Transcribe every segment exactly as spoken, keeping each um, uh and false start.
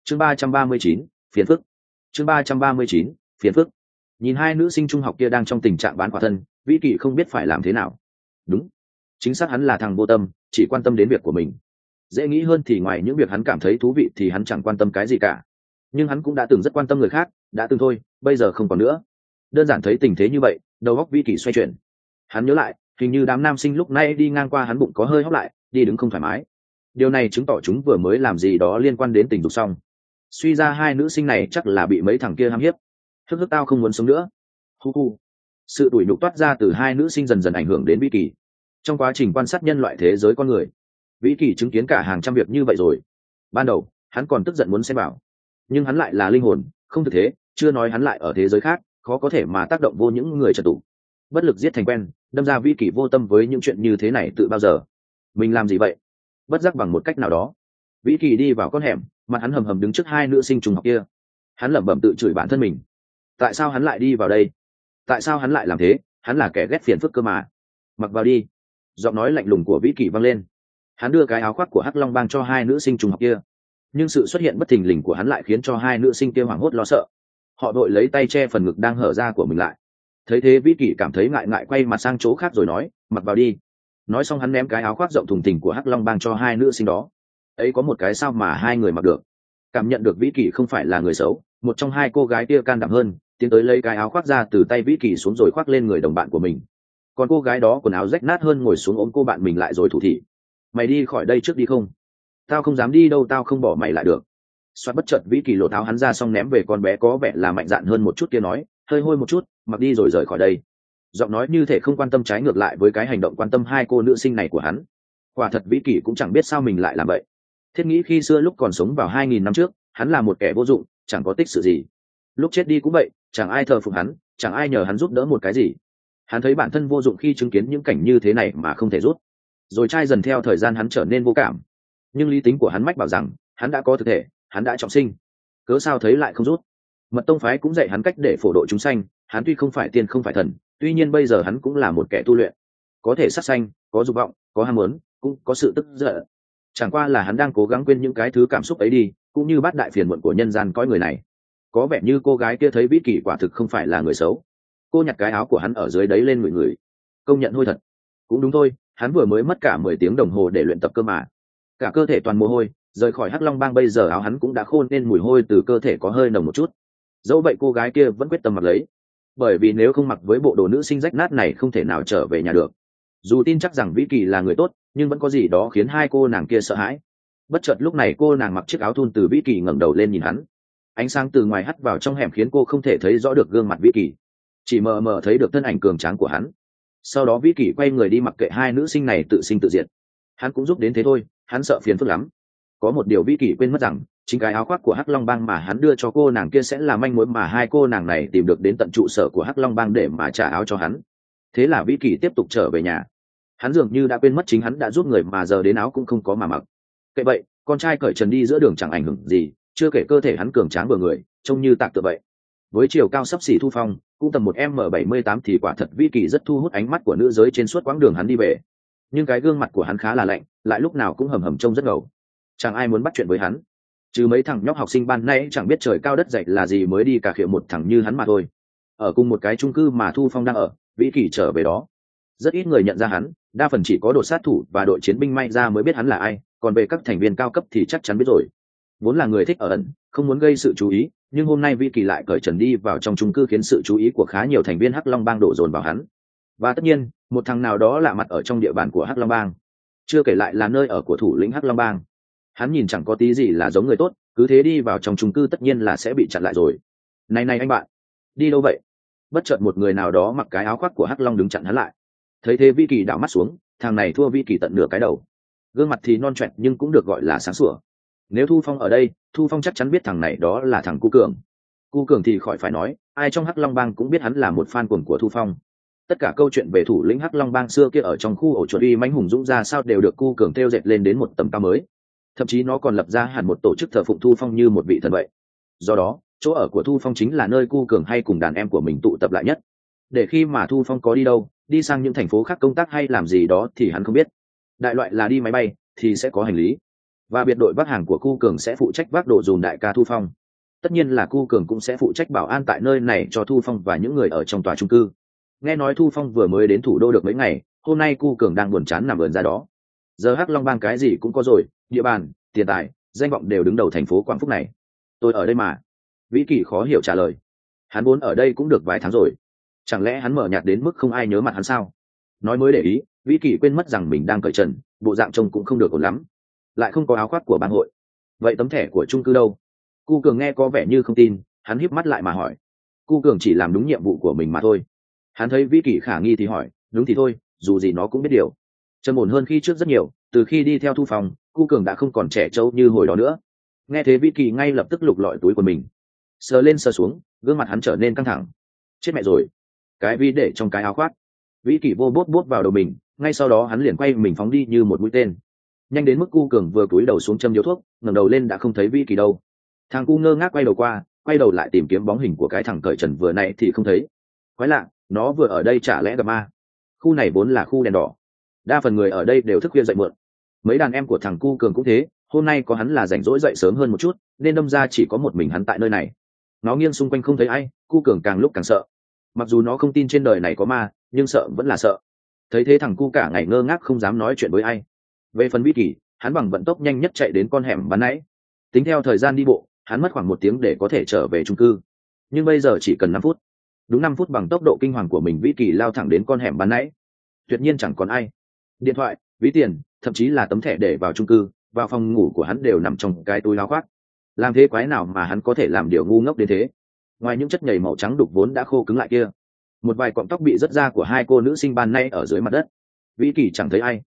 chương ba trăm ba mươi chín phiền phức chương ba trăm ba mươi chín phiền phức nhìn hai nữ sinh trung học kia đang trong tình trạng bán khỏa thân, vĩ kỳ không biết phải làm thế nào. Đúng, chính xác hắn là thằng vô tâm, chỉ quan tâm đến việc của mình. Dễ nghĩ hơn thì ngoài những việc hắn cảm thấy thú vị thì hắn chẳng quan tâm cái gì cả, nhưng hắn cũng đã từng rất quan tâm người khác, đã từng thôi, bây giờ không còn nữa. Đơn giản thấy tình thế như vậy, đầu óc vĩ kỳ xoay chuyển. Hắn nhớ lại, hình như đám nam sinh lúc nay đi ngang qua hắn bụng có hơi hóc lại, đi đứng không thoải mái. Điều này chứng tỏ chúng vừa mới làm gì đó liên quan đến tình dục xong. Suy ra hai nữ sinh này chắc là bị mấy thằng kia hăm hiếp. Hức hức tao không muốn sống nữa. Hu hu. Sự tủi nhục toát ra từ hai nữ sinh dần dần ảnh hưởng đến vĩ kỳ. Trong quá trình quan sát nhân loại thế giới con người, vĩ kỳ chứng kiến cả hàng trăm việc như vậy rồi. Ban đầu hắn còn tức giận muốn xem vào, nhưng hắn lại là linh hồn, không thực thế, chưa nói hắn lại ở thế giới khác, khó có thể mà tác động vô những người trật tụ. Bất lực giết thành quen, đâm ra vĩ kỳ vô tâm với những chuyện như thế này tự bao giờ. Mình làm gì vậy? Bất giác bằng một cách nào đó, vĩ kỳ đi vào con hẻm, mặt hắn hầm hầm đứng trước hai nữ sinh trùng học kia. Hắn lẩm bẩm tự chửi bản thân mình. Tại sao hắn lại đi vào đây? Tại sao hắn lại làm thế? Hắn là kẻ ghét phiền phức cơ mà. Mặc vào đi. Giọng nói lạnh lùng của vĩ kỳ vang lên. Hắn đưa cái áo khoác của hắc long bang cho hai nữ sinh trùng học kia, nhưng sự xuất hiện bất thình lình của hắn lại khiến cho hai nữ sinh kia hoảng hốt lo sợ. Họ đội lấy tay che phần ngực đang hở ra của mình lại. Thấy thế vĩ kỳ cảm thấy ngại ngại, quay mặt sang chỗ khác rồi nói, mặc vào đi. Nói xong hắn ném cái áo khoác rộng thùng thình của hắc long bang cho hai nữ sinh đó. Ấy có một cái sao mà hai người mặc được. Cảm nhận được vĩ kỳ không phải là người xấu, một trong hai cô gái kia can đảm hơn, tiến tới lấy cái áo khoác ra từ tay vĩ kỳ xuống rồi khoác lên người đồng bạn của mình. Còn cô gái đó quần áo rách nát hơn ngồi xuống ôm cô bạn mình lại rồi thủ thỉ. Mày đi khỏi đây trước đi không? Tao không dám đi đâu, tao không bỏ mày lại được. Xoát bất chợt vĩ kỳ lột áo hắn ra xong ném về con bé có vẻ là mạnh dạn hơn một chút kia, nói hơi hôi một chút, mặc đi rồi rời khỏi đây. Giọng nói như thể không quan tâm, trái ngược lại với cái hành động quan tâm hai cô nữ sinh này của hắn. Quả thật vĩ kỳ cũng chẳng biết sao mình lại làm vậy. Thiết nghĩ khi xưa lúc còn sống vào hai nghìn năm trước, hắn là một kẻ vô dụng, chẳng có tích sự gì. Lúc chết đi cũng vậy, chẳng ai thờ phụng hắn, chẳng ai nhờ hắn giúp đỡ một cái gì. Hắn thấy bản thân vô dụng khi chứng kiến những cảnh như thế này mà không thể rút. Rồi trai dần theo thời gian hắn trở nên vô cảm. Nhưng lý tính của hắn mách bảo rằng hắn đã có thực thể, hắn đã trọng sinh, cớ sao thấy lại không rút. Mật tông phái cũng dạy hắn cách để phổ độ chúng sanh. Hắn tuy không phải tiên không phải thần, tuy nhiên bây giờ hắn cũng là một kẻ tu luyện, có thể sát sanh, có dục vọng, có ham muốn, cũng có sự tức giận. Chẳng qua là hắn đang cố gắng quên những cái thứ cảm xúc ấy đi, cũng như bát đại phiền muộn của nhân gian cõi người này. Có vẻ như cô gái kia thấy vĩ kỳ quả thực không phải là người xấu. Cô nhặt cái áo của hắn ở dưới đấy lên ngửi ngửi, công nhận hôi thật. Cũng đúng thôi, hắn vừa mới mất cả mười tiếng đồng hồ để luyện tập cơ mà. Cả cơ thể toàn mồ hôi, rời khỏi hắc long bang bây giờ áo hắn cũng đã khô nên mùi hôi từ cơ thể có hơi nồng một chút. Dẫu vậy cô gái kia vẫn quyết tâm mặc lấy, bởi vì nếu không mặc với bộ đồ nữ sinh rách nát này không thể nào trở về nhà được. Dù tin chắc rằng vĩ kỳ là người tốt, nhưng vẫn có gì đó khiến hai cô nàng kia sợ hãi. Bất chợt lúc này cô nàng mặc chiếc áo thun từ vĩ kỳ ngẩng đầu lên nhìn hắn. Ánh sáng từ ngoài hắt vào trong hẻm khiến cô không thể thấy rõ được gương mặt vĩ kỳ, chỉ mờ mờ thấy được thân ảnh cường tráng của hắn. Sau đó vĩ kỳ quay người đi, mặc kệ hai nữ sinh này tự sinh tự diệt. Hắn cũng giúp đến thế thôi, hắn sợ phiền phức lắm. Có một điều vĩ kỳ quên mất rằng chính cái áo khoác của hắc long bang mà hắn đưa cho cô nàng kia sẽ là manh mối mà hai cô nàng này tìm được đến tận trụ sở của hắc long bang để mà trả áo cho hắn. Thế là vĩ kỳ tiếp tục trở về nhà. Hắn dường như đã quên mất chính hắn đã giúp người mà giờ đến áo cũng không có mà mặc. Kệ vậy, con trai cởi trần đi giữa đường chẳng ảnh hưởng gì, chưa kể cơ thể hắn cường tráng bừa người, trông như tạc tượng vậy. Với chiều cao xấp xỉ Thu Phong, cũng tầm một m bảy mươi tám thì quả thật vĩ kỳ rất thu hút ánh mắt của nữ giới trên suốt quãng đường hắn đi về. Nhưng cái gương mặt của hắn khá là lạnh, lại lúc nào cũng hầm hầm trông rất ngầu. Chẳng ai muốn bắt chuyện với hắn, trừ mấy thằng nhóc học sinh ban nãy chẳng biết trời cao đất dậy là gì mới đi cà khịa một thằng như hắn mà thôi. Ở cùng một cái chung cư mà Thu Phong đang ở, vĩ kỳ trở về đó. Rất ít người nhận ra hắn, đa phần chỉ có đội sát thủ và đội chiến binh may ra mới biết hắn là ai, còn về các thành viên cao cấp thì chắc chắn biết rồi. Vốn là người thích ở ẩn, không muốn gây sự chú ý, nhưng hôm nay vĩ kỳ lại cởi trần đi vào trong chung cư khiến sự chú ý của khá nhiều thành viên hắc long bang đổ dồn vào hắn. Và tất nhiên một thằng nào đó lạ mặt ở trong địa bàn của hắc long bang, chưa kể lại là nơi ở của thủ lĩnh hắc long bang. Hắn nhìn chẳng có tí gì là giống người tốt, cứ thế đi vào trong chung cư tất nhiên là sẽ bị chặn lại rồi. Này này anh bạn, đi đâu vậy? Bất chợt một người nào đó mặc cái áo khoác của hắc long đứng chặn hắn lại. Thấy thế vĩ kỳ đảo mắt xuống, thằng này thua vĩ kỳ tận nửa cái đầu. Gương mặt thì non choẹt nhưng cũng được gọi là sáng sủa. Nếu Thu Phong ở đây, Thu Phong chắc chắn biết thằng này đó là thằng Cu Cường. Cu Cường thì khỏi phải nói, ai trong hắc long bang cũng biết hắn là một fan cuồng của Thu Phong. Tất cả câu chuyện về thủ lĩnh hắc long bang xưa kia ở trong khu ổ chuột uy mãnh hùng dũng ra sao đều được Cu Cường thêu dệt lên đến một tầm cao mới. Thậm chí nó còn lập ra hẳn một tổ chức thờ phụng Thu Phong như một vị thần vậy. Do đó chỗ ở của Thu Phong chính là nơi Cu Cường hay cùng đàn em của mình tụ tập lại nhất. Để khi mà Thu Phong có đi đâu, đi sang những thành phố khác công tác hay làm gì đó thì hắn không biết. Đại loại là đi máy bay thì sẽ có hành lý, và biệt đội vác hàng của cu cường sẽ phụ trách vác đồ dùm đại ca Thu Phong. Tất nhiên là cu cường cũng sẽ phụ trách bảo an tại nơi này cho Thu Phong và những người ở trong tòa chung cư. Nghe nói Thu Phong vừa mới đến thủ đô được mấy ngày, hôm nay cu cường đang buồn chán nằm ườn ra đó. Giờ Hắc Long Bang cái gì cũng có rồi, địa bàn, tiền tài, danh vọng đều đứng đầu thành phố Quảng Phúc này. Tôi ở đây mà. Vĩ Kỳ khó hiểu trả lời. Hắn vốn ở đây cũng được vài tháng rồi, chẳng lẽ hắn mở nhạt đến mức không ai nhớ mặt hắn sao? Nói mới để ý, Vĩ Kỳ quên mất rằng mình đang cởi trần, bộ dạng trông cũng không được ổn lắm, lại không có áo khoác của bang hội. Vậy tấm thẻ của chung cư đâu? Cu cường nghe có vẻ như không tin, hắn híp mắt lại mà hỏi. Cu cường chỉ làm đúng nhiệm vụ của mình mà thôi. Hắn thấy Vĩ Kỳ khả nghi thì hỏi, đúng thì thôi, dù gì nó cũng biết điều. Trầm ổn hơn khi trước rất nhiều, từ khi đi theo Thu Phong, Cu cường đã không còn trẻ trâu như hồi đó nữa. Nghe thế Vĩ Kỳ ngay lập tức lục lọi túi của mình, sờ lên sờ xuống, gương mặt hắn trở nên căng thẳng. Chết mẹ rồi, cái vi để trong cái áo khoác. Vĩ Kỳ vô bốt bốt vào đầu mình, ngay sau đó hắn liền quay mình phóng đi như một mũi tên, nhanh đến mức Cu cường vừa cúi đầu xuống châm điếu thuốc, ngẩng đầu lên đã không thấy Vĩ Kỳ đâu. Thằng Cu ngơ ngác quay đầu qua, quay đầu lại tìm kiếm bóng hình của cái thằng cởi trần vừa nãy thì không thấy. Quái lạ, nó vừa ở đây chả lẽ gặp ma? Khu này vốn là khu đèn đỏ, đa phần người ở đây đều thức khuya dậy muộn. Mấy đàn em của thằng Cu cường cũng thế, hôm nay có hắn là rảnh rỗi dậy sớm hơn một chút, nên đâm ra chỉ có một mình hắn tại nơi này. Nó nghiêng xung quanh không thấy ai, Cu cường càng lúc càng sợ. Mặc dù nó không tin trên đời này có ma, nhưng sợ vẫn là sợ. Thấy thế thằng Cu cả ngày ngơ ngác không dám nói chuyện với ai. Về phần Vĩ Kỳ, hắn bằng vận tốc nhanh nhất chạy đến con hẻm ban nãy. Tính theo thời gian đi bộ, hắn mất khoảng một tiếng để có thể trở về chung cư, nhưng bây giờ chỉ cần năm phút. Đúng năm phút bằng tốc độ kinh hoàng của mình, Vĩ Kỳ lao thẳng đến con hẻm ban nãy. Tuyệt nhiên chẳng còn ai. Điện thoại, ví tiền, thậm chí là tấm thẻ để vào chung cư, vào phòng ngủ của hắn đều nằm trong cái túi áo khoác. Làm thế quái nào mà hắn có thể làm điều ngu ngốc đến thế? Ngoài những chất nhầy màu trắng đục vốn đã khô cứng lại kia, một vài cọng tóc bị rớt ra của hai cô nữ sinh ban nay ở dưới mặt đất. Vĩ Kỳ chẳng thấy ai.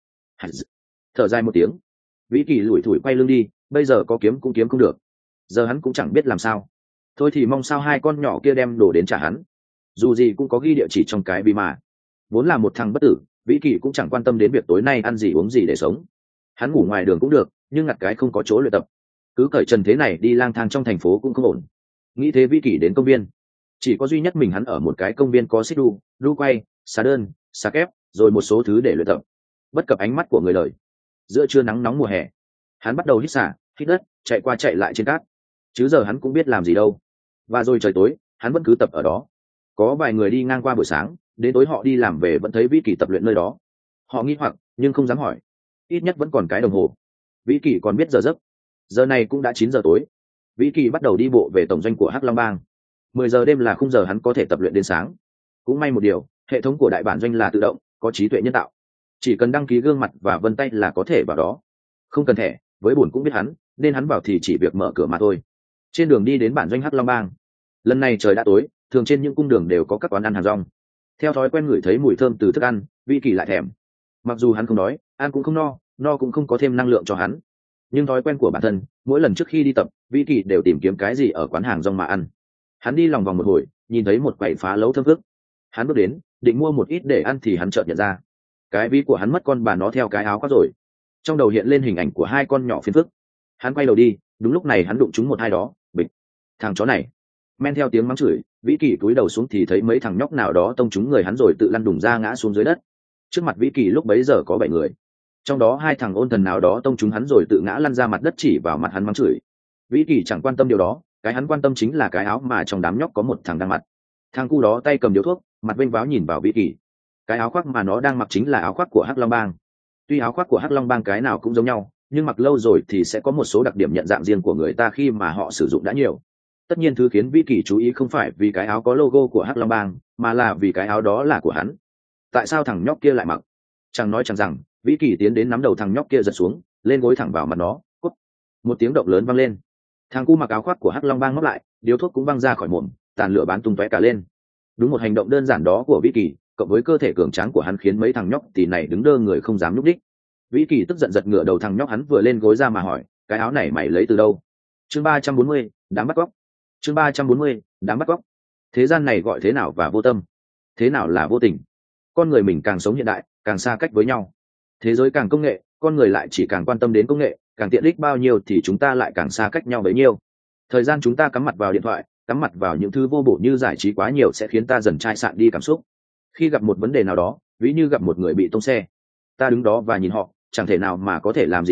Thở dài một tiếng, Vĩ Kỳ lủi thủi quay lưng đi. Bây giờ có kiếm cũng kiếm không được, giờ hắn cũng chẳng biết làm sao. Thôi thì mong sao hai con nhỏ kia đem đồ đến trả hắn, dù gì cũng có ghi địa chỉ trong cái bí mà. Vốn là một thằng bất tử, Vĩ Kỳ cũng chẳng quan tâm đến việc tối nay ăn gì uống gì để sống. Hắn ngủ ngoài đường cũng được, nhưng ngặt cái không có chỗ luyện tập, cứ cởi trần thế này đi lang thang trong thành phố cũng không ổn. Nghĩ thế Vĩ Kỳ đến công viên. Chỉ có duy nhất mình hắn ở một cái công viên có xích đu, đu quay, xà đơn, xà kép, rồi một số thứ để luyện tập. Bất cập ánh mắt của người đời, giữa trưa nắng nóng mùa hè, hắn bắt đầu hít xả hít đất, chạy qua chạy lại trên cát. Chứ giờ hắn cũng biết làm gì đâu. Và rồi trời tối, hắn vẫn cứ tập ở đó. Có vài người đi ngang qua buổi sáng, đến tối họ đi làm về vẫn thấy Vĩ Kỳ tập luyện nơi đó. Họ nghi hoặc nhưng không dám hỏi, ít nhất vẫn còn cái đồng hồ. Vĩ Kỳ còn biết giờ giấc. Giờ này cũng đã chín giờ tối. Vĩ Kỳ bắt đầu đi bộ về tổng doanh của Hắc Long Bang. Mười giờ đêm là khung giờ hắn có thể tập luyện đến sáng. Cũng may một điều, hệ thống của đại bản doanh là tự động, có trí tuệ nhân tạo. Chỉ cần đăng ký gương mặt và vân tay là có thể vào đó, không cần thẻ. Với bổn cũng biết hắn, nên hắn vào thì chỉ việc mở cửa mà thôi. Trên đường đi đến bản doanh Hắc Long Bang, lần này trời đã tối, thường trên những cung đường đều có các quán ăn hàng rong. Theo thói quen ngửi thấy mùi thơm từ thức ăn, Vĩ Kỳ lại thèm. Mặc dù hắn không đói, ăn cũng không no, no cũng không có thêm năng lượng cho hắn. Nhưng thói quen của bản thân, mỗi lần trước khi đi tập, Vĩ Kỳ đều tìm kiếm cái gì ở quán hàng rong mà ăn. Hắn đi lòng vòng một hồi, nhìn thấy một quầy phá lấu thơm phức. Hắn bước đến, định mua một ít để ăn thì hắn chợt nhận ra, cái ví của hắn mất con bà nó theo cái áo khoác rồi. Trong đầu hiện lên hình ảnh của hai con nhỏ phiền phức. Hắn quay đầu đi, đúng lúc này hắn đụng trúng một hai đó, bịch. Thằng chó này. Men theo tiếng mắng chửi, Vĩ Kỳ cúi đầu xuống thì thấy mấy thằng nhóc nào đó tông trúng người hắn rồi tự lăn đùng ra ngã xuống dưới đất. Trước mặt Vĩ Kỳ lúc bấy giờ có bảy người, trong đó hai thằng ôn thần nào đó tông trúng hắn rồi tự ngã lăn ra mặt đất chỉ vào mặt hắn mắng chửi. Vĩ Kỳ chẳng quan tâm điều đó, cái hắn quan tâm chính là cái áo mà trong đám nhóc có một thằng đang mặc. Thằng cu đó tay cầm điếu thuốc, mặt vênh váo nhìn vào Vĩ Kỳ. Cái áo khoác mà nó đang mặc chính là áo khoác của Hắc Long Bang. Tuy áo khoác của Hắc Long Bang cái nào cũng giống nhau, nhưng mặc lâu rồi thì sẽ có một số đặc điểm nhận dạng riêng của người ta khi mà họ sử dụng đã nhiều. Tất nhiên thứ khiến Vĩ Kỳ chú ý không phải vì cái áo có logo của Hắc Long Bang, mà là vì cái áo đó là của hắn. Tại sao thằng nhóc kia lại mặc? Chẳng nói chẳng rằng, Vĩ Kỳ tiến đến nắm đầu thằng nhóc kia giật xuống, lên gối thẳng vào mặt nó. Cút. Một tiếng động lớn vang lên. Thằng cu mặc áo khoác của Hắc Long Bang ngóc lại, điếu thuốc cũng văng ra khỏi mồm, tàn lửa bắn tung tóe cả lên. Đúng một hành động đơn giản đó của Vĩ Kỳ, cộng với cơ thể cường tráng của hắn khiến mấy thằng nhóc tỉ này đứng đơ người không dám nhúc đích. Vĩ Kỳ tức giận giật ngửa đầu thằng nhóc hắn vừa lên gối ra mà hỏi, cái áo này mày lấy từ đâu? Chương ba trăm bốn mươi, đám bắt cóc. Chương ba trăm bốn mươi, đám bắt cóc. Thế gian này gọi thế nào và vô tâm? Thế nào là vô tình? Con người mình càng sống hiện đại, càng xa cách với nhau. Thế giới càng công nghệ, con người lại chỉ càng quan tâm đến công nghệ, càng tiện ích bao nhiêu thì chúng ta lại càng xa cách nhau bấy nhiêu. Thời gian chúng ta cắm mặt vào điện thoại, cắm mặt vào những thứ vô bổ như giải trí quá nhiều sẽ khiến ta dần chai sạn đi cảm xúc. Khi gặp một vấn đề nào đó, ví như gặp một người bị tông xe, ta đứng đó và nhìn họ, chẳng thể nào mà có thể làm gì khác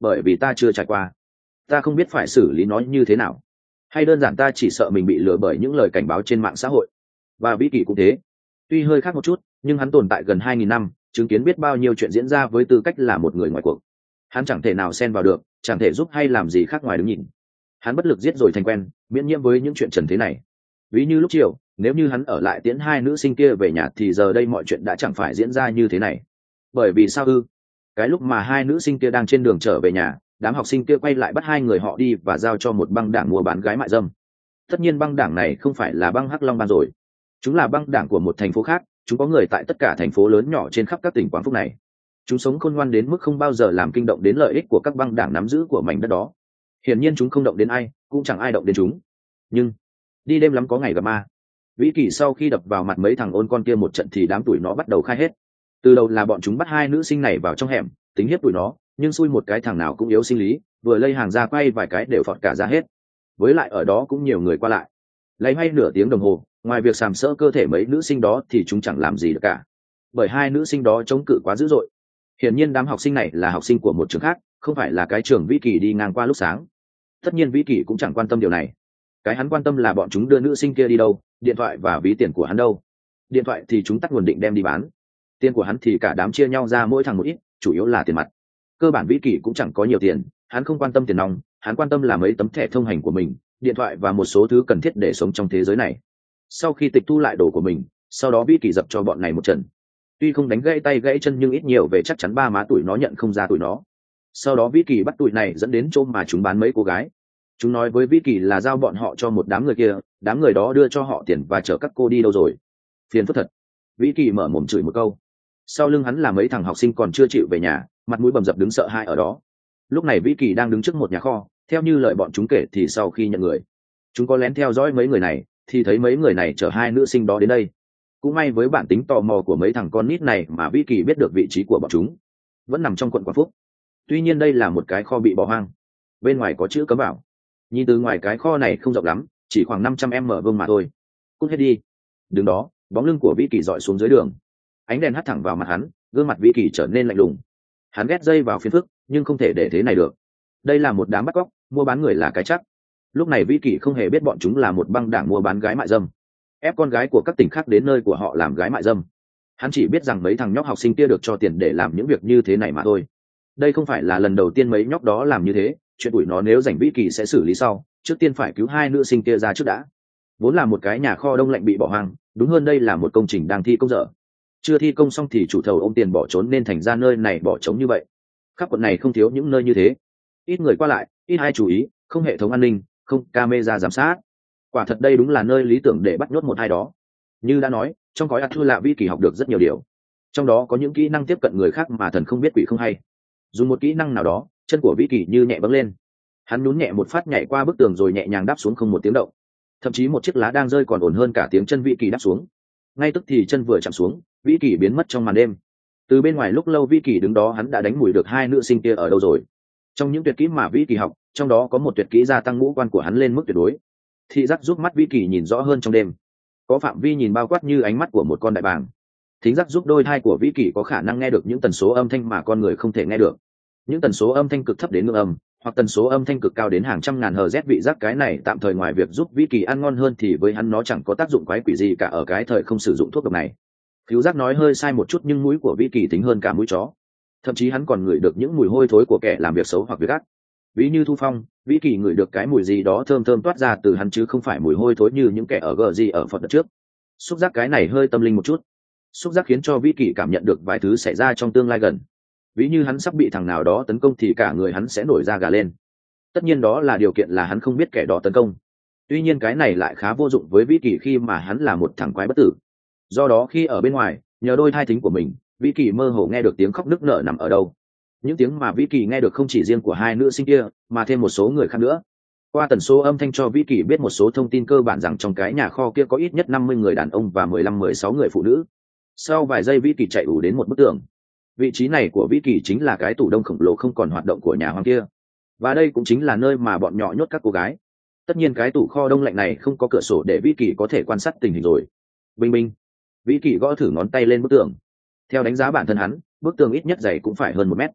bởi vì ta chưa trải qua, ta không biết phải xử lý nó như thế nào, hay đơn giản ta chỉ sợ mình bị lừa bởi những lời cảnh báo trên mạng xã hội. Và vĩ kỳ cũng thế, tuy hơi khác một chút nhưng hắn tồn tại gần hai nghìn năm, chứng kiến biết bao nhiêu chuyện diễn ra với tư cách là một người ngoài cuộc. Hắn chẳng thể nào xen vào được, chẳng thể giúp hay làm gì khác ngoài đứng nhìn. Hắn bất lực giết rồi thành quen, miễn nhiễm với những chuyện trần thế này. Ví như lúc chiều, nếu như hắn ở lại tiễn hai nữ sinh kia về nhà thì giờ đây mọi chuyện đã chẳng phải diễn ra như thế này. Bởi vì sao ư? Cái lúc mà hai nữ sinh kia đang trên đường trở về nhà, đám học sinh kia quay lại bắt hai người họ đi và giao cho một băng đảng mua bán gái mại dâm. Tất nhiên băng đảng này không phải là băng Hắc Long Bang rồi, chúng là băng đảng của một thành phố khác. Chúng có người tại tất cả thành phố lớn nhỏ trên khắp các tỉnh Quảng Phúc này. Chúng sống khôn ngoan đến mức không bao giờ làm kinh động đến lợi ích của các băng đảng nắm giữ của mảnh đất đó. Hiển nhiên chúng không động đến ai, cũng chẳng ai động đến chúng. Nhưng đi đêm lắm có ngày gặp ma. Vĩ Kỳ sau khi đập vào mặt mấy thằng ôn con kia một trận thì đám tuổi nó bắt đầu khai hết. Từ đầu là bọn chúng bắt hai nữ sinh này vào trong hẻm, tính hiếp tụi nó, nhưng xui một cái thằng nào cũng yếu sinh lý, vừa lây hàng ra quay vài cái đều phọt cả ra hết. Với lại ở đó cũng nhiều người qua lại. Lấy hay nửa tiếng đồng hồ, ngoài việc sàm sỡ cơ thể mấy nữ sinh đó thì chúng chẳng làm gì được cả. Bởi hai nữ sinh đó chống cự quá dữ dội. Hiển nhiên đám học sinh này là học sinh của một trường khác, không phải là cái trường Vĩ Kỳ đi ngang qua lúc sáng. Tất nhiên Vĩ Kỳ cũng chẳng quan tâm điều này. Cái hắn quan tâm là bọn chúng đưa nữ sinh kia đi đâu, điện thoại và ví tiền của hắn đâu. Điện thoại thì chúng tắt nguồn định đem đi bán. Tiền của hắn thì cả đám chia nhau ra mỗi thằng một ít, chủ yếu là tiền mặt. Cơ bản Vĩ Kỳ cũng chẳng có nhiều tiền, hắn không quan tâm tiền nong, hắn quan tâm là mấy tấm thẻ thông hành của mình, điện thoại và một số thứ cần thiết để sống trong thế giới này. Sau khi tịch thu lại đồ của mình, sau đó Vĩ Kỳ dập cho bọn này một trận. Tuy không đánh gãy tay gãy chân nhưng ít nhiều về chắc chắn ba má tụi nó nhận không ra tụi nó. Sau đó Vĩ Kỳ bắt tụi này dẫn đến chỗ mà chúng bán mấy cô gái. Chúng nói với Vĩ Kỳ là giao bọn họ cho một đám người kia, đám người đó đưa cho họ tiền và chở các cô đi đâu rồi. Phiền phức thật. Vĩ Kỳ mở mồm chửi một câu. Sau lưng hắn là mấy thằng học sinh còn chưa chịu về nhà, mặt mũi bầm dập đứng sợ hãi ở đó. Lúc này Vĩ Kỳ đang đứng trước một nhà kho, theo như lời bọn chúng kể thì sau khi nhận người, chúng có lén theo dõi mấy người này, thì thấy mấy người này chở hai nữ sinh đó đến đây. Cũng may với bản tính tò mò của mấy thằng con nít này mà Vĩ Kỳ biết được vị trí của bọn chúng, vẫn nằm trong quận Quảng Phúc. Tuy nhiên đây là một cái kho bị bỏ hoang, bên ngoài có chữ cấm vào. Nhìn từ ngoài cái kho này không rộng lắm, chỉ khoảng năm trăm mét vuông mà thôi. Cút hết đi. Đứng đó, bóng lưng của Vĩ Kỳ dọi xuống dưới đường, ánh đèn hắt thẳng vào mặt hắn, gương mặt Vĩ Kỳ trở nên lạnh lùng. Hắn ghét dây vào phiền phức, nhưng không thể để thế này được. Đây là một đám bắt cóc, mua bán người là cái chắc. Lúc này Vĩ Kỳ không hề biết bọn chúng là một băng đảng mua bán gái mại dâm, ép con gái của các tỉnh khác đến nơi của họ làm gái mại dâm. Hắn chỉ biết rằng mấy thằng nhóc học sinh kia được cho tiền để làm những việc như thế này mà thôi. Đây không phải là lần đầu tiên mấy nhóc đó làm như thế, chuyện tụi nó nếu rảnh Vĩ Kỳ sẽ xử lý sau, trước tiên phải cứu hai nữ sinh kia ra trước đã. Vốn là một cái nhà kho đông lạnh bị bỏ hoang, đúng hơn đây là một công trình đang thi công dở. Chưa thi công xong thì chủ thầu ôm tiền bỏ trốn nên thành ra nơi này bỏ trống như vậy. Khắp quận này không thiếu những nơi như thế, ít người qua lại, ít ai chú ý, không hệ thống an ninh, không camera giám sát. Quả thật đây đúng là nơi lý tưởng để bắt nhốt một ai đó. Như đã nói, trong gói ắt lạ Vĩ Kỳ học được rất nhiều điều, trong đó có những kỹ năng tiếp cận người khác mà thần không biết quỷ không hay. Dùng một kỹ năng nào đó, chân của Vĩ Kỳ như nhẹ bấc lên, hắn nhún nhẹ một phát nhảy qua bức tường rồi nhẹ nhàng đáp xuống không một tiếng động. Thậm chí một chiếc lá đang rơi còn ổn hơn cả tiếng chân Vĩ Kỳ đáp xuống. Ngay tức thì chân vừa chạm xuống, Vĩ Kỳ biến mất trong màn đêm. Từ bên ngoài lúc lâu Vĩ Kỳ đứng đó hắn đã đánh mùi được hai nữ sinh kia ở đâu rồi. Trong những tuyệt kỹ mà Vĩ Kỳ học, trong đó có một tuyệt kỹ gia tăng ngũ quan của hắn lên mức tuyệt đối. Thị giác giúp mắt Vĩ Kỳ nhìn rõ hơn trong đêm, có phạm vi nhìn bao quát như ánh mắt của một con đại bàng. Thính giác giúp đôi thai của Vĩ Kỳ có khả năng nghe được những tần số âm thanh mà con người không thể nghe được. Những tần số âm thanh cực thấp đến ngưỡng âm, hoặc tần số âm thanh cực cao đến hàng trăm ngàn hertz. Vị giác cái này tạm thời ngoài việc giúp Vĩ Kỳ ăn ngon hơn thì với hắn nó chẳng có tác dụng quái quỷ gì cả ở cái thời không sử dụng thuốc độc này. Khứu giác nói hơi sai một chút nhưng mũi của Vĩ Kỳ tính hơn cả mũi chó. Thậm chí hắn còn ngửi được những mùi hôi thối của kẻ làm việc xấu hoặc việc ác. Ví như Thu Phong, Vĩ Kỳ ngửi được cái mùi gì đó thơm thơm toát ra từ hắn chứ không phải mùi hôi thối như những kẻ ở gờ gì ở Phật đợt trước. Xúc giác cái này hơi tâm linh một chút. Xúc giác khiến cho Vĩ Kỳ cảm nhận được vài thứ xảy ra trong tương lai gần. Ví như hắn sắp bị thằng nào đó tấn công thì cả người hắn sẽ nổi da gà lên. Tất nhiên đó là điều kiện là hắn không biết kẻ đó tấn công. Tuy nhiên cái này lại khá vô dụng với Vĩ Kỳ khi mà hắn là một thằng quái bất tử. Do đó khi ở bên ngoài, nhờ đôi thai thính của mình, Vĩ Kỳ mơ hồ nghe được tiếng khóc nức nở nằm ở đâu. Những tiếng mà Vĩ Kỳ nghe được không chỉ riêng của hai nữ sinh kia, mà thêm một số người khác nữa. Qua tần số âm thanh cho Vĩ Kỳ biết một số thông tin cơ bản rằng trong cái nhà kho kia có ít nhất năm mươi người đàn ông và mười lăm mười sáu người phụ nữ. Sau vài giây Vĩ Kỳ chạy ù đến một bức tường. Vị trí này của Vĩ Kỳ chính là cái tủ đông khổng lồ không còn hoạt động của nhà hoang kia. Và đây cũng chính là nơi mà bọn nhỏ nhốt các cô gái. Tất nhiên cái tủ kho đông lạnh này không có cửa sổ để Vĩ Kỳ có thể quan sát tình hình rồi. Bình minh. Vĩ Kỳ gõ thử ngón tay lên bức tường. Theo đánh giá bản thân hắn, bức tường ít nhất dày cũng phải hơn một mét.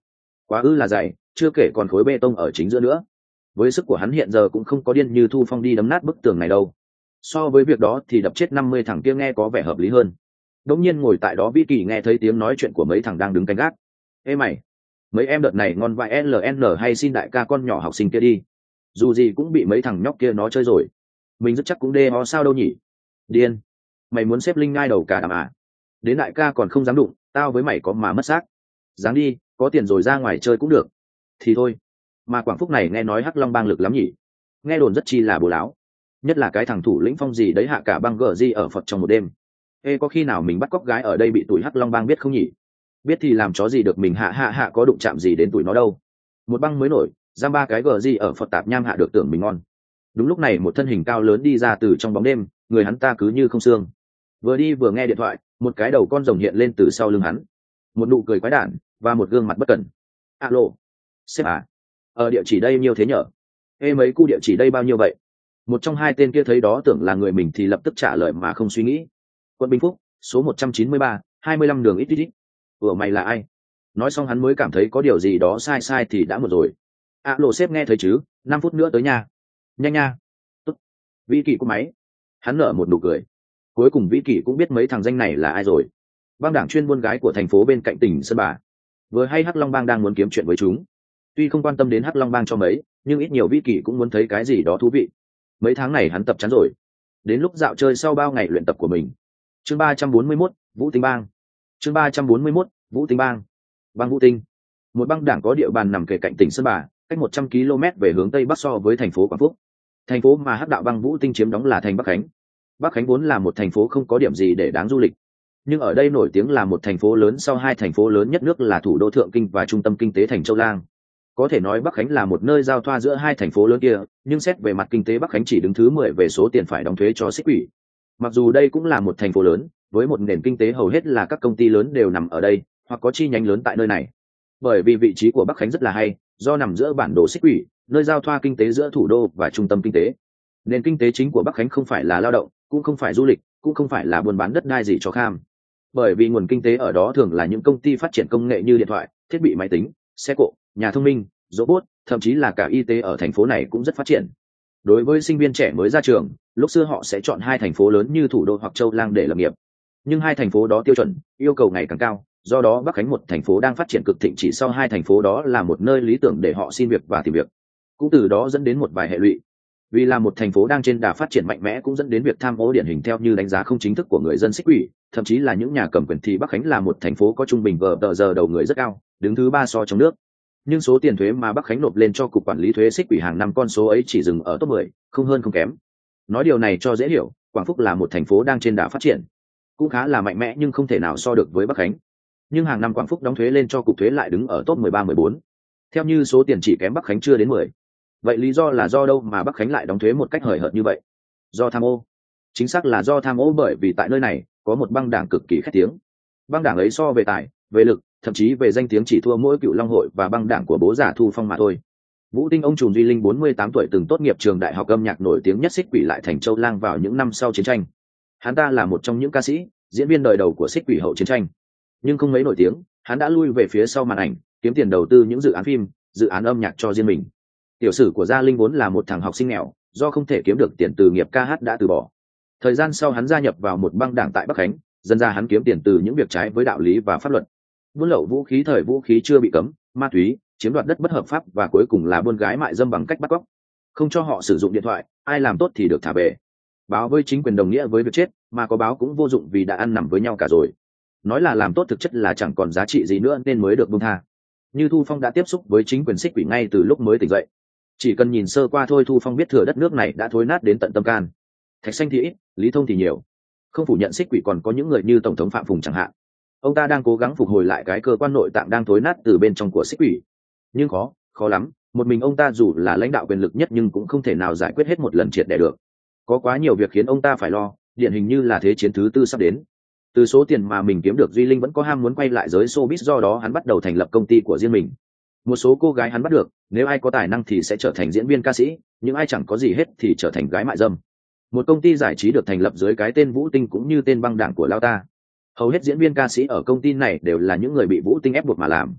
quá ư là dày, chưa kể còn khối bê tông ở chính giữa nữa. Với sức của hắn hiện giờ cũng không có điên như Thu Phong đi đấm nát bức tường này đâu. So với việc đó thì đập chết năm mươi thằng kia nghe có vẻ hợp lý hơn. Đống nhiên ngồi tại đó Vĩ Kỳ nghe thấy tiếng nói chuyện của mấy thằng đang đứng canh gác. Ê mày, mấy em đợt này ngon vãi lờ en hay xin đại ca con nhỏ học sinh kia đi. Dù gì cũng bị mấy thằng nhóc kia nó chơi rồi. Mình rất chắc cũng đê ho sao đâu nhỉ. Điên, mày muốn xếp linh ngai đầu cả đám à? Đến đại ca còn không dám đụng, tao với mày có mà mất xác. Dáng đi, có tiền rồi ra ngoài chơi cũng được. Thì thôi, mà Quảng Phúc này nghe nói Hắc Long bang lực lắm nhỉ. Nghe đồn rất chi là bồ láo. Nhất là cái thằng thủ lĩnh Phong gì đấy hạ cả băng gờ di ở Phật trong một đêm. Ê, có khi nào mình bắt cóc gái ở đây bị tụi Hắc Long bang biết không nhỉ? Biết thì làm chó gì được, mình hạ hạ hạ có đụng chạm gì đến tụi nó đâu. Một băng mới nổi, giam ba cái gờ di ở Phật tạp nham hạ được tưởng mình ngon. Đúng lúc này một thân hình cao lớn đi ra từ trong bóng đêm, người hắn ta cứ như không xương. Vừa đi vừa nghe điện thoại, một cái đầu con rồng hiện lên từ sau lưng hắn, một nụ cười quái đản và một gương mặt bất cẩn. Alo, sếp à, ở địa chỉ đây nhiêu thế nhở? Ê, mấy cu địa chỉ đây bao nhiêu vậy? Một trong hai tên kia thấy đó tưởng là người mình thì lập tức trả lời mà không suy nghĩ. Quận Bình Phúc, số một trăm chín mươi ba, hai mươi lăm đường ít ít ít. Ủa mày là ai? Nói xong hắn mới cảm thấy có điều gì đó sai sai thì đã một rồi. Alo sếp nghe thấy chứ, năm phút nữa tới nhà. Nhanh nha. Tốt. Vĩ Kỳ của máy. Hắn nở một nụ cười. Cuối cùng Vĩ Kỳ cũng biết mấy thằng danh này là ai rồi. Băng đảng chuyên buôn gái của thành phố bên cạnh tỉnh Sơn Bà. Vừa hay Hắc Long bang đang muốn kiếm chuyện với chúng. Tuy không quan tâm đến Hắc Long bang cho mấy, nhưng ít nhiều Vĩ Kỳ cũng muốn thấy cái gì đó thú vị. Mấy tháng này hắn tập chán rồi. Đến lúc dạo chơi sau bao ngày luyện tập của mình. Chương ba trăm bốn mươi mốt, Vũ Tinh Bang. Chương ba trăm bốn mươi mốt, Vũ Tinh Bang. Bang Vũ Tinh, một băng đảng có địa bàn nằm kề cạnh tỉnh Sơn Bà, cách một trăm ki lô mét về hướng tây bắc so với thành phố Quảng Phúc. Thành phố mà Hắc đạo bang Vũ Tinh chiếm đóng là thành Bắc Khánh. Bắc Khánh vốn là một thành phố không có điểm gì để đáng du lịch, nhưng ở đây nổi tiếng là một thành phố lớn sau hai thành phố lớn nhất nước là thủ đô Thượng Kinh và trung tâm kinh tế thành Châu Lang. Có thể nói Bắc Khánh là một nơi giao thoa giữa hai thành phố lớn kia, nhưng xét về mặt kinh tế Bắc Khánh chỉ đứng thứ mười về số tiền phải đóng thuế cho xích quỷ. Mặc dù đây cũng là một thành phố lớn, với một nền kinh tế hầu hết là các công ty lớn đều nằm ở đây, hoặc có chi nhánh lớn tại nơi này. Bởi vì vị trí của Bắc Khánh rất là hay, do nằm giữa bản đồ xích quỷ, nơi giao thoa kinh tế giữa thủ đô và trung tâm kinh tế. Nền kinh tế chính của Bắc Khánh không phải là lao động, cũng không phải du lịch, cũng không phải là buôn bán đất đai gì cho kham. Bởi vì nguồn kinh tế ở đó thường là những công ty phát triển công nghệ như điện thoại, thiết bị máy tính, xe cộ, nhà thông minh, robot, thậm chí là cả y tế ở thành phố này cũng rất phát triển. Đối với sinh viên trẻ mới ra trường, lúc xưa họ sẽ chọn hai thành phố lớn như thủ đô hoặc Châu Lang để lập nghiệp. Nhưng hai thành phố đó tiêu chuẩn, yêu cầu ngày càng cao, do đó Bắc Khánh một thành phố đang phát triển cực thịnh chỉ sau hai thành phố đó là một nơi lý tưởng để họ xin việc và tìm việc. Cũng từ đó dẫn đến một vài hệ lụy. Vì là một thành phố đang trên đà phát triển mạnh mẽ cũng dẫn đến việc tham ô điển hình theo như đánh giá không chính thức của người dân xích quỷ, thậm chí là những nhà cầm quyền thì Bắc Khánh là một thành phố có trung bình vờ tờ giờ đầu người rất cao, đứng thứ ba so trong nước. Nhưng số tiền thuế mà Bắc Khánh nộp lên cho cục quản lý thuế xích quỷ hàng năm con số ấy chỉ dừng ở top mười, không hơn không kém. Nói điều này cho dễ hiểu, Quảng Phúc là một thành phố đang trên đà phát triển, cũng khá là mạnh mẽ nhưng không thể nào so được với Bắc Khánh. Nhưng hàng năm Quảng Phúc đóng thuế lên cho cục thuế lại đứng ở top mười ba mười bốn. Theo như số tiền chỉ kém Bắc Khánh chưa đến mười. Vậy lý do là do đâu mà Bắc Khánh lại đóng thuế một cách hời hợt như vậy? Do tham ô. Chính xác là do tham ô, bởi vì tại nơi này có một băng đảng cực kỳ khét tiếng. Băng đảng ấy so về tài, về lực, thậm chí về danh tiếng chỉ thua mỗi Cựu Long hội và băng đảng của bố già Thu Phong mà thôi. Vũ Tinh ông trùm Duy Linh bốn mươi tám tuổi từng tốt nghiệp trường đại học âm nhạc nổi tiếng nhất xích quỷ lại thành Châu Lang vào những năm sau chiến tranh. Hắn ta là một trong những ca sĩ, diễn viên đời đầu của xích quỷ hậu chiến tranh. Nhưng không mấy nổi tiếng, hắn đã lui về phía sau màn ảnh, kiếm tiền đầu tư những dự án phim, dự án âm nhạc cho riêng mình. Tiểu sử của Gia Linh vốn là một thằng học sinh nghèo, do không thể kiếm được tiền từ nghiệp ca hát đã từ bỏ. Thời gian sau hắn gia nhập vào một băng đảng tại Bắc Khánh, dần ra hắn kiếm tiền từ những việc trái với đạo lý và pháp luật. Buôn lậu vũ khí thời vũ khí chưa bị cấm, ma túy, chiếm đoạt đất bất hợp pháp và cuối cùng là buôn gái mại dâm bằng cách bắt cóc. Không cho họ sử dụng điện thoại, ai làm tốt thì được thả về. Báo với chính quyền đồng nghĩa với việc chết, mà có báo cũng vô dụng vì đã ăn nằm với nhau cả rồi. Nói là làm tốt thực chất là chẳng còn giá trị gì nữa nên mới được buông tha. Như Thu Phong đã tiếp xúc với chính quyền xích quỷ ngay từ lúc mới tỉnh dậy. Chỉ cần nhìn sơ qua thôi Thu Phong biết thừa đất nước này đã thối nát đến tận tâm can. Thạch xanh thì ít, lý thông thì nhiều. Không phủ nhận xích quỷ còn có những người như tổng thống Phạm Phùng chẳng hạn. Ông ta đang cố gắng phục hồi lại cái cơ quan nội tạng đang thối nát từ bên trong của xích quỷ. Nhưng khó, khó lắm. Một mình ông ta dù là lãnh đạo quyền lực nhất nhưng cũng không thể nào giải quyết hết một lần triệt để được. Có quá nhiều việc khiến ông ta phải lo, điển hình như là thế chiến thứ tư sắp đến. Từ số tiền mà mình kiếm được Duy Linh vẫn có ham muốn quay lại giới showbiz, do đó hắn bắt đầu thành lập công ty của riêng mình. Một số cô gái hắn bắt được, nếu ai có tài năng thì sẽ trở thành diễn viên ca sĩ, nhưng ai chẳng có gì hết thì trở thành gái mại dâm. Một công ty giải trí được thành lập dưới cái tên Vũ Tinh cũng như tên băng đảng của lao ta. Hầu hết diễn viên ca sĩ ở công ty này đều là những người bị Vũ Tinh ép buộc mà làm.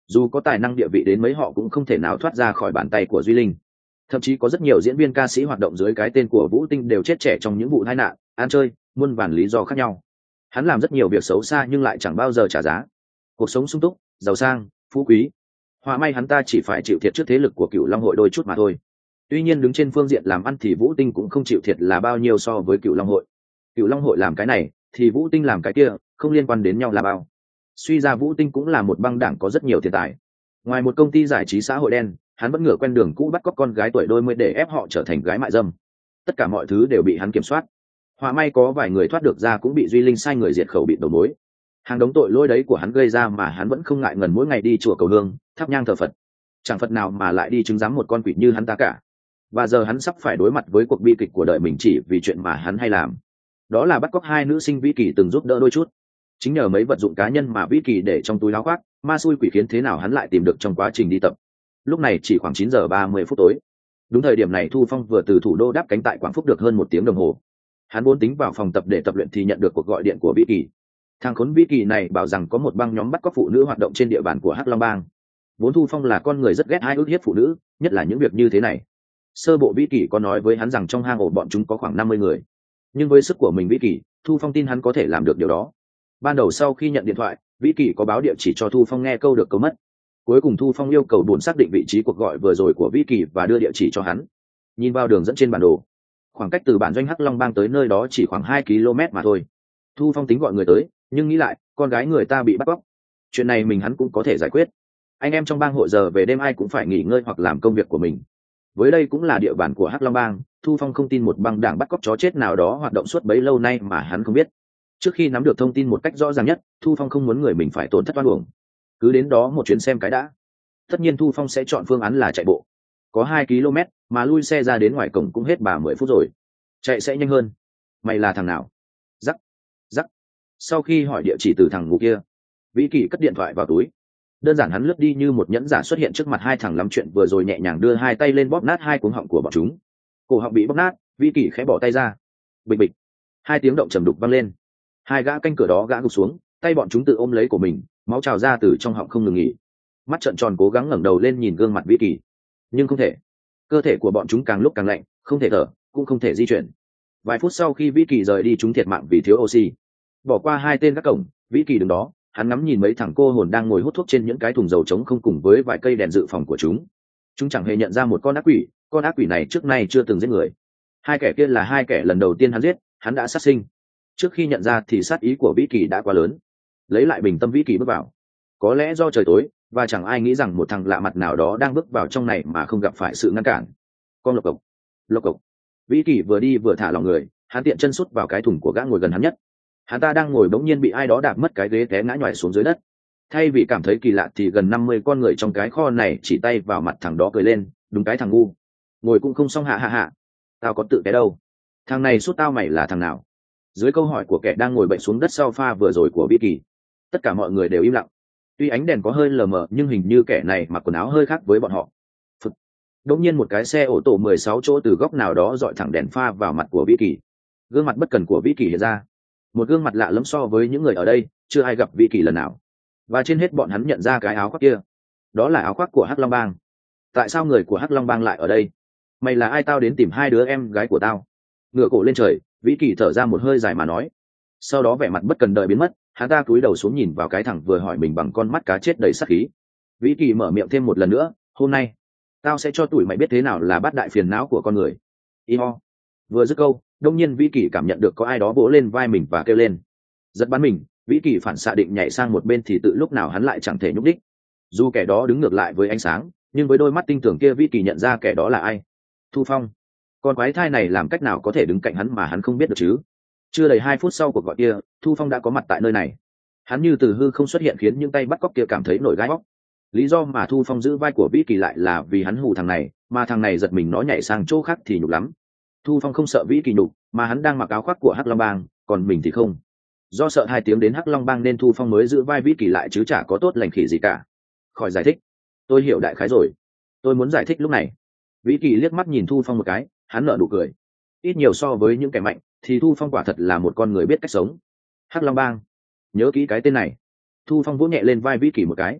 dù có tài năng địa vị đến mấy họ cũng không thể nào thoát ra khỏi bàn tay của duy linh. Thậm chí có rất nhiều diễn viên ca sĩ hoạt động dưới cái tên của Vũ Tinh đều chết trẻ trong những vụ tai nạn, ăn chơi, muôn vàn lý do khác nhau. Hắn làm rất nhiều việc xấu xa nhưng lại chẳng bao giờ trả giá. Cuộc sống sung túc, giàu sang, phú quý. Họa may hắn ta chỉ phải chịu thiệt trước thế lực của Cựu Long hội đôi chút mà thôi. Tuy nhiên đứng trên phương diện làm ăn thì Vũ Tinh cũng không chịu thiệt là bao nhiêu so với Cựu Long hội. Cựu Long hội làm cái này thì Vũ Tinh làm cái kia, không liên quan đến nhau là bao. Suy ra Vũ Tinh cũng là một băng đảng có rất nhiều tiền tài. Ngoài một công ty giải trí xã hội đen, hắn vẫn ngửa quen đường cũ bắt cóc con gái tuổi đôi mươi để ép họ trở thành gái mại dâm. Tất cả mọi thứ đều bị hắn kiểm soát. Họa may có vài người thoát được ra cũng bị duy linh sai người diệt khẩu bị đầu mối. Hàng đống tội lỗi đấy của hắn gây ra mà hắn vẫn không ngại ngần mỗi ngày đi chùa cầu hương, thắp nhang thờ Phật. Chẳng Phật nào mà lại đi chứng giám một con quỷ như hắn ta cả. Và giờ hắn sắp phải đối mặt với cuộc bi kịch của đời mình chỉ vì chuyện mà hắn hay làm. Đó là bắt cóc hai nữ sinh Vĩ Kỳ từng giúp đỡ đôi chút. Chính nhờ mấy vật dụng cá nhân mà Vĩ Kỳ để trong túi áo khoác, ma xui quỷ khiến thế nào hắn lại tìm được trong quá trình đi tập. Lúc này chỉ khoảng chín giờ ba mươi phút tối. Đúng thời điểm này Thu Phong vừa từ thủ đô đáp cánh tại Quảng Phúc được hơn một tiếng đồng hồ. Hắn vốn tính vào phòng tập để tập luyện thì nhận được cuộc gọi điện của Vĩ Kỳ. Thằng khốn Vĩ Kỳ này bảo rằng có một băng nhóm bắt cóc phụ nữ hoạt động trên địa bàn của Hắc Long Bang. Vốn Thu Phong là con người rất ghét ai ức hiếp phụ nữ, nhất là những việc như thế này. Sơ bộ Vĩ Kỳ có nói với hắn rằng trong hang ổ bọn chúng có khoảng năm mươi người. Nhưng với sức của mình Vĩ Kỳ, Thu Phong tin hắn có thể làm được điều đó. Ban đầu sau khi nhận điện thoại, Vĩ Kỳ có báo địa chỉ cho Thu Phong nghe câu được câu mất. Cuối cùng Thu Phong yêu cầu buồn xác định vị trí cuộc gọi vừa rồi của Vĩ Kỳ và đưa địa chỉ cho hắn. Nhìn vào đường dẫn trên bản đồ, khoảng cách từ bản doanh Hắc Long Bang tới nơi đó chỉ khoảng hai ki lô mét mà thôi. Thu Phong tính gọi người tới, nhưng nghĩ lại, con gái người ta bị bắt cóc. Chuyện này mình hắn cũng có thể giải quyết. Anh em trong bang hội giờ về đêm ai cũng phải nghỉ ngơi hoặc làm công việc của mình. Với đây cũng là địa bàn của Hắc Long Bang, Thu Phong không tin một băng đảng bắt cóc chó chết nào đó hoạt động suốt bấy lâu nay mà hắn không biết. Trước khi nắm được thông tin một cách rõ ràng nhất, Thu Phong không muốn người mình phải tổn thất oan uổng. Cứ đến đó một chuyến xem cái đã. Tất nhiên Thu Phong sẽ chọn phương án là chạy bộ. Có hai ki lô mét mà lui xe ra đến ngoài cổng cũng hết bà mười phút rồi. Chạy sẽ nhanh hơn. Mày là thằng nào? Rắc, rắc. Sau khi hỏi địa chỉ từ thằng ngủ kia, Vĩ Kỳ cất điện thoại vào túi. Đơn giản hắn lướt đi như một nhẫn giả xuất hiện trước mặt hai thằng lắm chuyện vừa rồi, nhẹ nhàng đưa hai tay lên bóp nát hai cuống họng của bọn chúng. Cổ họng bị bóp nát, Vĩ Kỳ khẽ bỏ tay ra. Bịch bịch. Hai tiếng động trầm đục vang lên. Hai gã canh cửa đó gã gục xuống, tay bọn chúng tự ôm lấy của mình, máu trào ra từ trong họng không ngừng nghỉ. Mắt trợn tròn cố gắng ngẩng đầu lên nhìn gương mặt Vĩ Kỳ, nhưng không thể. Cơ thể của bọn chúng càng lúc càng lạnh, không thể thở, cũng không thể di chuyển. Vài phút sau khi Vĩ Kỳ rời đi, chúng thiệt mạng vì thiếu oxy. Bỏ qua hai tên các cổng, Vĩ Kỳ đứng đó, hắn ngắm nhìn mấy thằng cô hồn đang ngồi hút thuốc trên những cái thùng dầu trống không cùng với vài cây đèn dự phòng của chúng. Chúng chẳng hề nhận ra một con ác quỷ, con ác quỷ này trước nay chưa từng giết người. Hai kẻ kia là hai kẻ lần đầu tiên hắn giết, hắn đã sát sinh. Trước khi nhận ra thì sát ý của Vĩ Kỳ đã quá lớn. Lấy lại bình tâm, Vĩ Kỳ bước vào. Có lẽ do trời tối và chẳng ai nghĩ rằng một thằng lạ mặt nào đó đang bước vào trong này mà không gặp phải sự ngăn cản. Con lộc cộc, lộc cộc. Vĩ Kỳ vừa đi vừa thả lỏng người, hắn tiện chân sút vào cái thùng của gã ngồi gần hắn nhất. Hắn ta đang ngồi bỗng nhiên bị ai đó đạp mất cái ghế, té ngã nhoài xuống dưới đất. Thay vì cảm thấy kỳ lạ thì gần năm mươi con người trong cái kho này chỉ tay vào mặt thằng đó cười lên, đúng cái thằng ngu. Ngồi cũng không xong, hạ hạ hạ. Tao có tự té đâu. Thằng này sút tao mày là thằng nào? Dưới câu hỏi của kẻ đang ngồi bệnh xuống đất sau pha vừa rồi của Vĩ Kỳ, tất cả mọi người đều im lặng. Tuy ánh đèn có hơi lờ mờ nhưng hình như kẻ này mặc quần áo hơi khác với bọn họ. Phật. Đột nhiên một cái xe ô tô mười sáu chỗ từ góc nào đó dọi thẳng đèn pha vào mặt của Vĩ Kỳ. Gương mặt bất cần của Vĩ Kỳ hiện ra. Một gương mặt lạ lẫm so với những người ở đây, chưa ai gặp Vĩ Kỳ lần nào. Và trên hết bọn hắn nhận ra cái áo khoác kia. Đó là áo khoác của Hắc Long Bang. Tại sao người của Hắc Long Bang lại ở đây? Mày là ai? Tao đến tìm hai đứa em gái của tao. Ngửa cổ lên trời, Vĩ Kỳ thở ra một hơi dài mà nói. Sau đó vẻ mặt bất cần đời biến mất, hắn ta cúi đầu xuống nhìn vào cái thằng vừa hỏi mình bằng con mắt cá chết đầy sát khí. Vĩ Kỳ mở miệng thêm một lần nữa, hôm nay tao sẽ cho tụi mày biết thế nào là bát đại phiền não của con người. Y-ho. Vừa dứt câu, đông nhiên Vĩ Kỳ cảm nhận được có ai đó vỗ lên vai mình và kêu lên. Giật bắn mình, Vĩ Kỳ phản xạ định nhảy sang một bên thì tự lúc nào hắn lại chẳng thể nhúc đích. Dù kẻ đó đứng ngược lại với ánh sáng, nhưng với đôi mắt tinh tường kia Vĩ Kỳ nhận ra kẻ đó là ai. Thu Phong. Con quái thai này làm cách nào có thể đứng cạnh hắn mà hắn không biết được chứ? Chưa đầy hai phút sau cuộc gọi kia, Thu Phong đã có mặt tại nơi này. Hắn như từ hư không xuất hiện khiến những tay bắt cóc kia cảm thấy nổi gai óc. Lý do mà Thu Phong giữ vai của Vĩ Kỳ lại là vì hắn hù thằng này, mà thằng này giật mình nó nhảy sang chỗ khác thì nhục lắm. Thu Phong không sợ Vĩ Kỳ nhục, mà hắn đang mặc áo khoác của Hắc Long Bang, còn mình thì không. Do sợ hai tiếng đến Hắc Long Bang nên Thu Phong mới giữ vai Vĩ Kỳ lại chứ chả có tốt lành khỉ gì cả. Khỏi giải thích, tôi hiểu đại khái rồi. Tôi muốn giải thích lúc này. Vĩ Kỳ liếc mắt nhìn Thu Phong một cái, hắn nở nụ cười. Ít nhiều so với những kẻ mạnh thì Thu Phong quả thật là một con người biết cách sống. Hắc Long Bang, nhớ kỹ cái tên này. Thu Phong vỗ nhẹ lên vai Vĩ Kỳ một cái.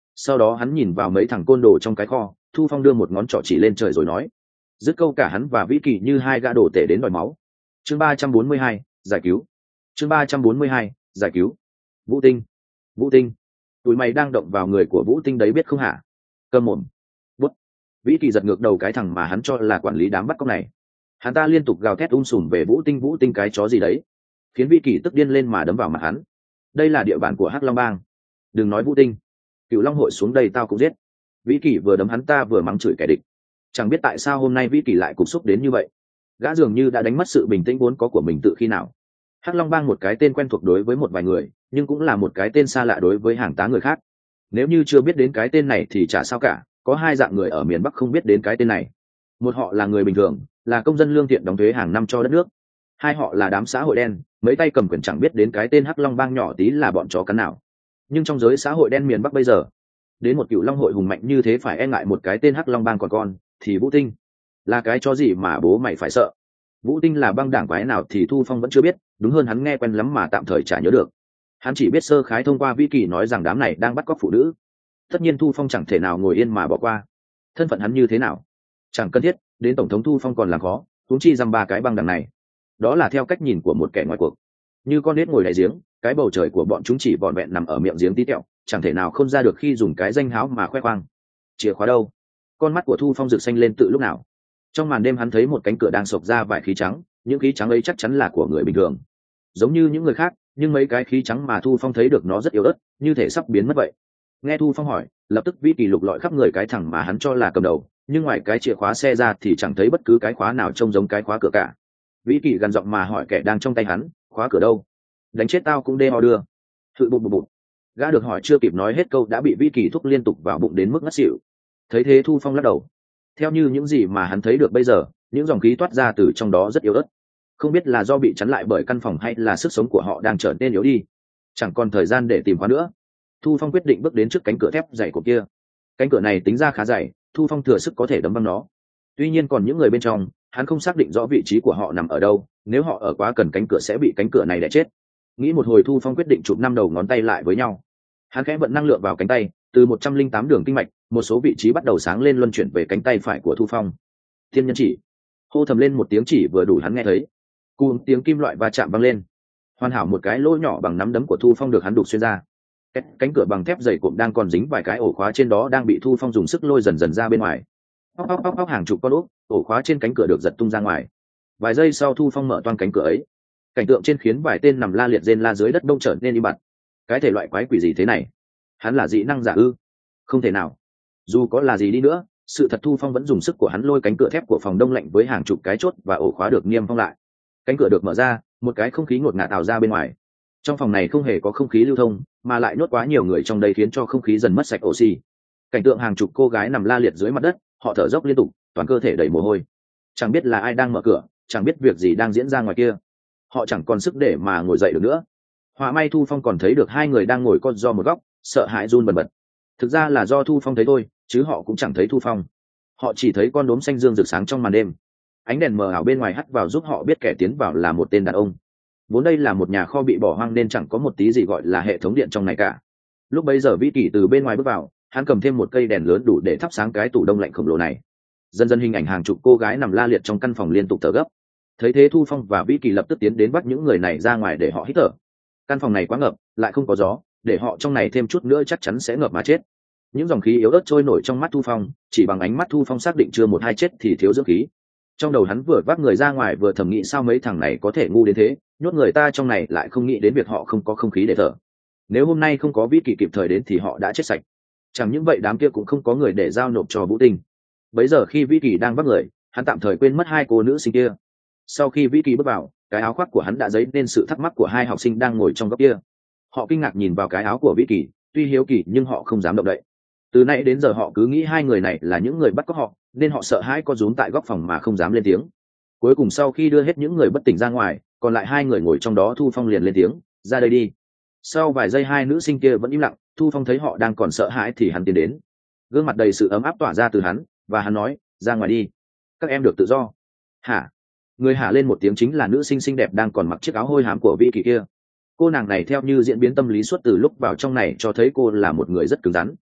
Sau đó hắn nhìn vào mấy thằng côn đồ trong cái kho, Thu Phong đưa một ngón trỏ chỉ lên trời rồi nói. Dứt câu cả hắn và Vĩ Kỳ như hai gã đồ tể đến đòi máu. Chương ba trăm bốn mươi hai, giải cứu. Chương ba trăm bốn mươi hai, giải cứu. Vũ Tinh, Vũ Tinh, tụi mày đang động vào người của Vũ Tinh đấy biết không hả? Câm mồm. Bút. Vĩ Kỳ giật ngược đầu cái thằng mà hắn cho là quản lý đám bắt cóc này. Hắn ta liên tục gào thét um sùm về Vũ Tinh, Vũ Tinh cái chó gì đấy, khiến Vĩ Kỳ tức điên lên mà đấm vào mặt hắn. Đây là địa bàn của Hắc Long Bang, đừng nói Vũ Tinh. Cựu Long hội xuống đây tao cũng giết. Vĩ Kỳ vừa đấm hắn ta vừa mắng chửi kẻ địch. Chẳng biết tại sao hôm nay Vĩ Kỳ lại cục xúc đến như vậy. Gã dường như đã đánh mất sự bình tĩnh vốn có của mình tự khi nào. Hắc Long Bang một cái tên quen thuộc đối với một vài người, nhưng cũng là một cái tên xa lạ đối với hàng tá người khác. Nếu như chưa biết đến cái tên này thì chả sao cả, có hai dạng người ở miền Bắc không biết đến cái tên này. Một họ là người bình thường, là công dân lương thiện đóng thuế hàng năm cho đất nước. Hai họ là đám xã hội đen, mấy tay cầm quyền chẳng biết đến cái tên Hắc Long Bang nhỏ tí là bọn chó cắn nào. Nhưng trong giới xã hội đen miền Bắc bây giờ, đến một cựu long hội hùng mạnh như thế phải e ngại một cái tên Hắc Long Bang còn con, thì Vũ Tinh là cái chó gì mà bố mày phải sợ. Vũ Tinh là băng đảng quái nào thì Thu Phong vẫn chưa biết, đúng hơn hắn nghe quen lắm mà tạm thời chả nhớ được. Hắn chỉ biết sơ khái thông qua Vĩ Kỳ nói rằng đám này đang bắt cóc phụ nữ. Tất nhiên Thu Phong chẳng thể nào ngồi yên mà bỏ qua. Thân phận hắn như thế nào chẳng cần thiết, đến tổng thống Thu Phong còn làm khó, huống chi dăm ba cái băng đảng này. Đó là theo cách nhìn của một kẻ ngoài cuộc. Như con nết ngồi đại giếng, cái bầu trời của bọn chúng chỉ vỏn vẹn nằm ở miệng giếng tí tẹo, chẳng thể nào không ra được khi dùng cái danh háo mà khoe khoang. Chìa khóa đâu? Con mắt của Thu Phong rực xanh lên tự lúc nào. Trong màn đêm hắn thấy một cánh cửa đang sộc ra vài khí trắng, những khí trắng ấy chắc chắn là của người bình thường, giống như những người khác, nhưng mấy cái khí trắng mà Thu Phong thấy được nó rất yếu ớt, như thể sắp biến mất vậy. Nghe Thu Phong hỏi, lập tức Vĩ Kỳ lục lọi khắp người cái thằng mà hắn cho là cầm đầu, nhưng ngoài cái chìa khóa xe ra thì chẳng thấy bất cứ cái khóa nào trông giống cái khóa cửa cả. Vĩ Kỳ gằn giọng mà hỏi kẻ đang trong tay hắn, khóa cửa đâu? Đánh chết tao cũng đê ho đưa. Thự bụt bụt bụt. Gã được hỏi chưa kịp nói hết câu đã bị Vĩ Kỳ thúc liên tục vào bụng đến mức ngất xỉu. Thấy thế Thu Phong lắc đầu. Theo như những gì mà hắn thấy được bây giờ, những dòng khí toát ra từ trong đó rất yếu ớt. Không biết là do bị chắn lại bởi căn phòng hay là sức sống của họ đang trở nên yếu đi. Chẳng còn thời gian để tìm khóa nữa. Thu Phong quyết định bước đến trước cánh cửa thép dày của kia. Cánh cửa này tính ra khá dày, Thu Phong thừa sức có thể đấm văng nó. Tuy nhiên còn những người bên trong, hắn không xác định rõ vị trí của họ nằm ở đâu, nếu họ ở quá gần cánh cửa sẽ bị cánh cửa này đè chết. Nghĩ một hồi Thu Phong quyết định chụp năm đầu ngón tay lại với nhau. Hắn khẽ vận năng lượng vào cánh tay, từ một trăm linh tám đường kinh mạch, một số vị trí bắt đầu sáng lên luân chuyển về cánh tay phải của Thu Phong. Thiên nhân chỉ. Hô thầm lên một tiếng chỉ vừa đủ hắn nghe thấy. Cùng tiếng kim loại va chạm vang lên. Hoàn hảo một cái lỗ nhỏ bằng nắm đấm của Thu Phong được hắn đục xuyên ra. Cánh cửa bằng thép dày cộm đang còn dính vài cái ổ khóa trên đó đang bị Thu Phong dùng sức lôi dần dần ra bên ngoài. Póc póc póc póc hàng chục con ốc, ổ khóa trên cánh cửa được giật tung ra ngoài. Vài giây sau Thu Phong mở toang cánh cửa ấy. Cảnh tượng trên khiến vài tên nằm la liệt rên la dưới đất đông trở nên im bặt. Cái thể loại quái quỷ gì thế này? Hắn là dị năng giả ư? Không thể nào. Dù có là gì đi nữa, sự thật Thu Phong vẫn dùng sức của hắn lôi cánh cửa thép của phòng đông lạnh với hàng chục cái chốt và ổ khóa được niêm phong lại. Cánh cửa được mở ra, một cái không khí ngột ngạt tạo ra bên ngoài. Trong phòng này không hề có không khí lưu thông, mà lại nhốt quá nhiều người trong đây khiến cho không khí dần mất sạch oxy. Cảnh tượng hàng chục cô gái nằm la liệt dưới mặt đất, họ thở dốc liên tục, toàn cơ thể đầy mồ hôi. Chẳng biết là ai đang mở cửa, chẳng biết việc gì đang diễn ra ngoài kia. Họ chẳng còn sức để mà ngồi dậy được nữa. Họa may Thu Phong còn thấy được hai người đang ngồi co do một góc, sợ hãi run bần bật. Thực ra là do Thu Phong thấy thôi, chứ họ cũng chẳng thấy Thu Phong. Họ chỉ thấy con đốm xanh dương rực sáng trong màn đêm. Ánh đèn mờ ảo bên ngoài hắt vào giúp họ biết kẻ tiến vào là một tên đàn ông. Vốn đây là một nhà kho bị bỏ hoang nên chẳng có một tí gì gọi là hệ thống điện trong này cả. Lúc bấy giờ Vĩ Kỳ từ bên ngoài bước vào, hắn cầm thêm một cây đèn lớn đủ để thắp sáng cái tủ đông lạnh khổng lồ này. Dần dần hình ảnh hàng chục cô gái nằm la liệt trong căn phòng liên tục thở gấp. Thấy thế Thu Phong và Vĩ Kỳ lập tức tiến đến bắt những người này ra ngoài để họ hít thở. Căn phòng này quá ngập, lại không có gió, để họ trong này thêm chút nữa chắc chắn sẽ ngập mà chết. Những dòng khí yếu ớt trôi nổi trong mắt Thu Phong, chỉ bằng ánh mắt Thu Phong xác định chưa một hai chết thì thiếu dưỡng khí. Trong đầu hắn vừa vác người ra ngoài vừa thầm nghĩ sao mấy thằng này có thể ngu đến thế, nhốt người ta trong này lại không nghĩ đến việc họ không có không khí để thở. Nếu hôm nay không có Vĩ Kỳ kịp thời đến thì họ đã chết sạch. Chẳng những vậy đám kia cũng không có người để giao nộp cho Vũ Tinh. Bấy giờ khi Vĩ Kỳ đang vác người, hắn tạm thời quên mất hai cô nữ sinh kia. Sau khi Vĩ Kỳ bước vào, cái áo khoác của hắn đã dấy nên sự thắc mắc của hai học sinh đang ngồi trong góc kia. Họ kinh ngạc nhìn vào cái áo của Vĩ Kỳ, tuy hiếu kỳ nhưng họ không dám động đậy. Từ nãy đến giờ họ cứ nghĩ hai người này là những người bắt cóc họ, nên họ sợ hãi co rúm tại góc phòng mà không dám lên tiếng. Cuối cùng sau khi đưa hết những người bất tỉnh ra ngoài, còn lại hai người ngồi trong đó Thu Phong liền lên tiếng, ra đây đi. Sau vài giây hai nữ sinh kia vẫn im lặng, Thu Phong thấy họ đang còn sợ hãi thì hắn tiến đến. Gương mặt đầy sự ấm áp tỏa ra từ hắn, và hắn nói, ra ngoài đi. Các em được tự do. Hả? Người hả lên một tiếng chính là nữ sinh xinh đẹp đang còn mặc chiếc áo hôi hám của Vĩ Kỳ kia. Cô nàng này theo như diễn biến tâm lý suốt từ lúc vào trong này cho thấy cô là một người rất cứng rắn.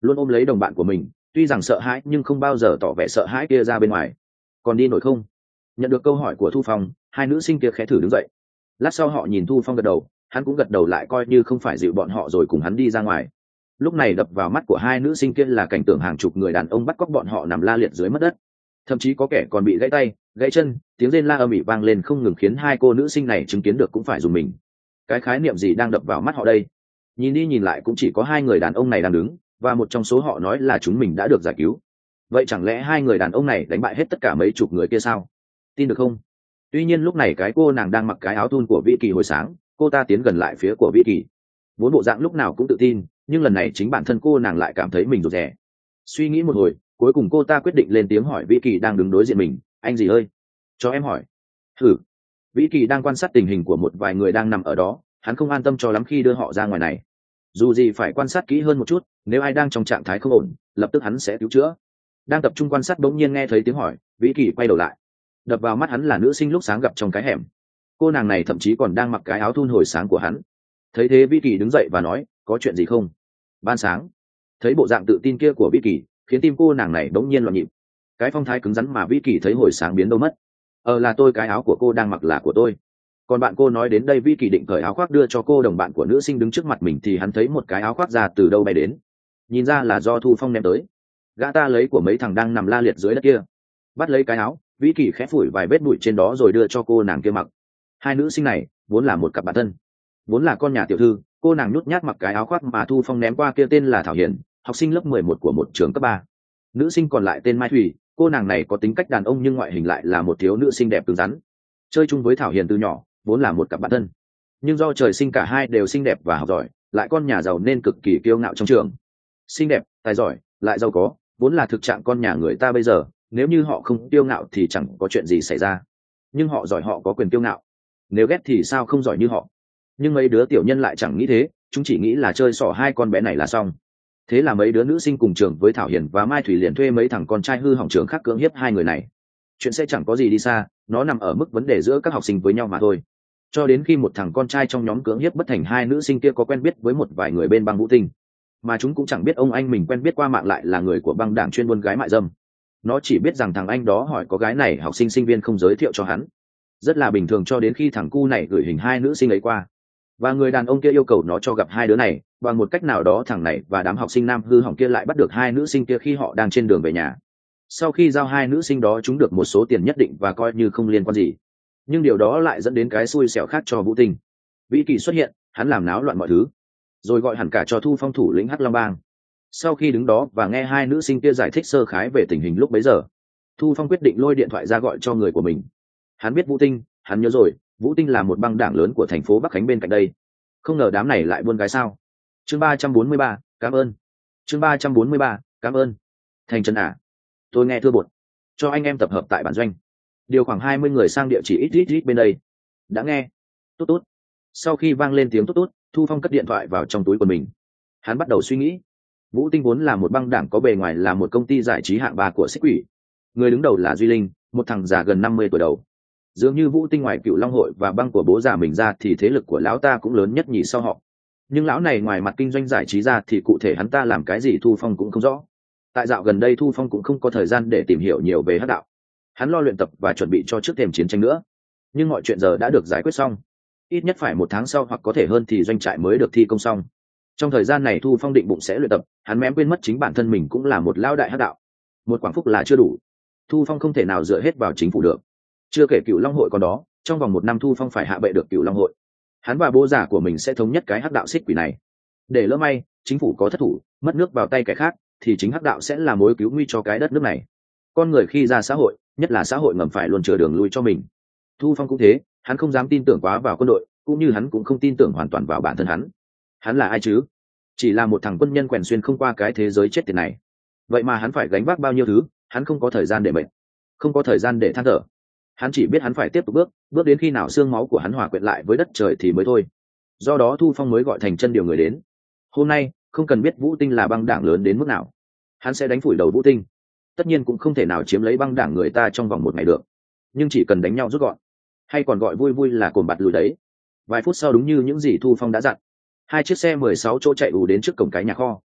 luôn ôm lấy đồng bạn của mình, tuy rằng sợ hãi nhưng không bao giờ tỏ vẻ sợ hãi kia ra bên ngoài. Còn đi nổi không? Nhận được câu hỏi của Thu Phong, hai nữ sinh kia khẽ thử đứng dậy. Lát sau họ nhìn Thu Phong gật đầu, hắn cũng gật đầu lại coi như không phải dịu bọn họ rồi cùng hắn đi ra ngoài. Lúc này đập vào mắt của hai nữ sinh kia là cảnh tượng hàng chục người đàn ông bắt cóc bọn họ nằm la liệt dưới mất đất, thậm chí có kẻ còn bị gãy tay gãy chân, tiếng rên la âm ỉ vang lên không ngừng khiến hai cô nữ sinh này chứng kiến được cũng phải dùng mình. Cái khái niệm gì đang đập vào mắt họ đây? Nhìn đi nhìn lại cũng chỉ có hai người đàn ông này đang đứng, và một trong số họ nói là chúng mình đã được giải cứu. Vậy chẳng lẽ hai người đàn ông này đánh bại hết tất cả mấy chục người kia sao? Tin được không? Tuy nhiên lúc này cái cô nàng đang mặc cái áo thun của Vĩ Kỳ hồi sáng, cô ta tiến gần lại phía của Vĩ Kỳ. Vốn bộ dạng lúc nào cũng tự tin, nhưng lần này chính bản thân cô nàng lại cảm thấy mình rụt rè. Suy nghĩ một hồi, cuối cùng cô ta quyết định lên tiếng hỏi Vĩ Kỳ đang đứng đối diện mình, anh gì ơi? Cho em hỏi. Thử. Vĩ Kỳ đang quan sát tình hình của một vài người đang nằm ở đó, hắn không an tâm cho lắm khi đưa họ ra ngoài này. Dù gì phải quan sát kỹ hơn một chút, nếu ai đang trong trạng thái không ổn, lập tức hắn sẽ cứu chữa. Đang tập trung quan sát bỗng nhiên nghe thấy tiếng hỏi, Vĩ Kỳ quay đầu lại. Đập vào mắt hắn là nữ sinh lúc sáng gặp trong cái hẻm. Cô nàng này thậm chí còn đang mặc cái áo thun hồi sáng của hắn. Thấy thế Vĩ Kỳ đứng dậy và nói, có chuyện gì không? Ban sáng. Thấy bộ dạng tự tin kia của Vĩ Kỳ, khiến tim cô nàng này bỗng nhiên loạn nhịp. Cái phong thái cứng rắn mà Vĩ Kỳ thấy hồi sáng biến đâu mất. Ờ là tôi, cái áo của cô đang mặc là của tôi. Còn bạn cô nói đến đây, Vĩ Kỳ định cởi áo khoác đưa cho cô đồng bạn của nữ sinh đứng trước mặt mình thì hắn thấy một cái áo khoác ra từ đâu bay đến. Nhìn ra là do Thu Phong ném tới. Gã ta lấy của mấy thằng đang nằm la liệt dưới đất kia. Bắt lấy cái áo, Vĩ Kỳ khẽ phủi vài vết bụi trên đó rồi đưa cho cô nàng kia mặc. Hai nữ sinh này vốn là một cặp bạn thân, vốn là con nhà tiểu thư. Cô nàng nhút nhát mặc cái áo khoác mà Thu Phong ném qua kia tên là Thảo Hiền, học sinh lớp mười một của một trường cấp ba. Nữ sinh còn lại tên Mai Thủy, cô nàng này có tính cách đàn ông nhưng ngoại hình lại là một thiếu nữ xinh đẹp cứng rắn. Chơi chung với Thảo Hiền từ nhỏ, vốn là một cặp bạn thân. Nhưng do trời sinh cả hai đều xinh đẹp và học giỏi, lại con nhà giàu nên cực kỳ kiêu ngạo trong trường. Xinh đẹp, tài giỏi, lại giàu có, vốn là thực trạng con nhà người ta bây giờ. Nếu như họ không kiêu ngạo thì chẳng có chuyện gì xảy ra. Nhưng họ giỏi, họ có quyền kiêu ngạo. Nếu ghét thì sao không giỏi như họ. Nhưng mấy đứa tiểu nhân lại chẳng nghĩ thế, chúng chỉ nghĩ là chơi xỏ hai con bé này là xong. Thế là mấy đứa nữ sinh cùng trường với Thảo Hiền và Mai Thủy liền thuê mấy thằng con trai hư hỏng trường khác cưỡng hiếp hai người này. Chuyện sẽ chẳng có gì đi xa, nó nằm ở mức vấn đề giữa các học sinh với nhau mà thôi. Cho đến khi một thằng con trai trong nhóm cưỡng hiếp bất thành hai nữ sinh kia có quen biết với một vài người bên băng Vũ Tinh, mà chúng cũng chẳng biết ông anh mình quen biết qua mạng lại là người của băng đảng chuyên buôn gái mại dâm. Nó chỉ biết rằng thằng anh đó hỏi có gái này học sinh sinh viên không giới thiệu cho hắn. Rất là bình thường cho đến khi thằng cu này gửi hình hai nữ sinh ấy qua, và người đàn ông kia yêu cầu nó cho gặp hai đứa này. Bằng một cách nào đó thằng này và đám học sinh nam hư hỏng kia lại bắt được hai nữ sinh kia khi họ đang trên đường về nhà. Sau khi giao hai nữ sinh đó chúng được một số tiền nhất định và coi như không liên quan gì. Nhưng điều đó lại dẫn đến cái xui xẻo khác cho Vũ Tinh. Vĩ Kỳ xuất hiện, hắn làm náo loạn mọi thứ, rồi gọi hẳn cả cho Thu Phong thủ lĩnh Hắc Long Bang. Sau khi đứng đó và nghe hai nữ sinh kia giải thích sơ khái về tình hình lúc bấy giờ, Thu Phong quyết định lôi điện thoại ra gọi cho người của mình. Hắn biết Vũ Tinh, hắn nhớ rồi, Vũ Tinh là một băng đảng lớn của thành phố Bắc Khánh bên cạnh đây. Không ngờ đám này lại buôn gái sao. Chương ba trăm bốn mươi ba, cảm ơn. Chương ba trăm bốn mươi ba, cảm ơn. Thành Trần à, tôi nghe thưa bột, cho anh em tập hợp tại bản doanh, điều khoảng hai mươi người sang địa chỉ ít ít ít bên đây. Đã nghe. Tốt tốt. Sau khi vang lên tiếng tốt tốt, Thu Phong cất điện thoại vào trong túi của mình. Hắn bắt đầu suy nghĩ. Vũ Tinh vốn là một băng đảng có bề ngoài là một công ty giải trí hạng ba của Xích Quỷ. Người đứng đầu là Duy Linh, một thằng già gần năm mươi tuổi đầu. Dường như Vũ Tinh ngoài Cựu Long hội và băng của bố già mình ra thì thế lực của lão ta cũng lớn nhất nhì sau họ. Nhưng lão này ngoài mặt kinh doanh giải trí ra thì cụ thể hắn ta làm cái gì Thu Phong cũng không rõ. Tại dạo gần đây Thu Phong cũng không có thời gian để tìm hiểu nhiều về hắc đạo. Hắn lo luyện tập và chuẩn bị cho trước thềm chiến tranh nữa. Nhưng mọi chuyện giờ đã được giải quyết xong. Ít nhất phải một tháng sau hoặc có thể hơn thì doanh trại mới được thi công xong. Trong thời gian này Thu Phong định bụng sẽ luyện tập, hắn mém quên mất chính bản thân mình cũng là một lão đại hắc đạo. Một quảng phúc là chưa đủ. Thu Phong không thể nào dựa hết vào chính phủ được. Chưa kể Cựu Long hội còn đó, trong vòng một năm Thu Phong phải hạ bệ được Cựu Long hội. Hắn và bố già của mình sẽ thống nhất cái hắc đạo Xích Quỷ này. Để lỡ may chính phủ có thất thủ, mất nước vào tay kẻ khác, thì chính hắc đạo sẽ là mối cứu nguy cho cái đất nước này. Con người khi ra xã hội, nhất là xã hội ngầm, phải luôn chừa đường lui cho mình. Thu Phong cũng thế, hắn không dám tin tưởng quá vào quân đội, cũng như hắn cũng không tin tưởng hoàn toàn vào bản thân hắn. Hắn là ai chứ? Chỉ là một thằng quân nhân quèn xuyên không qua cái thế giới chết tiệt này. Vậy mà hắn phải gánh vác bao nhiêu thứ, hắn không có thời gian để mệt, không có thời gian để than thở. Hắn chỉ biết hắn phải tiếp tục bước, bước đến khi nào xương máu của hắn hòa quyện lại với đất trời thì mới thôi. Do đó Thu Phong mới gọi Thành Chân điều người đến. Hôm nay, không cần biết Vũ Tinh là băng đảng lớn đến mức nào, hắn sẽ đánh phủi đầu Vũ Tinh. Tất nhiên cũng không thể nào chiếm lấy băng đảng người ta trong vòng một ngày được, nhưng chỉ cần đánh nhau rút gọn, hay còn gọi vui vui là cồn bạt lùi đấy. Vài phút sau, đúng như những gì Thu Phong đã dặn, hai chiếc xe mười sáu chỗ chạy ù đến trước cổng cái nhà kho.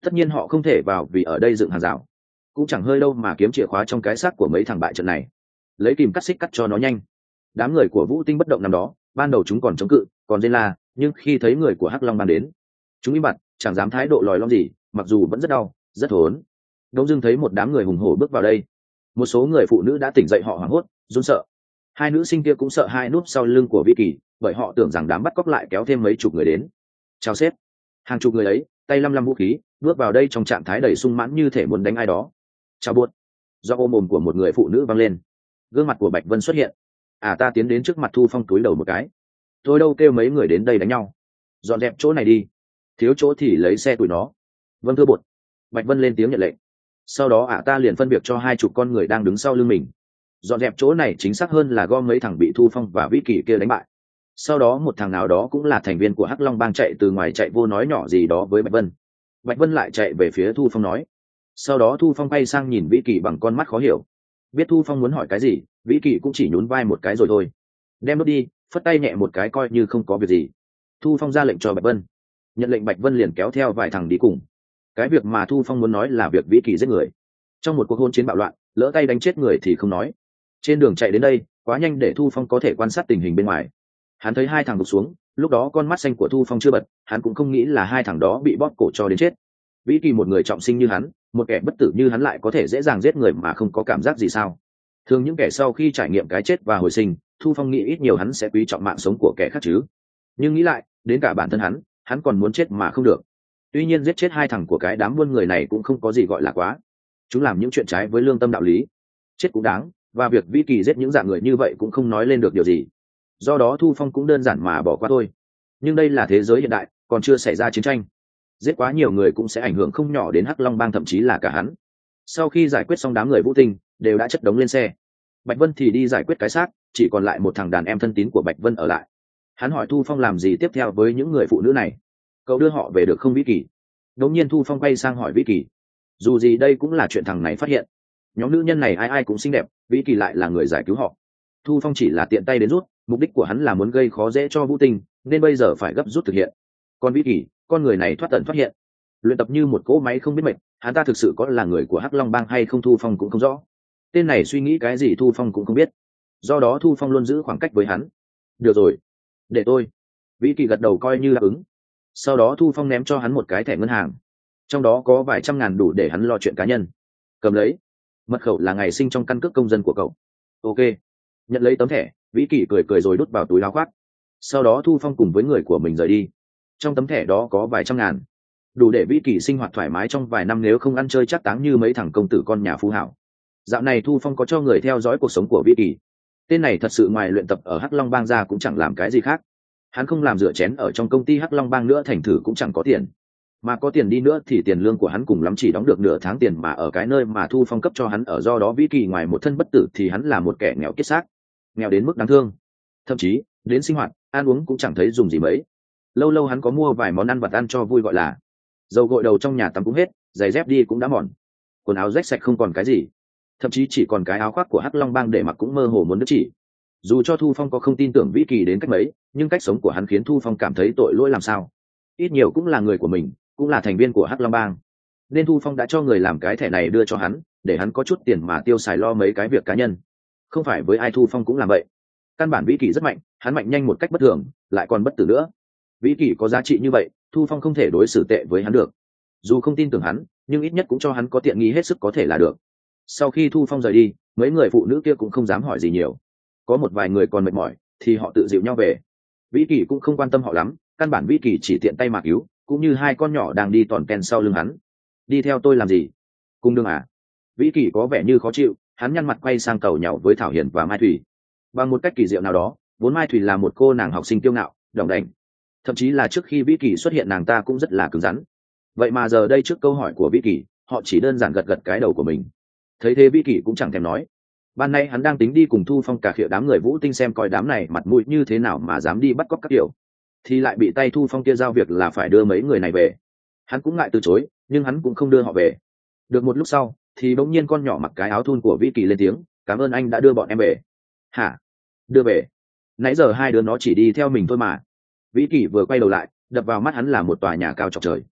tất nhiên họ không thể vào vì ở đây dựng hàng rào, cũng chẳng hơi đâu mà kiếm chìa khóa trong cái xác của mấy thằng bại trận này, lấy kìm cắt xích cắt cho nó nhanh. Đám người của Vũ Tinh bất động nằm đó, ban đầu chúng còn chống cự còn dên la, nhưng khi thấy người của Hắc Long Bang đến, chúng im bặt, chẳng dám thái độ lòi lõm gì, mặc dù vẫn rất đau rất thốn. Đông dưng thấy một đám người hùng hổ bước vào đây, một số người phụ nữ đã tỉnh dậy, họ hoảng hốt run sợ. Hai nữ sinh kia cũng sợ hai núp sau lưng của Vĩ Kỳ, bởi họ tưởng rằng đám bắt cóc lại kéo thêm mấy chục người đến. Chào sếp. Hàng chục người ấy tay lăm lăm vũ khí bước vào đây trong trạng thái đầy sung mãn, như thể muốn đánh ai đó. Chào buốt. Do ôm mồm của một người phụ nữ vang lên, gương mặt của Bạch Vân xuất hiện. À ta tiến đến trước mặt Thu Phong, túi đầu một cái. Tôi đâu kêu mấy người đến đây đánh nhau, dọn dẹp chỗ này đi, thiếu chỗ thì lấy xe tụi nó. Vâng thưa bột. Bạch Vân lên tiếng nhận lệnh. Sau đó ả ta liền phân biệt cho hai chục con người đang đứng sau lưng mình dọn dẹp chỗ này, chính xác hơn là gom mấy thằng bị Thu Phong và Vĩ Kỳ kia đánh bại. Sau đó một thằng nào đó cũng là thành viên của Hắc Long Bang chạy từ ngoài chạy vô, nói nhỏ gì đó với Bạch Vân. Bạch Vân lại chạy về phía Thu Phong nói. Sau đó Thu Phong bay sang nhìn Vĩ Kỳ bằng con mắt khó hiểu, biết Thu Phong muốn hỏi cái gì. Vĩ Kỳ cũng chỉ nhún vai một cái rồi thôi, đem đốt đi, phất tay nhẹ một cái coi như không có việc gì. Thu Phong ra lệnh cho Bạch Vân, nhận lệnh Bạch Vân liền kéo theo vài thằng đi cùng. Cái việc mà Thu Phong muốn nói là việc Vĩ Kỳ giết người trong một cuộc hôn chiến bạo loạn, lỡ tay đánh chết người thì không nói. Trên đường chạy đến đây quá nhanh để Thu Phong có thể quan sát tình hình bên ngoài. Hắn thấy hai thằng gục xuống, lúc đó con mắt xanh của Thu Phong chưa bật, hắn cũng không nghĩ là hai thằng đó bị bóp cổ cho đến chết. Vĩ Kỳ một người trọng sinh như hắn, một kẻ bất tử như hắn lại có thể dễ dàng giết người mà không có cảm giác gì sao? Thường những kẻ sau khi trải nghiệm cái chết và hồi sinh, Thu Phong nghĩ ít nhiều hắn sẽ quý trọng mạng sống của kẻ khác chứ. Nhưng nghĩ lại, đến cả bản thân hắn, hắn còn muốn chết mà không được. Tuy nhiên giết chết hai thằng của cái đám buôn người này cũng không có gì gọi là quá. Chúng làm những chuyện trái với lương tâm đạo lý, chết cũng đáng, và việc Vĩ Kỳ giết những dạng người như vậy cũng không nói lên được điều gì. Do đó Thu Phong cũng đơn giản mà bỏ qua thôi. Nhưng đây là thế giới hiện đại, còn chưa xảy ra chiến tranh, giết quá nhiều người cũng sẽ ảnh hưởng không nhỏ đến Hắc Long Bang, thậm chí là cả hắn. Sau khi giải quyết xong đám người Vũ Tinh đều đã chất đống lên xe, Bạch Vân thì đi giải quyết cái xác, chỉ còn lại một thằng đàn em thân tín của Bạch Vân ở lại. Hắn hỏi Thu Phong làm gì tiếp theo với những người phụ nữ này, cậu đưa họ về được không Vĩ Kỳ? Đột nhiên Thu Phong quay sang hỏi Vĩ Kỳ. Dù gì đây cũng là chuyện thằng này phát hiện, nhóm nữ nhân này ai ai cũng xinh đẹp, Vĩ Kỳ lại là người giải cứu họ. Thu Phong chỉ là tiện tay đến rút, mục đích của hắn là muốn gây khó dễ cho Vũ Tinh, nên bây giờ phải gấp rút thực hiện. Còn Vĩ Kỳ, con người này thoát tận thoát hiện, luyện tập như một cỗ máy không biết mệt, hắn ta thực sự có là người của Hắc Long Bang hay không Thu Phong cũng không rõ. Tên này suy nghĩ cái gì Thu Phong cũng không biết, do đó Thu Phong luôn giữ khoảng cách với hắn. Được rồi, để tôi. Vĩ Kỳ gật đầu coi như đáp ứng. Sau đó Thu Phong ném cho hắn một cái thẻ ngân hàng, trong đó có vài trăm ngàn đủ để hắn lo chuyện cá nhân. Cầm lấy, mật khẩu là ngày sinh trong căn cước công dân của cậu. Ok. Nhận lấy tấm thẻ, Vĩ Kỳ cười cười rồi đút vào túi áo khoác. Sau đó Thu Phong cùng với người của mình rời đi. Trong tấm thẻ đó có vài trăm ngàn, đủ để Vĩ Kỳ sinh hoạt thoải mái trong vài năm nếu không ăn chơi chắc táng như mấy thằng công tử con nhà phú hảo. Dạo này Thu Phong có cho người theo dõi cuộc sống của Vĩ Kỳ. Tên này thật sự ngoài luyện tập ở Hắc Long Bang ra cũng chẳng làm cái gì khác. Hắn không làm rửa chén ở trong công ty Hắc Long Bang nữa, thành thử cũng chẳng có tiền. Mà có tiền đi nữa thì tiền lương của hắn cùng lắm chỉ đóng được nửa tháng tiền mà ở cái nơi mà Thu Phong cấp cho hắn ở, do đó Vĩ Kỳ ngoài một thân bất tử thì hắn là một kẻ nghèo kiết xác, nghèo đến mức đáng thương. Thậm chí đến sinh hoạt ăn uống cũng chẳng thấy dùng gì mấy. Lâu lâu hắn có mua vài món ăn vặt ăn cho vui, gọi là dầu gội đầu trong nhà tắm cũng hết, giày dép đi cũng đã mòn, quần áo rách sạch không còn cái gì, thậm chí chỉ còn cái áo khoác của Hắc Long Bang để mặc cũng mơ hồ muốn đứt chỉ. Dù cho Thu Phong có không tin tưởng Vĩ Kỳ đến cách mấy, nhưng cách sống của hắn khiến Thu Phong cảm thấy tội lỗi làm sao. Ít nhiều cũng là người của mình, cũng là thành viên của Hắc Long Bang, nên Thu Phong đã cho người làm cái thẻ này đưa cho hắn, để hắn có chút tiền mà tiêu xài lo mấy cái việc cá nhân. Không phải với ai Thu Phong cũng làm vậy. Căn bản Vĩ Kỳ rất mạnh, hắn mạnh nhanh một cách bất thường, lại còn bất tử nữa. Vĩ Kỳ có giá trị như vậy, Thu Phong không thể đối xử tệ với hắn được. Dù không tin tưởng hắn, nhưng ít nhất cũng cho hắn có tiện nghi hết sức có thể là được. Sau khi Thu Phong rời đi, mấy người phụ nữ kia cũng không dám hỏi gì nhiều. Có một vài người còn mệt mỏi thì họ tự dịu nhau về. Vĩ Kỳ cũng không quan tâm họ lắm, căn bản Vĩ Kỳ chỉ tiện tay mà cứu, cũng như hai con nhỏ đang đi tòn ken sau lưng hắn. Đi theo tôi làm gì? Cung đường à? Vĩ Kỳ có vẻ như khó chịu, hắn nhăn mặt quay sang cầu nhậu với Thảo Hiền và Mai Thủy. Bằng một cách kỳ diệu nào đó, vốn Mai Thủy là một cô nàng học sinh kiêu ngạo, đỏng đảnh, thậm chí là trước khi Vĩ Kỳ xuất hiện nàng ta cũng rất là cứng rắn. Vậy mà giờ đây trước câu hỏi của Vĩ Kỳ, họ chỉ đơn giản gật gật cái đầu của mình. Thấy thế Vĩ Kỳ cũng chẳng thèm nói. Ban nay hắn đang tính đi cùng Thu Phong cà khịa đám người Vũ Tinh xem coi đám này mặt mũi như thế nào mà dám đi bắt cóc các kiểu, thì lại bị tay Thu Phong kia giao việc là phải đưa mấy người này về. Hắn cũng ngại từ chối, nhưng hắn cũng không đưa họ về. Được một lúc sau thì bỗng nhiên con nhỏ mặc cái áo thun của Vĩ Kỳ lên tiếng, cảm ơn anh đã đưa bọn em về. Hả? Đưa về? Nãy giờ hai đứa nó chỉ đi theo mình thôi mà. Vĩ Kỳ vừa quay đầu lại, đập vào mắt hắn là một tòa nhà cao chọc trời.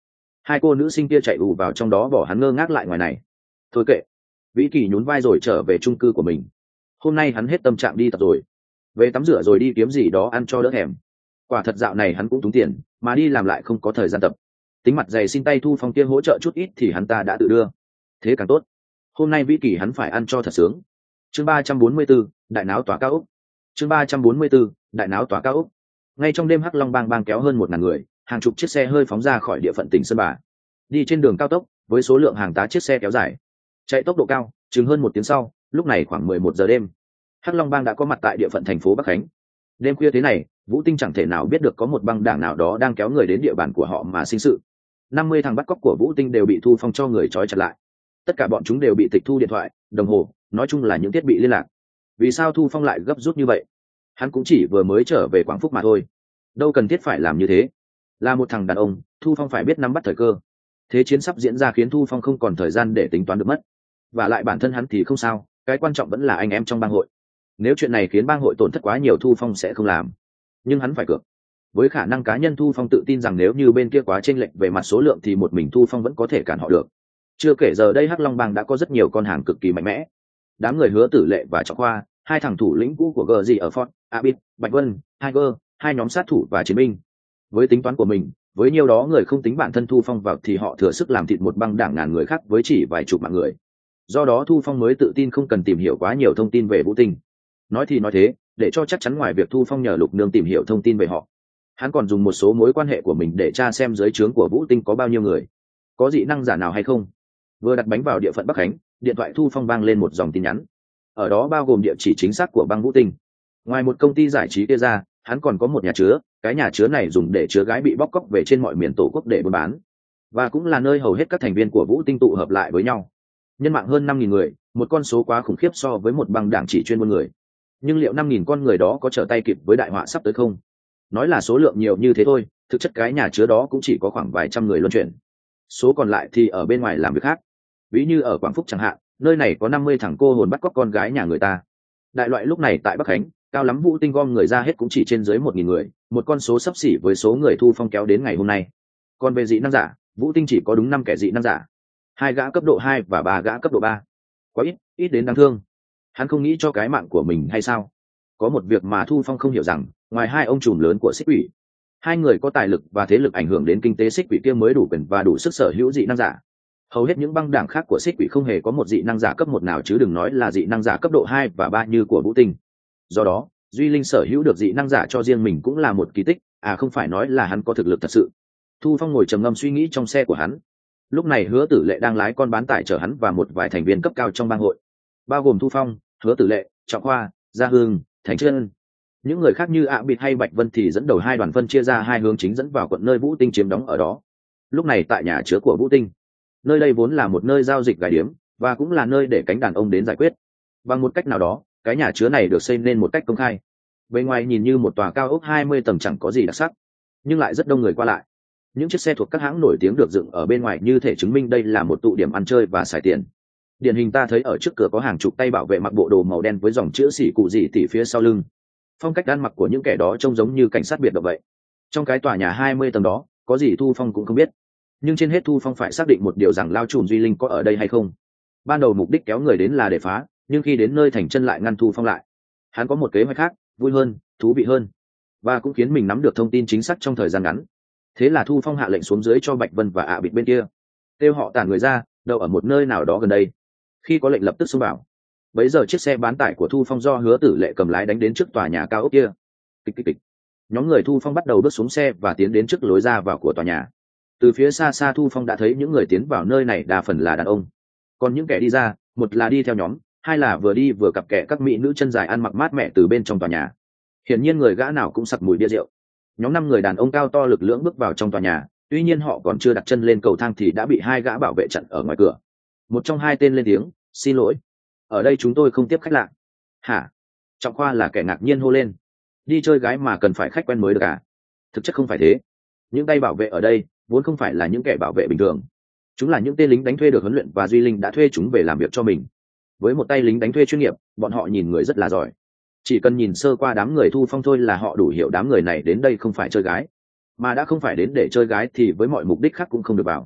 Hai cô nữ sinh kia chạy ù vào trong đó bỏ hắn ngơ ngác lại ngoài này. Thôi kệ. Vĩ Kỳ nhún vai rồi trở về chung cư của mình. Hôm nay hắn hết tâm trạng đi tập rồi, về tắm rửa rồi đi kiếm gì đó ăn cho đỡ thèm. Quả thật dạo này hắn cũng túng tiền, mà đi làm lại không có thời gian tập. Tính mặt dày xin tay Thu Phong kia hỗ trợ chút ít thì hắn ta đã tự đưa, thế càng tốt. Hôm nay Vĩ Kỳ hắn phải ăn cho thật sướng. Chương ba trăm bốn mươi 4, đại náo tỏa cao ốc. Chương ba trăm bốn mươi 4, đại náo tỏa cao ốc. Ngay trong đêm Hắc Long bang bang kéo hơn một ngàn người, hàng chục chiếc xe hơi phóng ra khỏi địa phận tỉnh Sơn Bà, đi trên đường cao tốc với số lượng hàng tá chiếc xe kéo dài, chạy tốc độ cao. Chừng hơn một tiếng sau, lúc này khoảng mười một giờ đêm, Hắc Long bang đã có mặt tại địa phận thành phố Bắc Khánh. Đêm khuya thế này, Vũ Tinh chẳng thể nào biết được có một băng đảng nào đó đang kéo người đến địa bàn của họ mà sinh sự. Năm mươi thằng bắt cóc của Vũ Tinh đều bị Thu Phong cho người trói chặt lại. Tất cả bọn chúng đều bị tịch thu điện thoại, đồng hồ, nói chung là những thiết bị liên lạc. Vì sao Thu Phong lại gấp rút như vậy? Hắn cũng chỉ vừa mới trở về Quảng Phúc mà thôi, đâu cần thiết phải làm như thế. Là một thằng đàn ông, Thu Phong phải biết nắm bắt thời cơ. Thế chiến sắp diễn ra khiến Thu Phong không còn thời gian để tính toán được mất. Và lại bản thân hắn thì không sao, cái quan trọng vẫn là anh em trong bang hội. Nếu chuyện này khiến bang hội tổn thất quá nhiều Thu Phong sẽ không làm, nhưng hắn phải cược. Với khả năng cá nhân Thu Phong tự tin rằng nếu như bên kia quá chênh lệch về mặt số lượng thì một mình Thu Phong vẫn có thể cản họ được. Chưa kể giờ đây Hắc Long bang đã có rất nhiều con hàng cực kỳ mạnh mẽ. Đám người Hứa Tử Lệ và Trọng Khoa, hai thằng thủ lĩnh cũ của G gì ở Fort, Abit, Bạch Vân, Tiger, hai nhóm sát thủ và chiến binh. Với tính toán của mình, với nhiều đó người không tính bản thân Thu Phong vào thì họ thừa sức làm thịt một băng đảng ngàn người khác với chỉ vài chục mạng người. Do đó Thu Phong mới tự tin không cần tìm hiểu quá nhiều thông tin về Vũ Tinh. Nói thì nói thế, để cho chắc chắn ngoài việc Thu Phong nhờ Lục Nương tìm hiểu thông tin về họ, hắn còn dùng một số mối quan hệ của mình để tra xem dưới trướng của Vũ Tinh có bao nhiêu người, có dị năng giả nào hay không. Vừa đặt bánh vào địa phận Bắc Khánh, điện thoại Thu Phong vang lên một dòng tin nhắn. Ở đó bao gồm địa chỉ chính xác của băng Vũ Tinh. Ngoài một công ty giải trí kia ra, hắn còn có một nhà chứa, cái nhà chứa này dùng để chứa gái bị bóc cóc về trên mọi miền tổ quốc để buôn bán, và cũng là nơi hầu hết các thành viên của Vũ Tinh tụ hợp lại với nhau. Nhân mạng hơn năm nghìn người, một con số quá khủng khiếp so với một băng đảng chỉ chuyên buôn người. Nhưng liệu năm nghìn con người đó có trở tay kịp với đại họa sắp tới không? Nói là số lượng nhiều như thế thôi, thực chất cái nhà chứa đó cũng chỉ có khoảng vài trăm người luân chuyển. Số còn lại thì ở bên ngoài làm việc khác. Ví như ở Quảng Phúc chẳng hạn, nơi này có năm mươi thằng cô hồn bắt cóc con gái nhà người ta. Đại loại lúc này tại Bắc Khánh, cao lắm Vũ Tinh gom người ra hết cũng chỉ trên dưới một nghìn người, một con số xấp xỉ với số người Thu Phong kéo đến ngày hôm nay. Còn về dị năng giả, Vũ Tinh chỉ có đúng năm kẻ dị năng giả, hai gã cấp độ hai và ba gã cấp độ ba. Quá ít, ít đến đáng thương. Hắn không nghĩ cho cái mạng của mình hay sao? Có một việc mà Thu Phong không hiểu rằng, ngoài hai ông trùm lớn của Xích Quỷ, hai người có tài lực và thế lực ảnh hưởng đến kinh tế Xích Quỷ kia mới đủ quyền và đủ sức sở hữu dị năng giả. Hầu hết những băng đảng khác của Xích Quỷ không hề có một dị năng giả cấp một nào, chứ đừng nói là dị năng giả cấp độ hai và ba như của Vũ Tinh. Do đó, Duy Linh sở hữu được dị năng giả cho riêng mình cũng là một kỳ tích, à không phải nói là hắn có thực lực thật sự. Thu Phong ngồi trầm ngâm suy nghĩ trong xe của hắn. Lúc này Hứa Tử Lệ đang lái con bán tải chở hắn và một vài thành viên cấp cao trong bang hội, bao gồm Thu Phong, Hứa Tử Lệ, Trọng Khoa, Gia Hương, Thành Trân. Những người khác như ạ Bịt hay Bạch Vân thì dẫn đầu hai đoàn phân chia ra hai hướng chính dẫn vào quận nơi Vũ Tinh chiếm đóng ở đó. Lúc này tại nhà chứa của Vũ Tinh, nơi đây vốn là một nơi giao dịch gái điếm và cũng là nơi để cánh đàn ông đến giải quyết. Bằng một cách nào đó, cái nhà chứa này được xây nên một cách công khai. Bên ngoài nhìn như một tòa cao ốc hai mươi tầng chẳng có gì đặc sắc, nhưng lại rất đông người qua lại. Những chiếc xe thuộc các hãng nổi tiếng được dựng ở bên ngoài như thể chứng minh đây là một tụ điểm ăn chơi và xài tiền. Điển hình ta thấy ở trước cửa có hàng chục tay bảo vệ mặc bộ đồ màu đen với dòng chữ xỉ cụ gì tỉ phía sau lưng. Phong cách ăn mặc của những kẻ đó trông giống như cảnh sát biệt động vậy. Trong cái tòa nhà hai mươi tầng đó, có gì Thu Phong cũng không biết. Nhưng trên hết Thu Phong phải xác định một điều rằng lao trùm Duy Linh có ở đây hay không. Ban đầu mục đích kéo người đến là để phá, nhưng khi đến nơi Thành Chân lại ngăn Thu Phong lại. Hắn có một kế hoạch khác, vui hơn, thú vị hơn, và cũng khiến mình nắm được thông tin chính xác trong thời gian ngắn. Thế là Thu Phong hạ lệnh xuống dưới cho Bạch Vân và ạ Bịt bên kia, kêu họ tản người ra, đậu ở một nơi nào đó gần đây. Khi có lệnh lập tức xông vào. Bấy giờ chiếc xe bán tải của Thu Phong do Hứa Tử Lệ cầm lái đánh đến trước tòa nhà cao ốc kia. Kịch kịch kịch. Nhóm người Thu Phong bắt đầu bước xuống xe và tiến đến trước lối ra vào của tòa nhà. Từ phía xa xa Thu Phong đã thấy những người tiến vào nơi này đa phần là đàn ông. Còn những kẻ đi ra, một là đi theo nhóm, hai là vừa đi vừa cặp kè các mỹ nữ chân dài ăn mặc mát mẻ từ bên trong tòa nhà. Hiển nhiên người gã nào cũng sặc mùi bia rượu. Nhóm năm người đàn ông cao to lực lưỡng bước vào trong tòa nhà, tuy nhiên họ còn chưa đặt chân lên cầu thang thì đã bị hai gã bảo vệ chặn ở ngoài cửa. Một trong hai tên lên tiếng, xin lỗi, ở đây chúng tôi không tiếp khách lạ. Hả? Trọng Khoa là kẻ ngạc nhiên hô lên. Đi chơi gái mà cần phải khách quen mới được à? Thực chất không phải thế. Những tay bảo vệ ở đây vốn không phải là những kẻ bảo vệ bình thường. Chúng là những tên lính đánh thuê được huấn luyện và Duy Linh đã thuê chúng về làm việc cho mình. Với một tay lính đánh thuê chuyên nghiệp, bọn họ nhìn người rất là giỏi. Chỉ cần nhìn sơ qua đám người Thu Phong thôi là họ đủ hiểu đám người này đến đây không phải chơi gái, mà đã không phải đến để chơi gái thì với mọi mục đích khác cũng không được vào.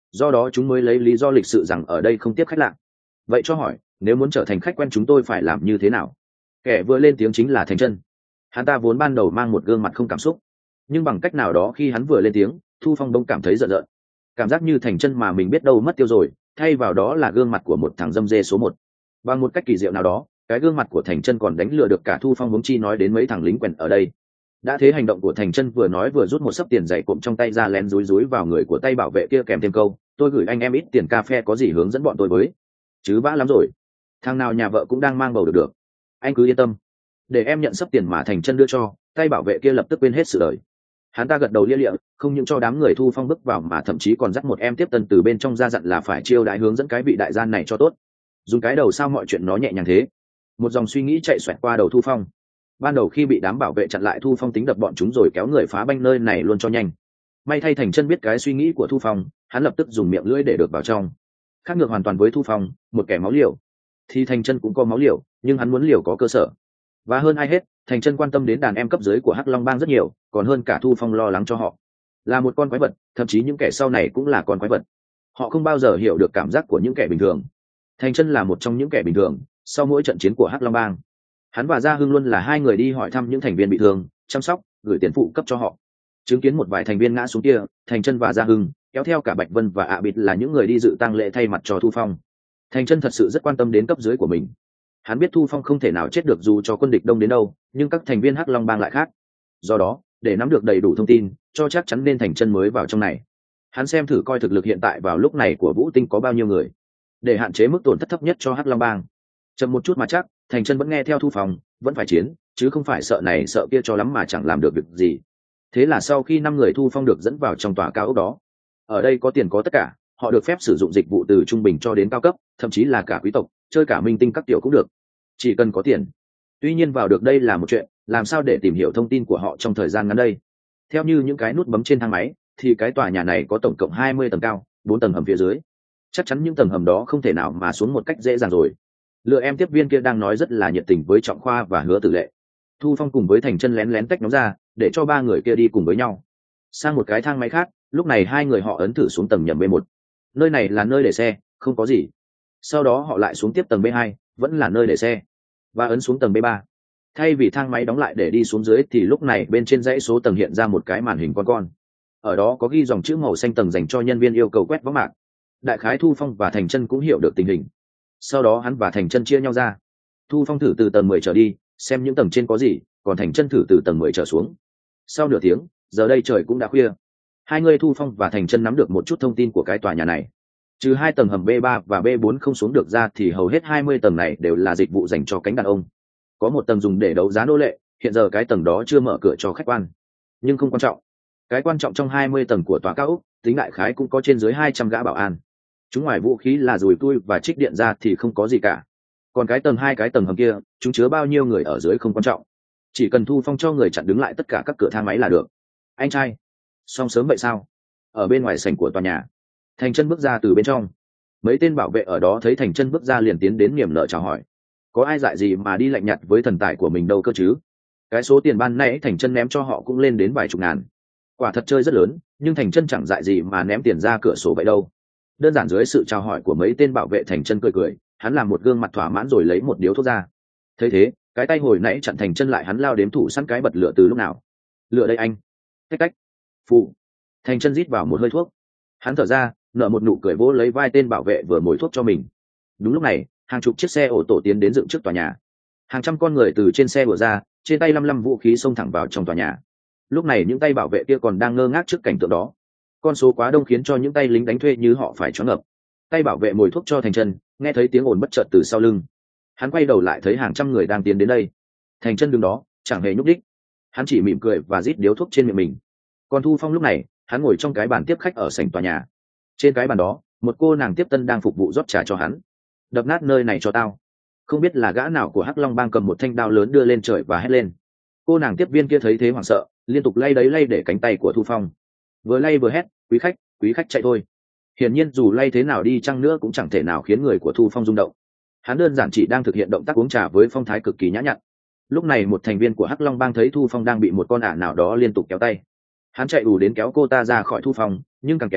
do đó chúng mới lấy lý do lịch sự rằng ở đây không tiếp khách lạ. Vậy cho hỏi, nếu muốn trở thành khách quen chúng tôi phải làm như thế nào? Kẻ vừa lên tiếng chính là Thành Chân. Hắn ta vốn ban đầu mang một gương mặt không cảm xúc, nhưng bằng cách nào đó khi hắn vừa lên tiếng, Thu Phong bỗng cảm thấy giận giận, cảm giác như Thành Chân mà mình biết đâu mất tiêu rồi, thay vào đó là gương mặt của một thằng dâm dê số một. Bằng một cách kỳ diệu nào đó, cái gương mặt của Thành Chân còn đánh lừa được cả Thu Phong, huống chi nói đến mấy thằng lính quèn ở đây. Đã thế hành động của Thành Chân vừa nói vừa rút một xấp tiền dày cộm trong tay ra lén rúi rúi vào người của tay bảo vệ kia, kèm thêm câu: tôi gửi anh em ít tiền cà phê, có gì hướng dẫn bọn tôi với. Chứ vã lắm rồi, thằng nào nhà vợ cũng đang mang bầu được được, anh cứ yên tâm, để em nhận xấp tiền mà Thành Chân đưa cho. Tay bảo vệ kia lập tức quên hết sự đời. Hắn ta gật đầu lia lịa, không những cho đám người Thu Phong bước vào mà thậm chí còn dắt một em tiếp tân từ bên trong ra, dặn là phải chiêu đãi hướng dẫn cái vị đại gian này cho tốt. Dùng cái đầu sao mọi chuyện nó nhẹ nhàng thế? Một dòng suy nghĩ chạy xoẹt qua đầu Thu Phong. Ban đầu khi bị đám bảo vệ chặn lại, Thu Phong tính đập bọn chúng rồi kéo người phá banh nơi này luôn cho nhanh. May thay Thành Chân biết cái suy nghĩ của Thu Phong, hắn lập tức dùng miệng lưỡi để được vào trong. Khác ngược hoàn toàn với Thu Phong, một kẻ máu liều, thì Thành Chân cũng có máu liều, nhưng hắn muốn liều có cơ sở. Và hơn ai hết, Thành Chân quan tâm đến đàn em cấp dưới của Hắc Long Bang rất nhiều, còn hơn cả Thu Phong lo lắng cho họ. Là một con quái vật, thậm chí những kẻ sau này cũng là con quái vật. Họ không bao giờ hiểu được cảm giác của những kẻ bình thường. Thành Chân là một trong những kẻ bình thường. Sau mỗi trận chiến của Hắc Long Bang, hắn và Gia Hưng luôn là hai người đi hỏi thăm những thành viên bị thương, chăm sóc, gửi tiền phụ cấp cho họ. Chứng kiến một vài thành viên ngã xuống kia, Thành Chân và Gia Hưng kéo theo cả Bạch Vân và ạ Bịt là những người đi dự tang lễ thay mặt cho Thu Phong. Thành Chân thật sự rất quan tâm đến cấp dưới của mình. Hắn biết Thu Phong không thể nào chết được dù cho quân địch đông đến đâu, nhưng các thành viên Hắc Long Bang lại khác. Do đó, để nắm được đầy đủ thông tin, cho chắc chắn nên Thành Chân mới vào trong này. Hắn xem thử coi thực lực hiện tại vào lúc này của Vũ Tinh có bao nhiêu người, để hạn chế mức tổn thất thấp nhất cho Hắc Long Bang. Chậm một chút mà chắc, Thành Chân vẫn nghe theo Thu Phong, vẫn phải chiến, chứ không phải sợ này sợ kia cho lắm mà chẳng làm được việc gì. Thế là sau khi năm người Thu Phong được dẫn vào trong tòa cao ốc đó, ở đây có tiền có tất cả, họ được phép sử dụng dịch vụ từ trung bình cho đến cao cấp, thậm chí là cả quý tộc, chơi cả minh tinh các tiểu cũng được, chỉ cần có tiền. Tuy nhiên vào được đây là một chuyện, làm sao để tìm hiểu thông tin của họ trong thời gian ngắn đây? Theo như những cái nút bấm trên thang máy, thì cái tòa nhà này có tổng cộng hai mươi tầng cao, bốn tầng hầm phía dưới. Chắc chắn những tầng hầm đó không thể nào mà xuống một cách dễ dàng rồi. Lựa em tiếp viên kia đang nói rất là nhiệt tình với Trọng Khoa và Hứa Tử Lệ. Thu Phong cùng với Thành Chân lén lén tách nhóm ra, để cho ba người kia đi cùng với nhau sang một cái thang máy khác. Lúc này hai người họ ấn thử xuống tầng nhầm B một. Nơi này là nơi để xe, không có gì. Sau đó họ lại xuống tiếp tầng B hai, vẫn là nơi để xe, và ấn xuống tầng B ba. Thay vì thang máy đóng lại để đi xuống dưới thì lúc này bên trên dãy số tầng hiện ra một cái màn hình con con. Ở đó có ghi dòng chữ màu xanh tầng dành cho nhân viên yêu cầu quét võng mạc. Đại khái Thu Phong và Thành Chân cũng hiểu được tình hình. Sau đó hắn và Thành Chân chia nhau ra. Thu Phong thử từ tầng mười trở đi, xem những tầng trên có gì, còn Thành Chân thử từ tầng mười trở xuống. Sau nửa tiếng, giờ đây trời cũng đã khuya. Hai người Thu Phong và Thành Chân nắm được một chút thông tin của cái tòa nhà này. Trừ hai tầng hầm B ba và B bốn không xuống được ra thì hầu hết hai mươi tầng này đều là dịch vụ dành cho cánh đàn ông. Có một tầng dùng để đấu giá nô lệ, hiện giờ cái tầng đó chưa mở cửa cho khách quan. Nhưng không quan trọng. Cái quan trọng trong hai mươi tầng của tòa cao ốc, tính đại khái cũng có trên dưới hai trăm gã bảo an. Chúng ngoài vũ khí là dùi tui và trích điện ra thì không có gì cả. Còn cái tầng hai, cái tầng hầm kia, chúng chứa bao nhiêu người ở dưới không quan trọng. Chỉ cần Thu Phong cho người chặn đứng lại tất cả các cửa thang máy là được. Anh trai, xong sớm vậy sao? Ở bên ngoài sảnh của tòa nhà, Thành Chân bước ra từ bên trong. Mấy tên bảo vệ ở đó thấy Thành Chân bước ra liền tiến đến niềm nở chào hỏi. Có ai dại gì mà đi lạnh nhạt với thần tài của mình đâu cơ chứ? Cái số tiền ban nãy Thành Chân ném cho họ cũng lên đến vài chục ngàn. Quả thật chơi rất lớn, nhưng Thành Chân chẳng dại gì mà ném tiền ra cửa sổ vậy đâu. Đơn giản dưới sự chào hỏi của mấy tên bảo vệ, Thành Chân cười cười, hắn làm một gương mặt thỏa mãn rồi lấy một điếu thuốc ra. Thấy thế, cái tay hồi nãy chặn Thành Chân lại, hắn lao đếm thủ sẵn cái bật lửa từ lúc nào. Lửa đây anh. Cách cách. Phụ. Thành Chân rít vào một hơi thuốc. Hắn thở ra, nở một nụ cười vỗ lấy vai tên bảo vệ vừa mồi thuốc cho mình. Đúng lúc này, hàng chục chiếc xe ô tô tiến đến dựng trước tòa nhà. Hàng trăm con người từ trên xe vừa ra, trên tay lăm lăm vũ khí xông thẳng vào trong tòa nhà. Lúc này những tay bảo vệ kia còn đang ngơ ngác trước cảnh tượng đó. Con số quá đông khiến cho những tay lính đánh thuê như họ phải choáng ngợp. Tay bảo vệ mồi thuốc cho Thành Chân, nghe thấy tiếng ồn bất chợt từ sau lưng. Hắn quay đầu lại thấy hàng trăm người đang tiến đến đây. Thành Chân đứng đó, chẳng hề nhúc nhích. Hắn chỉ mỉm cười và rít điếu thuốc trên miệng mình. Còn Thu Phong lúc này, hắn ngồi trong cái bàn tiếp khách ở sảnh tòa nhà. Trên cái bàn đó, một cô nàng tiếp tân đang phục vụ rót trà cho hắn. Đập nát nơi này cho tao. Không biết là gã nào của Hắc Long Bang cầm một thanh đao lớn đưa lên trời và hét lên. Cô nàng tiếp viên kia thấy thế hoảng sợ, liên tục lay đấy lay để cánh tay của Thu Phong. Vừa lay vừa hét, quý khách, quý khách chạy thôi. Hiển nhiên dù lay thế nào đi chăng nữa cũng chẳng thể nào khiến người của Thu Phong rung động. Hắn đơn giản chỉ đang thực hiện động tác uống trà với phong thái cực kỳ nhã nhặn. Lúc này một thành viên của Hắc Long Bang thấy Thu Phong đang bị một con ả nào đó liên tục kéo tay. Hắn chạy ù đến kéo cô ta ra khỏi Thu Phong, nhưng càng kéo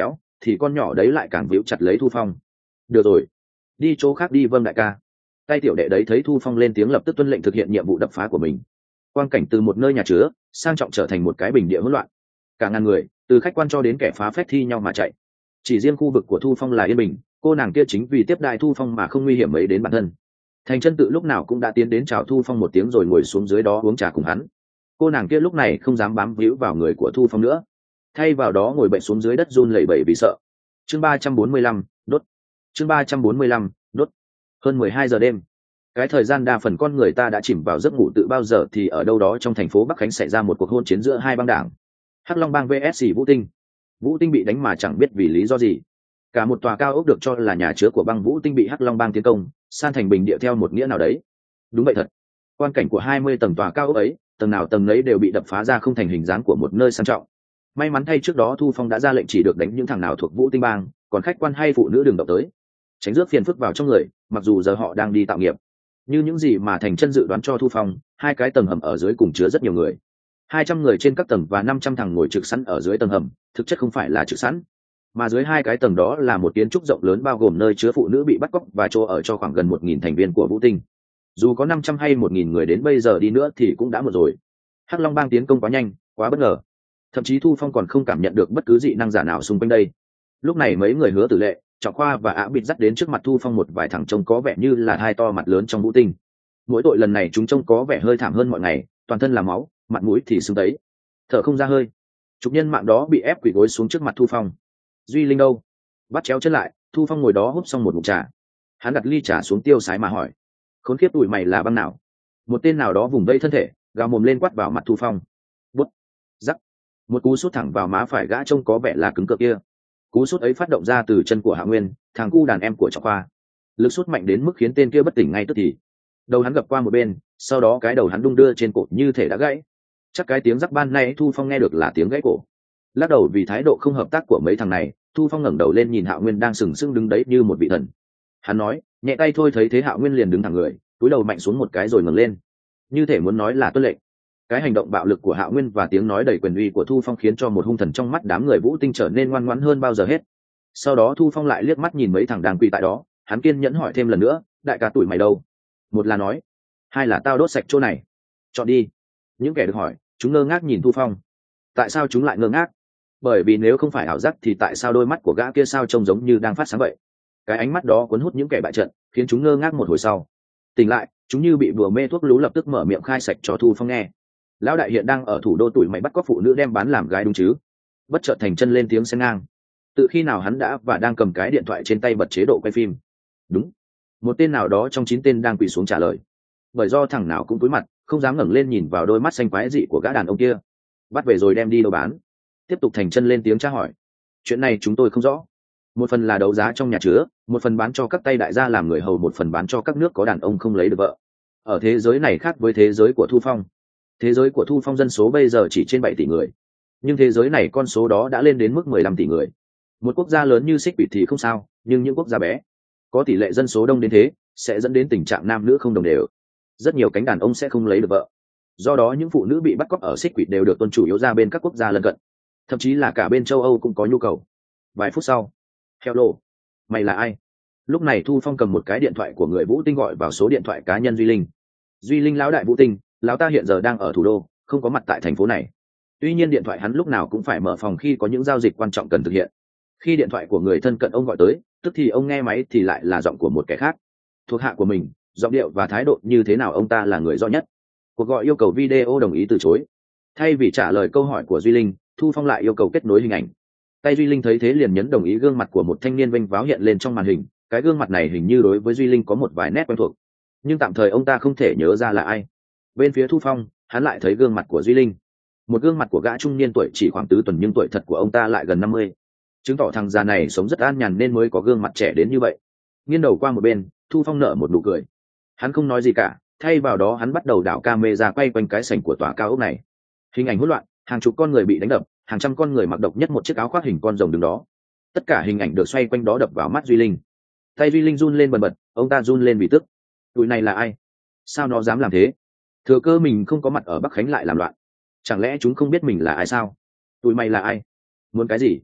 thì con nhỏ đấy lại càng víu chặt lấy Thu Phong. Được rồi, đi chỗ khác đi. Vâng đại ca. Tay tiểu đệ đấy thấy Thu Phong lên tiếng lập tức tuân lệnh thực hiện nhiệm vụ đập phá của mình. Quang cảnh từ một nơi nhà chứa sang trọng trở thành một cái bình địa hỗn loạn, cả ngàn người từ khách quan cho đến kẻ phá phách thi nhau mà chạy. Chỉ riêng khu vực của Thu Phong là yên bình, cô nàng kia chính vì tiếp đại Thu Phong mà không nguy hiểm mấy đến bản thân. Thành chân tự lúc nào cũng đã tiến đến chào Thu Phong một tiếng rồi ngồi xuống dưới đó uống trà cùng hắn. Cô nàng kia lúc này không dám bám víu vào người của Thu Phong nữa, thay vào đó ngồi bệnh xuống dưới đất run lẩy bẩy vì sợ. Chương ba trăm bốn mươi lăm, đốt. Chương ba trăm bốn mươi lăm, đốt. Hơn mười hai giờ đêm, cái thời gian đa phần con người ta đã chìm vào giấc ngủ tự bao giờ thì ở đâu đó trong thành phố Bắc Khánh xảy ra một cuộc hôn chiến giữa hai băng đảng, Hắc Long bang vs Vũ Tinh. Vũ Tinh bị đánh mà chẳng biết vì lý do gì. Cả một tòa cao ốc được cho là nhà chứa của băng Vũ Tinh bị Hắc Long bang tiến công, san thành bình địa theo một nghĩa nào đấy. Đúng vậy thật. Quan cảnh của hai mươi tầng tòa cao ốc ấy, tầng nào tầng ấy đều bị đập phá ra không thành hình dáng của một nơi sang trọng. May mắn thay trước đó Thu Phong đã ra lệnh chỉ được đánh những thằng nào thuộc Vũ Tinh bang, còn khách quan hay phụ nữ đừng động tới, tránh rước phiền phức vào trong người, mặc dù giờ họ đang đi tạo nghiệp. Như những gì mà Thành Chân dự đoán cho Thu Phong, hai cái tầng hầm ở dưới cùng chứa rất nhiều người. hai trăm người trên các tầng và năm trăm thằng ngồi trực sẵn ở dưới tầng hầm, thực chất không phải là trực sẵn, mà dưới hai cái tầng đó là một kiến trúc rộng lớn bao gồm nơi chứa phụ nữ bị bắt cóc và chỗ ở cho khoảng gần một nghìn thành viên của Vũ Tinh. Dù có năm trăm hay một nghìn người đến bây giờ đi nữa thì cũng đã muộn rồi. Hắc Long bang tiến công quá nhanh, quá bất ngờ. Thậm chí Thu Phong còn không cảm nhận được bất cứ dị năng giả nào xung quanh đây. Lúc này mấy người Hứa Tử Lệ, Trọng Khoa và Ả Bịt dắt đến trước mặt Thu Phong một vài thằng trông có vẻ như là hai to mặt lớn trong Vũ Tinh. Mỗi tội lần này chúng trông có vẻ hơi thảm hơn mọi ngày, toàn thân là máu, mặt mũi thì sưng tấy, thở không ra hơi. Chục nhân mạng đó bị ép quỳ gối xuống trước mặt Thu Phong. Duy Linh đâu? Bắt chéo chân lại, Thu Phong ngồi đó húp xong một ngụm trà. Hắn đặt ly trà xuống tiêu sái mà hỏi: khốn kiếp tụi mày là băng nào? Một tên nào đó vùng vây thân thể, gào mồm lên quát vào mặt Thu Phong. Bút, rắc, một cú sút thẳng vào má phải gã trông có vẻ là cứng cựa kia. Cú sút ấy phát động ra từ chân của Hạ Nguyên, thằng cu đàn em của Trọng Khoa. Lực sút mạnh đến mức khiến tên kia bất tỉnh ngay tức thì. Đầu hắn gập qua một bên, sau đó cái đầu hắn đung đưa trên cổ như thể đã gãy. Chắc cái tiếng rắc ban nay Thu Phong nghe được là tiếng gãy cổ. Lắc đầu vì thái độ không hợp tác của mấy thằng này, Thu Phong ngẩng đầu lên nhìn Hạo Nguyên đang sừng sững đứng đấy như một vị thần. Hắn nói nhẹ tay thôi, thấy thế Hạo Nguyên liền đứng thẳng người, cúi đầu mạnh xuống một cái rồi ngẩng lên, như thể muốn nói là tuân lệnh. Cái hành động bạo lực của Hạo Nguyên và tiếng nói đầy quyền uy của Thu Phong khiến cho một hung thần trong mắt đám người Vũ Tinh trở nên ngoan ngoãn hơn bao giờ hết. Sau đó Thu Phong lại liếc mắt nhìn mấy thằng đang quỳ tại đó, hắn kiên nhẫn hỏi thêm lần nữa: đại ca tụi mày đâu? Một là nói, hai là tao đốt sạch chỗ này. Chọn đi. Những kẻ được hỏi, chúng ngơ ngác nhìn Thu Phong. Tại sao chúng lại ngơ ngác? Bởi vì nếu không phải ảo giác thì tại sao đôi mắt của gã kia sao trông giống như đang phát sáng vậy? Cái ánh mắt đó cuốn hút những kẻ bại trận, khiến chúng ngơ ngác một hồi sau. Tỉnh lại, chúng như bị vừa mê thuốc lú lập tức mở miệng khai sạch cho Thu Phong nghe. Lão đại hiện đang ở thủ đô tụi mày bắt cóc phụ nữ đem bán làm gái đúng chứ? Bất chợt Thành Chân lên tiếng xen ngang. Từ khi nào hắn đã và đang cầm cái điện thoại trên tay bật chế độ quay phim? Đúng. Một tên nào đó trong chín tên đang quỳ xuống trả lời. Bởi do thằng nào cũng cúi mặt, không dám ngẩng lên nhìn vào đôi mắt xanh quái dị của gã đàn ông kia. Bắt về rồi đem đi đâu bán? Tiếp tục Thành Chân lên tiếng tra hỏi. Chuyện này chúng tôi không rõ. Một phần là đấu giá trong nhà chứa, một phần bán cho các tay đại gia làm người hầu, một phần bán cho các nước có đàn ông không lấy được vợ. Ở thế giới này khác với thế giới của Thu Phong. Thế giới của Thu Phong dân số bây giờ chỉ trên bảy tỷ người, nhưng thế giới này con số đó đã lên đến mức mười lăm tỷ người. Một quốc gia lớn như Xích Quỷ thì không sao, nhưng những quốc gia bé có tỷ lệ dân số đông đến thế sẽ dẫn đến tình trạng nam nữ không đồng đều. Rất nhiều cánh đàn ông sẽ không lấy được vợ. Do đó những phụ nữ bị bắt cóc ở Xích Quỷ đều được tuân chủ yếu ra bên các quốc gia lân cận, thậm chí là cả bên châu Âu cũng có nhu cầu. Vài phút sau, hello, mày là ai? Lúc này Thu Phong cầm một cái điện thoại của người Vũ Tinh gọi vào số điện thoại cá nhân Duy Linh. Duy Linh lão đại Vũ Tinh, lão ta hiện giờ đang ở thủ đô, không có mặt tại thành phố này. Tuy nhiên điện thoại hắn lúc nào cũng phải mở phòng khi có những giao dịch quan trọng cần thực hiện. Khi điện thoại của người thân cận ông gọi tới, tức thì ông nghe máy thì lại là giọng của một kẻ khác, thuộc hạ của mình. Giọng điệu và thái độ như thế nào ông ta là người rõ nhất. Cuộc gọi yêu cầu video đồng ý từ chối. Thay vì trả lời câu hỏi của Duy Linh, Thu Phong lại yêu cầu kết nối hình ảnh. Tay Duy Linh thấy thế liền nhấn đồng ý. Gương mặt của một thanh niên vênh váo hiện lên trong màn hình. Cái gương mặt này hình như đối với Duy Linh có một vài nét quen thuộc, nhưng tạm thời ông ta không thể nhớ ra là ai. Bên phía Thu Phong, hắn lại thấy gương mặt của Duy Linh, một gương mặt của gã trung niên tuổi chỉ khoảng tứ tuần nhưng tuổi thật của ông ta lại gần năm mươi, chứng tỏ thằng già này sống rất an nhàn nên mới có gương mặt trẻ đến như vậy. Nghiêng đầu qua một bên, Thu Phong nở một nụ cười. Hắn không nói gì cả, thay vào đó hắn bắt đầu đảo camera quay quanh cái sảnh của tòa cao ốc này. Hình ảnh hỗn loạn, hàng chục con người bị đánh đập, hàng trăm con người mặc độc nhất một chiếc áo khoác hình con rồng đứng đó. Tất cả hình ảnh được xoay quanh đó đập vào mắt Duy Linh. Tay Duy Linh run lên bần bật, ông ta run lên vì tức. Tụi này là ai? Sao nó dám làm thế? Thừa cơ mình không có mặt ở Bắc Khánh lại làm loạn. Chẳng lẽ chúng không biết mình là ai sao? Tụi mày là ai? Muốn cái gì?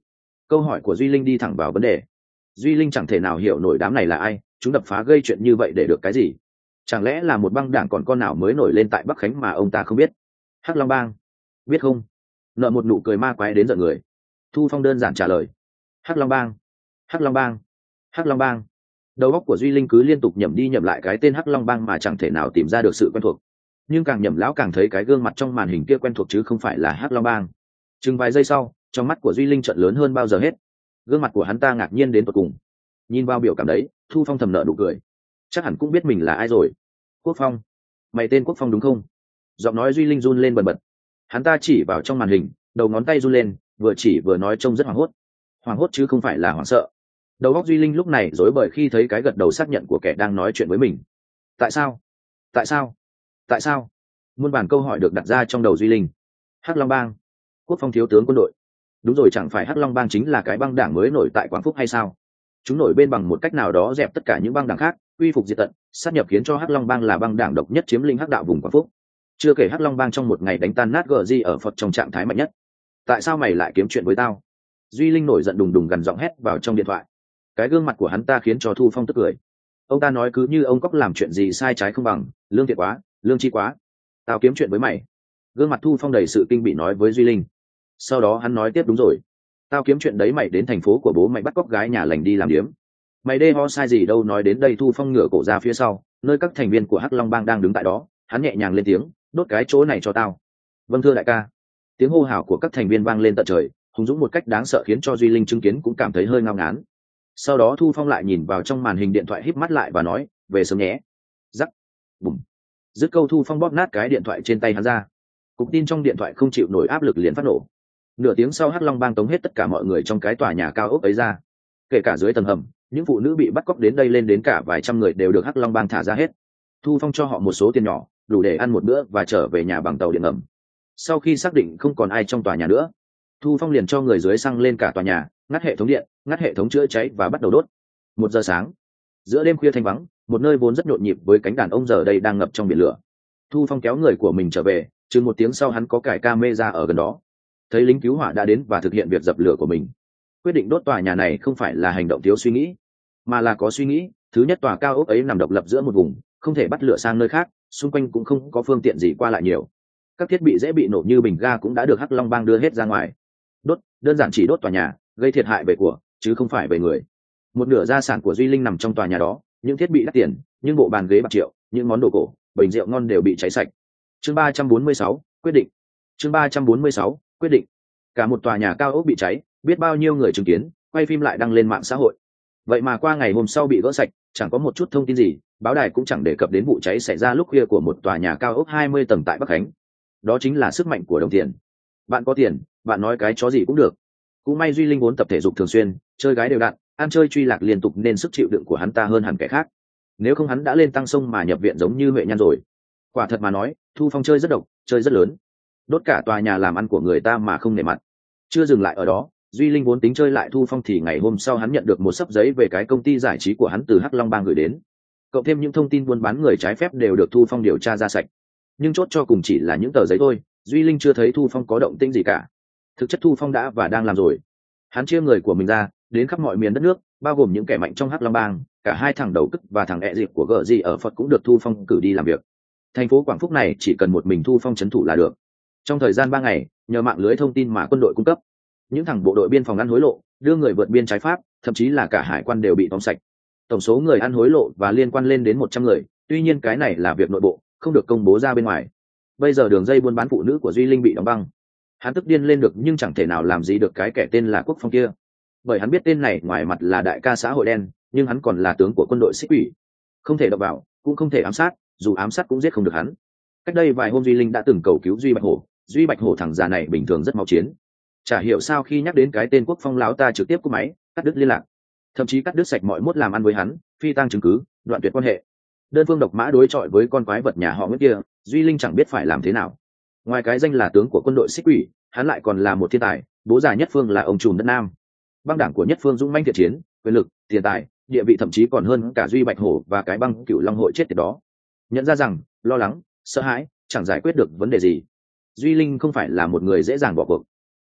Câu hỏi của Duy Linh đi thẳng vào vấn đề. Duy Linh chẳng thể nào hiểu nổi đám này là ai, chúng đập phá gây chuyện như vậy để được cái gì? Chẳng lẽ là một băng đảng còn con nào mới nổi lên tại Bắc Khánh mà ông ta không biết? Hắc Long Bang. Biết không? Nợ một nụ cười ma quái đến giận người. Thu Phong đơn giản trả lời. Hắc Long Bang. Hắc Long Bang. Hắc Long Bang. Đầu óc của Duy Linh cứ liên tục nhẩm đi nhẩm lại cái tên Hắc Long Bang mà chẳng thể nào tìm ra được sự quen thuộc. Nhưng càng nhẩm lão càng thấy cái gương mặt trong màn hình kia quen thuộc chứ không phải là Hắc Long Bang. Chừng vài giây sau, trong mắt của Duy Linh trợn lớn hơn bao giờ hết. Gương mặt của hắn ta ngạc nhiên đến tột cùng. Nhìn vào biểu cảm đấy, Thu Phong thầm nợ nụ cười. Chắc hẳn cũng biết mình là ai rồi. Quốc Phong. Mày tên Quốc Phong đúng không? Giọng nói Duy Linh run lên bần bật. Hắn ta chỉ vào trong màn hình, đầu ngón tay run lên, vừa chỉ vừa nói trông rất hoảng hốt. Hoảng hốt chứ không phải là hoảng sợ. Đầu óc Duy Linh lúc này rối bời khi thấy cái gật đầu xác nhận của kẻ đang nói chuyện với mình. Tại sao? Tại sao? Tại sao? Muôn vàn câu hỏi được đặt ra trong đầu Duy Linh. Hắc Long Bang. Quốc Phong thiếu tướng quân đội. Đúng rồi, chẳng phải Hắc Long Bang chính là cái băng đảng mới nổi tại Quảng Phúc hay sao? Chúng nổi bên bằng một cách nào đó dẹp tất cả những băng đảng khác, uy phục diệt tận, sát nhập khiến cho Hắc Long Bang là băng đảng độc nhất chiếm lĩnh Hắc đạo vùng Quảng Phúc. Chưa kể Hắc Long Bang trong một ngày đánh tan nát gờ di ở Phật trong trạng thái mạnh nhất. Tại sao mày lại kiếm chuyện với tao? Duy Linh nổi giận đùng đùng gằn giọng hét vào trong điện thoại. Cái gương mặt của hắn ta khiến cho Thu Phong tức cười. Ông ta nói cứ như ông cóc làm chuyện gì sai trái không bằng, lương thiện quá, lương chi quá. Tao kiếm chuyện với mày. Gương mặt Thu Phong đầy sự kinh bị nói với Duy Linh. Sau đó hắn nói tiếp, đúng rồi, tao kiếm chuyện đấy, mày đến thành phố của bố mày bắt cóc gái nhà lành đi làm điếm. Mày đê ho sai gì đâu. Nói đến đây Thu Phong ngửa cổ ra phía sau, nơi các thành viên của Hắc Long Bang đang đứng tại đó. Hắn nhẹ nhàng lên tiếng, đốt cái chỗ này cho tao. Vâng thưa đại ca. Tiếng hô hào của các thành viên vang lên tận trời, hùng dũng một cách đáng sợ khiến cho Duy Linh chứng kiến cũng cảm thấy hơi ngao ngán. Sau đó Thu Phong lại nhìn vào trong màn hình điện thoại, híp mắt lại và nói, về sớm nhé. Rắc. Bùm. Dứt câu Thu Phong bóp nát cái điện thoại trên tay hắn ra. Cục tin trong điện thoại không chịu nổi áp lực liền phát nổ. Nửa tiếng sau Hắc Long Bang tống hết tất cả mọi người trong cái tòa nhà cao ốc ấy ra, kể cả dưới tầng hầm. Những phụ nữ bị bắt cóc đến đây lên đến cả vài trăm người đều được Hắc Long Bang thả ra hết. Thu Phong cho họ một số tiền nhỏ, đủ để ăn một bữa và trở về nhà bằng tàu điện ngầm. Sau khi xác định không còn ai trong tòa nhà nữa, Thu Phong liền cho người dưới xăng lên cả tòa nhà, ngắt hệ thống điện, ngắt hệ thống chữa cháy và bắt đầu đốt. Một giờ sáng, giữa đêm khuya thanh vắng, một nơi vốn rất nhộn nhịp với cánh đàn ông giờ đây đang ngập trong biển lửa. Thu Phong kéo người của mình trở về, chừng một tiếng sau hắn có cải camera ở gần đó, thấy lính cứu hỏa đã đến và thực hiện việc dập lửa của mình. Quyết định đốt tòa nhà này không phải là hành động thiếu suy nghĩ, mà là có suy nghĩ. Thứ nhất, tòa cao ốc ấy nằm độc lập giữa một vùng, không thể bắt lửa sang nơi khác, xung quanh cũng không có phương tiện gì qua lại nhiều. Các thiết bị dễ bị nổ như bình ga cũng đã được Hắc Long Bang đưa hết ra ngoài. Đốt, đơn giản chỉ đốt tòa nhà, gây thiệt hại về của, chứ không phải về người. Một nửa gia sản của Duy Linh nằm trong tòa nhà đó, những thiết bị đắt tiền, những bộ bàn ghế bạc triệu, những món đồ cổ, bình rượu ngon đều bị cháy sạch. Chương ba trăm bốn mươi sáu, quyết định. Chương ba trăm bốn mươi sáu, quyết định. Cả một tòa nhà cao ốc bị cháy, biết bao nhiêu người chứng kiến, quay phim lại đăng lên mạng xã hội. Vậy mà qua ngày hôm sau bị gỡ sạch, chẳng có một chút thông tin gì, báo đài cũng chẳng đề cập đến vụ cháy xảy ra lúc khuya của một tòa nhà cao ốc hai mươi tầng tại Bắc Khánh. Đó chính là sức mạnh của đồng tiền. Bạn có tiền, bạn nói cái chó gì cũng được. Cũng may Duy Linh vốn tập thể dục thường xuyên, chơi gái đều đặn, ăn chơi truy lạc liên tục nên sức chịu đựng của hắn ta hơn hẳn kẻ khác. Nếu không hắn đã lên tăng sông mà nhập viện giống như Huệ Nhan rồi. Quả thật mà nói, Thu Phong chơi rất độc, chơi rất lớn. Đốt cả tòa nhà làm ăn của người ta mà không nể mặt. Chưa dừng lại ở đó, Duy Linh vốn tính chơi lại Thu Phong thì ngày hôm sau hắn nhận được một xấp giấy về cái công ty giải trí của hắn từ Hắc Long Bang gửi đến. Cộng thêm những thông tin buôn bán người trái phép đều được Thu Phong điều tra ra sạch. Nhưng chốt cho cùng chỉ là những tờ giấy thôi, Duy Linh chưa thấy Thu Phong có động tĩnh gì cả. Thực chất Thu Phong đã và đang làm rồi. Hắn chia người của mình ra, đến khắp mọi miền đất nước, bao gồm những kẻ mạnh trong Hắc Long Bang, cả hai thằng đầu cức và thằng ẹ dịp của gờ gì ở Phật cũng được Thu Phong cử đi làm việc. Thành phố Quảng Phúc này chỉ cần một mình Thu Phong trấn thủ là được. Trong thời gian ba ngày, nhờ mạng lưới thông tin mà quân đội cung cấp, những thằng bộ đội biên phòng ăn hối lộ, đưa người vượt biên trái pháp, thậm chí là cả hải quan đều bị tóm sạch. Tổng số người ăn hối lộ và liên quan lên đến một trăm người, tuy nhiên cái này là việc nội bộ, không được công bố ra bên ngoài. Bây giờ đường dây buôn bán phụ nữ của Duy Linh bị đóng băng. Hắn tức điên lên được nhưng chẳng thể nào làm gì được cái kẻ tên là Quốc Phong kia. Bởi hắn biết tên này ngoài mặt là đại ca xã hội đen, nhưng hắn còn là tướng của quân đội xích quỷ. Không thể đập vào, cũng không thể ám sát, dù ám sát cũng giết không được hắn. Cách đây vài hôm Duy Linh đã từng cầu cứu Duy Bạch Hổ, Duy Bạch Hổ thằng già này bình thường rất máu chiến. Chả hiểu sao khi nhắc đến cái tên Quốc Phong láo ta trực tiếp cúp máy, cắt đứt liên lạc, thậm chí cắt đứt sạch mọi mốt làm ăn với hắn, phi tang chứng cứ, đoạn tuyệt quan hệ. Đơn phương độc mã đối chọi với con quái vật nhà họ Nguyễn kia, Duy Linh chẳng biết phải làm thế nào. Ngoài cái danh là tướng của quân đội xích quỷ, hắn lại còn là một thiên tài, bố già Nhất Phương là ông trùm đất Nam. Băng đảng của Nhất Phương dũng manh thiện chiến, quyền lực, tiền tài, địa vị thậm chí còn hơn cả Duy Bạch Hổ và cái băng Cửu Long hội chết tiệt đó. Nhận ra rằng lo lắng, sợ hãi chẳng giải quyết được vấn đề gì. Duy Linh không phải là một người dễ dàng bỏ cuộc.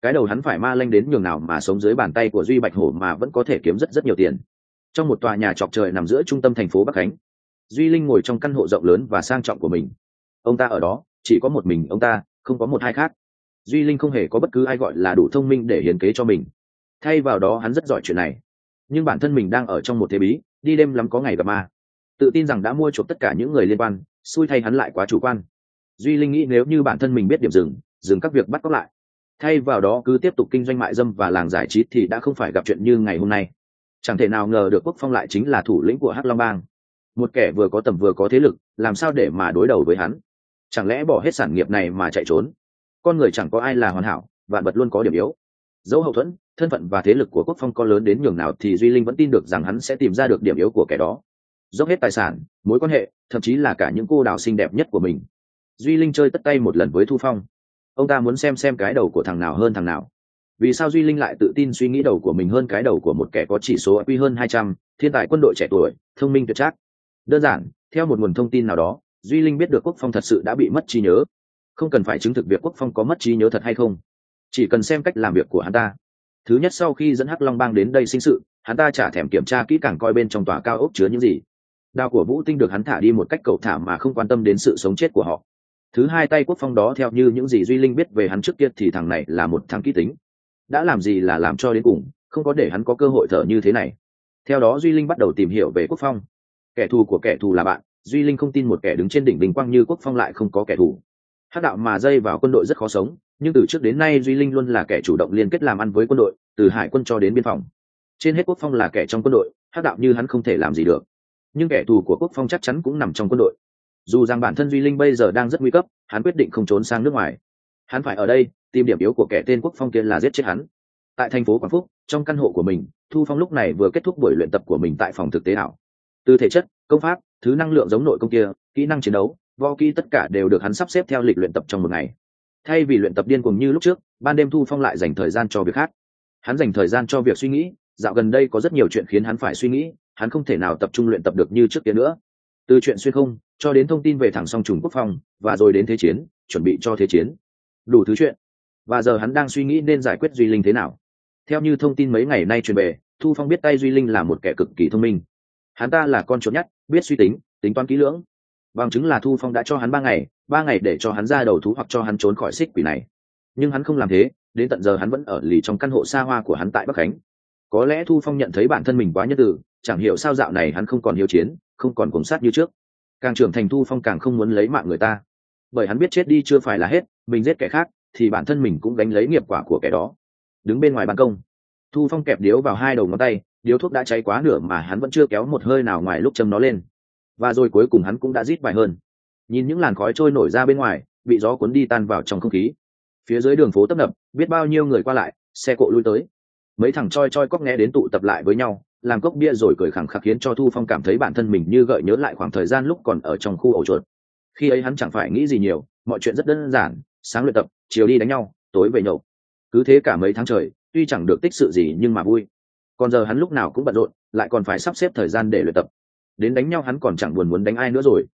cái đầu hắn phải ma lanh đến nhường nào mà sống dưới bàn tay của Duy Bạch Hổ mà vẫn có thể kiếm rất rất nhiều tiền. Trong một tòa nhà chọc trời nằm giữa trung tâm thành phố Bắc Khánh, Duy Linh ngồi trong căn hộ rộng lớn và sang trọng của mình. Ông ta ở đó chỉ có một mình ông ta, không có một ai khác. Duy Linh không hề có bất cứ ai gọi là đủ thông minh để hiến kế cho mình, thay vào đó hắn rất giỏi chuyện này. Nhưng bản thân mình đang ở trong một thế bí, đi đêm lắm có ngày gặp ma, tự tin rằng đã mua chuộc tất cả những người liên quan, xui thay hắn lại quá chủ quan. Duy Linh nghĩ nếu như bản thân mình biết điểm dừng dừng các việc bắt cóc lại, thay vào đó cứ tiếp tục kinh doanh mại dâm và làng giải trí thì đã không phải gặp chuyện như ngày hôm nay. Chẳng thể nào ngờ được Quốc Phong lại chính là thủ lĩnh của Hắc Long Bang, một kẻ vừa có tầm vừa có thế lực, làm sao để mà đối đầu với hắn? Chẳng lẽ bỏ hết sản nghiệp này mà chạy trốn? Con người chẳng có ai là hoàn hảo, vạn vật luôn có điểm yếu. Dẫu hậu thuẫn, thân phận và thế lực của Quốc Phong có lớn đến nhường nào thì Duy Linh vẫn tin được rằng hắn sẽ tìm ra được điểm yếu của kẻ đó. Dốc hết tài sản, mối quan hệ, thậm chí là cả những cô đào xinh đẹp nhất của mình, Duy Linh chơi tất tay một lần với Thu Phong. Ông ta muốn xem xem cái đầu của thằng nào hơn thằng nào. Vì sao Duy Linh lại tự tin suy nghĩ đầu của mình hơn cái đầu của một kẻ có chỉ số i kiu hơn hai trăm, thiên tài quân đội trẻ tuổi, thông minh tuyệt trác? Đơn giản, theo một nguồn thông tin nào đó, Duy Linh biết được Quốc Phong thật sự đã bị mất trí nhớ. Không cần phải chứng thực việc Quốc Phong có mất trí nhớ thật hay không, chỉ cần xem cách làm việc của hắn ta. Thứ nhất, sau khi dẫn Hắc Long Bang đến đây sinh sự, hắn ta chả thèm kiểm tra kỹ càng coi bên trong tòa cao ốc chứa những gì. Đao của Vũ Tinh được hắn thả đi một cách cẩu thả mà không quan tâm đến sự sống chết của họ. Thứ hai, tay Quốc Phong đó theo như những gì Duy Linh biết về hắn trước kia thì thằng này là một thằng kỹ tính, đã làm gì là làm cho đến cùng, không có để hắn có cơ hội thở như thế này. Theo đó Duy Linh bắt đầu tìm hiểu về Quốc Phong. Kẻ thù của kẻ thù là bạn, Duy Linh không tin một kẻ đứng trên đỉnh vinh quang như Quốc Phong lại không có kẻ thù. Hắc đạo mà dây vào quân đội rất khó sống, nhưng từ trước đến nay Duy Linh luôn là kẻ chủ động liên kết làm ăn với quân đội, từ hải quân cho đến biên phòng. Trên hết Quốc Phong là kẻ trong quân đội, hắc đạo như hắn không thể làm gì được. Nhưng kẻ thù của Quốc Phong chắc chắn cũng nằm trong quân đội. Dù rằng bản thân Duy Linh bây giờ đang rất nguy cấp, hắn quyết định không trốn sang nước ngoài. Hắn phải ở đây tìm điểm yếu của kẻ tên Quốc Phong kia là giết chết hắn. Tại thành phố Quảng Phúc, trong căn hộ của mình, Thu Phong lúc này vừa kết thúc buổi luyện tập của mình tại phòng thực tế ảo. Từ thể chất, công pháp, thứ năng lượng giống nội công kia, kỹ năng chiến đấu, võ kỹ tất cả đều được hắn sắp xếp theo lịch luyện tập trong một ngày. Thay vì luyện tập điên cuồng như lúc trước, ban đêm Thu Phong lại dành thời gian cho việc khác. Hắn dành thời gian cho việc suy nghĩ, dạo gần đây có rất nhiều chuyện khiến hắn phải suy nghĩ, hắn không thể nào tập trung luyện tập được như trước kia nữa. Từ chuyện xuyên không cho đến thông tin về thằng song trùng Quốc Phong, và rồi đến thế chiến, chuẩn bị cho thế chiến, đủ thứ chuyện. Và giờ hắn đang suy nghĩ nên giải quyết Duy Linh thế nào. Theo như thông tin mấy ngày nay truyền về, Thu Phong biết tay Duy Linh là một kẻ cực kỳ thông minh. Hắn ta là con chuột nhắt, biết suy tính, tính toán kỹ lưỡng. Bằng chứng là Thu Phong đã cho hắn ba ngày, ba ngày để cho hắn ra đầu thú hoặc cho hắn trốn khỏi xích quỷ này. Nhưng hắn không làm thế, đến tận giờ hắn vẫn ở lì trong căn hộ xa hoa của hắn tại Bắc Khánh. Có lẽ Thu Phong nhận thấy bản thân mình quá nhân từ, chẳng hiểu sao dạo này hắn không còn hiếu chiến, không còn cuồng sát như trước. Càng trưởng thành Thu Phong càng không muốn lấy mạng người ta, bởi hắn biết chết đi chưa phải là hết, mình giết kẻ khác thì bản thân mình cũng gánh lấy nghiệp quả của kẻ đó. Đứng bên ngoài ban công, Thu Phong kẹp điếu vào hai đầu ngón tay, điếu thuốc đã cháy quá nửa mà hắn vẫn chưa kéo một hơi nào ngoài lúc châm nó lên. Và rồi cuối cùng hắn cũng đã rít vài hơn. Nhìn những làn khói trôi nổi ra bên ngoài, bị gió cuốn đi tan vào trong không khí. Phía dưới đường phố tấp nập, biết bao nhiêu người qua lại, xe cộ lui tới. Mấy thằng choi choi cóc nghe đến tụ tập lại với nhau, làm cốc bia rồi cười khẳng khặc khiến cho Thu Phong cảm thấy bản thân mình như gợi nhớ lại khoảng thời gian lúc còn ở trong khu ổ chuột. Khi ấy hắn chẳng phải nghĩ gì nhiều, mọi chuyện rất đơn giản, sáng luyện tập, chiều đi đánh nhau, tối về nhậu. Cứ thế cả mấy tháng trời, tuy chẳng được tích sự gì nhưng mà vui. Còn giờ hắn lúc nào cũng bận rộn, lại còn phải sắp xếp thời gian để luyện tập. Đến đánh nhau hắn còn chẳng buồn muốn đánh ai nữa rồi.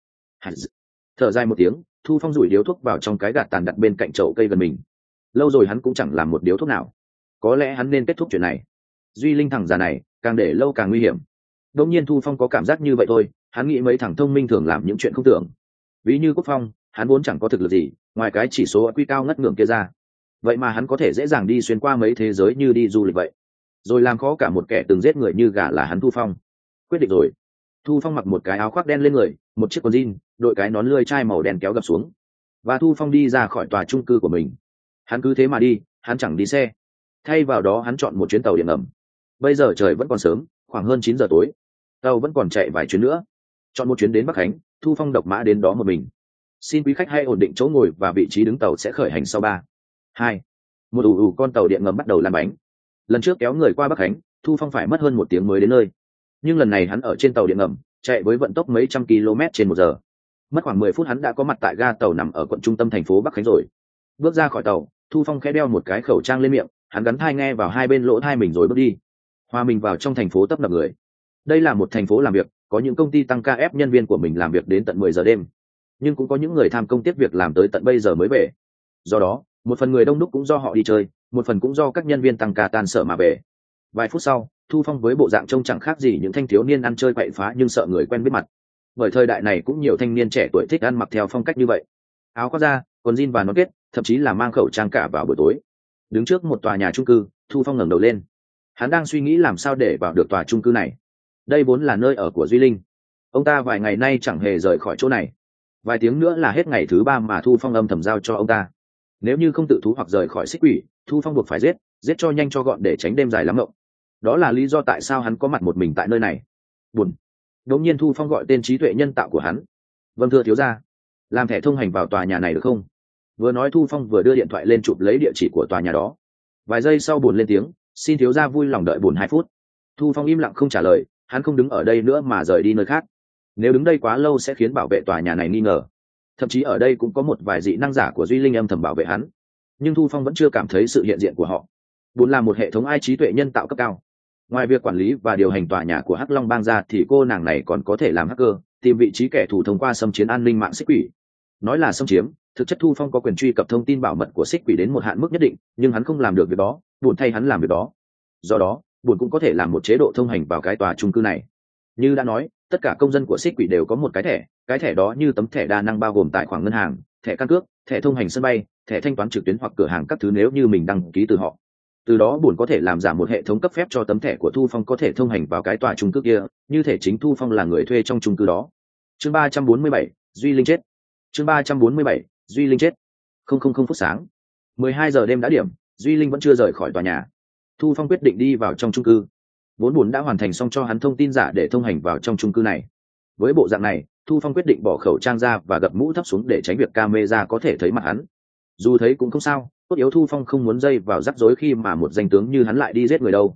Thở dài một tiếng, Thu Phong rủi điếu thuốc vào trong cái gạt tàn đặt bên cạnh chậu cây gần mình. Lâu rồi hắn cũng chẳng làm một điếu thuốc nào. Có lẽ hắn nên kết thúc chuyện này. Duy Linh thằng già này, càng để lâu càng nguy hiểm. Đột nhiên Thu Phong có cảm giác như vậy thôi, hắn nghĩ mấy thằng thông minh thường làm những chuyện không tưởng. Ví như Quốc Phong, hắn vốn chẳng có thực lực gì, ngoài cái chỉ số i kiu cao ngất ngưỡng kia ra. Vậy mà hắn có thể dễ dàng đi xuyên qua mấy thế giới như đi du lịch vậy. Rồi làm khó cả một kẻ từng giết người như gà là hắn Thu Phong. Quyết định rồi. Thu Phong mặc một cái áo khoác đen lên người, một chiếc quần jean, đội cái nón lươi chai màu đen kéo gập xuống. Và Thu Phong đi ra khỏi tòa chung cư của mình. Hắn cứ thế mà đi, hắn chẳng đi xe. Thay vào đó hắn chọn một chuyến tàu điện ngầm. Bây giờ trời vẫn còn sớm, khoảng hơn chín giờ tối. Tàu vẫn còn chạy vài chuyến nữa. Chọn một chuyến đến Bắc Khánh, Thu Phong độc mã đến đó một mình. Xin quý khách hãy ổn định chỗ ngồi và vị trí đứng tàu sẽ khởi hành sau ba, hai, một. Ù ù con tàu điện ngầm bắt đầu lăn bánh. Lần trước kéo người qua Bắc Khánh, Thu Phong phải mất hơn một tiếng mới đến nơi. Nhưng lần này hắn ở trên tàu điện ngầm, chạy với vận tốc mấy trăm km trên một giờ. Mất khoảng mười phút hắn đã có mặt tại ga tàu nằm ở quận trung tâm thành phố Bắc Khánh rồi. Bước ra khỏi tàu, Thu Phong khẽ đeo một cái khẩu trang lên miệng, hắn gắn tai nghe vào hai bên lỗ tai mình rồi bước đi. Hòa mình vào trong thành phố tấp nập người. Đây là một thành phố làm việc, có những công ty tăng ca ép nhân viên của mình làm việc đến tận mười giờ đêm. Nhưng cũng có những người tham công tiếc việc làm tới tận bây giờ mới về. Do đó, một phần người đông đúc cũng do họ đi chơi, một phần cũng do các nhân viên tăng ca tan sở mà về. Vài phút sau, Thu Phong với bộ dạng trông chẳng khác gì những thanh thiếu niên ăn chơi quậy phá nhưng sợ người quen biết mặt. Bởi thời đại này cũng nhiều thanh niên trẻ tuổi thích ăn mặc theo phong cách như vậy, áo khoác da, quần jean và nón kết, thậm chí là mang khẩu trang cả vào buổi tối. Đứng trước một tòa nhà chung cư, Thu Phong ngẩng đầu lên. Hắn đang suy nghĩ làm sao để vào được tòa chung cư này. Đây vốn là nơi ở của Duy Linh. Ông ta vài ngày nay chẳng hề rời khỏi chỗ này. Vài tiếng nữa là hết ngày thứ ba mà Thu Phong âm thầm giao cho ông ta. Nếu như không tự thú hoặc rời khỏi xích quỷ, Thu Phong buộc phải giết, giết cho nhanh cho gọn để tránh đêm dài lắm ngộng. Đó là lý do tại sao hắn có mặt một mình tại nơi này. Buồn. Đột nhiên Thu Phong gọi tên trí tuệ nhân tạo của hắn. Vâng thưa thiếu gia, làm thẻ thông hành vào tòa nhà này được không? Vừa nói Thu Phong vừa đưa điện thoại lên chụp lấy địa chỉ của tòa nhà đó. Vài giây sau Buồn lên tiếng, xin thiếu gia vui lòng đợi Buồn hai phút. Thu Phong im lặng không trả lời, hắn không đứng ở đây nữa mà rời đi nơi khác. Nếu đứng đây quá lâu sẽ khiến bảo vệ tòa nhà này nghi ngờ. Thậm chí ở đây cũng có một vài dị năng giả của Duy Linh âm thầm bảo vệ hắn. Nhưng Thu Phong vẫn chưa cảm thấy sự hiện diện của họ. Buồn là một hệ thống ai trí tuệ nhân tạo cấp cao. Ngoài việc quản lý và điều hành tòa nhà của Hắc Long Bang ra thì cô nàng này còn có thể làm hacker, tìm vị trí kẻ thù thông qua xâm chiếm an ninh mạng xích quỷ. Nói là xâm chiếm, thực chất Thu Phong có quyền truy cập thông tin bảo mật của xích quỷ đến một hạn mức nhất định, nhưng hắn không làm được việc đó, Buồn thay hắn làm việc đó. Do đó, Buồn cũng có thể làm một chế độ thông hành vào cái tòa chung cư này. Như đã nói, tất cả công dân của xích quỷ đều có một cái thẻ, cái thẻ đó như tấm thẻ đa năng bao gồm tài khoản ngân hàng, thẻ căn cước, thẻ thông hành sân bay, thẻ thanh toán trực tuyến hoặc cửa hàng các thứ nếu như mình đăng ký từ họ. Từ đó Buồn có thể làm giả một hệ thống cấp phép cho tấm thẻ của Thu Phong có thể thông hành vào cái tòa chung cư kia, như thể chính Thu Phong là người thuê trong chung cư đó. Chương ba trăm bốn mươi bảy, Duy Linh chết. Chương ba trăm bốn mươi bảy, Duy Linh chết. Không không không phút sáng, mười hai giờ đêm đã điểm, Duy Linh vẫn chưa rời khỏi tòa nhà. Thu Phong quyết định đi vào trong chung cư. Vốn Buồn đã hoàn thành xong cho hắn thông tin giả để thông hành vào trong chung cư này. Với bộ dạng này, Thu Phong quyết định bỏ khẩu trang ra và gập mũ thấp xuống để tránh việc camera có thể thấy mặt hắn. Dù thấy cũng không sao, tốt yếu Thu Phong không muốn dây vào rắc rối khi mà một danh tướng như hắn lại đi giết người đâu.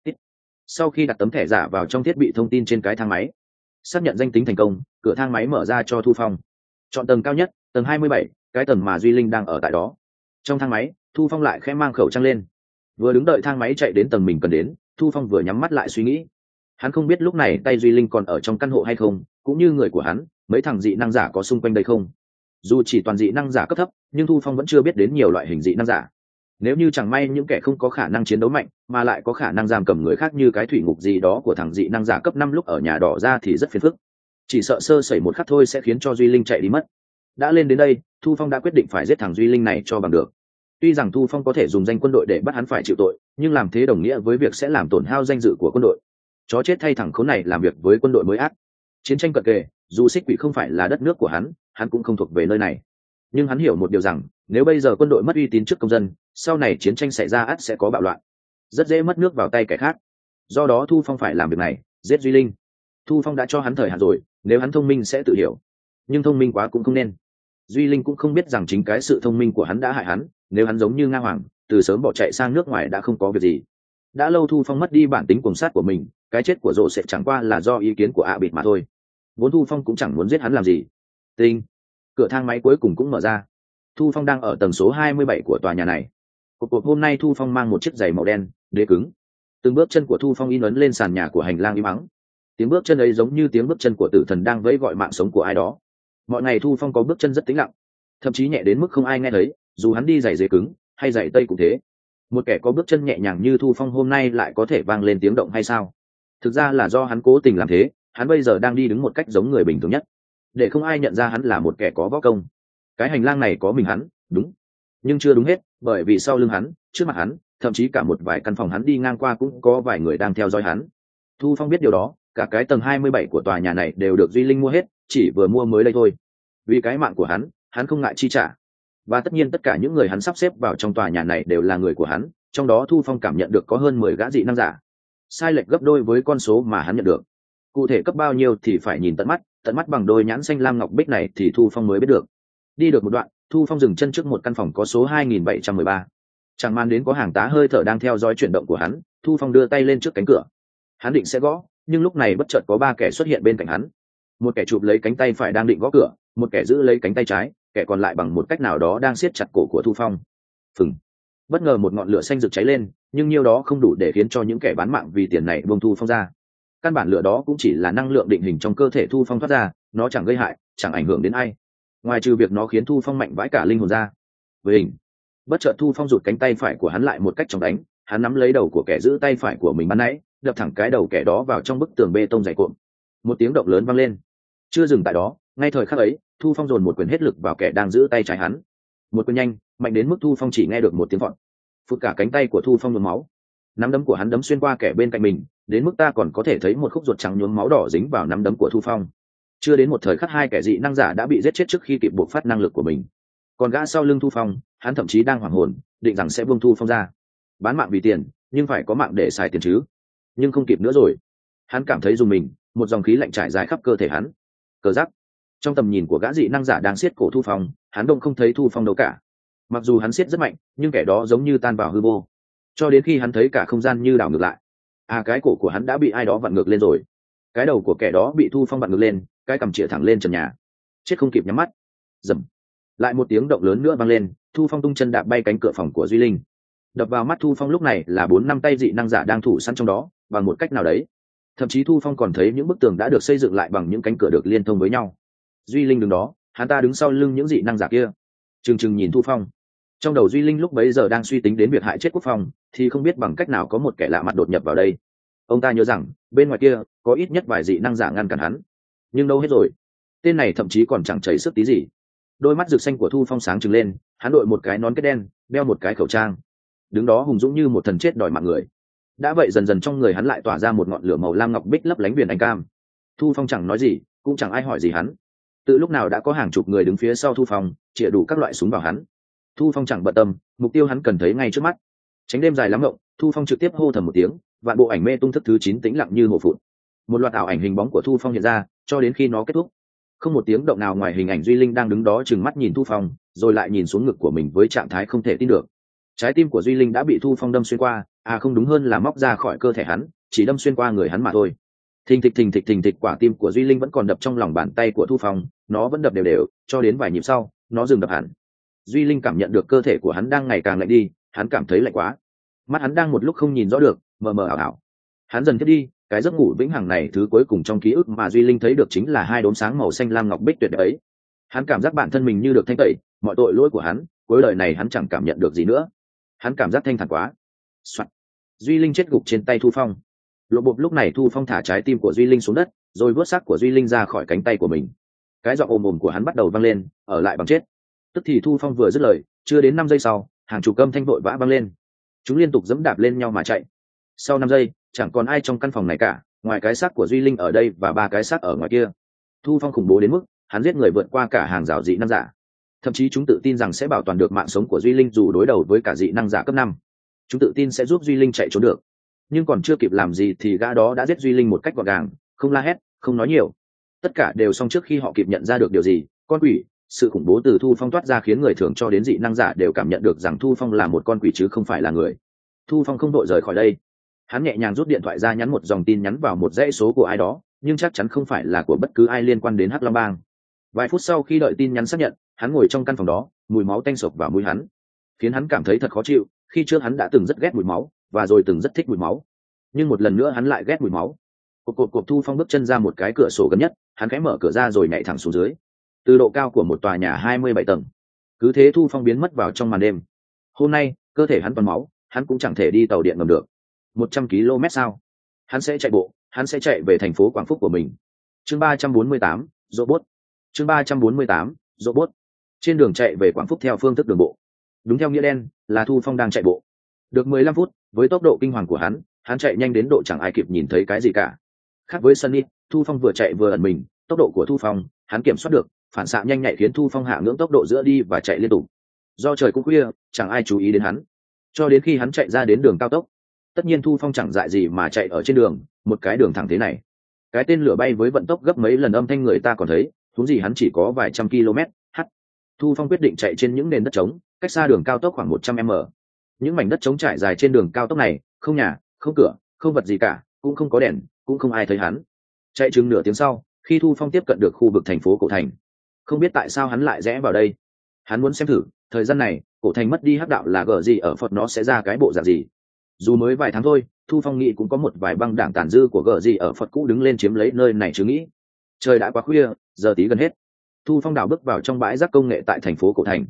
Sau khi đặt tấm thẻ giả vào trong thiết bị thông tin trên cái thang máy, xác nhận danh tính thành công, cửa thang máy mở ra cho Thu Phong. Chọn tầng cao nhất, tầng hai mươi bảy, cái tầng mà Duy Linh đang ở tại đó. Trong thang máy, Thu Phong lại khẽ mang khẩu trang lên. Vừa đứng đợi thang máy chạy đến tầng mình cần đến, Thu Phong vừa nhắm mắt lại suy nghĩ. Hắn không biết lúc này tay Duy Linh còn ở trong căn hộ hay không, cũng như người của hắn, mấy thằng dị năng giả có xung quanh đây không. Dù chỉ toàn dị năng giả cấp thấp, nhưng Thu Phong vẫn chưa biết đến nhiều loại hình dị năng giả. Nếu như chẳng may những kẻ không có khả năng chiến đấu mạnh mà lại có khả năng giam cầm người khác như cái thủy ngục gì đó của thằng dị năng giả cấp năm lúc ở nhà đỏ ra thì rất phiền phức. Chỉ sợ sơ sẩy một khắc thôi sẽ khiến cho Duy Linh chạy đi mất. Đã lên đến đây, Thu Phong đã quyết định phải giết thằng Duy Linh này cho bằng được. Tuy rằng Thu Phong có thể dùng danh quân đội để bắt hắn phải chịu tội, nhưng làm thế đồng nghĩa với việc sẽ làm tổn hao danh dự của quân đội. Chó chết thay thằng khốn này làm việc với quân đội mới ác. Chiến tranh cận kề, dù xích quỷ không phải là đất nước của hắn, hắn cũng không thuộc về nơi này. Nhưng hắn hiểu một điều rằng, nếu bây giờ quân đội mất uy tín trước công dân, sau này chiến tranh xảy ra ắt sẽ có bạo loạn, rất dễ mất nước vào tay kẻ khác. Do đó Thu Phong phải làm việc này, giết Duy Linh. Thu Phong đã cho hắn thời hạn rồi, nếu hắn thông minh sẽ tự hiểu, nhưng thông minh quá cũng không nên. Duy Linh cũng không biết rằng chính cái sự thông minh của hắn đã hại hắn. Nếu hắn giống như Nga Hoàng, từ sớm bỏ chạy sang nước ngoài đã không có việc gì. Đã lâu Thu Phong mất đi bản tính cuồng sát của mình, cái chết của Rộ sẽ chẳng qua là do ý kiến của ạ bịt mà thôi. Vốn Thu Phong cũng chẳng muốn giết hắn làm gì. Tinh, cửa thang máy cuối cùng cũng mở ra. Thu Phong đang ở tầng số hai mươi bảy của tòa nhà này. Cuộc cuộc hôm nay Thu Phong mang một chiếc giày màu đen, đế cứng. Từng bước chân của Thu Phong in ấn lên sàn nhà của hành lang im ắng. Tiếng bước chân ấy giống như tiếng bước chân của tử thần đang vẫy gọi mạng sống của ai đó. Mọi ngày Thu Phong có bước chân rất tĩnh lặng, thậm chí nhẹ đến mức không ai nghe thấy, dù hắn đi giày dế cứng hay giày tây cũng thế. Một kẻ có bước chân nhẹ nhàng như Thu Phong hôm nay lại có thể vang lên tiếng động hay sao? Thực ra là do hắn cố tình làm thế. Hắn bây giờ đang đi đứng một cách giống người bình thường nhất, để không ai nhận ra hắn là một kẻ có võ công. Cái hành lang này có mình hắn, đúng, nhưng chưa đúng hết, bởi vì sau lưng hắn, trước mặt hắn, thậm chí cả một vài căn phòng hắn đi ngang qua cũng có vài người đang theo dõi hắn. Thu Phong biết điều đó, cả cái tầng hai mươi bảy của tòa nhà này đều được Duy Linh mua hết, chỉ vừa mua mới đây thôi. Vì cái mạng của hắn, hắn không ngại chi trả. Và tất nhiên tất cả những người hắn sắp xếp vào trong tòa nhà này đều là người của hắn, trong đó Thu Phong cảm nhận được có hơn mười gã dị năng giả, sai lệch gấp đôi với con số mà hắn nhận được. Cụ thể cấp bao nhiêu thì phải nhìn tận mắt, tận mắt bằng đôi nhãn xanh lam ngọc bích này thì Thu Phong mới biết được. Đi được một đoạn, Thu Phong dừng chân trước một căn phòng có số hai nghìn bảy trăm mười ba. Chẳng màn đến có hàng tá hơi thở đang theo dõi chuyển động của hắn, Thu Phong đưa tay lên trước cánh cửa. Hắn định sẽ gõ, nhưng lúc này bất chợt có ba kẻ xuất hiện bên cạnh hắn. Một kẻ chụp lấy cánh tay phải đang định gõ cửa, một kẻ giữ lấy cánh tay trái, kẻ còn lại bằng một cách nào đó đang siết chặt cổ của Thu Phong. Phừng. Bất ngờ một ngọn lửa xanh rực cháy lên, nhưng nhiêu đó không đủ để khiến cho những kẻ bán mạng vì tiền này buông Thu Phong ra. Căn bản lửa đó cũng chỉ là năng lượng định hình trong cơ thể Thu Phong thoát ra, nó chẳng gây hại, chẳng ảnh hưởng đến ai, ngoài trừ việc nó khiến Thu Phong mạnh vãi cả linh hồn ra. Với hình, Bất chợt Thu Phong rụt cánh tay phải của hắn lại một cách chóng đánh, hắn nắm lấy đầu của kẻ giữ tay phải của mình ban nãy, đập thẳng cái đầu kẻ đó vào trong bức tường bê tông dày cộm. Một tiếng động lớn vang lên. Chưa dừng tại đó, ngay thời khắc ấy, Thu Phong dồn một quyền hết lực vào kẻ đang giữ tay trái hắn. Một quyền nhanh, mạnh đến mức Thu Phong chỉ nghe được một tiếng vọt. Phút cả cánh tay của Thu Phong nhuốm máu. Nắm đấm của hắn đấm xuyên qua kẻ bên cạnh mình, đến mức ta còn có thể thấy một khúc ruột trắng nhuốm máu đỏ dính vào nắm đấm của Thu Phong. Chưa đến một thời khắc hai kẻ dị năng giả đã bị giết chết trước khi kịp bộc phát năng lực của mình. Còn gã sau lưng Thu Phong, hắn thậm chí đang hoảng hồn, định rằng sẽ buông Thu Phong ra. Bán mạng vì tiền, nhưng phải có mạng để xài tiền chứ. Nhưng không kịp nữa rồi. Hắn cảm thấy rùng mình, một dòng khí lạnh trải dài khắp cơ thể hắn. Cờ giắc. Trong tầm nhìn của gã dị năng giả đang siết cổ Thu Phong, hắn đông không thấy Thu Phong đâu cả. Mặc dù hắn siết rất mạnh, nhưng kẻ đó giống như tan vào hư vô. Cho đến khi hắn thấy cả không gian như đảo ngược lại. À, cái cổ của hắn đã bị ai đó vặn ngược lên rồi. Cái đầu của kẻ đó bị Thu Phong vặn ngược lên, cái cằm chĩa thẳng lên trần nhà. Chết không kịp nhắm mắt. Rầm. Lại một tiếng động lớn nữa vang lên, Thu Phong tung chân đạp bay cánh cửa phòng của Duy Linh. Đập vào mắt Thu Phong lúc này là bốn năm tay dị năng giả đang thủ sẵn trong đó, bằng một cách nào đấy. Thậm chí Thu Phong còn thấy những bức tường đã được xây dựng lại bằng những cánh cửa được liên thông với nhau. Duy Linh đứng đó, hắn ta đứng sau lưng những dị năng giả kia, trừng trừng nhìn Thu Phong. Trong đầu Duy Linh lúc bấy giờ đang suy tính đến việc hại chết Quốc Phong, thì không biết bằng cách nào có một kẻ lạ mặt đột nhập vào đây. Ông ta nhớ rằng bên ngoài kia có ít nhất vài dị năng giả ngăn cản hắn, nhưng đâu hết rồi. Tên này thậm chí còn chẳng chảy sức tí gì. Đôi mắt rực xanh của Thu Phong sáng trừng lên, hắn đội một cái nón kết đen, đeo một cái khẩu trang, đứng đó hùng dũng như một thần chết đòi mạng người. Đã vậy dần dần trong người hắn lại tỏa ra một ngọn lửa màu lam ngọc bích lấp lánh viền anh cam. Thu Phong chẳng nói gì, cũng chẳng ai hỏi gì hắn. Từ lúc nào đã có hàng chục người đứng phía sau Thu Phong, chĩa đủ các loại súng vào hắn. Thu Phong chẳng bận tâm, mục tiêu hắn cần thấy ngay trước mắt. Tránh đêm dài lắm ngộng, Thu Phong trực tiếp hô thầm một tiếng, vạn bộ ảnh mê tung thức thứ chín tĩnh lặng như hồ phụt. Một loạt ảo ảnh hình bóng của Thu Phong hiện ra, cho đến khi nó kết thúc. Không một tiếng động nào ngoài hình ảnh Duy Linh đang đứng đó trừng mắt nhìn Thu Phong, rồi lại nhìn xuống ngực của mình với trạng thái không thể tin được. Trái tim của Duy Linh đã bị Thu Phong đâm xuyên qua, à không đúng hơn là móc ra khỏi cơ thể hắn, chỉ đâm xuyên qua người hắn mà thôi. Thình thịch thình thịch thình thịch, quả tim của Duy Linh vẫn còn đập trong lòng bàn tay của Thu Phong, nó vẫn đập đều đều, cho đến vài nhịp sau, nó dừng đập hẳn. Duy Linh cảm nhận được cơ thể của hắn đang ngày càng lạnh đi, hắn cảm thấy lạnh quá. Mắt hắn đang một lúc không nhìn rõ được, mờ mờ ảo ảo. Hắn dần thiết đi, cái giấc ngủ vĩnh hằng này thứ cuối cùng trong ký ức mà Duy Linh thấy được chính là hai đốm sáng màu xanh lam ngọc bích tuyệt đấy. Hắn cảm giác bản thân mình như được thanh tẩy, mọi tội lỗi của hắn, cuối đời này hắn chẳng cảm nhận được gì nữa. Hắn cảm giác thanh thản quá. Soạn. Duy Linh chết gục trên tay Thu Phong. Lộ bộp lúc này Thu Phong thả trái tim của Duy Linh xuống đất, rồi vớt xác của Duy Linh ra khỏi cánh tay của mình. Cái giọng ồm ồm của hắn bắt đầu vang lên, ở lại bằng chết. Tức thì Thu Phong vừa dứt lời, chưa đến năm giây sau, hàng chục âm thanh vội vã vang lên. Chúng liên tục giẫm đạp lên nhau mà chạy. Sau năm giây, chẳng còn ai trong căn phòng này cả, ngoài cái xác của Duy Linh ở đây và ba cái xác ở ngoài kia. Thu Phong khủng bố đến mức hắn giết người vượt qua cả hàng rào dị năng giả. Thậm chí chúng tự tin rằng sẽ bảo toàn được mạng sống của Duy Linh dù đối đầu với cả dị năng giả cấp năm. Chúng tự tin sẽ giúp Duy Linh chạy trốn được. Nhưng còn chưa kịp làm gì thì gã đó đã giết Duy Linh một cách gọn gàng, không la hét, không nói nhiều. Tất cả đều xong trước khi họ kịp nhận ra được điều gì. Con quỷ. Sự khủng bố từ Thu Phong toát ra khiến người thường cho đến dị năng giả đều cảm nhận được rằng Thu Phong là một con quỷ chứ không phải là người. Thu Phong không đội rời khỏi đây. Hắn nhẹ nhàng rút điện thoại ra, nhắn một dòng tin nhắn vào một dãy số của ai đó, nhưng chắc chắn không phải là của bất cứ ai liên quan đến Hắc Long Bang. Vài phút sau khi đợi tin nhắn xác nhận, hắn ngồi trong căn phòng đó, mùi máu tanh sộc vào mũi hắn, khiến hắn cảm thấy thật khó chịu. Khi trước hắn đã từng rất ghét mùi máu, và rồi từng rất thích mùi máu, nhưng một lần nữa hắn lại ghét mùi máu. Cộp cộp cộp, Thu Phong bước chân ra một cái cửa sổ gần nhất, hắn khẽ mở cửa ra rồi nhảy thẳng xuống dưới, từ độ cao của một tòa nhà hai mươi bảy tầng. Cứ thế Thu Phong biến mất vào trong màn đêm. Hôm nay cơ thể hắn toàn máu, hắn cũng chẳng thể đi tàu điện ngầm được. Một trăm ki lô mét sao? Hắn sẽ chạy bộ, hắn sẽ chạy về thành phố Quảng Phúc của mình. Chương ba trăm bốn mươi tám, robot. Chương ba trăm bốn mươi tám, robot. Trên đường chạy về Quảng Phúc theo phương thức đường bộ. Đúng theo nghĩa đen là Thu Phong đang chạy bộ. Được mười lăm phút, với tốc độ kinh hoàng của hắn, hắn chạy nhanh đến độ chẳng ai kịp nhìn thấy cái gì cả. Khác với Sunny, Thu Phong vừa chạy vừa ẩn mình, tốc độ của Thu Phong, hắn kiểm soát được, phản xạ nhanh nhạy khiến Thu Phong hạ ngưỡng tốc độ giữa đi và chạy liên tục. Do trời cũng khuya, chẳng ai chú ý đến hắn. Cho đến khi hắn chạy ra đến đường cao tốc. Tất nhiên Thu Phong chẳng dại gì mà chạy ở trên đường, một cái đường thẳng thế này. Cái tên lửa bay với vận tốc gấp mấy lần âm thanh người ta còn thấy, huống gì hắn chỉ có vài trăm km h. Thu Phong quyết định chạy trên những nền đất trống, cách xa đường cao tốc khoảng một trăm mét. Những mảnh đất trống trải dài trên đường cao tốc này, không nhà, không cửa, không vật gì cả, cũng không có đèn, cũng không ai thấy hắn. Chạy chừng nửa tiếng sau, khi Thu Phong tiếp cận được khu vực thành phố Cổ Thành, không biết tại sao hắn lại rẽ vào đây. Hắn muốn xem thử, thời gian này, Cổ Thành mất đi hắc đạo là gở gì ở Phật nó sẽ ra cái bộ dạng gì. Dù mới vài tháng thôi, Thu Phong nghĩ cũng có một vài băng đảng tàn dư của gở gì ở Phật cũ đứng lên chiếm lấy nơi này chứ nghĩ. Trời đã quá khuya, giờ tí gần hết. Thu Phong đảo bước vào trong bãi rác công nghệ tại thành phố Cổ Thành.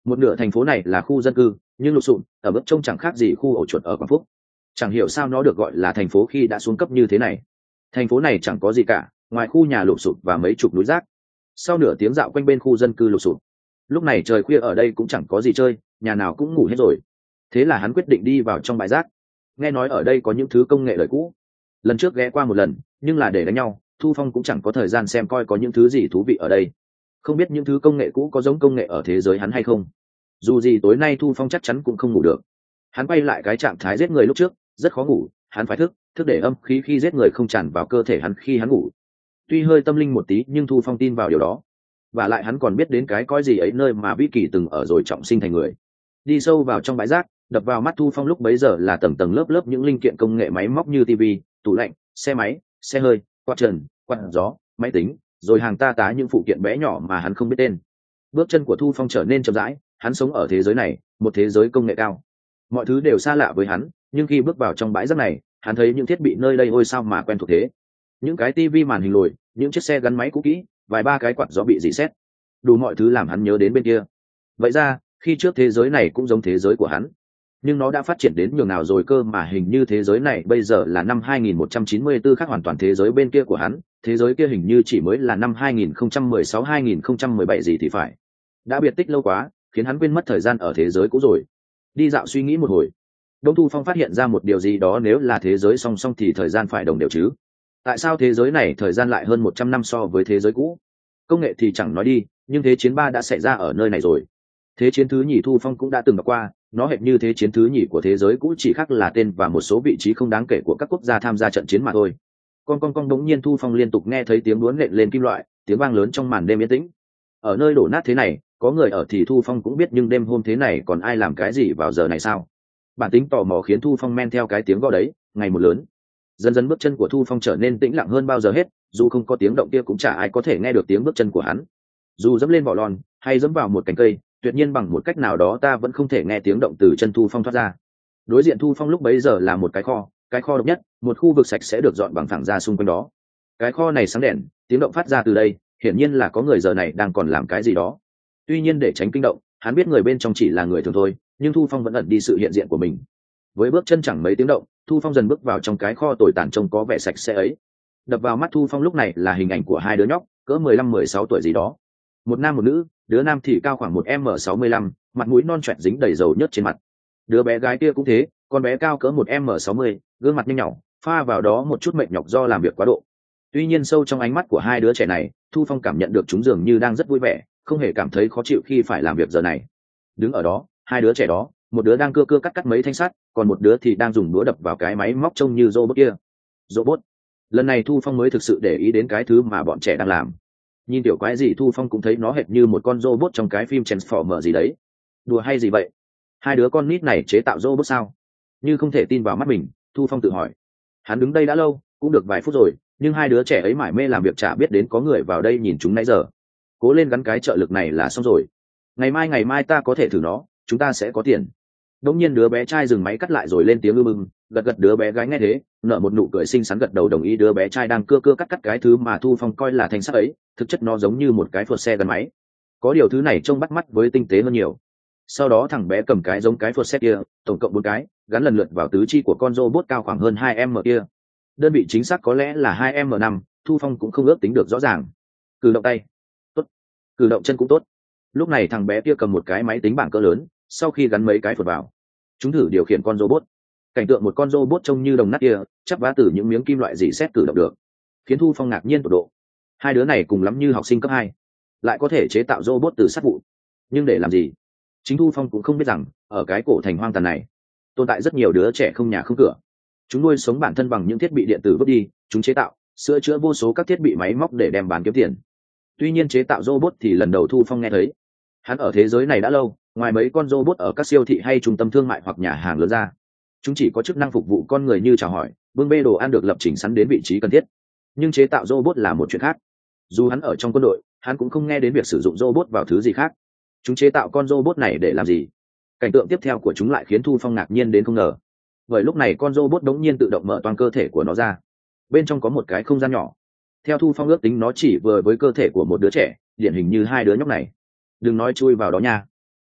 Một nửa thành phố này là khu dân cư, nhưng lụp xụp ở mức trông chẳng khác gì khu ổ chuột ở Quảng Phúc. Chẳng hiểu sao nó được gọi là thành phố khi đã xuống cấp như thế này. Thành phố này chẳng có gì cả, ngoài khu nhà lụp sụp và mấy chục núi rác. Sau nửa tiếng dạo quanh bên khu dân cư lụp sụp, lúc này trời khuya ở đây cũng chẳng có gì chơi, nhà nào cũng ngủ hết rồi. Thế là hắn quyết định đi vào trong bãi rác. Nghe nói ở đây có những thứ công nghệ đời cũ. Lần trước ghé qua một lần, nhưng là để đánh nhau, Thu Phong cũng chẳng có thời gian xem coi có những thứ gì thú vị ở đây. Không biết những thứ công nghệ cũ có giống công nghệ ở thế giới hắn hay không. Dù gì tối nay Thu Phong chắc chắn cũng không ngủ được. Hắn quay lại cái trạng thái giết người lúc trước, rất khó ngủ, hắn phải thức, thức để âm khí khi giết người không tràn vào cơ thể hắn khi hắn ngủ. Tuy hơi tâm linh một tí nhưng Thu Phong tin vào điều đó. Và lại hắn còn biết đến cái coi gì ấy nơi mà Vĩ Kỳ từng ở rồi trọng sinh thành người. Đi sâu vào trong bãi rác, đập vào mắt Thu Phong lúc bấy giờ là tầng tầng lớp lớp những linh kiện công nghệ máy móc như tivi, tủ lạnh, xe máy, xe hơi, quạt trần, quạt gió, máy tính, rồi hàng ta tá những phụ kiện bé nhỏ mà hắn không biết tên. Bước chân của Thu Phong trở nên chậm rãi, hắn sống ở thế giới này, một thế giới công nghệ cao. Mọi thứ đều xa lạ với hắn, nhưng khi bước vào trong bãi rác này, hắn thấy những thiết bị nơi đây ôi sao mà quen thuộc thế. Những cái tivi màn hình lồi, những chiếc xe gắn máy cũ kỹ, vài ba cái quạt gió bị rỉ sét, đủ mọi thứ làm hắn nhớ đến bên kia. Vậy ra, khi trước thế giới này cũng giống thế giới của hắn, nhưng nó đã phát triển đến nhường nào rồi cơ mà hình như thế giới này bây giờ là năm hai nghìn một trăm chín mươi tư khác hoàn toàn thế giới bên kia của hắn, thế giới kia hình như chỉ mới là năm hai nghìn không trăm mười sáu hai nghìn không trăm mười bảy gì thì phải. Đã biệt tích lâu quá, khiến hắn quên mất thời gian ở thế giới cũ rồi. Đi dạo suy nghĩ một hồi, Đông Thu Phong phát hiện ra một điều gì đó, nếu là thế giới song song thì thời gian phải đồng đều chứ. Tại sao thế giới này thời gian lại hơn một trăm năm so với thế giới cũ? Công nghệ thì chẳng nói đi, nhưng thế chiến ba đã xảy ra ở nơi này rồi. Thế chiến thứ nhì Thu Phong cũng đã từng đọc qua, nó hệt như thế chiến thứ nhì của thế giới cũ, chỉ khác là tên và một số vị trí không đáng kể của các quốc gia tham gia trận chiến mà thôi. Con con con đống nhiên Thu Phong liên tục nghe thấy tiếng đuối nện lên kim loại, tiếng vang lớn trong màn đêm yên tĩnh. Ở nơi đổ nát thế này, có người ở thì Thu Phong cũng biết, nhưng đêm hôm thế này còn ai làm cái gì vào giờ này sao? Bản tính tò mò khiến Thu Phong men theo cái tiếng gõ đấy, ngày một lớn. Dần dần bước chân của Thu Phong trở nên tĩnh lặng hơn bao giờ hết, dù không có tiếng động kia cũng chả ai có thể nghe được tiếng bước chân của hắn. Dù dẫm lên vỏ lon hay dẫm vào một cành cây, tuyệt nhiên bằng một cách nào đó ta vẫn không thể nghe tiếng động từ chân Thu Phong thoát ra. Đối diện Thu Phong lúc bấy giờ là một cái kho, cái kho độc nhất, một khu vực sạch sẽ được dọn bằng phẳng ra xung quanh đó. Cái kho này sáng đèn, tiếng động phát ra từ đây, hiển nhiên là có người giờ này đang còn làm cái gì đó. Tuy nhiên để tránh kinh động, hắn biết người bên trong chỉ là người thường thôi, nhưng Thu Phong vẫn ẩn đi sự hiện diện của mình. Với bước chân chẳng mấy tiếng động, Thu Phong dần bước vào trong cái kho tồi tàn trông có vẻ sạch sẽ ấy. Đập vào mắt Thu Phong lúc này là hình ảnh của hai đứa nhóc, cỡ mười lăm mười sáu tuổi gì đó. Một nam một nữ, đứa nam thì cao khoảng một m sáu mươi lăm, mặt mũi non choẹt dính đầy dầu nhớt trên mặt. Đứa bé gái kia cũng thế, con bé cao cỡ một m sáu mươi, gương mặt nhanh nhỏ, pha vào đó một chút mệt nhọc do làm việc quá độ. Tuy nhiên sâu trong ánh mắt của hai đứa trẻ này, Thu Phong cảm nhận được chúng dường như đang rất vui vẻ, không hề cảm thấy khó chịu khi phải làm việc giờ này. Đứng ở đó, hai đứa trẻ đó, một đứa đang cưa cưa cắt cắt mấy thanh sắt, còn một đứa thì đang dùng đũa đập vào cái máy móc trông như robot kia. Robot. Lần này Thu Phong mới thực sự để ý đến cái thứ mà bọn trẻ đang làm. Nhìn tiểu quái gì Thu Phong cũng thấy nó hệt như một con robot trong cái phim Transformer gì đấy. Đùa hay gì vậy? Hai đứa con nít này chế tạo robot sao? Như không thể tin vào mắt mình, Thu Phong tự hỏi. Hắn đứng đây đã lâu, cũng được vài phút rồi, nhưng hai đứa trẻ ấy mải mê làm việc chả biết đến có người vào đây nhìn chúng nãy giờ. Cố lên gắn cái trợ lực này là xong rồi. Ngày mai ngày mai ta có thể thử nó, chúng ta sẽ có tiền. Đống nhiên đứa bé trai dừng máy cắt lại rồi lên tiếng ư mừng, gật gật. Đứa bé gái nghe thế, nở một nụ cười xinh xắn gật đầu đồng ý. Đứa bé trai đang cưa cưa cắt cắt cái thứ mà Thu Phong coi là thanh sắt ấy, thực chất nó giống như một cái phượt xe gắn máy. Có điều thứ này trông bắt mắt với tinh tế hơn nhiều. Sau đó thằng bé cầm cái giống cái phượt xe kia, tổng cộng bốn cái, gắn lần lượt vào tứ chi của con robot cao khoảng hơn hai m kia. Đơn vị chính xác có lẽ là hai m năm, Thu Phong cũng không ước tính được rõ ràng. Cử động tay, tốt. Cử động chân cũng tốt. Lúc này thằng bé kia cầm một cái máy tính bảng cỡ lớn, sau khi gắn mấy cái phượt vào, chúng thử điều khiển con robot. Cảnh tượng một con robot trông như đồng nát kia, chắp vá từ những miếng kim loại dỉ sét cử động được, khiến Thu Phong ngạc nhiên tột độ. Hai đứa này cùng lắm như học sinh cấp hai, lại có thể chế tạo robot từ sắt vụn. Nhưng để làm gì? Chính Thu Phong cũng không biết rằng, ở cái cổ thành hoang tàn này, tồn tại rất nhiều đứa trẻ không nhà không cửa. Chúng nuôi sống bản thân bằng những thiết bị điện tử vứt đi, chúng chế tạo, sửa chữa vô số các thiết bị máy móc để đem bán kiếm tiền. Tuy nhiên chế tạo robot thì lần đầu Thu Phong nghe thấy. Hắn ở thế giới này đã lâu, ngoài mấy con robot ở các siêu thị hay trung tâm thương mại hoặc nhà hàng lớn ra, chúng chỉ có chức năng phục vụ con người như chào hỏi, bưng bê đồ ăn được lập trình sẵn đến vị trí cần thiết. Nhưng chế tạo robot là một chuyện khác. Dù hắn ở trong quân đội, hắn cũng không nghe đến việc sử dụng robot vào thứ gì khác. Chúng chế tạo con robot này để làm gì? Cảnh tượng tiếp theo của chúng lại khiến Thu Phong ngạc nhiên đến không ngờ. Bởi lúc này con robot đống nhiên tự động mở toàn cơ thể của nó ra. Bên trong có một cái không gian nhỏ. Theo Thu Phong ước tính nó chỉ vừa với cơ thể của một đứa trẻ, điển hình như hai đứa nhóc này. Đừng nói chui vào đó nha.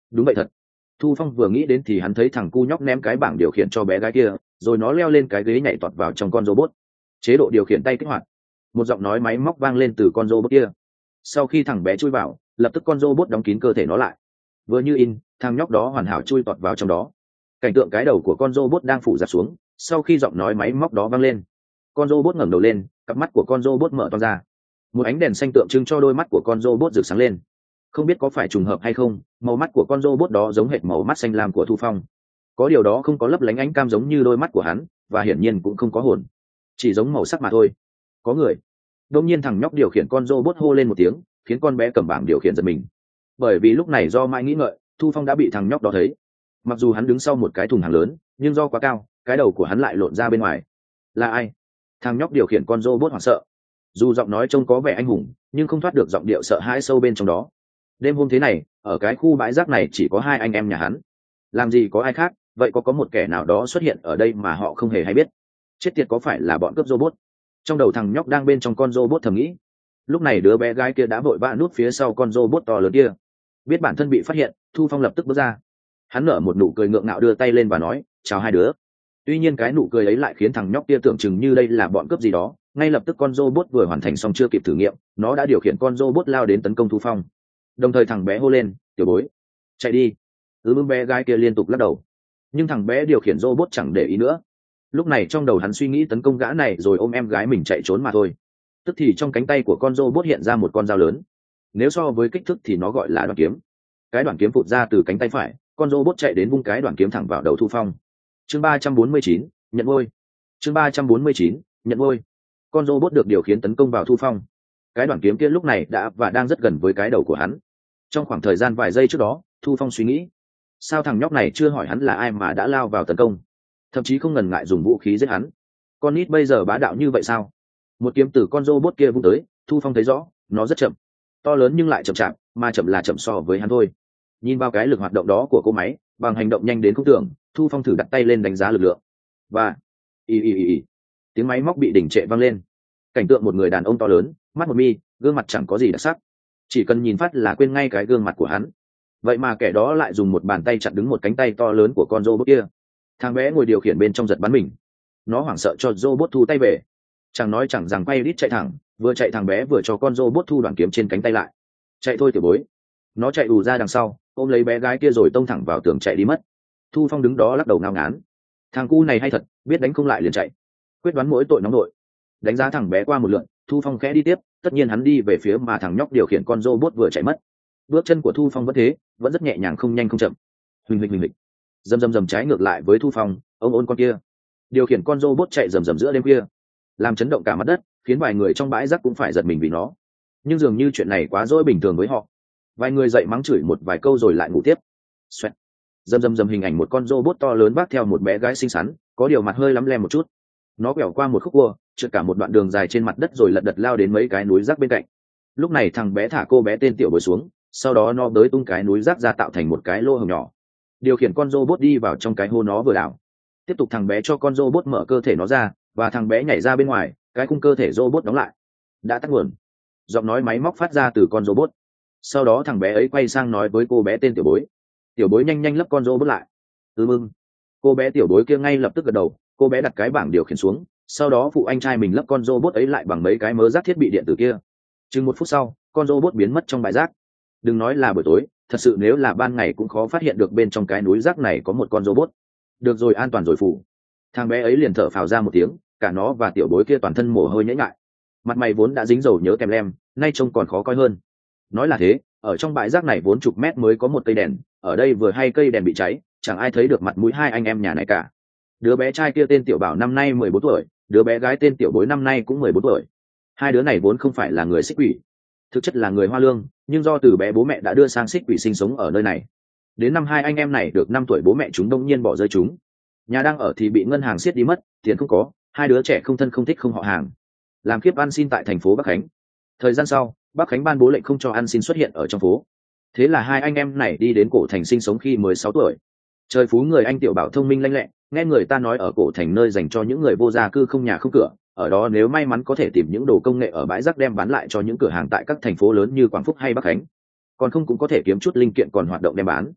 đúng vậy thật. Thu Phong vừa nghĩ đến thì hắn thấy thằng cu nhóc ném cái bảng điều khiển cho bé gái kia, rồi nó leo lên cái ghế nhảy toọt vào trong con robot. Chế độ điều khiển tay kích hoạt, một giọng nói máy móc vang lên từ con robot kia. Sau khi thằng bé chui vào, lập tức con robot đóng kín cơ thể nó lại. Vừa như in, thằng nhóc đó hoàn hảo chui toọt vào trong đó. Cảnh tượng cái đầu của con robot đang phủ dạt xuống, sau khi giọng nói máy móc đó vang lên, con robot ngẩng đầu lên, cặp mắt của con robot mở to ra. Một ánh đèn xanh tượng trưng cho đôi mắt của con robot rực sáng lên. Không biết có phải trùng hợp hay không, màu mắt của con robot đó giống hệt màu mắt xanh lam của Thu Phong. Có điều đó không có lấp lánh ánh cam giống như đôi mắt của hắn, và hiển nhiên cũng không có hồn, chỉ giống màu sắc mà thôi. Có người. Đột nhiên thằng nhóc điều khiển con robot hô lên một tiếng, khiến con bé cầm bảng điều khiển giật mình. Bởi vì lúc này do mãi nghĩ ngợi, Thu Phong đã bị thằng nhóc đó thấy. Mặc dù hắn đứng sau một cái thùng hàng lớn, nhưng do quá cao, cái đầu của hắn lại lộn ra bên ngoài. Là ai? Thằng nhóc điều khiển con robot hoảng sợ. Dù giọng nói trông có vẻ anh hùng, nhưng không thoát được giọng điệu sợ hãi sâu bên trong đó. Đêm hôm thế này, ở cái khu bãi rác này chỉ có hai anh em nhà hắn. Làm gì có ai khác, vậy có có một kẻ nào đó xuất hiện ở đây mà họ không hề hay biết. Chết tiệt, có phải là bọn cướp robot? Trong đầu thằng nhóc đang bên trong con robot thầm nghĩ. Lúc này đứa bé gái kia đã vội vã núp phía sau con robot to lớn kia. Biết bản thân bị phát hiện, Thu Phong lập tức bước ra. Hắn nở một nụ cười ngượng ngạo đưa tay lên và nói, chào hai đứa. Tuy nhiên cái nụ cười ấy lại khiến thằng nhóc kia tưởng chừng như đây là bọn cướp gì đó. Ngay lập tức con robot vừa hoàn thành xong chưa kịp thử nghiệm, nó đã điều khiển con robot lao đến tấn công Thu Phong. Đồng thời thằng bé hô lên, tiểu bối, chạy đi. Ừ, bé gái kia liên tục lắc đầu. Nhưng thằng bé điều khiển robot chẳng để ý nữa. Lúc này trong đầu hắn suy nghĩ tấn công gã này rồi ôm em gái mình chạy trốn mà thôi. Tức thì trong cánh tay của con robot hiện ra một con dao lớn. Nếu so với kích thước thì nó gọi là đoạn kiếm. Cái đoạn kiếm phụt ra từ cánh tay phải, con robot chạy đến vung cái đoạn kiếm thẳng vào đầu Thu Phong. Chương ba trăm bốn mươi chín, nhận ngôi. Chương ba trăm bốn mươi chín, nhận ngôi. Con robot được điều khiển tấn công vào Thu Phong. Cái đoạn kiếm kia lúc này đã và đang rất gần với cái đầu của hắn. Trong khoảng thời gian vài giây trước đó, Thu Phong suy nghĩ, sao thằng nhóc này chưa hỏi hắn là ai mà đã lao vào tấn công, thậm chí không ngần ngại dùng vũ khí giết hắn. Con nít bây giờ bá đạo như vậy sao? Một kiếm từ con robot kia vung tới, Thu Phong thấy rõ, nó rất chậm, to lớn nhưng lại chậm chạp, mà chậm là chậm so với hắn thôi. Nhìn vào cái lực hoạt động đó của cô máy, bằng hành động nhanh đến không tưởng, Thu Phong thử đặt tay lên đánh giá lực lượng. Và y y y y, tiếng máy móc bị đình trệ vang lên. Cảnh tượng một người đàn ông to lớn, mắt một mi, gương mặt chẳng có gì đặc sắc, chỉ cần nhìn phát là quên ngay cái gương mặt của hắn. Vậy mà kẻ đó lại dùng một bàn tay chặn đứng một cánh tay to lớn của con robot kia. Thằng bé ngồi điều khiển bên trong giật bắn mình, nó hoảng sợ cho robot thu tay về. Chẳng nói chẳng rằng quay đít chạy thẳng, vừa chạy thằng bé vừa cho con robot thu đoạn kiếm trên cánh tay lại. Chạy thôi tiểu bối. Nó chạy ù ra đằng sau, ôm lấy bé gái kia rồi tông thẳng vào tường chạy đi mất. Thu Phong đứng đó lắc đầu ngao ngán. Thằng cu này hay thật, biết đánh không lại liền chạy, quyết đoán mỗi tội nóng đội. Đánh giá thằng bé qua một lượt, Thu Phong khẽ đi tiếp, tất nhiên hắn đi về phía mà thằng nhóc điều khiển con robot vừa chạy mất. Bước chân của Thu Phong vẫn thế, vẫn rất nhẹ nhàng, không nhanh không chậm. Huỳnh huỳnh huỳnh huỳnh. Dầm dầm dầm trái ngược lại với Thu Phong, ông ôn con kia điều khiển con robot chạy rầm rầm giữa đêm khuya, làm chấn động cả mặt đất, khiến vài người trong bãi rác cũng phải giật mình vì nó. Nhưng dường như chuyện này quá dỗi bình thường với họ. Vài người dậy mắng chửi một vài câu rồi lại ngủ tiếp. Xoẹt. Dầm dầm dầm hình ảnh một con robot to lớn vác theo một bé gái xinh xắn, có điều mặt hơi lắm lem một chút. Nó quẹo qua một khúc cua, trượt cả một đoạn đường dài trên mặt đất rồi lật đật lao đến mấy cái núi rác bên cạnh. Lúc này thằng bé thả cô bé tên Tiểu Bối xuống, sau đó nó đới tung cái núi rác ra tạo thành một cái lô hổng nhỏ. Điều khiển con robot đi vào trong cái hố nó vừa đào. Tiếp tục thằng bé cho con robot mở cơ thể nó ra, và thằng bé nhảy ra bên ngoài, cái khung cơ thể robot đóng lại. Đã tắt nguồn. Giọng nói máy móc phát ra từ con robot. Sau đó thằng bé ấy quay sang nói với cô bé tên Tiểu Bối. Tiểu Bối nhanh nhanh lấp con robot lại. Ừ mừng. Cô bé Tiểu Bối kia ngay lập tức gật đầu. Cô bé đặt cái bảng điều khiển xuống, sau đó phụ anh trai mình lấp con robot ấy lại bằng mấy cái mớ rác thiết bị điện tử kia. Chừng một phút sau, con robot biến mất trong bãi rác. Đừng nói là buổi tối, thật sự nếu là ban ngày cũng khó phát hiện được bên trong cái núi rác này có một con robot. Được rồi, an toàn rồi phụ. Thằng bé ấy liền thở phào ra một tiếng, cả nó và Tiểu Bối kia toàn thân mồ hôi nhễ ngại. Mặt mày vốn đã dính dầu nhớ kèm lem, nay trông còn khó coi hơn. Nói là thế, ở trong bãi rác này vốn chục mét mới có một cây đèn, ở đây vừa hay cây đèn bị cháy, chẳng ai thấy được mặt mũi hai anh em nhà này cả. Đứa bé trai kia tên Tiểu Bảo năm nay mười bốn tuổi, đứa bé gái tên Tiểu Bối năm nay cũng mười bốn tuổi. Hai đứa này vốn không phải là người xích quỷ, thực chất là người Hoa Lương, nhưng do từ bé bố mẹ đã đưa sang xích quỷ sinh sống ở nơi này. Đến năm hai anh em này được năm tuổi bố mẹ chúng đông nhiên bỏ rơi chúng. Nhà đang ở thì bị ngân hàng siết đi mất, tiền không có, hai đứa trẻ không thân không thích không họ hàng, làm kiếp ăn xin tại thành phố Bắc Khánh. Thời gian sau, Bắc Khánh ban bố lệnh không cho ăn xin xuất hiện ở trong phố. Thế là hai anh em này đi đến cổ thành sinh sống khi mười sáu tuổi. Trời phú người anh Tiểu Bảo thông minh lanh lẹ, nghe người ta nói ở cổ thành nơi dành cho những người vô gia cư không nhà không cửa, ở đó nếu may mắn có thể tìm những đồ công nghệ ở bãi rác đem bán lại cho những cửa hàng tại các thành phố lớn như Quảng Phúc hay Bắc Khánh, còn không cũng có thể kiếm chút linh kiện còn hoạt động đem bán.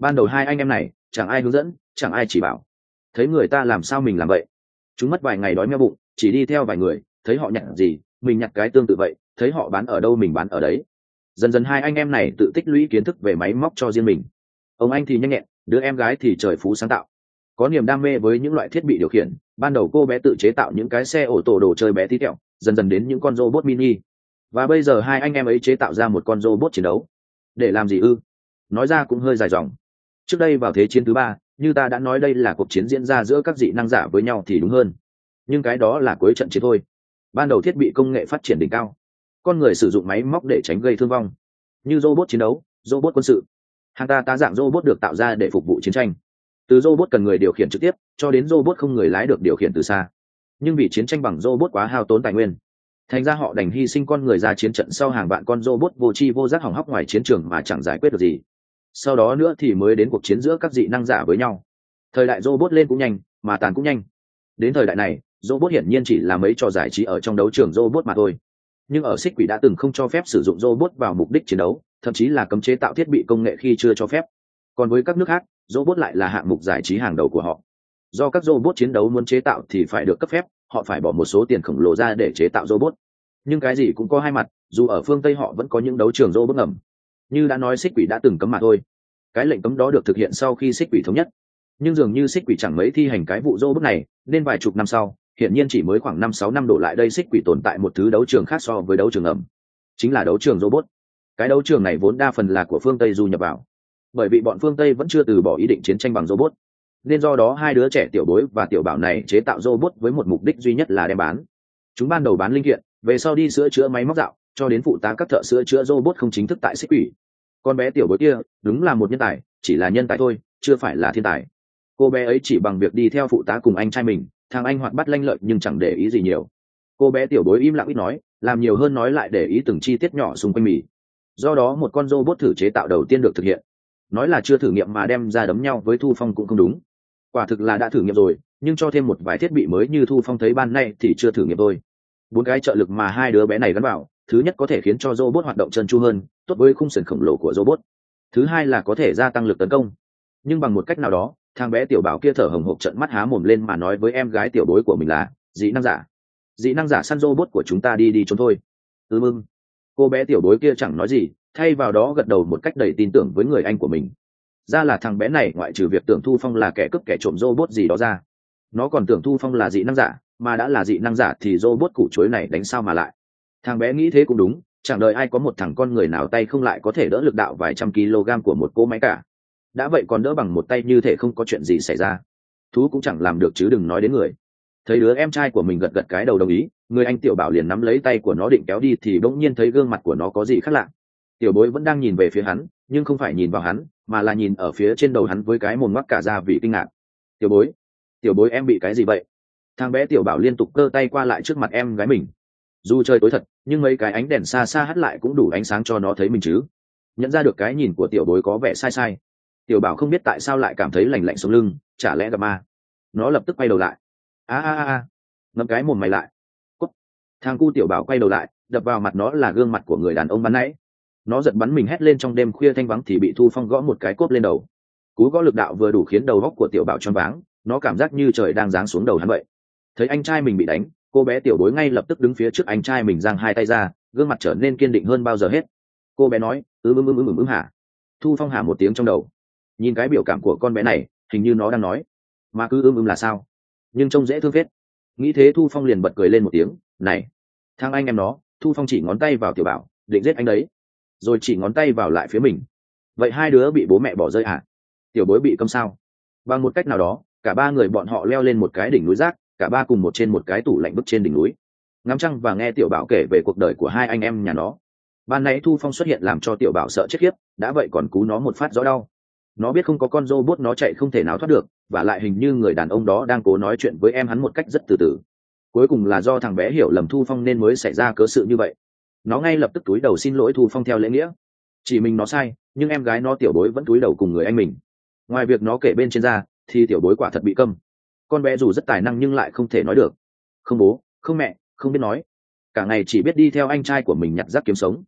ban đầu hai anh em này chẳng ai hướng dẫn, chẳng ai chỉ bảo, thấy người ta làm sao mình làm vậy. Chúng mất vài ngày đói meo bụng, chỉ đi theo vài người, thấy họ nhặt gì mình nhặt cái tương tự vậy, thấy họ bán ở đâu mình bán ở đấy. Dần dần hai anh em này tự tích lũy kiến thức về máy móc cho riêng mình. Ông anh thì nhanh nhẹn, đứa em gái thì trời phú sáng tạo, có niềm đam mê với những loại thiết bị điều khiển. Ban đầu cô bé tự chế tạo những cái xe ô tô đồ chơi bé tí tẹo, dần dần đến những con robot mini, và bây giờ hai anh em ấy chế tạo ra một con robot chiến đấu. Để làm gì ư? Nói ra cũng hơi dài dòng. Trước đây vào thế chiến thứ ba, như ta đã nói, đây là cuộc chiến diễn ra giữa các dị năng giả với nhau thì đúng hơn, nhưng cái đó là cuối trận chiến thôi. Ban đầu thiết bị công nghệ phát triển đỉnh cao, con người sử dụng máy móc để tránh gây thương vong, như robot chiến đấu, robot quân sự. Hàng ta tá dạng robot được tạo ra để phục vụ chiến tranh, từ robot cần người điều khiển trực tiếp cho đến robot không người lái được điều khiển từ xa. Nhưng vì chiến tranh bằng robot quá hao tốn tài nguyên, thành ra họ đành hy sinh con người ra chiến trận sau hàng vạn con robot vô tri vô giác hỏng hóc ngoài chiến trường mà chẳng giải quyết được gì. Sau đó nữa thì mới đến cuộc chiến giữa các dị năng giả với nhau. Thời đại robot lên cũng nhanh mà tàn cũng nhanh. Đến thời đại này, robot hiển nhiên chỉ là mấy trò giải trí ở trong đấu trường robot mà thôi. Nhưng ở Xích Quỷ đã từng không cho phép sử dụng robot vào mục đích chiến đấu, thậm chí là cấm chế tạo thiết bị công nghệ khi chưa cho phép. Còn với các nước khác, robot lại là hạng mục giải trí hàng đầu của họ. Do các robot chiến đấu muốn chế tạo thì phải được cấp phép, họ phải bỏ một số tiền khổng lồ ra để chế tạo robot. Nhưng cái gì cũng có hai mặt, dù ở phương Tây họ vẫn có những đấu trường robot ngầm. Như đã nói, Xích Quỷ đã từng cấm mà thôi. Cái lệnh cấm đó được thực hiện sau khi Xích Quỷ thống nhất. Nhưng dường như Xích Quỷ chẳng mấy thi hành cái vụ robot này, nên vài chục năm sau, hiện nhiên chỉ mới khoảng năm sáu năm đổ lại đây, Xích Quỷ tồn tại một thứ đấu trường khác so với đấu trường ngầm, chính là đấu trường robot. Cái đấu trường này vốn đa phần là của phương Tây du nhập vào, bởi vì bọn phương Tây vẫn chưa từ bỏ ý định chiến tranh bằng robot, nên do đó hai đứa trẻ Tiểu Bối và Tiểu Bảo này chế tạo robot với một mục đích duy nhất là đem bán. Chúng ban đầu bán linh kiện, về sau đi sửa chữa máy móc dạo, cho đến phụ tá các thợ sửa chữa robot không chính thức tại Xích Quỷ. Con bé Tiểu Bối kia đúng là một nhân tài, chỉ là nhân tài thôi, chưa phải là thiên tài. Cô bé ấy chỉ bằng việc đi theo phụ tá cùng anh trai mình, thằng anh hoạt bát lanh lợi nhưng chẳng để ý gì nhiều. Cô bé Tiểu Bối im lặng ít nói, làm nhiều hơn nói, lại để ý từng chi tiết nhỏ xung quanh mì. Do đó một con robot thử chế tạo đầu tiên được thực hiện. Nói là chưa thử nghiệm mà đem ra đấm nhau với Thu Phong cũng không đúng. Quả thực là đã thử nghiệm rồi, nhưng cho thêm một vài thiết bị mới như Thu Phong thấy ban nay thì chưa thử nghiệm thôi. Bốn cái trợ lực mà hai đứa bé này gắn vào, thứ nhất có thể khiến cho robot hoạt động trơn tru hơn, tốt với khung sườn khổng lồ của robot. Thứ hai là có thể gia tăng lực tấn công. Nhưng bằng một cách nào đó, thằng bé Tiểu Bảo kia thở hồng hộc trợn mắt há mồm lên mà nói với em gái Tiểu Bối của mình là dị năng giả. Dị năng giả săn robot của chúng ta đi đi trốn thôi. Ừ mừng. Cô bé Tiểu Bối kia chẳng nói gì, thay vào đó gật đầu một cách đầy tin tưởng với người anh của mình. Ra là thằng bé này ngoại trừ việc tưởng Thu Phong là kẻ cướp kẻ trộm robot gì đó ra, nó còn tưởng Thu Phong là dị năng giả, mà đã là dị năng giả thì robot củ chuối này đánh sao mà lại. Thằng bé nghĩ thế cũng đúng, chẳng đợi ai có một thằng con người nào tay không lại có thể đỡ lực đạo vài trăm kg của một cỗ máy cả. Đã vậy còn đỡ bằng một tay như thể không có chuyện gì xảy ra. Thú cũng chẳng làm được chứ đừng nói đến người. Thấy đứa em trai của mình gật gật cái đầu đồng ý, người anh Tiểu Bảo liền nắm lấy tay của nó định kéo đi thì bỗng nhiên thấy gương mặt của nó có gì khác lạ. Tiểu Bối vẫn đang nhìn về phía hắn, nhưng không phải nhìn vào hắn, mà là nhìn ở phía trên đầu hắn với cái mồm ngoác cả ra vì kinh ngạc. Tiểu Bối, Tiểu Bối em bị cái gì vậy? Thằng bé Tiểu Bảo liên tục cơ tay qua lại trước mặt em gái mình. Dù trời tối thật, nhưng mấy cái ánh đèn xa xa hắt lại cũng đủ ánh sáng cho nó thấy mình chứ. Nhận ra được cái nhìn của Tiểu Bối có vẻ sai sai. Tiểu Bảo không biết tại sao lại cảm thấy lạnh lạnh sống lưng, chả lẽ gặp ma. Nó lập tức quay đầu lại. A a a, ngậm cái mồm mày lại. Cút. Thằng cu Tiểu Bảo quay đầu lại, đập vào mặt nó là gương mặt của người đàn ông ban nãy. Nó giật bắn mình hét lên trong đêm khuya thanh vắng thì bị Thu Phong gõ một cái cốp lên đầu. Cú gõ lực đạo vừa đủ khiến đầu góc của Tiểu Bảo choáng váng, nó cảm giác như trời đang giáng xuống đầu hắn vậy. Thấy anh trai mình bị đánh, cô bé Tiểu Bối ngay lập tức đứng phía trước anh trai mình, giang hai tay ra, gương mặt trở nên kiên định hơn bao giờ hết. Cô bé nói, ư ư ư ư ư hả? Thu Phong hả một tiếng trong đầu. Nhìn cái biểu cảm của con bé này, hình như nó đang nói, mà cứ ưm ưm là sao? Nhưng trông dễ thương phết. Nghĩ thế Thu Phong liền bật cười lên một tiếng, này, thằng anh em nó. Thu Phong chỉ ngón tay vào Tiểu Bảo, định giết anh đấy, rồi chỉ ngón tay vào lại phía mình. Vậy hai đứa bị bố mẹ bỏ rơi à? Tiểu Bối bị câm sao? Bằng một cách nào đó, cả ba người bọn họ leo lên một cái đỉnh núi rác, cả ba cùng một trên một cái tủ lạnh bức trên đỉnh núi, ngắm trăng và nghe Tiểu Bảo kể về cuộc đời của hai anh em nhà nó. Ban nãy Thu Phong xuất hiện làm cho Tiểu Bảo sợ chết khiếp, đã vậy còn cú nó một phát rõ đau. Nó biết không có con robot nó chạy không thể nào thoát được, và lại hình như người đàn ông đó đang cố nói chuyện với em hắn một cách rất từ từ. Cuối cùng là do thằng bé hiểu lầm Thu Phong nên mới xảy ra cớ sự như vậy. Nó ngay lập tức cúi đầu xin lỗi Thu Phong theo lễ nghĩa. Chỉ mình nó sai, nhưng em gái nó Tiểu Bối vẫn cúi đầu cùng người anh mình. Ngoài việc nó kể bên trên ra, thì Tiểu Bối quả thật bị câm. Con bé dù rất tài năng nhưng lại không thể nói được. Không bố, không mẹ, không biết nói. Cả ngày chỉ biết đi theo anh trai của mình nhặt rác kiếm sống.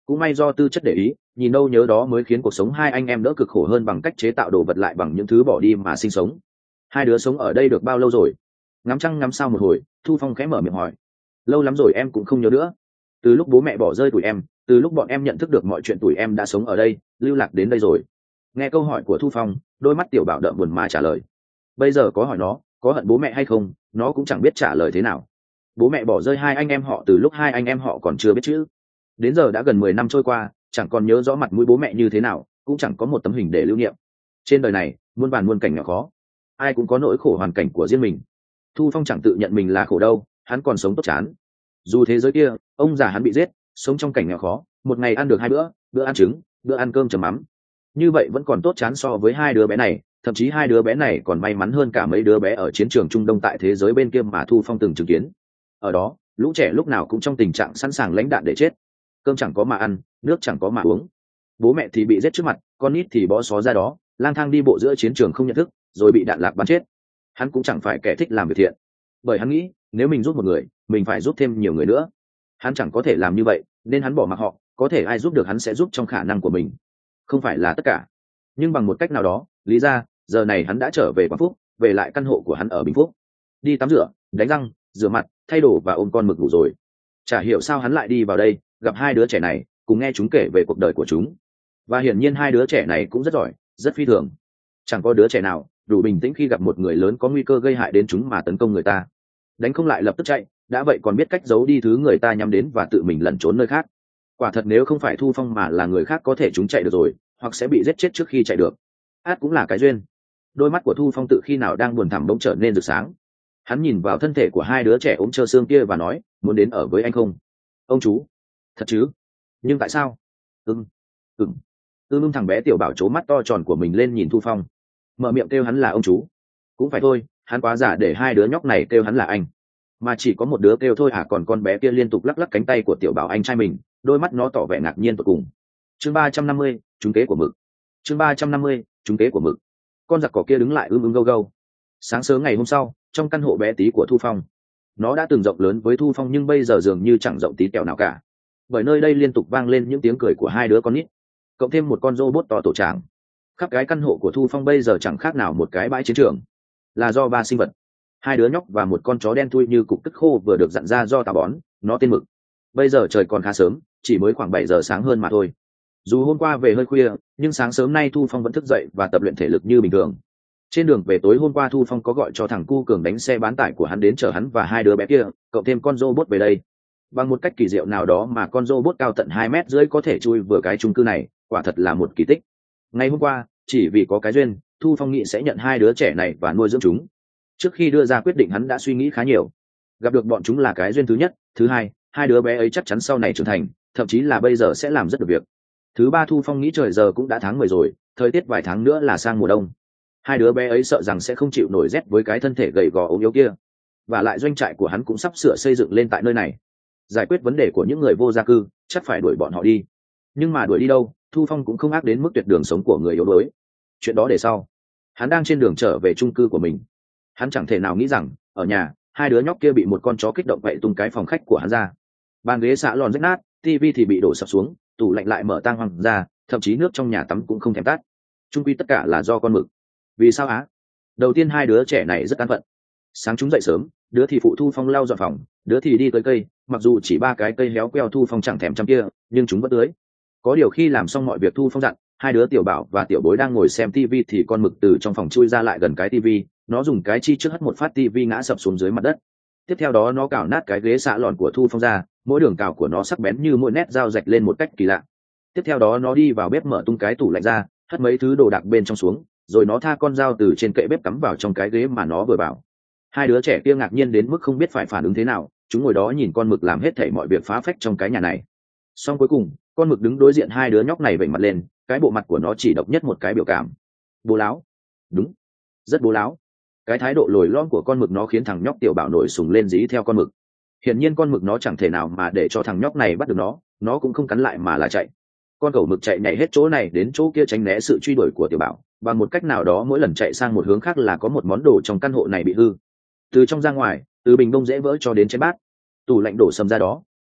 cũng may do tư chất để ý, nhìn đâu nhớ đó mới khiến cuộc sống hai anh em đỡ cực khổ hơn bằng cách chế tạo đồ vật lại bằng những thứ bỏ đi mà sinh sống. Hai đứa sống ở đây được bao lâu rồi? Ngắm trăng ngắm sao một hồi, Thu Phong khẽ mở miệng hỏi. Lâu lắm rồi em cũng không nhớ nữa. Từ lúc bố mẹ bỏ rơi tuổi em, từ lúc bọn em nhận thức được mọi chuyện tuổi em đã sống ở đây, lưu lạc đến đây rồi. Nghe câu hỏi của Thu Phong, đôi mắt Tiểu Bảo đậm buồn mà trả lời. Bây giờ có hỏi nó có hận bố mẹ hay không, nó cũng chẳng biết trả lời thế nào. Bố mẹ bỏ rơi hai anh em họ từ lúc hai anh em họ còn chưa biết chữ. Đến giờ đã gần mười năm trôi qua, chẳng còn nhớ rõ mặt mũi bố mẹ như thế nào, cũng chẳng có một tấm hình để lưu niệm. Trên đời này muôn vàn muôn cảnh nhỏ khó, ai cũng có nỗi khổ hoàn cảnh của riêng mình. Thu Phong chẳng tự nhận mình là khổ đâu, hắn còn sống tốt chán. Dù thế giới kia ông già hắn bị giết, sống trong cảnh nghèo khó, một ngày ăn được hai bữa, bữa ăn trứng, bữa ăn cơm chấm mắm, như vậy vẫn còn tốt chán so với hai đứa bé này. Thậm chí hai đứa bé này còn may mắn hơn cả mấy đứa bé ở chiến trường Trung Đông tại thế giới bên kia mà Thu Phong từng chứng kiến. Ở đó lũ trẻ lúc nào cũng trong tình trạng sẵn sàng lãnh đạn để chết, cơm chẳng có mà ăn, nước chẳng có mà uống. Bố mẹ thì bị giết trước mặt, con nít thì bó xó ra đó lang thang đi bộ giữa chiến trường không nhận thức, rồi bị đạn lạc bắn chết. Hắn cũng chẳng phải kẻ thích làm việc thiện, bởi hắn nghĩ nếu mình giúp một người, mình phải giúp thêm nhiều người nữa. Hắn chẳng có thể làm như vậy, nên hắn bỏ mặc họ, có thể ai giúp được hắn sẽ giúp trong khả năng của mình. Không phải là tất cả, nhưng bằng một cách nào đó, lý ra giờ này hắn đã trở về Quảng Phúc, về lại căn hộ của hắn ở Bình Phúc, đi tắm rửa, đánh răng, rửa mặt, thay đồ và ôm con mực ngủ rồi. Chả hiểu sao hắn lại đi vào đây, gặp hai đứa trẻ này, cùng nghe chúng kể về cuộc đời của chúng. Và hiển nhiên hai đứa trẻ này cũng rất giỏi, rất phi thường. Chẳng có đứa trẻ nào đủ bình tĩnh khi gặp một người lớn có nguy cơ gây hại đến chúng mà tấn công người ta. Đánh không lại lập tức chạy, đã vậy còn biết cách giấu đi thứ người ta nhắm đến và tự mình lẩn trốn nơi khác. Quả thật nếu không phải Thu Phong mà là người khác có thể chúng chạy được rồi, hoặc sẽ bị giết chết trước khi chạy được. Át cũng là cái duyên. Đôi mắt của Thu Phong tự khi nào đang buồn thẳm bỗng trở nên rực sáng. Hắn nhìn vào thân thể của hai đứa trẻ ốm trơ xương kia và nói, muốn đến ở với anh không? Ông chú. Thật chứ? Nhưng tại sao? Ưng. Ưng. Ưng ưng thằng bé Tiểu Bảo trố mắt to tròn của mình lên nhìn Thu Phong. Mở miệng kêu hắn là ông chú. Cũng phải thôi, hắn quá giả để hai đứa nhóc này kêu hắn là anh. Mà chỉ có một đứa kêu thôi à, còn con bé kia liên tục lắc lắc cánh tay của Tiểu Bảo anh trai mình, đôi mắt nó tỏ vẻ ngạc nhiên tột cùng. Chương ba trăm năm mươi, trúng kế của mực. Chương ba trăm năm mươi, trúng kế của mực. Con giặc cỏ kia đứng lại ưng ưng gâu gâu. Sáng sớm ngày hôm sau, trong căn hộ bé tí của Thu Phong, nó đã từng rộng lớn với Thu Phong nhưng bây giờ dường như chẳng rộng tí tẹo nào cả, bởi nơi đây liên tục vang lên những tiếng cười của hai đứa con nít, cộng thêm một con robot to tổ tràng. Khắp cái căn hộ của Thu Phong bây giờ chẳng khác nào một cái bãi chiến trường, là do ba sinh vật, hai đứa nhóc và một con chó đen thui như cục tức khô vừa được dặn ra do tà bón, nó tên Mực. Bây giờ trời còn khá sớm, chỉ mới khoảng bảy giờ sáng hơn mà thôi. Dù hôm qua về hơi khuya, nhưng sáng sớm nay Thu Phong vẫn thức dậy và tập luyện thể lực như bình thường. Trên đường về tối hôm qua Thu Phong có gọi cho thằng cu Cường đánh xe bán tải của hắn đến chở hắn và hai đứa bé kia, cộng thêm con robot về đây. Bằng một cách kỳ diệu nào đó mà con robot cao tận hai mét rưỡi có thể chui vừa cái chung cư này, quả thật là một kỳ tích. Ngày hôm qua, chỉ vì có cái duyên, Thu Phong nghĩ sẽ nhận hai đứa trẻ này và nuôi dưỡng chúng. Trước khi đưa ra quyết định hắn đã suy nghĩ khá nhiều. Gặp được bọn chúng là cái duyên thứ nhất, thứ hai, hai đứa bé ấy chắc chắn sau này trưởng thành, thậm chí là bây giờ sẽ làm rất được việc. Thứ ba, Thu Phong nghĩ trời giờ cũng đã tháng mười rồi, thời tiết vài tháng nữa là sang mùa đông. Hai đứa bé ấy sợ rằng sẽ không chịu nổi rét với cái thân thể gầy gò ốm yếu kia. Và lại doanh trại của hắn cũng sắp sửa xây dựng lên tại nơi này. Giải quyết vấn đề của những người vô gia cư, chắc phải đuổi bọn họ đi. Nhưng mà đuổi đi đâu, Thu Phong cũng không ác đến mức tuyệt đường sống của người yếu đuối. Chuyện đó để sau. Hắn đang trên đường trở về chung cư của mình. Hắn chẳng thể nào nghĩ rằng, ở nhà, hai đứa nhóc kia bị một con chó kích động vậy tung cái phòng khách của hắn ra. Bàn ghế xạ lòn rách nát, tivi thì bị đổ sập xuống, tủ lạnh lại mở tang hoang ra, thậm chí nước trong nhà tắm cũng không thèm tắt. Chung quy tất cả là do con Mực. Vì sao á? Đầu tiên hai đứa trẻ này rất an phận. Sáng chúng dậy sớm, đứa thì phụ Thu Phong lau dọn phòng, đứa thì đi tới cây, mặc dù chỉ ba cái cây héo queo Thu Phong chẳng thèm chăm kia, nhưng chúng vẫn tưới. Có điều khi làm xong mọi việc Thu Phong dặn, hai đứa Tiểu Bảo và Tiểu Bối đang ngồi xem tivi thì con Mực từ trong phòng chui ra lại gần cái tivi, nó dùng cái chi trước hất một phát tivi ngã sập xuống dưới mặt đất. Tiếp theo đó nó cào nát cái ghế xạ lòn của Thu Phong ra, mỗi đường cào của nó sắc bén như mỗi nét dao rạch lên một cách kỳ lạ. Tiếp theo đó nó đi vào bếp mở tung cái tủ lạnh ra, hất mấy thứ đồ đạc bên trong xuống, rồi nó tha con dao từ trên kệ bếp cắm vào trong cái ghế mà nó vừa bảo. Hai đứa trẻ kia ngạc nhiên đến mức không biết phải phản ứng thế nào, chúng ngồi đó nhìn con Mực làm hết thảy mọi việc phá phách trong cái nhà này. Xong cuối cùng, con Mực đứng đối diện hai đứa nhóc này vểnh mặt lên, cái bộ mặt của nó chỉ độc nhất một cái biểu cảm: bố láo. Đúng, rất bố láo. Cái thái độ lồi lõm của con Mực nó khiến thằng nhóc Tiểu Bảo nổi sùng lên dí theo con Mực. Hiển nhiên con Mực nó chẳng thể nào mà để cho thằng nhóc này bắt được nó, nó cũng không cắn lại mà là chạy. Con cẩu Mực chạy nhảy hết chỗ này đến chỗ kia tránh né sự truy đuổi của Tiểu Bảo, bằng một cách nào đó mỗi lần chạy sang một hướng khác là có một món đồ trong căn hộ này bị hư. Từ trong ra ngoài, từ bình bông dễ vỡ cho đến chén bát, tủ lạnh đổ sầm ra đó,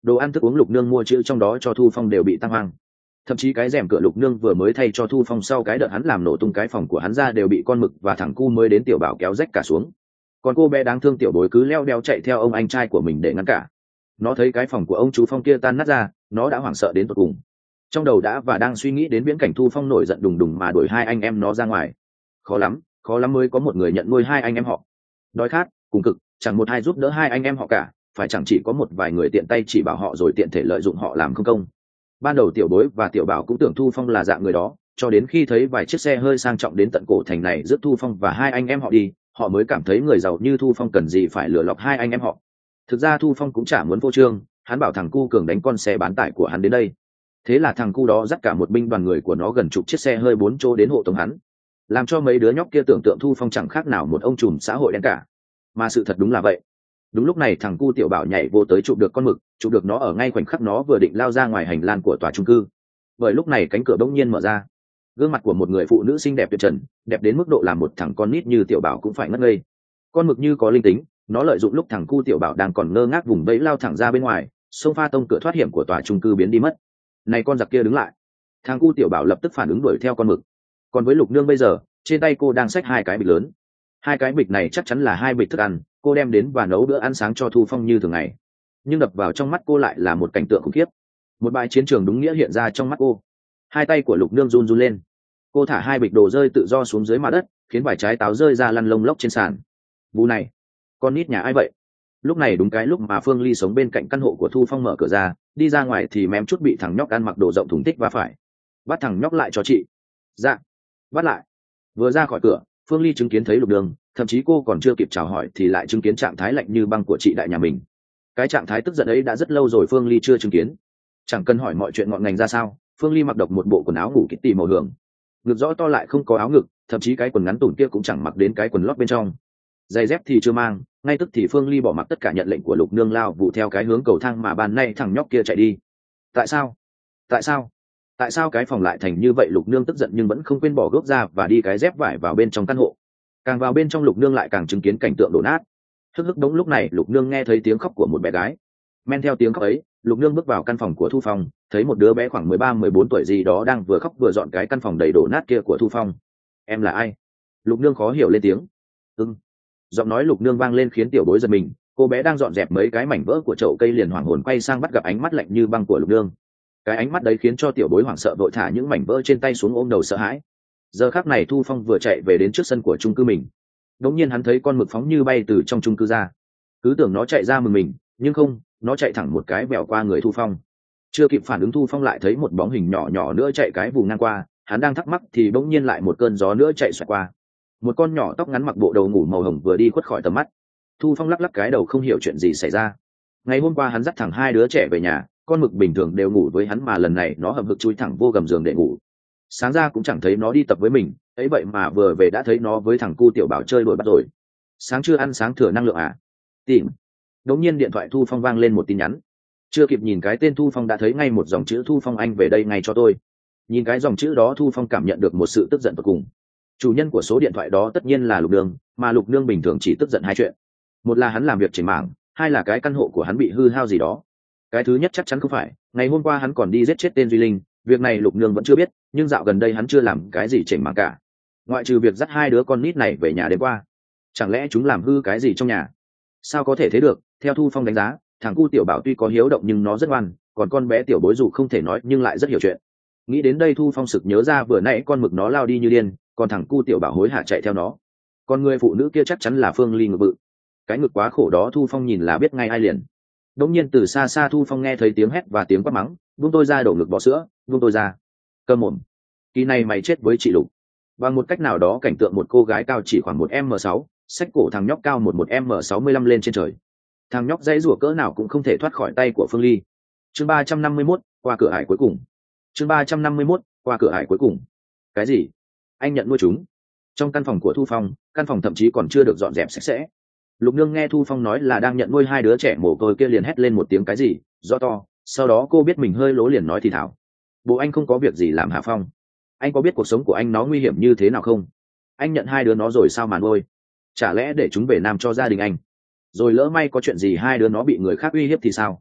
đồ ăn thức uống Lục Nương mua chữ trong đó cho Thu Phong đều bị tăng hoang. Thậm chí cái rèm cửa Lục Nương vừa mới thay cho Thu Phong sau cái đợt hắn làm nổ tung cái phòng của hắn ra đều bị con mực và thằng cu mới đến tiểu bảo kéo rách cả xuống. Còn cô bé đáng thương tiểu bối cứ leo đeo chạy theo ông anh trai của mình để ngăn cả. Nó thấy cái phòng của ông chú Phong kia tan nát ra, nó đã hoảng sợ đến tột cùng. Trong đầu đã và đang suy nghĩ đến viễn cảnh Thu Phong nổi giận đùng đùng mà đuổi hai anh em nó ra ngoài. Khó lắm, khó lắm mới có một người nhận nuôi hai anh em họ. Đói khát, cùng cực, chẳng một ai giúp đỡ hai anh em họ cả, phải chẳng chỉ có một vài người tiện tay chỉ bảo họ rồi tiện thể lợi dụng họ làm không công. Ban đầu tiểu bối và tiểu bảo cũng tưởng Thu Phong là dạng người đó, cho đến khi thấy vài chiếc xe hơi sang trọng đến tận cổ thành này rước Thu Phong và hai anh em họ đi, họ mới cảm thấy người giàu như Thu Phong cần gì phải lừa lọc hai anh em họ. Thực ra Thu Phong cũng chả muốn vô trương, hắn bảo thằng cu cường đánh con xe bán tải của hắn đến đây. Thế là thằng cu đó dắt cả một binh đoàn người của nó gần chục chiếc xe hơi bốn chỗ đến hộ tống hắn, làm cho mấy đứa nhóc kia tưởng tượng Thu Phong chẳng khác nào một ông trùm xã hội đen cả. Mà sự thật đúng là vậy. Đúng lúc này thằng cu tiểu bảo nhảy vô tới chụp được con mực, chụp được nó ở ngay khoảnh khắc nó vừa định lao ra ngoài hành lang của tòa chung cư. Bởi lúc này cánh cửa bỗng nhiên mở ra, gương mặt của một người phụ nữ xinh đẹp tuyệt trần, đẹp đến mức độ làm một thằng con nít như tiểu bảo cũng phải ngất ngây. Con mực như có linh tính, nó lợi dụng lúc thằng cu tiểu bảo đang còn ngơ ngác vùng vẫy lao thẳng ra bên ngoài, xông pha tông cửa thoát hiểm của tòa chung cư biến đi mất. Này con giặc kia đứng lại! Thằng cu tiểu bảo lập tức phản ứng đuổi theo con mực. Còn với Lục Nương bây giờ, trên tay cô đang xách hai cái bịch lớn. Hai cái bịch này chắc chắn là hai bịch thức ăn, cô đem đến và nấu bữa ăn sáng cho Thu Phong như thường ngày. Nhưng đập vào trong mắt cô lại là một cảnh tượng khủng khiếp. Một bãi chiến trường đúng nghĩa hiện ra trong mắt cô. Hai tay của Lục Nương run run lên. Cô thả hai bịch đồ rơi tự do xuống dưới mặt đất, khiến vài trái táo rơi ra lăn lông lốc trên sàn. Vụ này, con nít nhà ai vậy? Lúc này đúng cái lúc mà Phương Ly sống bên cạnh căn hộ của Thu Phong mở cửa ra, đi ra ngoài thì mém chút bị thằng nhóc ăn mặc đồ rộng thùng thích va phải. Bắt thằng nhóc lại cho chị. Dạ. Bắt lại. Vừa ra khỏi cửa, Phương Ly chứng kiến thấy Lục Nương, thậm chí cô còn chưa kịp chào hỏi thì lại chứng kiến trạng thái lạnh như băng của chị đại nhà mình. Cái trạng thái tức giận ấy đã rất lâu rồi Phương Ly chưa chứng kiến. Chẳng cần hỏi mọi chuyện ngọn ngành ra sao, Phương Ly mặc độc một bộ quần áo ngủ Kitty màu hường, ngực rõ to lại không có áo ngực, thậm chí cái quần ngắn tủn kia cũng chẳng mặc đến cái quần lót bên trong. Giày dép thì chưa mang, ngay tức thì Phương Ly bỏ mặc tất cả nhận lệnh của Lục Nương lao vụ theo cái hướng cầu thang mà ban nay thằng nhóc kia chạy đi. Tại sao? Tại sao? Tại sao cái phòng lại thành như vậy? Lục Nương tức giận nhưng vẫn không quên bỏ gốc ra và đi cái dép vải vào bên trong căn hộ. Càng vào bên trong Lục Nương lại càng chứng kiến cảnh tượng đổ nát. Hức hức đống lúc này Lục Nương nghe thấy tiếng khóc của một bé gái. Men theo tiếng khóc ấy, Lục Nương bước vào căn phòng của Thu Phong, thấy một đứa bé khoảng mười ba mười bốn tuổi gì đó đang vừa khóc vừa dọn cái căn phòng đầy đổ nát kia của Thu Phong. Em là ai? Lục Nương khó hiểu lên tiếng. Ưng. Giọng nói Lục Nương vang lên khiến tiểu bối giật mình. Cô bé đang dọn dẹp mấy cái mảnh vỡ của chậu cây liền hoảng hồn quay sang bắt gặp ánh mắt lạnh như băng của Lục Nương. Cái ánh mắt đấy khiến cho tiểu bối hoảng sợ vội thả những mảnh vỡ trên tay xuống ôm đầu sợ hãi. Giờ khắc này Thu Phong vừa chạy về đến trước sân của chung cư mình. Đống nhiên hắn thấy con mực phóng như bay từ trong chung cư ra. Cứ tưởng nó chạy ra mừng mình, nhưng không, nó chạy thẳng một cái vèo qua người Thu Phong. Chưa kịp phản ứng Thu Phong lại thấy một bóng hình nhỏ nhỏ nữa chạy cái vùng ngang qua, hắn đang thắc mắc thì bỗng nhiên lại một cơn gió nữa chạy xoẹt qua. Một con nhỏ tóc ngắn mặc bộ đầu ngủ màu hồng vừa đi khuất khỏi tầm mắt. Thu Phong lắc lắc cái đầu không hiểu chuyện gì xảy ra. Ngày hôm qua hắn dắt thẳng hai đứa trẻ về nhà, con mực bình thường đều ngủ với hắn mà lần này nó hậm hực chui thẳng vô gầm giường để ngủ. Sáng ra cũng chẳng thấy nó đi tập với mình, ấy vậy mà vừa về đã thấy nó với thằng cu tiểu bảo chơi đuổi bắt rồi. Sáng chưa ăn sáng thừa năng lượng à? Tìm. Đống nhiên điện thoại Thu Phong vang lên một tin nhắn. Chưa kịp nhìn cái tên Thu Phong đã thấy ngay một dòng chữ: Thu Phong anh về đây ngay cho tôi. Nhìn cái dòng chữ đó Thu Phong cảm nhận được một sự tức giận tột cùng. Chủ nhân của số điện thoại đó tất nhiên là Lục Nương, mà Lục Nương bình thường chỉ tức giận hai chuyện. Một là hắn làm việc chỉnh mảng, hai là cái căn hộ của hắn bị hư hao gì đó. Cái thứ nhất chắc chắn không phải, ngày hôm qua hắn còn đi giết chết tên Duy Linh, việc này Lục Nương vẫn chưa biết, nhưng dạo gần đây hắn chưa làm cái gì chỉnh mảng cả. Ngoại trừ việc dắt hai đứa con nít này về nhà đêm qua, chẳng lẽ chúng làm hư cái gì trong nhà? Sao có thể thế được? Theo Thu Phong đánh giá, thằng cu tiểu bảo tuy có hiếu động nhưng nó rất ngoan, còn con bé tiểu bối dù không thể nói nhưng lại rất hiểu chuyện. Nghĩ đến đây Thu Phong sực nhớ ra vừa nãy con mực nó lao đi như điên, còn thằng cu tiểu bảo hối hả chạy theo nó. Còn người phụ nữ kia chắc chắn là Phương Ly ngực bự. Cái ngực quá khổ đó Thu Phong nhìn là biết ngay ai liền. Đống nhiên từ xa xa Thu Phong nghe thấy tiếng hét và tiếng quát mắng: "Buông tôi ra, đổ ngực bò sữa, buông tôi ra." Câm mồm. Kỳ này mày chết với chị Lục. Bằng một cách nào đó cảnh tượng một cô gái cao chỉ khoảng một m sáu, xách cổ thằng nhóc cao một một m sáu mươi lăm lên trên trời. Thằng nhóc dãy rủa cỡ nào cũng không thể thoát khỏi tay của Phương Ly. Chương ba trăm năm mươi mốt, qua cửa ải cuối cùng. Chương ba trăm năm mươi mốt, qua cửa ải cuối cùng. Cái gì? Anh nhận nuôi chúng? Trong căn phòng của Thu Phong, căn phòng thậm chí còn chưa được dọn dẹp sạch sẽ. Lục Nương nghe Thu Phong nói là đang nhận nuôi hai đứa trẻ mồ côi kia liền hét lên một tiếng cái gì rõ to, sau đó cô biết mình hơi lố liền nói thì thảo: "Bố anh không có việc gì làm hả Phong? Anh có biết cuộc sống của anh nó nguy hiểm như thế nào không? Anh nhận hai đứa nó rồi sao mà nuôi? Chả lẽ để chúng về Nam cho gia đình anh? Rồi lỡ may có chuyện gì hai đứa nó bị người khác uy hiếp thì sao?"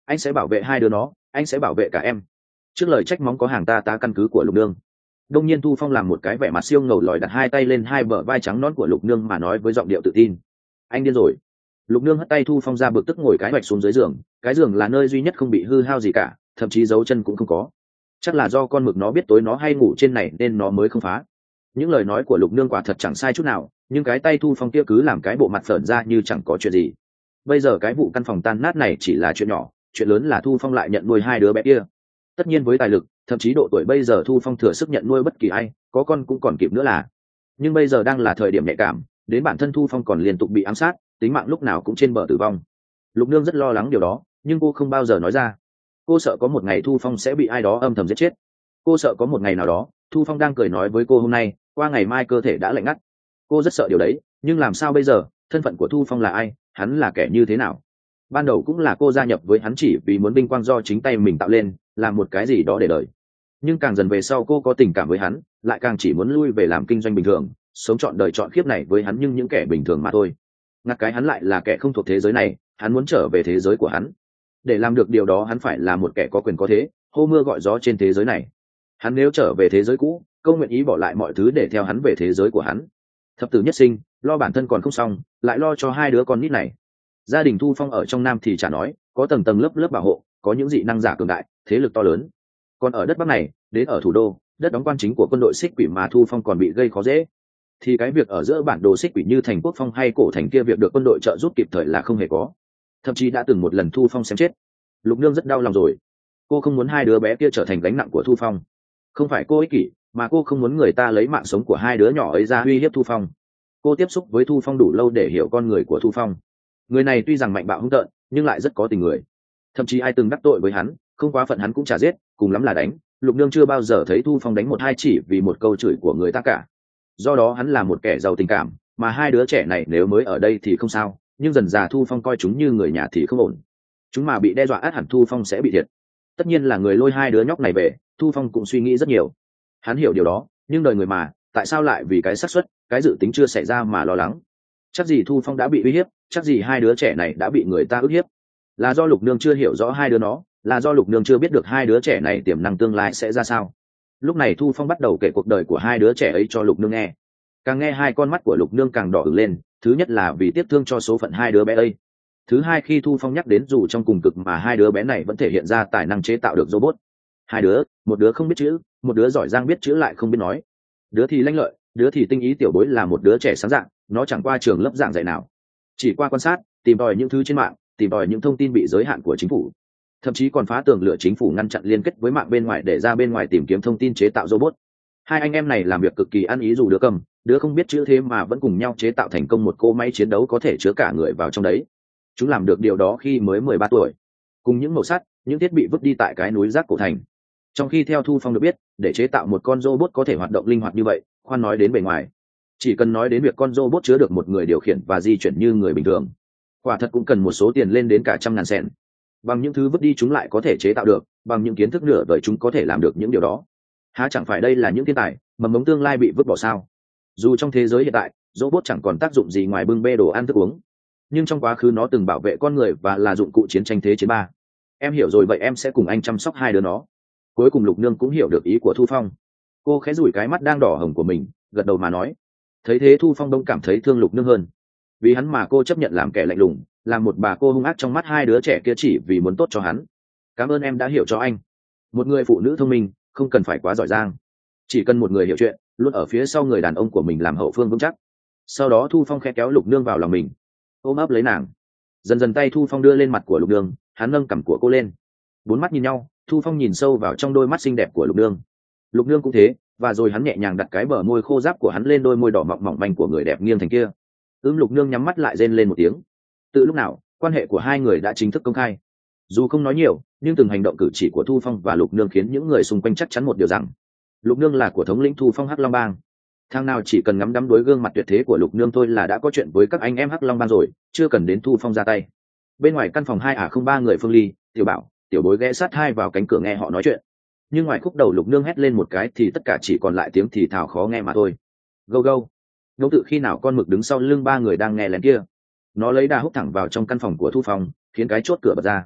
anh sẽ bảo vệ hai đứa nó, anh sẽ bảo vệ cả em. Trước lời trách móc có hàng ta tá căn cứ của Lục Nương. Đông nhiên Thu Phong làm một cái vẻ mặt siêu ngầu lòi, đặt hai tay lên hai bờ vai trắng nõn của Lục Nương mà nói với giọng điệu tự tin. Anh điên rồi. Lục Nương hất tay Thu Phong ra, bực tức ngồi cái hoạch xuống dưới giường. Cái giường là nơi duy nhất không bị hư hao gì cả, thậm chí dấu chân cũng không có. Chắc là do con mực nó biết tối nó hay ngủ trên này nên nó mới không phá. Những lời nói của Lục Nương quả thật chẳng sai chút nào, nhưng cái tay Thu Phong kia cứ làm cái bộ mặt phởn ra như chẳng có chuyện gì. Bây giờ cái vụ căn phòng tan nát này chỉ là chuyện nhỏ, chuyện lớn là Thu Phong lại nhận nuôi hai đứa bé kia. Tất nhiên với tài lực, thậm chí độ tuổi bây giờ Thu Phong thừa sức nhận nuôi bất kỳ ai, có con cũng còn kịp nữa là. Nhưng bây giờ đang là thời điểm nhạy cảm, đến bản thân Thu Phong còn liên tục bị ám sát, tính mạng lúc nào cũng trên bờ tử vong. Lục Nương rất lo lắng điều đó, nhưng cô không bao giờ nói ra. Cô sợ có một ngày Thu Phong sẽ bị ai đó âm thầm giết chết. Cô sợ có một ngày nào đó Thu Phong đang cười nói với cô hôm nay, qua ngày mai cơ thể đã lạnh ngắt. Cô rất sợ điều đấy, nhưng làm sao bây giờ? Thân phận của Thu Phong là ai? Hắn là kẻ như thế nào? Ban đầu cũng là cô gia nhập với hắn chỉ vì muốn vinh quang do chính tay mình tạo lên, làm một cái gì đó để đời. Nhưng càng dần về sau cô có tình cảm với hắn, lại càng chỉ muốn lui về làm kinh doanh bình thường, sống trọn đời trọn kiếp này với hắn nhưng những kẻ bình thường mà thôi. Ngặt cái hắn lại là kẻ không thuộc thế giới này, hắn muốn trở về thế giới của hắn. Để làm được điều đó hắn phải là một kẻ có quyền có thế, hô mưa gọi gió trên thế giới này. Hắn nếu trở về thế giới cũ, câu nguyện ý bỏ lại mọi thứ để theo hắn về thế giới của hắn. Thập tử nhất sinh, lo bản thân còn không xong, lại lo cho hai đứa con nít này. Gia đình Thu Phong ở trong Nam thì chả nói, có tầng tầng lớp lớp bảo hộ, có những dị năng giả cường đại, thế lực to lớn. Còn ở đất Bắc này, đến ở thủ đô, đất đóng quan chính của quân đội Xích Quỷ mà Thu Phong còn bị gây khó dễ. Thì cái việc ở giữa bản đồ Xích Quỷ như thành Quốc Phong hay cổ thành kia, việc được quân đội trợ giúp kịp thời là không hề có. Thậm chí đã từng một lần Thu Phong xem chết. Lục Nương rất đau lòng rồi. Cô không muốn hai đứa bé kia trở thành gánh nặng của Thu Phong. Không phải cô ích kỷ, mà cô không muốn người ta lấy mạng sống của hai đứa nhỏ ấy ra uy hiếp Thu Phong. Cô tiếp xúc với Thu Phong đủ lâu để hiểu con người của Thu Phong. Người này tuy rằng mạnh bạo hung tợn, nhưng lại rất có tình người. Thậm chí ai từng đắc tội với hắn, không quá phận hắn cũng chả giết, cùng lắm là đánh. Lục Nương chưa bao giờ thấy Thu Phong đánh một hai chỉ vì một câu chửi của người ta cả. Do đó hắn là một kẻ giàu tình cảm, mà hai đứa trẻ này nếu mới ở đây thì không sao, nhưng dần dà Thu Phong coi chúng như người nhà thì không ổn. Chúng mà bị đe dọa át hẳn Thu Phong sẽ bị thiệt. Tất nhiên là người lôi hai đứa nhóc này về, Thu Phong cũng suy nghĩ rất nhiều. Hắn hiểu điều đó, nhưng đời người mà, tại sao lại vì cái xác suất, cái dự tính chưa xảy ra mà lo lắng? Chắc gì Thu Phong đã bị uy hiếp, chắc gì hai đứa trẻ này đã bị người ta ức hiếp. Là do Lục Nương chưa hiểu rõ hai đứa nó, là do Lục Nương chưa biết được hai đứa trẻ này tiềm năng tương lai sẽ ra sao. Lúc này Thu Phong bắt đầu kể cuộc đời của hai đứa trẻ ấy cho Lục Nương nghe. Càng nghe hai con mắt của Lục Nương càng đỏ ửng lên, thứ nhất là vì tiếc thương cho số phận hai đứa bé ấy. Thứ hai, khi Thu Phong nhắc đến dù trong cùng cực mà hai đứa bé này vẫn thể hiện ra tài năng chế tạo được robot. Hai đứa, một đứa không biết chữ, một đứa giỏi giang biết chữ lại không biết nói. Đứa thì lanh lợi, đứa thì tinh ý tiểu bối là một đứa trẻ sáng dạng, nó chẳng qua trường lớp giảng dạy nào. Chỉ qua quan sát, tìm tòi những thứ trên mạng, tìm tòi những thông tin bị giới hạn của chính phủ. Thậm chí còn phá tường lửa chính phủ ngăn chặn liên kết với mạng bên ngoài để ra bên ngoài tìm kiếm thông tin chế tạo robot. Hai anh em này làm việc cực kỳ ăn ý, dù đứa cầm, đứa không biết chữ thế mà vẫn cùng nhau chế tạo thành công một cỗ máy chiến đấu có thể chứa cả người vào trong đấy. Chúng làm được điều đó khi mới mười ba tuổi, cùng những màu sắt, những thiết bị vứt đi tại cái núi rác cổ thành. Trong khi theo Thu Phong được biết, để chế tạo một con robot có thể hoạt động linh hoạt như vậy, khoan nói đến bề ngoài, chỉ cần nói đến việc con robot chứa được một người điều khiển và di chuyển như người bình thường, quả thật cũng cần một số tiền lên đến cả trăm ngàn sen. Bằng những thứ vứt đi chúng lại có thể chế tạo được, bằng những kiến thức nửa vời chúng có thể làm được những điều đó. Há chẳng phải đây là những thiên tài, mầm mống tương lai bị vứt bỏ sao? Dù trong thế giới hiện tại, robot chẳng còn tác dụng gì ngoài bưng bê đồ ăn thức uống, nhưng trong quá khứ nó từng bảo vệ con người và là dụng cụ chiến tranh thế chiến ba. Em hiểu rồi, vậy em sẽ cùng anh chăm sóc hai đứa nó. Cuối cùng Lục Nương cũng hiểu được ý của Thu Phong. Cô khẽ rủi cái mắt đang đỏ hồng của mình, gật đầu mà nói. Thấy thế Thu Phong đông cảm thấy thương Lục Nương hơn. Vì hắn mà cô chấp nhận làm kẻ lạnh lùng, làm một bà cô hung ác trong mắt hai đứa trẻ kia chỉ vì muốn tốt cho hắn. Cảm ơn em đã hiểu cho anh. Một người phụ nữ thông minh, không cần phải quá giỏi giang. Chỉ cần một người hiểu chuyện, luôn ở phía sau người đàn ông của mình làm hậu phương vững chắc. Sau đó Thu Phong khẽ kéo Lục Nương vào lòng mình, ôm ấp lấy nàng. Dần dần tay Thu Phong đưa lên mặt của Lục Nương, hắn nâng cằm của cô lên. Bốn mắt nhìn nhau, Thu Phong nhìn sâu vào trong đôi mắt xinh đẹp của Lục Nương. Lục Nương cũng thế, và rồi hắn nhẹ nhàng đặt cái bờ môi khô ráp của hắn lên đôi môi đỏ mọng mỏng manh của người đẹp nghiêng thành kia. Ưm Lục Nương nhắm mắt lại rên lên một tiếng. Từ lúc nào, quan hệ của hai người đã chính thức công khai. Dù không nói nhiều, nhưng từng hành động cử chỉ của Thu Phong và Lục Nương khiến những người xung quanh chắc chắn một điều rằng Lục Nương là của thống lĩnh Thu Phong Hắc Long Bang. Thằng nào chỉ cần ngắm đắm đối gương mặt tuyệt thế của Lục Nương thôi là đã có chuyện với các anh em Hắc Long Bang rồi, chưa cần đến Thu Phong ra tay. Bên ngoài căn phòng hai ả không ba người Phương Ly, Tiểu Bảo, Tiểu Bối ghé sát hai vào cánh cửa nghe họ nói chuyện. Nhưng ngoài khúc đầu Lục Nương hét lên một cái thì tất cả chỉ còn lại tiếng thì thào khó nghe mà thôi. Gâu gâu. Ngẫu tự khi nào con mực đứng sau lưng ba người đang nghe lén kia. Nó lấy đà húc thẳng vào trong căn phòng của Thu Phong, khiến cái chốt cửa bật ra.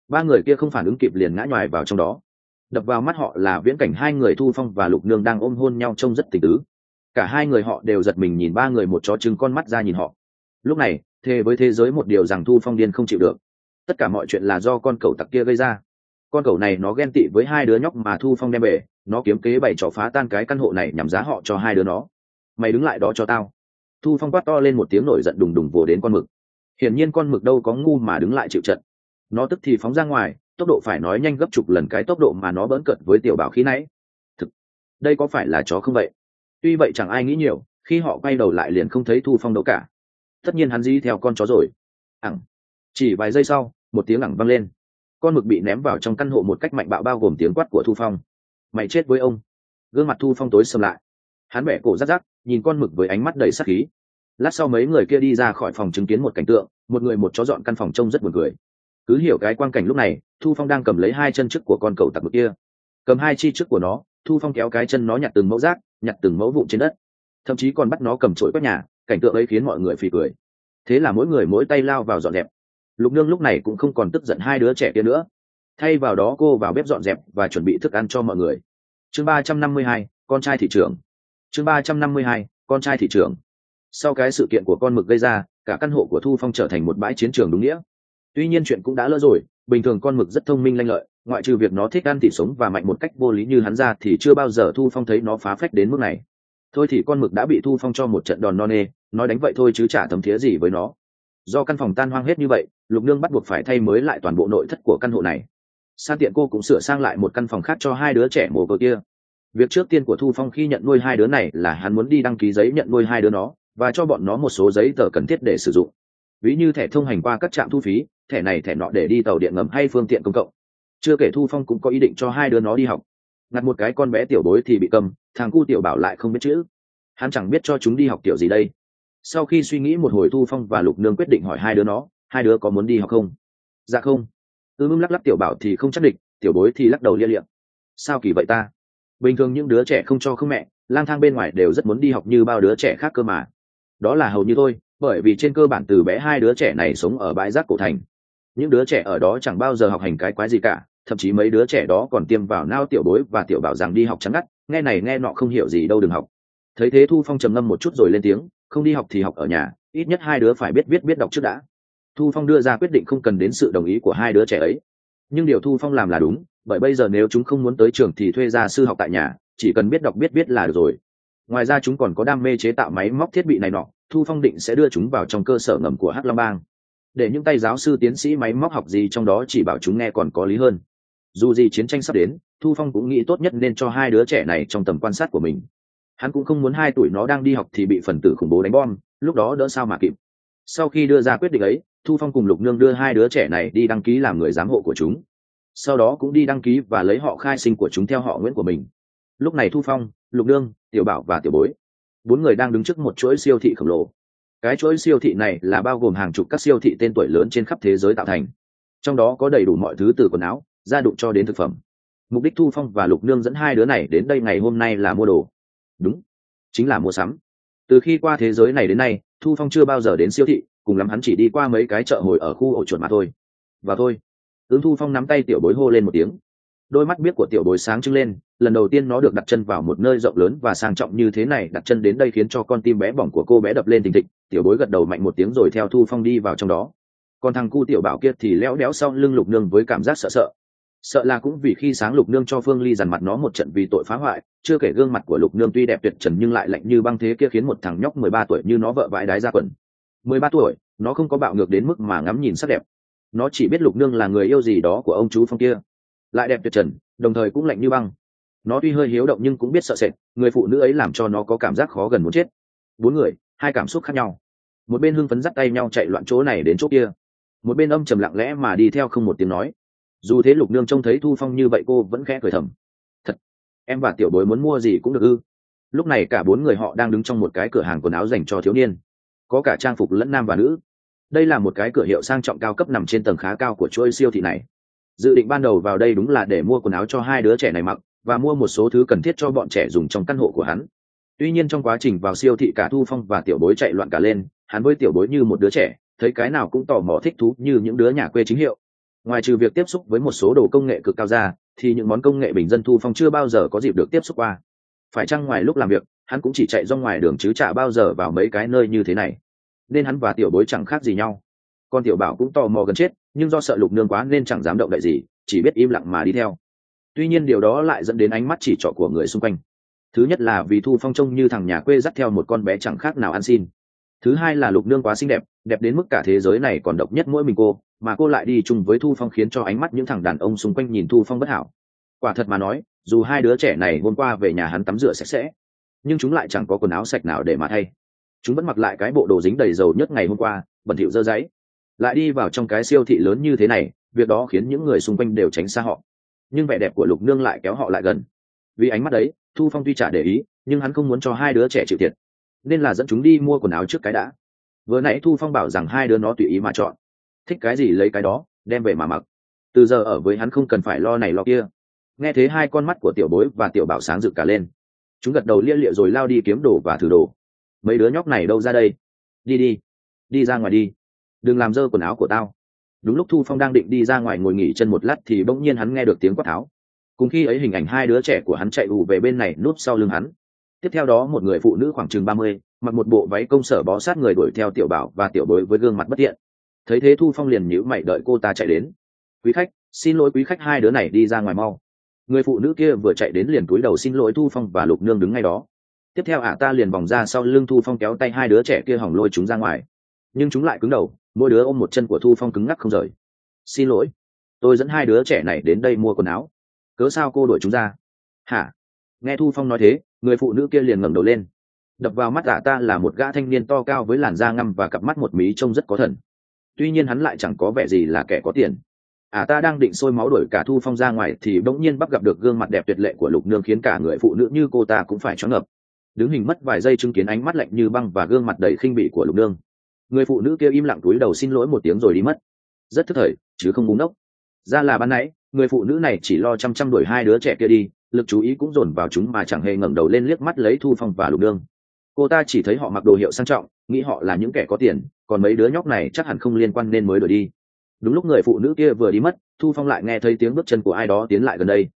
ba người kia không phản ứng kịp liền ngã nhoài vào trong đó. Đập vào mắt họ là viễn cảnh hai người Thu Phong và Lục Nương đang ôm hôn nhau trông rất tình tứ. Cả hai người họ đều giật mình nhìn ba người một chó trừng con mắt ra nhìn họ. Lúc này thề với thế giới một điều rằng Thu Phong điên không chịu được. Tất cả mọi chuyện là do con cẩu tặc kia gây ra. Con cẩu này nó ghen tị với hai đứa nhóc mà Thu Phong đem về, nó kiếm kế bày trò phá tan cái căn hộ này nhằm giá họ cho hai đứa nó. Mày đứng lại đó cho tao. Thu Phong quát to lên một tiếng nổi giận đùng đùng vồ đến con mực. Hiển nhiên con mực đâu có ngu mà đứng lại chịu trận. Nó tức thì phóng ra ngoài, tốc độ phải nói nhanh gấp chục lần cái tốc độ mà nó bỡn cợt với Tiểu Bảo khi nãy. Thực, đây có phải là chó không vậy? Tuy vậy chẳng ai nghĩ nhiều, khi họ quay đầu lại liền không thấy Thu Phong đâu cả. Tất nhiên hắn dí theo con chó rồi. Ẳng. Chỉ vài giây sau, một tiếng ẳng vang lên. Con mực bị ném vào trong căn hộ một cách mạnh bạo bao gồm tiếng quát của Thu Phong. Mày chết với ông. Gương mặt Thu Phong tối sầm lại. Hắn bẻ cổ rắc rắc, nhìn con mực với ánh mắt đầy sắc khí. Lát sau mấy người kia đi ra khỏi phòng chứng kiến một cảnh tượng, một người một chó dọn căn phòng trông rất buồn cười. Cứ hiểu cái quang cảnh lúc này, Thu Phong đang cầm lấy hai chân trước của con cẩu tặc mực kia. Cầm hai chi trước của nó, Thu Phong kéo cái chân nó nhặt từng mẫu rác, nhặt từng mẫu vụn trên đất, thậm chí còn bắt nó cầm chổi quét nhà. Cảnh tượng ấy khiến mọi người phì cười. Thế là mỗi người mỗi tay lao vào dọn dẹp. Lục Nương lúc này cũng không còn tức giận hai đứa trẻ kia nữa, thay vào đó cô vào bếp dọn dẹp và chuẩn bị thức ăn cho mọi người. Chương ba trăm năm mươi hai, con trai thị trưởng. Chương ba trăm năm mươi hai, con trai thị trưởng. Sau cái sự kiện của con mực gây ra, cả căn hộ của Thu Phong trở thành một bãi chiến trường đúng nghĩa. Tuy nhiên chuyện cũng đã lỡ rồi, bình thường con mực rất thông minh lanh lợi, ngoại trừ việc nó thích ăn thịt sống và mạnh một cách vô lý như hắn ra thì chưa bao giờ Thu Phong thấy nó phá phách đến mức này. Thôi thì con mực đã bị Thu Phong cho một trận đòn non nê, nói đánh vậy thôi chứ chả thấm thía gì với nó. Do căn phòng tan hoang hết như vậy, Lục Nương bắt buộc phải thay mới lại toàn bộ nội thất của căn hộ này. San tiện cô cũng sửa sang lại một căn phòng khác cho hai đứa trẻ mồ côi kia. Việc trước tiên của Thu Phong khi nhận nuôi hai đứa này là hắn muốn đi đăng ký giấy nhận nuôi hai đứa nó và cho bọn nó một số giấy tờ cần thiết để sử dụng, ví như thẻ thông hành qua các trạm thu phí, thẻ này thẻ nọ để đi tàu điện ngầm hay phương tiện công cộng. Chưa kể Thu Phong cũng có ý định cho hai đứa nó đi học. Ngặt một cái con bé Tiểu Bối thì bị cầm, thằng cu Tiểu Bảo lại không biết chữ, hắn chẳng biết cho chúng đi học kiểu gì đây. Sau khi suy nghĩ một hồi, Thu Phong và Lục Nương quyết định hỏi hai đứa nó, hai đứa có muốn đi học không? Dạ không. Ưm ưm lắc lắc. Tiểu Bảo thì không chắc định, Tiểu Bối thì lắc đầu lia lịa. Sao kỳ vậy ta? Bình thường những đứa trẻ không cho không mẹ, lang thang bên ngoài đều rất muốn đi học như bao đứa trẻ khác cơ mà. Đó là hầu như thôi, bởi vì trên cơ bản từ bé hai đứa trẻ này sống ở bãi rác cổ thành. Những đứa trẻ ở đó chẳng bao giờ học hành cái quái gì cả, thậm chí mấy đứa trẻ đó còn tiêm vào nao Tiểu Bối và Tiểu Bảo rằng đi học trắng ngắt, nghe này nghe nọ không hiểu gì đâu đừng học. Thấy thế Thu Phong trầm ngâm một chút rồi lên tiếng, không đi học thì học ở nhà, ít nhất hai đứa phải biết viết biết đọc trước đã. Thu Phong đưa ra quyết định không cần đến sự đồng ý của hai đứa trẻ ấy. Nhưng điều Thu Phong làm là đúng, bởi bây giờ nếu chúng không muốn tới trường thì thuê gia sư học tại nhà, chỉ cần biết đọc biết viết là được rồi. Ngoài ra chúng còn có đam mê chế tạo máy móc thiết bị này nọ, Thu Phong định sẽ đưa chúng vào trong cơ sở ngầm của Hắc Long Bang, để những tay giáo sư tiến sĩ máy móc học gì trong đó chỉ bảo chúng nghe còn có lý hơn. Dù gì chiến tranh sắp đến, Thu Phong cũng nghĩ tốt nhất nên cho hai đứa trẻ này trong tầm quan sát của mình. Hắn cũng không muốn hai tuổi nó đang đi học thì bị phần tử khủng bố đánh bom, lúc đó đỡ sao mà kịp. Sau khi đưa ra quyết định ấy, Thu Phong cùng Lục Nương đưa hai đứa trẻ này đi đăng ký làm người giám hộ của chúng, sau đó cũng đi đăng ký và lấy họ khai sinh của chúng theo họ Nguyễn của mình. Lúc này Thu Phong, Lục Nương, Tiểu Bảo và Tiểu Bối, bốn người đang đứng trước một chuỗi siêu thị khổng lồ. Cái chuỗi siêu thị này là bao gồm hàng chục các siêu thị tên tuổi lớn trên khắp thế giới tạo thành, trong đó có đầy đủ mọi thứ từ quần áo, gia dụng cho đến thực phẩm. Mục đích Thu Phong và Lục Nương dẫn hai đứa này đến đây ngày hôm nay là mua đồ. Đúng, chính là mua sắm. Từ khi qua thế giới này đến nay, Thu Phong chưa bao giờ đến siêu thị, cùng lắm hắn chỉ đi qua mấy cái chợ hồi ở khu ổ chuột mà thôi. Và thôi. Ứng Thu Phong nắm tay Tiểu Bối hô lên một tiếng. Đôi mắt biếc của Tiểu Bối sáng trưng lên, lần đầu tiên nó được đặt chân vào một nơi rộng lớn và sang trọng như thế này, đặt chân đến đây khiến cho con tim bé bỏng của cô bé đập lên thình thịch. Tiểu Bối gật đầu mạnh một tiếng rồi theo Thu Phong đi vào trong đó. Còn thằng cu Tiểu Bảo kia thì léo đéo sau lưng Lục Nương với cảm giác sợ sợ. Sợ là cũng vì khi sáng Lục Nương cho Phương Ly dằn mặt nó một trận vì tội phá hoại, chưa kể gương mặt của Lục Nương tuy đẹp tuyệt trần nhưng lại lạnh như băng thế kia khiến một thằng nhóc mười ba tuổi như nó vợ vãi đái ra quần. mười ba tuổi, nó không có bạo ngược đến mức mà ngắm nhìn sắc đẹp. Nó chỉ biết Lục Nương là người yêu gì đó của ông chú Phong kia, lại đẹp tuyệt trần, đồng thời cũng lạnh như băng. Nó tuy hơi hiếu động nhưng cũng biết sợ sệt, người phụ nữ ấy làm cho nó có cảm giác khó gần muốn chết. Bốn người, hai cảm xúc khác nhau. Một bên hưng phấn dắt tay nhau chạy loạn chỗ này đến chỗ kia, một bên âm trầm lặng lẽ mà đi theo không một tiếng nói. Dù thế Lục Nương trông thấy Thu Phong như vậy cô vẫn khẽ cười thầm. Thật, em và Tiểu Bối muốn mua gì cũng được ư? Lúc này cả bốn người họ đang đứng trong một cái cửa hàng quần áo dành cho thiếu niên, có cả trang phục lẫn nam và nữ. Đây là một cái cửa hiệu sang trọng cao cấp nằm trên tầng khá cao của chuỗi siêu thị này. Dự định ban đầu vào đây đúng là để mua quần áo cho hai đứa trẻ này mặc và mua một số thứ cần thiết cho bọn trẻ dùng trong căn hộ của hắn. Tuy nhiên trong quá trình vào siêu thị cả Thu Phong và Tiểu Bối chạy loạn cả lên, hắn với Tiểu Bối như một đứa trẻ, thấy cái nào cũng tò mò thích thú như những đứa nhà quê chính hiệu. ngoài trừ việc tiếp xúc với một số đồ công nghệ cực cao ra thì những món công nghệ bình dân Thu Phong chưa bao giờ có dịp được tiếp xúc qua. Phải chăng ngoài lúc làm việc hắn cũng chỉ chạy ra ngoài đường chứ chả bao giờ vào mấy cái nơi như thế này, nên hắn và tiểu bối chẳng khác gì nhau. Con tiểu bảo cũng tò mò gần chết, nhưng do sợ Lục Nương quá nên chẳng dám động đậy gì, chỉ biết im lặng mà đi theo. Tuy nhiên điều đó lại dẫn đến ánh mắt chỉ trỏ của người xung quanh. Thứ nhất là vì Thu Phong trông như thằng nhà quê dắt theo một con bé chẳng khác nào ăn xin. Thứ hai là Lục Nương quá xinh đẹp, đẹp đến mức cả thế giới này còn độc nhất mỗi mình cô, mà cô lại đi chung với Thu Phong khiến cho ánh mắt những thằng đàn ông xung quanh nhìn Thu Phong bất hảo. Quả thật mà nói, dù hai đứa trẻ này hôm qua về nhà hắn tắm rửa sạch sẽ, nhưng chúng lại chẳng có quần áo sạch nào để mà thay. Chúng vẫn mặc lại cái bộ đồ dính đầy dầu nhất ngày hôm qua, bẩn thỉu dơ dáy. Lại đi vào trong cái siêu thị lớn như thế này, việc đó khiến những người xung quanh đều tránh xa họ. Nhưng vẻ đẹp của Lục Nương lại kéo họ lại gần. Vì ánh mắt đấy, Thu Phong tuy chả để ý, nhưng hắn không muốn cho hai đứa trẻ chịu thiệt, nên là dẫn chúng đi mua quần áo trước cái đã. Vừa nãy Thu Phong bảo rằng hai đứa nó tùy ý mà chọn, thích cái gì lấy cái đó, đem về mà mặc. Từ giờ ở với hắn không cần phải lo này lo kia. Nghe thế hai con mắt của tiểu bối và tiểu bảo sáng rực cả lên. Chúng gật đầu lia lịa rồi lao đi kiếm đồ và thử đồ. Mấy đứa nhóc này đâu ra đây? Đi đi, đi ra ngoài đi, đừng làm dơ quần áo của tao. Đúng lúc Thu Phong đang định đi ra ngoài ngồi nghỉ chân một lát thì bỗng nhiên hắn nghe được tiếng quát tháo. Cùng khi ấy hình ảnh hai đứa trẻ của hắn chạy ù về bên này núp sau lưng hắn. Tiếp theo đó một người phụ nữ khoảng chừng ba mươi, mặc một bộ váy công sở bó sát người đuổi theo tiểu bảo và tiểu bối với gương mặt bất thiện. Thấy thế Thu Phong liền nhíu mày đợi cô ta chạy đến. Quý khách, xin lỗi quý khách, hai đứa này đi ra ngoài mau. Người phụ nữ kia vừa chạy đến liền cúi đầu xin lỗi Thu Phong và Lục Nương đứng ngay đó. Tiếp theo ả ta liền vòng ra sau lưng Thu Phong kéo tay hai đứa trẻ kia hỏng lôi chúng ra ngoài. Nhưng chúng lại cứng đầu, mỗi đứa ôm một chân của Thu Phong cứng ngắc không rời. Xin lỗi, tôi dẫn hai đứa trẻ này đến đây mua quần áo, cớ sao cô đuổi chúng ra? Hả? Nghe Thu Phong nói thế, người phụ nữ kia liền ngẩng đầu lên. Đập vào mắt ả ta là một gã thanh niên to cao với làn da ngăm và cặp mắt một mí trông rất có thần. Tuy nhiên hắn lại chẳng có vẻ gì là kẻ có tiền. Ả ta đang định sôi máu đuổi cả Thu Phong ra ngoài thì bỗng nhiên bắt gặp được gương mặt đẹp tuyệt lệ của Lục Nương khiến cả người phụ nữ như cô ta cũng phải choáng ngợp. Đứng hình mất vài giây chứng kiến ánh mắt lạnh như băng và gương mặt đầy khinh bỉ của Lục Nương, người phụ nữ kia im lặng cúi đầu xin lỗi một tiếng rồi đi mất. Rất thức thời chứ không ngu ngốc. Ra là ban nãy người phụ nữ này chỉ lo chăm chăm đuổi hai đứa trẻ kia đi, lực chú ý cũng dồn vào chúng mà chẳng hề ngẩng đầu lên liếc mắt lấy Thu Phong và Lục Nương. Cô ta chỉ thấy họ mặc đồ hiệu sang trọng, nghĩ họ là những kẻ có tiền, còn mấy đứa nhóc này chắc hẳn không liên quan nên mới đuổi đi. Đúng lúc người phụ nữ kia vừa đi mất, Thu Phong lại nghe thấy tiếng bước chân của ai đó tiến lại gần đây.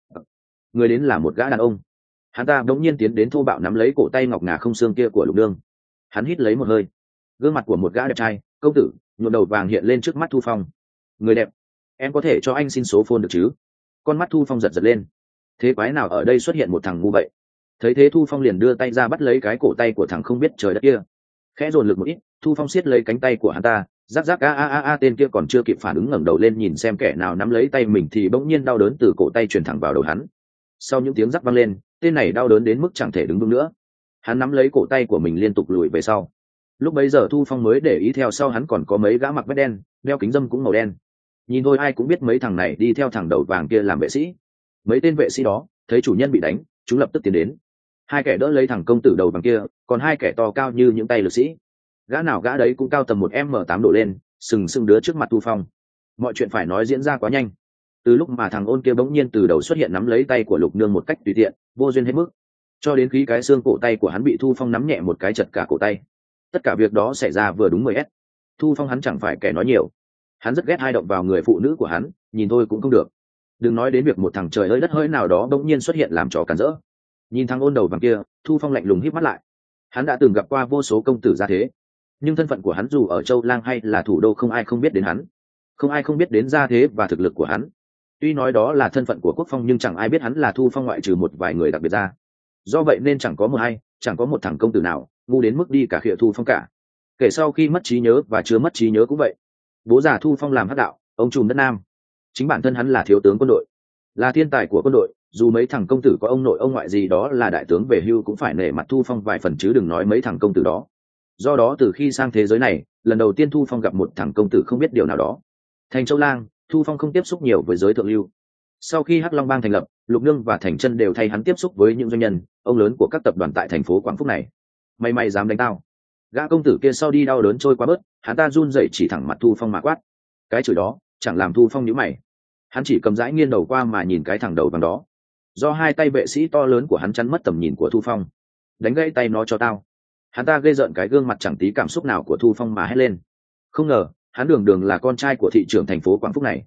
Người đến là một gã đàn ông. Hắn ta đống nhiên tiến đến thô bạo nắm lấy cổ tay ngọc ngà không xương kia của Lục Nương. Hắn hít lấy một hơi. Gương mặt của một gã đẹp trai, công tử, nhuộm đầu vàng hiện lên trước mắt Thu Phong. Người đẹp, em có thể cho anh xin số phone được chứ? Con mắt Thu Phong giật giật lên. Thế quái nào ở đây xuất hiện một thằng ngu vậy? Thấy thế Thu Phong liền đưa tay ra bắt lấy cái cổ tay của thằng không biết trời đất kia. Khẽ dồn lực một ít, Thu Phong siết lấy cánh tay của hắn ta. Rắc rắc a a a a, tên kia còn chưa kịp phản ứng ngẩng đầu lên nhìn xem kẻ nào nắm lấy tay mình thì bỗng nhiên đau đớn từ cổ tay truyền thẳng vào đầu hắn. Sau những tiếng rắc vang lên, tên này đau đớn đến mức chẳng thể đứng vững nữa. Hắn nắm lấy cổ tay của mình liên tục lùi về sau. Lúc bấy giờ Thu Phong mới để ý theo sau hắn còn có mấy gã mặc vest đen, đeo kính râm cũng màu đen. Nhìn thôi ai cũng biết mấy thằng này đi theo thằng đầu vàng kia làm vệ sĩ. Mấy tên vệ sĩ đó thấy chủ nhân bị đánh, chúng lập tức tiến đến. Hai kẻ đỡ lấy thằng công tử đầu vàng kia, còn hai kẻ to cao như những tay lực sĩ. Gã nào gã đấy cũng cao tầm một m tám độ lên, sừng sững đứa trước mặt Thu Phong. Mọi chuyện phải nói diễn ra quá nhanh. Từ lúc mà thằng ôn kia bỗng nhiên từ đầu xuất hiện nắm lấy tay của Lục Nương một cách tùy tiện, vô duyên hết mức, cho đến khi cái xương cổ tay của hắn bị Thu Phong nắm nhẹ một cái chật cả cổ tay. Tất cả việc đó xảy ra vừa đúng mười s. Thu Phong hắn chẳng phải kẻ nói nhiều. Hắn rất ghét hai động vào người phụ nữ của hắn, nhìn thôi cũng không được. Đừng nói đến việc một thằng trời ơi đất hơi nào đó bỗng nhiên xuất hiện làm trò cản rỡ. Nhìn thằng ôn đầu vàng kia, Thu Phong lạnh lùng híp mắt lại. Hắn đã từng gặp qua vô số công tử gia thế, nhưng thân phận của hắn dù ở Châu Lang hay là thủ đô không ai không biết đến hắn, không ai không biết đến gia thế và thực lực của hắn. Tuy nói đó là thân phận của Quốc Phong nhưng chẳng ai biết hắn là Thu Phong ngoại trừ một vài người đặc biệt ra. Do vậy nên chẳng có một ai, chẳng có một thằng công tử nào ngu đến mức đi cả khịa Thu Phong cả. Kể sau khi mất trí nhớ và chưa mất trí nhớ cũng vậy. Bố già Thu Phong làm hắc đạo, ông trùm đất Nam. Chính bản thân hắn là thiếu tướng quân đội, là thiên tài của quân đội. Dù mấy thằng công tử có ông nội ông ngoại gì đó là đại tướng về hưu cũng phải nể mặt Thu Phong vài phần chứ đừng nói mấy thằng công tử đó. Do đó từ khi sang thế giới này, lần đầu tiên Thu Phong gặp một thằng công tử không biết điều nào đó. Thành Châu Lang, Thu Phong không tiếp xúc nhiều với giới thượng lưu. Sau khi Hắc Long Bang thành lập, Lục Nương và Thành Chân đều thay hắn tiếp xúc với những doanh nhân, ông lớn của các tập đoàn tại thành phố Quảng Phúc này. Mày mày dám đánh tao? Gã công tử kia sau đi đau đớn trôi qua bớt, hắn ta run rẩy chỉ thẳng mặt Thu Phong mà quát. Cái chửi đó chẳng làm Thu Phong nhíu mày. Hắn chỉ cầm dãi nghiêng đầu qua mà nhìn cái thằng đầu vàng đó. Do hai tay vệ sĩ to lớn của hắn chắn mất tầm nhìn của Thu Phong. Đánh gãy tay nó cho tao. Hắn ta gây rợn cái gương mặt chẳng tí cảm xúc nào của Thu Phong mà hét lên. Không ngờ hắn đường đường là con trai của thị trưởng thành phố Quảng Phúc này.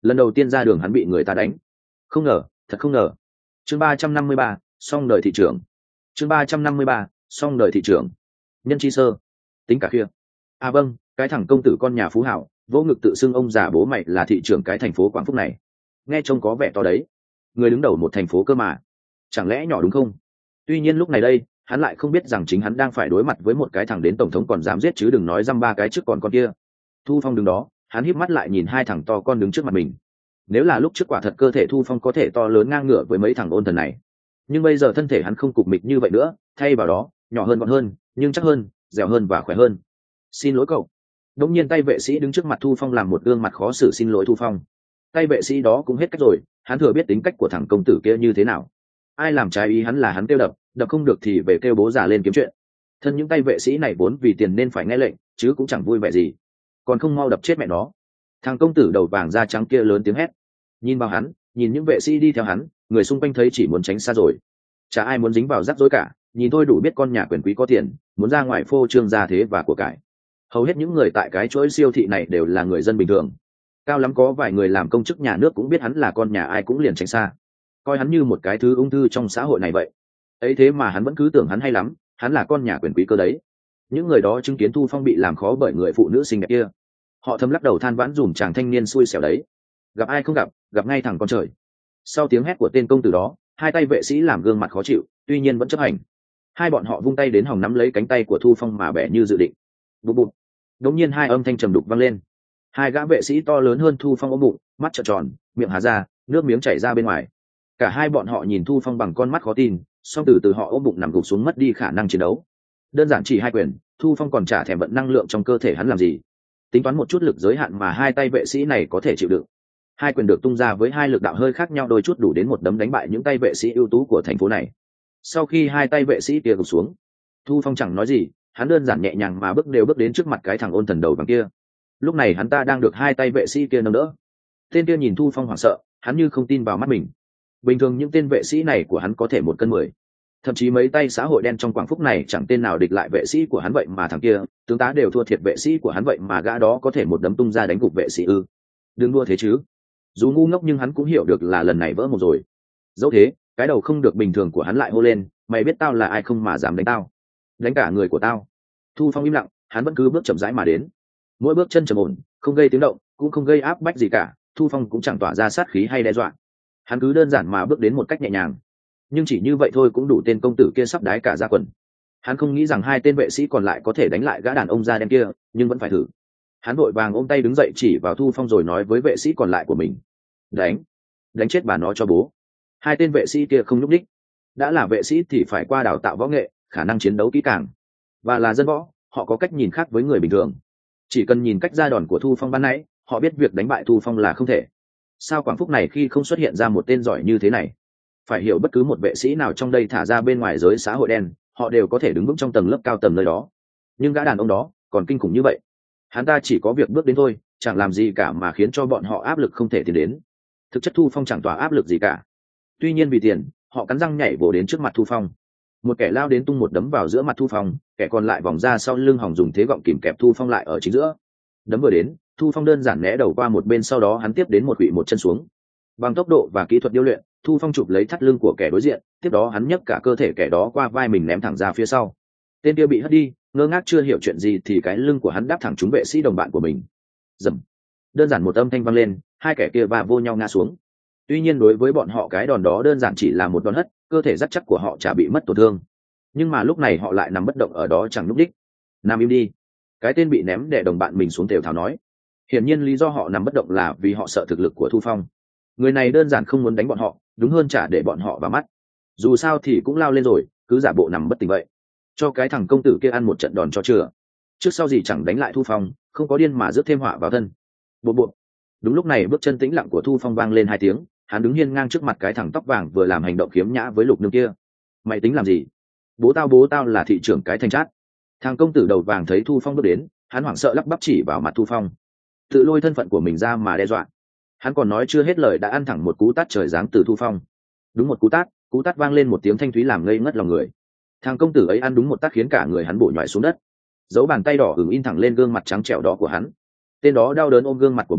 lần đầu tiên ra đường hắn bị người ta đánh. Không ngờ, thật không ngờ. Chương ba trăm năm mươi ba, xong đời thị trưởng. Chương ba trăm năm mươi ba, xong đời thị trưởng. Nhân chi sơ, tính cả kia. À vâng, cái thằng công tử con nhà phú hảo, vô ngực tự xưng ông già bố mày là thị trưởng cái thành phố Quảng Phúc này. Nghe trông có vẻ to đấy. Người đứng đầu một thành phố cơ mà. Chẳng lẽ nhỏ đúng không? Tuy nhiên lúc này đây, hắn lại không biết rằng chính hắn đang phải đối mặt với một cái thằng đến tổng thống còn dám giết chứ đừng nói dăm ba cái trước còn con kia. Thu Phong đứng đó, hắn híp mắt lại nhìn hai thằng to con đứng trước mặt mình. Nếu là lúc trước quả thật cơ thể Thu Phong có thể to lớn ngang ngửa với mấy thằng ôn thần này, nhưng bây giờ thân thể hắn không cục mịch như vậy nữa, thay vào đó nhỏ hơn gọn hơn, nhưng chắc hơn, dẻo hơn và khỏe hơn. Xin lỗi cậu. Đống nhiên tay vệ sĩ đứng trước mặt Thu Phong làm một gương mặt khó xử xin lỗi Thu Phong. Tay vệ sĩ đó cũng hết cách rồi, hắn thừa biết tính cách của thằng công tử kia như thế nào. Ai làm trái ý hắn là hắn kêu đập, đập không được thì về kêu bố già lên kiếm chuyện. Thân những tay vệ sĩ này vốn vì tiền nên phải nghe lệnh, chứ cũng chẳng vui vẻ gì. Còn không mau đập chết mẹ nó. Thằng công tử đầu vàng da trắng kia lớn tiếng hét. Nhìn vào hắn, nhìn những vệ sĩ đi theo hắn, người xung quanh thấy chỉ muốn tránh xa rồi. Chả ai muốn dính vào rắc rối cả, nhìn thôi đủ biết con nhà quyền quý có tiền, muốn ra ngoài phô trương gia thế và của cải. Hầu hết những người tại cái chuỗi siêu thị này đều là người dân bình thường. Cao lắm có vài người làm công chức nhà nước cũng biết hắn là con nhà ai cũng liền tránh xa, coi hắn như một cái thứ ung thư trong xã hội này vậy. Ấy thế mà hắn vẫn cứ tưởng hắn hay lắm, hắn là con nhà quyền quý cơ đấy. Những người đó chứng kiến Thu Phong bị làm khó bởi người phụ nữ xinh đẹp kia, họ thầm lắc đầu than vãn dùm chàng thanh niên xui xẻo đấy. Gặp ai không gặp, gặp ngay thằng con trời. Sau tiếng hét của tên công tử đó, hai tay vệ sĩ làm gương mặt khó chịu, tuy nhiên vẫn chấp hành. Hai bọn họ vung tay đến hòng nắm lấy cánh tay của Thu Phong mà bẻ như dự định. Bụp bụp. Đống nhiên hai âm thanh trầm đục vang lên. Hai gã vệ sĩ to lớn hơn Thu Phong ôm bụng, mắt trợn tròn, miệng há ra, nước miếng chảy ra bên ngoài. Cả hai bọn họ nhìn Thu Phong bằng con mắt khó tin, song từ từ họ ôm bụng nằm gục xuống mất đi khả năng chiến đấu. Đơn giản chỉ hai quyền, Thu Phong còn chả thèm vận năng lượng trong cơ thể hắn làm gì. Tính toán một chút lực giới hạn mà hai tay vệ sĩ này có thể chịu đựng. Hai quyền được tung ra với hai lực đạo hơi khác nhau đôi chút đủ đến một đấm đánh bại những tay vệ sĩ ưu tú của thành phố này. Sau khi hai tay vệ sĩ kia gục xuống, Thu Phong chẳng nói gì, hắn đơn giản nhẹ nhàng mà bước đều bước đến trước mặt cái thằng ôn thần đầu vàng kia. Lúc này hắn ta đang được hai tay vệ sĩ kia nâng đỡ. Tên kia nhìn Thu Phong hoảng sợ, hắn như không tin vào mắt mình. Bình thường những tên vệ sĩ này của hắn có thể một cân mười, thậm chí mấy tay xã hội đen trong Quảng Phúc này chẳng tên nào địch lại vệ sĩ của hắn, vậy mà thằng kia tướng tá đều thua thiệt vệ sĩ của hắn, vậy mà gã đó có thể một đấm tung ra đánh gục vệ sĩ ư? Đừng đua thế chứ. Dù ngu ngốc nhưng hắn cũng hiểu được là lần này vỡ một rồi. Dẫu thế, cái đầu không được bình thường của hắn lại hô lên, mày biết tao là ai không mà dám đánh tao? Đánh cả người của tao. Thu Phong im lặng, hắn vẫn cứ bước chậm rãi mà đến. Mỗi bước chân trầm ổn, không gây tiếng động, cũng không gây áp bách gì cả. Thu Phong cũng chẳng tỏa ra sát khí hay đe dọa. Hắn cứ đơn giản mà bước đến một cách nhẹ nhàng. Nhưng chỉ như vậy thôi cũng đủ tên công tử kia sắp đái cả ra quần. Hắn không nghĩ rằng hai tên vệ sĩ còn lại có thể đánh lại gã đàn ông da đen kia, nhưng vẫn phải thử. Hắn vội vàng ôm tay đứng dậy chỉ vào Thu Phong rồi nói với vệ sĩ còn lại của mình. Đánh! Đánh chết bà nó cho bố! Hai tên vệ sĩ kia không nhúc đích. Đã là vệ sĩ thì phải qua đào tạo võ nghệ, khả năng chiến đấu kỹ càng. Và là dân võ, họ có cách nhìn khác với người bình thường. Chỉ cần nhìn cách ra đòn của Thu Phong ban nãy, họ biết việc đánh bại Thu Phong là không thể. Sao Quảng Phúc này khi không xuất hiện ra một tên giỏi như thế này? Phải hiểu bất cứ một vệ sĩ nào trong đây thả ra bên ngoài giới xã hội đen, họ đều có thể đứng vững trong tầng lớp cao tầm nơi đó. Nhưng gã đàn ông đó còn kinh khủng như vậy. Hắn ta chỉ có việc bước đến thôi, chẳng làm gì cả mà khiến cho bọn họ áp lực không thể tiến đến. Thực chất Thu Phong chẳng tỏa áp lực gì cả. Tuy nhiên vì tiền, họ cắn răng nhảy vồ đến trước mặt Thu Phong. Một kẻ lao đến tung một đấm vào giữa mặt Thu Phong, kẻ còn lại vòng ra sau lưng hòng dùng thế gọng kìm kẹp Thu Phong lại ở chính giữa. Đấm vừa đến, Thu Phong đơn giản né đầu qua một bên, sau đó hắn tiếp đến một quỵ một chân xuống. Bằng tốc độ và kỹ thuật điêu luyện, Thu Phong chụp lấy thắt lưng của kẻ đối diện, tiếp đó hắn nhấc cả cơ thể kẻ đó qua vai mình ném thẳng ra phía sau. Tên kia bị hất đi, ngơ ngác chưa hiểu chuyện gì thì cái lưng của hắn đáp thẳng trúng vệ sĩ đồng bạn của mình. Dầm. Đơn giản một âm thanh vang lên, hai kẻ kia va vô nhau ngã xuống. Tuy nhiên đối với bọn họ cái đòn đó đơn giản chỉ là một đòn hất, cơ thể rất chắc của họ chả bị mất tổn thương. Nhưng mà lúc này họ lại nằm bất động ở đó chẳng nhúc đích. Nằm im đi. Cái tên bị ném đè đồng bạn mình xuống thều thào nói. Hiển nhiên lý do họ nằm bất động là vì họ sợ thực lực của Thu Phong. Người này đơn giản không muốn đánh bọn họ, đúng hơn chả để bọn họ vào mắt. Dù sao thì cũng lao lên rồi, cứ giả bộ nằm bất tỉnh vậy. Cho cái thằng công tử kia ăn một trận đòn cho chừa. Trước sau gì chẳng đánh lại Thu Phong, không có điên mà rước thêm họa vào thân. Bộ bộ. Đúng lúc này bước chân tĩnh lặng của Thu Phong vang lên hai tiếng, hắn đứng hiên ngang trước mặt cái thằng tóc vàng vừa làm hành động khiếm nhã với Lục Nương kia. Mày tính làm gì? Bố tao bố tao là thị trưởng cái thanh chát. Thằng công tử đầu vàng thấy Thu Phong bước đến, hắn hoảng sợ lắp bắp chỉ vào mặt Thu Phong, tự lôi thân phận của mình ra mà đe dọa. Hắn còn nói chưa hết lời đã ăn thẳng một cú tát trời giáng từ Thu Phong. Đúng một cú tát, cú tát vang lên một tiếng thanh thúy làm ngây ngất lòng người. Thằng công tử ấy ăn đúng một tát khiến cả người hắn bổ nhòi xuống đất, dấu bàn tay đỏ ửng in thẳng lên gương mặt trắng trẻo đó của hắn. Tên đó đau đớn ôm gương mặt của mình,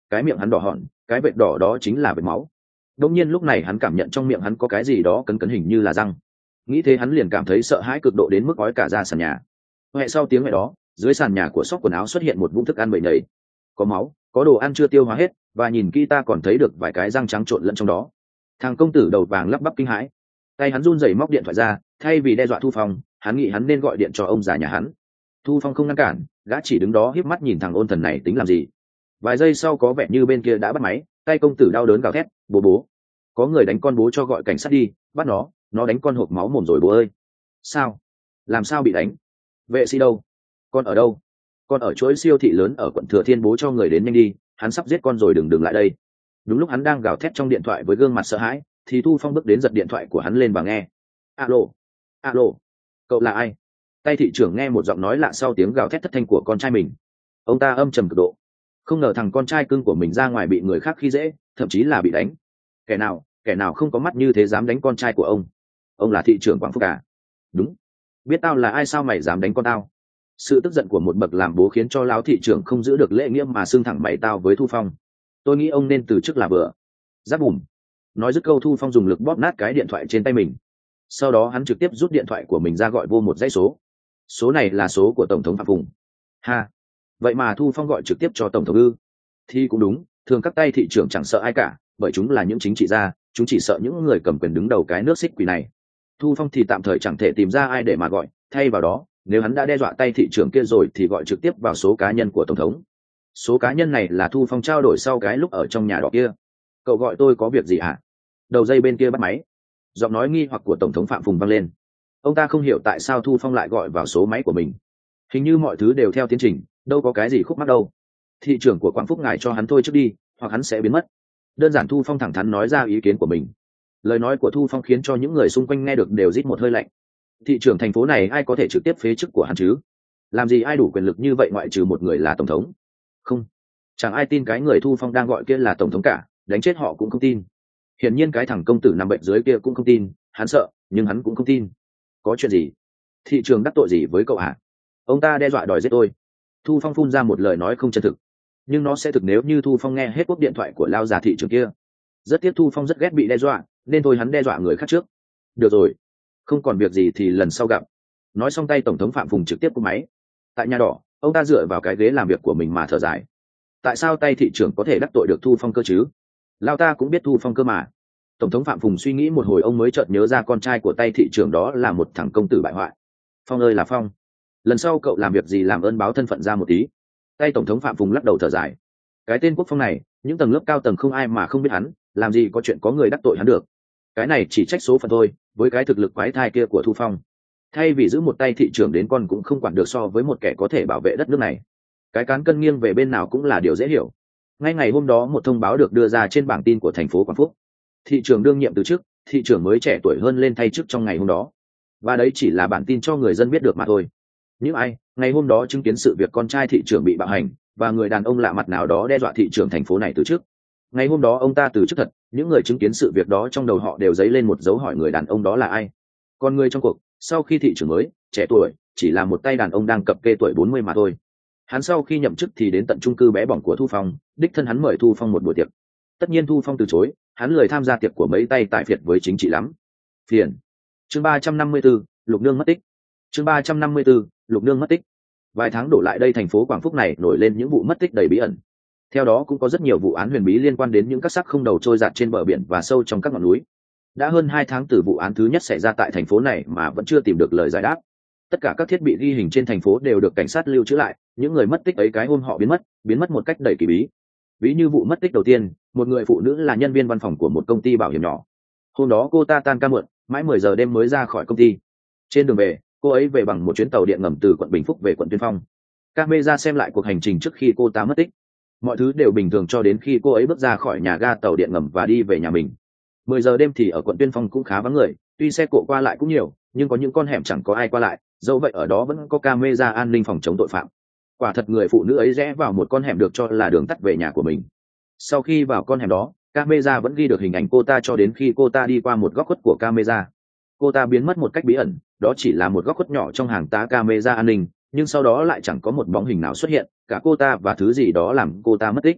cái miệng hắn đỏ hòn, cái vệt đỏ đó chính là vệt máu. Đột nhiên lúc này hắn cảm nhận trong miệng hắn có cái gì đó cấn cấn hình như là răng. Nghĩ thế hắn liền cảm thấy sợ hãi cực độ đến mức ói cả ra sàn nhà. Hệ sau tiếng mẹ đó, dưới sàn nhà của xóc quần áo xuất hiện một vũng thức ăn bậy nhầy, có máu, có đồ ăn chưa tiêu hóa hết, và nhìn kỹ ta còn thấy được vài cái răng trắng trộn lẫn trong đó. Thằng công tử đầu vàng lắp bắp kinh hãi, tay hắn run rẩy móc điện thoại ra, thay vì đe dọa Thu Phong, hắn nghĩ hắn nên gọi điện cho ông già nhà hắn. Thu Phong không ngăn cản, gã chỉ đứng đó híp mắt nhìn thằng ôn thần này tính làm gì. Vài giây sau có vẻ như bên kia đã bắt máy, tay công tử đau đớn gào thét, bố bố, có người đánh con bố, cho gọi cảnh sát đi, bắt nó, nó đánh con hộp máu mồm rồi bố ơi. Sao? Làm sao bị đánh? Vệ sĩ đâu? Con ở đâu? Con ở chuỗi siêu thị lớn ở quận Thừa Thiên, bố cho người đến nhanh đi, hắn sắp giết con rồi, đừng đừng lại đây. Đúng lúc hắn đang gào thét trong điện thoại với gương mặt sợ hãi, thì Thu Phong bước đến giật điện thoại của hắn lên và nghe. Alo, alo, cậu là ai? Tay thị trưởng nghe một giọng nói lạ sau tiếng gào thét thất thanh của con trai mình. Ông ta âm trầm cực độ, không ngờ thằng con trai cưng của mình ra ngoài bị người khác khi dễ, thậm chí là bị đánh. Kẻ nào, kẻ nào không có mắt như thế dám đánh con trai của ông? Ông là thị trưởng Quảng Phúc à? Đúng. Biết tao là ai sao mày dám đánh con tao? Sự tức giận của một bậc làm bố khiến cho lão thị trưởng không giữ được lễ nghĩa mà xưng thẳng mày tao với Thu Phong. Tôi nghĩ ông nên từ chức là vừa. Giáp bùm. Nói dứt câu, Thu Phong dùng lực bóp nát cái điện thoại trên tay mình. Sau đó hắn trực tiếp rút điện thoại của mình ra gọi vô một dãy số. Số này là số của tổng thống Phạm Phùng. Ha, vậy mà Thu Phong gọi trực tiếp cho tổng thống ư? Thì cũng đúng, thường các tay thị trưởng chẳng sợ ai cả, bởi chúng là những chính trị gia, chúng chỉ sợ những người cầm quyền đứng đầu cái nước xích quỷ này. Thu Phong thì tạm thời chẳng thể tìm ra ai để mà gọi, thay vào đó, nếu hắn đã đe dọa tay thị trưởng kia rồi thì gọi trực tiếp vào số cá nhân của tổng thống. Số cá nhân này là Thu Phong trao đổi sau cái lúc ở trong nhà đỏ kia. Cậu gọi tôi có việc gì hả? Đầu dây bên kia bắt máy, giọng nói nghi hoặc của tổng thống Phạm Phùng vang lên. Ông ta không hiểu tại sao Thu Phong lại gọi vào số máy của mình. Hình như mọi thứ đều theo tiến trình, đâu có cái gì khúc mắc đâu. Thị trưởng của Quảng Phúc ngài cho hắn thôi trước đi, hoặc hắn sẽ biến mất. Đơn giản Thu Phong thẳng thắn nói ra ý kiến của mình. Lời nói của Thu Phong khiến cho những người xung quanh nghe được đều rít một hơi lạnh. Thị trưởng thành phố này ai có thể trực tiếp phế chức của hắn chứ? Làm gì ai đủ quyền lực như vậy ngoại trừ một người là tổng thống? Không, chẳng ai tin cái người Thu Phong đang gọi kia là tổng thống cả, đánh chết họ cũng không tin. Hiển nhiên cái thằng công tử nằm bệnh dưới kia cũng không tin, hắn sợ, nhưng hắn cũng không tin. Có chuyện gì? Thị trường đắc tội gì với cậu hả? Ông ta đe dọa đòi giết tôi. Thu Phong phun ra một lời nói không chân thực, nhưng nó sẽ thực nếu như Thu Phong nghe hết cuộc điện thoại của lao già thị trường kia. Rất tiếc Thu Phong rất ghét bị đe dọa, nên thôi hắn đe dọa người khác trước. Được rồi, không còn việc gì thì lần sau gặp. Nói xong tay tổng thống Phạm Phùng trực tiếp cúp máy. Tại nhà đỏ, ông ta dựa vào cái ghế làm việc của mình mà thở dài. Tại sao tay thị trưởng có thể đắc tội được Thu Phong cơ chứ? Lao ta cũng biết Thu Phong cơ mà. Tổng thống Phạm Phùng suy nghĩ một hồi, ông mới chợt nhớ ra con trai của tay thị trưởng đó là một thằng công tử bại hoại. Phong ơi là Phong, lần sau cậu làm việc gì làm ơn báo thân phận ra một tí. Tay tổng thống Phạm Phùng lắc đầu thở dài. Cái tên Quốc Phong này, những tầng lớp cao tầng không ai mà không biết hắn, làm gì có chuyện có người đắc tội hắn được. Cái này chỉ trách số phận thôi, với cái thực lực quái thai kia của Thu Phong, thay vì giữ một tay thị trưởng đến con cũng không quản được so với một kẻ có thể bảo vệ đất nước này. Cái cán cân nghiêng về bên nào cũng là điều dễ hiểu. Ngay ngày hôm đó một thông báo được đưa ra trên bảng tin của thành phố Quảng Phúc. Thị trưởng đương nhiệm từ chức, thị trưởng mới trẻ tuổi hơn lên thay chức trong ngày hôm đó. Và đấy chỉ là bản tin cho người dân biết được mà thôi. Những ai ngày hôm đó chứng kiến sự việc con trai thị trưởng bị bạo hành và người đàn ông lạ mặt nào đó đe dọa thị trưởng thành phố này từ chức. Ngày hôm đó ông ta từ chức thật, những người chứng kiến sự việc đó trong đầu họ đều dấy lên một dấu hỏi người đàn ông đó là ai. Còn người trong cuộc, sau khi thị trưởng mới, trẻ tuổi, chỉ là một tay đàn ông đang cập kê tuổi bốn mươi mà thôi. Hắn sau khi nhậm chức thì đến tận chung cư bé bỏng của Thu Phong, đích thân hắn mời Thu Phong một buổi tiệc. Tất nhiên Thu Phong từ chối, hắn lười tham gia tiệc của mấy tay tại Việt với chính trị lắm. Phiền. Chương ba trăm năm mươi tư, Lục Nương mất tích. Chương ba trăm năm mươi tư, Lục Nương mất tích. Vài tháng đổ lại đây, thành phố Quảng Phúc này nổi lên những vụ mất tích đầy bí ẩn. Theo đó cũng có rất nhiều vụ án huyền bí liên quan đến những các xác không đầu trôi dạt trên bờ biển và sâu trong các ngọn núi. Đã hơn hai tháng từ vụ án thứ nhất xảy ra tại thành phố này mà vẫn chưa tìm được lời giải đáp. Tất cả các thiết bị ghi hình trên thành phố đều được cảnh sát lưu trữ lại, những người mất tích ấy cái hôm họ biến mất, biến mất một cách đầy kỳ bí. Ví như vụ mất tích đầu tiên, một người phụ nữ là nhân viên văn phòng của một công ty bảo hiểm nhỏ. Hôm đó cô ta tan ca muộn, mãi mười giờ đêm mới ra khỏi công ty. Trên đường về, cô ấy về bằng một chuyến tàu điện ngầm từ quận Bình Phúc về quận Tuyên Phong. Camera xem lại cuộc hành trình trước khi cô ta mất tích. Mọi thứ đều bình thường cho đến khi cô ấy bước ra khỏi nhà ga tàu điện ngầm và đi về nhà mình. Mười giờ đêm thì ở quận Tuyên Phong cũng khá vắng người, tuy xe cộ qua lại cũng nhiều, nhưng có những con hẻm chẳng có ai qua lại, dẫu vậy ở đó vẫn có camera an ninh phòng chống tội phạm. Quả thật người phụ nữ ấy rẽ vào một con hẻm được cho là đường tắt về nhà của mình. Sau khi vào con hẻm đó, camera vẫn ghi được hình ảnh cô ta cho đến khi cô ta đi qua một góc khuất của camera. Cô ta biến mất một cách bí ẩn, đó chỉ là một góc khuất nhỏ trong hàng tá camera an ninh, nhưng sau đó lại chẳng có một bóng hình nào xuất hiện, cả cô ta và thứ gì đó làm cô ta mất tích.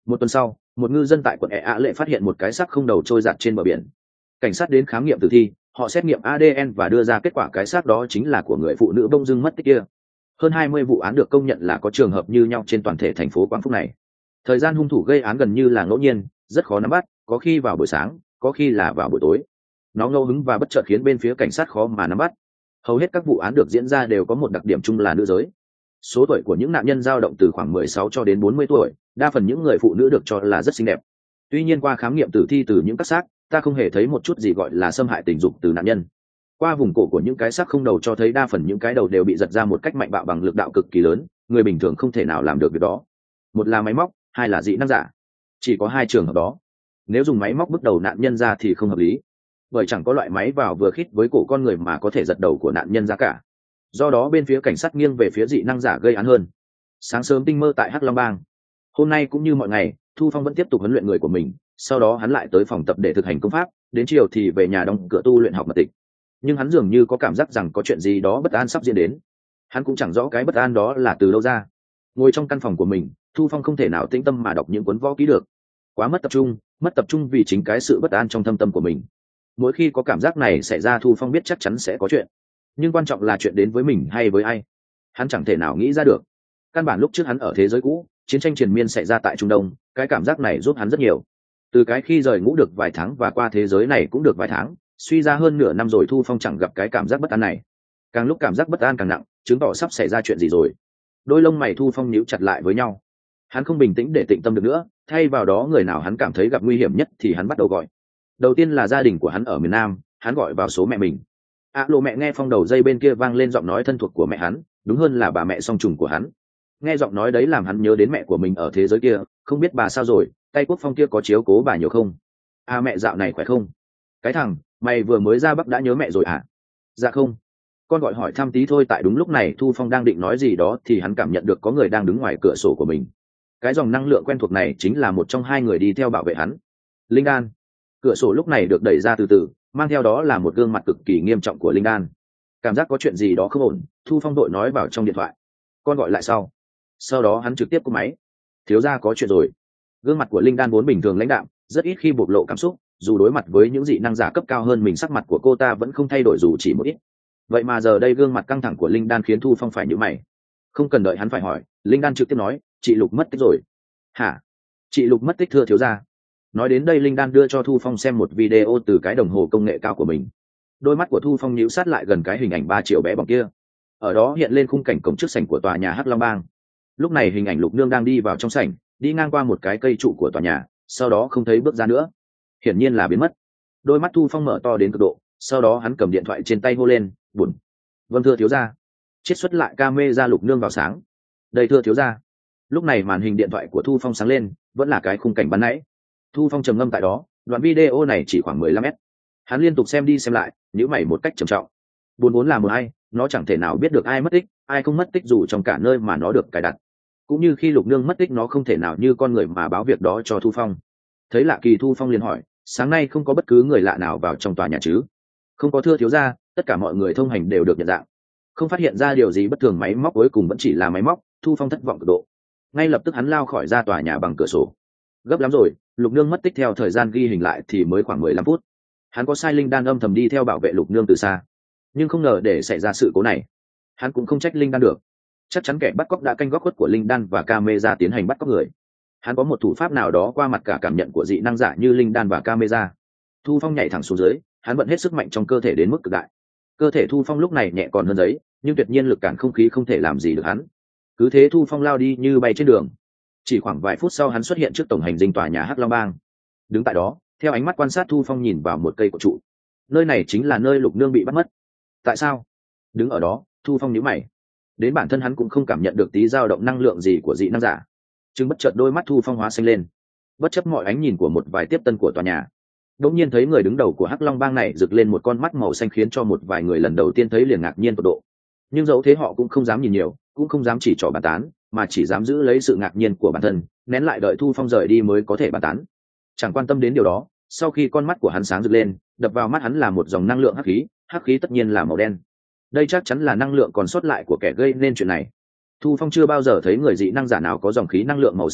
Một tuần sau, một ngư dân tại quận ẹ ạ lệ phát hiện một cái xác không đầu trôi giạt trên bờ biển. Cảnh sát đến khám nghiệm tử thi, họ xét nghiệm a đê en và đưa ra kết quả cái xác đó chính là của người phụ nữ bông dưng mất tích kia. Hơn hai mươi vụ án được công nhận là có trường hợp như nhau trên toàn thể thành phố Quang Phúc này. Thời gian hung thủ gây án gần như là ngẫu nhiên, rất khó nắm bắt, có khi vào buổi sáng, có khi là vào buổi tối. Nó ngẫu hứng và bất chợt khiến bên phía cảnh sát khó mà nắm bắt. Hầu hết các vụ án được diễn ra đều có một đặc điểm chung là nữ giới. Số tuổi của những nạn nhân dao động từ khoảng mười sáu cho đến bốn mươi tuổi, đa phần những người phụ nữ được cho là rất xinh đẹp. Tuy nhiên qua khám nghiệm tử thi từ những các xác, ta không hề thấy một chút gì gọi là xâm hại tình dục từ nạn nhân. Qua vùng cổ của những cái xác không đầu cho thấy đa phần những cái đầu đều bị giật ra một cách mạnh bạo bằng lực đạo cực kỳ lớn, người bình thường không thể nào làm được việc đó. Một là máy móc, hai là dị năng giả. Chỉ có hai trường hợp đó. Nếu dùng máy móc bước đầu nạn nhân ra thì không hợp lý, bởi chẳng có loại máy vào vừa khít với cổ con người mà có thể giật đầu của nạn nhân ra cả. Do đó bên phía cảnh sát nghiêng về phía dị năng giả gây án hơn. Sáng sớm tinh mơ tại Hắc Long Bang. Hôm nay cũng như mọi ngày, Thu Phong vẫn tiếp tục huấn luyện người của mình, sau đó hắn lại tới phòng tập để thực hành công pháp, đến chiều thì về nhà đóng cửa tu luyện học mật tịch. Nhưng hắn dường như có cảm giác rằng có chuyện gì đó bất an sắp diễn đến. Hắn cũng chẳng rõ cái bất an đó là từ đâu ra. Ngồi trong căn phòng của mình, Thu Phong không thể nào tĩnh tâm mà đọc những cuốn võ kỹ được. Quá mất tập trung, mất tập trung vì chính cái sự bất an trong thâm tâm của mình. Mỗi khi có cảm giác này xảy ra, Thu Phong biết chắc chắn sẽ có chuyện. Nhưng quan trọng là chuyện đến với mình hay với ai, hắn chẳng thể nào nghĩ ra được. Căn bản lúc trước hắn ở thế giới cũ, chiến tranh triền miên xảy ra tại Trung Đông, cái cảm giác này giúp hắn rất nhiều. Từ cái khi rời ngũ được vài tháng và qua thế giới này cũng được vài tháng, suy ra hơn nửa năm rồi Thu Phong chẳng gặp cái cảm giác bất an này. Càng lúc cảm giác bất an càng nặng, chứng tỏ sắp xảy ra chuyện gì rồi. Đôi lông mày Thu Phong nhíu chặt lại với nhau. Hắn không bình tĩnh để tĩnh tâm được nữa, thay vào đó người nào hắn cảm thấy gặp nguy hiểm nhất thì hắn bắt đầu gọi. Đầu tiên là gia đình của hắn ở miền Nam, hắn gọi vào số mẹ mình. À lộ mẹ nghe phong đầu dây bên kia vang lên giọng nói thân thuộc của mẹ hắn, đúng hơn là bà mẹ song trùng của hắn. Nghe giọng nói đấy làm hắn nhớ đến mẹ của mình ở thế giới kia, không biết bà sao rồi, tay quốc phong kia có chiếu cố bà nhiều không? À mẹ dạo này khỏe không? Cái thằng, mày vừa mới ra Bắc đã nhớ mẹ rồi à? Dạ không. Con gọi hỏi thăm tí thôi. Tại đúng lúc này Thu Phong đang định nói gì đó thì hắn cảm nhận được có người đang đứng ngoài cửa sổ của mình. Cái dòng năng lượng quen thuộc này chính là một trong hai người đi theo bảo vệ hắn. Linh Đan. Cửa sổ lúc này được đẩy ra từ từ, mang theo đó là một gương mặt cực kỳ nghiêm trọng của Linh Đan. Cảm giác có chuyện gì đó không ổn, Thu Phong đội nói vào trong điện thoại. Con gọi lại sau. Sau đó hắn trực tiếp cúp máy. Thiếu gia có chuyện rồi. Gương mặt của Linh Đan vốn bình thường lãnh đạm, rất ít khi bộc lộ cảm xúc, dù đối mặt với những dị năng giả cấp cao hơn mình sắc mặt của cô ta vẫn không thay đổi dù chỉ một ít. Vậy mà giờ đây gương mặt căng thẳng của Linh Đan khiến Thu Phong phải nhíu mày. Không cần đợi hắn phải hỏi, Linh Đan trực tiếp nói, chị Lục mất tích rồi. Hả? Chị Lục mất tích thưa thiếu gia. Nói đến đây Linh Đan đưa cho Thu Phong xem một video từ cái đồng hồ công nghệ cao của mình. Đôi mắt của Thu Phong nhíu sát lại gần cái hình ảnh ba triệu bé bỏng kia. Ở đó hiện lên khung cảnh cổng trước sảnh của tòa nhà Hắc Long Bang. Lúc này hình ảnh Lục Nương đang đi vào trong sảnh, đi ngang qua một cái cây trụ của tòa nhà, sau đó không thấy bước ra nữa. Hiển nhiên là biến mất. Đôi mắt Thu Phong mở to đến cực độ, sau đó hắn cầm điện thoại trên tay hô lên, "Buồn." "Vâng thưa thiếu gia." Chiết xuất lại camera Lục Nương vào sáng. "Đây thưa thiếu gia." Lúc này màn hình điện thoại của Thu Phong sáng lên, vẫn là cái khung cảnh ban nãy. Thu Phong trầm ngâm tại đó, đoạn video này chỉ khoảng mười lăm mét. Hắn liên tục xem đi xem lại, nhíu mày một cách trầm trọng. Buồn vốn là một ai, nó chẳng thể nào biết được ai mất tích, ai không mất tích dù trong cả nơi mà nó được cài đặt. Cũng như khi Lục Nương mất tích nó không thể nào như con người mà báo việc đó cho Thu Phong. Thấy lạ kỳ Thu Phong liền hỏi, sáng nay không có bất cứ người lạ nào vào trong tòa nhà chứ? Không có thưa thiếu gia, tất cả mọi người thông hành đều được nhận dạng. Không phát hiện ra điều gì bất thường, máy móc cuối cùng vẫn chỉ là máy móc. Thu Phong thất vọng cực độ. Ngay lập tức hắn lao khỏi ra tòa nhà bằng cửa sổ. Gấp lắm rồi, Lục Nương mất tích theo thời gian ghi hình lại thì mới khoảng mười lăm phút. Hắn có sai Linh Đan âm thầm đi theo bảo vệ Lục Nương từ xa, nhưng không ngờ để xảy ra sự cố này. Hắn cũng không trách Linh Đan được, chắc chắn kẻ bắt cóc đã canh góc khuất của Linh Đan và camera tiến hành bắt cóc người. Hắn có một thủ pháp nào đó qua mặt cả cảm nhận của dị năng giả như Linh Đan và camera. Thu Phong nhảy thẳng xuống dưới, hắn bận hết sức mạnh trong cơ thể đến mức cực đại. Cơ thể Thu Phong lúc này nhẹ còn hơn giấy, nhưng tuyệt nhiên lực cản không khí không thể làm gì được hắn. Cứ thế Thu Phong lao đi như bay trên đường. Chỉ khoảng vài phút sau hắn xuất hiện trước tổng hành dinh tòa nhà Hắc Long Bang. Đứng tại đó, theo ánh mắt quan sát Thu Phong nhìn vào một cây cổ trụ. Nơi này chính là nơi Lục Nương bị bắt mất. Tại sao? Đứng ở đó, Thu Phong nhíu mày. Đến bản thân hắn cũng không cảm nhận được tí dao động năng lượng gì của dị năng giả. Chừng bất chợt đôi mắt Thu Phong hóa xanh lên. Bất chấp mọi ánh nhìn của một vài tiếp tân của tòa nhà, đột nhiên thấy người đứng đầu của Hắc Long Bang này rực lên một con mắt màu xanh khiến cho một vài người lần đầu tiên thấy liền ngạc nhiên tột độ. Nhưng dẫu thế họ cũng không dám nhìn nhiều, cũng không dám chỉ trỏ bàn tán, mà chỉ dám giữ lấy sự ngạc nhiên của bản thân, nén lại đợi Thu Phong rời đi mới có thể bàn tán. Chẳng quan tâm đến điều đó, sau khi con mắt của hắn sáng rực lên, đập vào mắt hắn là một dòng năng lượng hắc khí, hắc khí tất nhiên là màu đen. Đây chắc chắn là năng lượng còn sót lại của kẻ gây nên chuyện này. Thu Phong chưa bao giờ thấy người dị năng giả nào có dòng khí năng lượng màu xanh cả,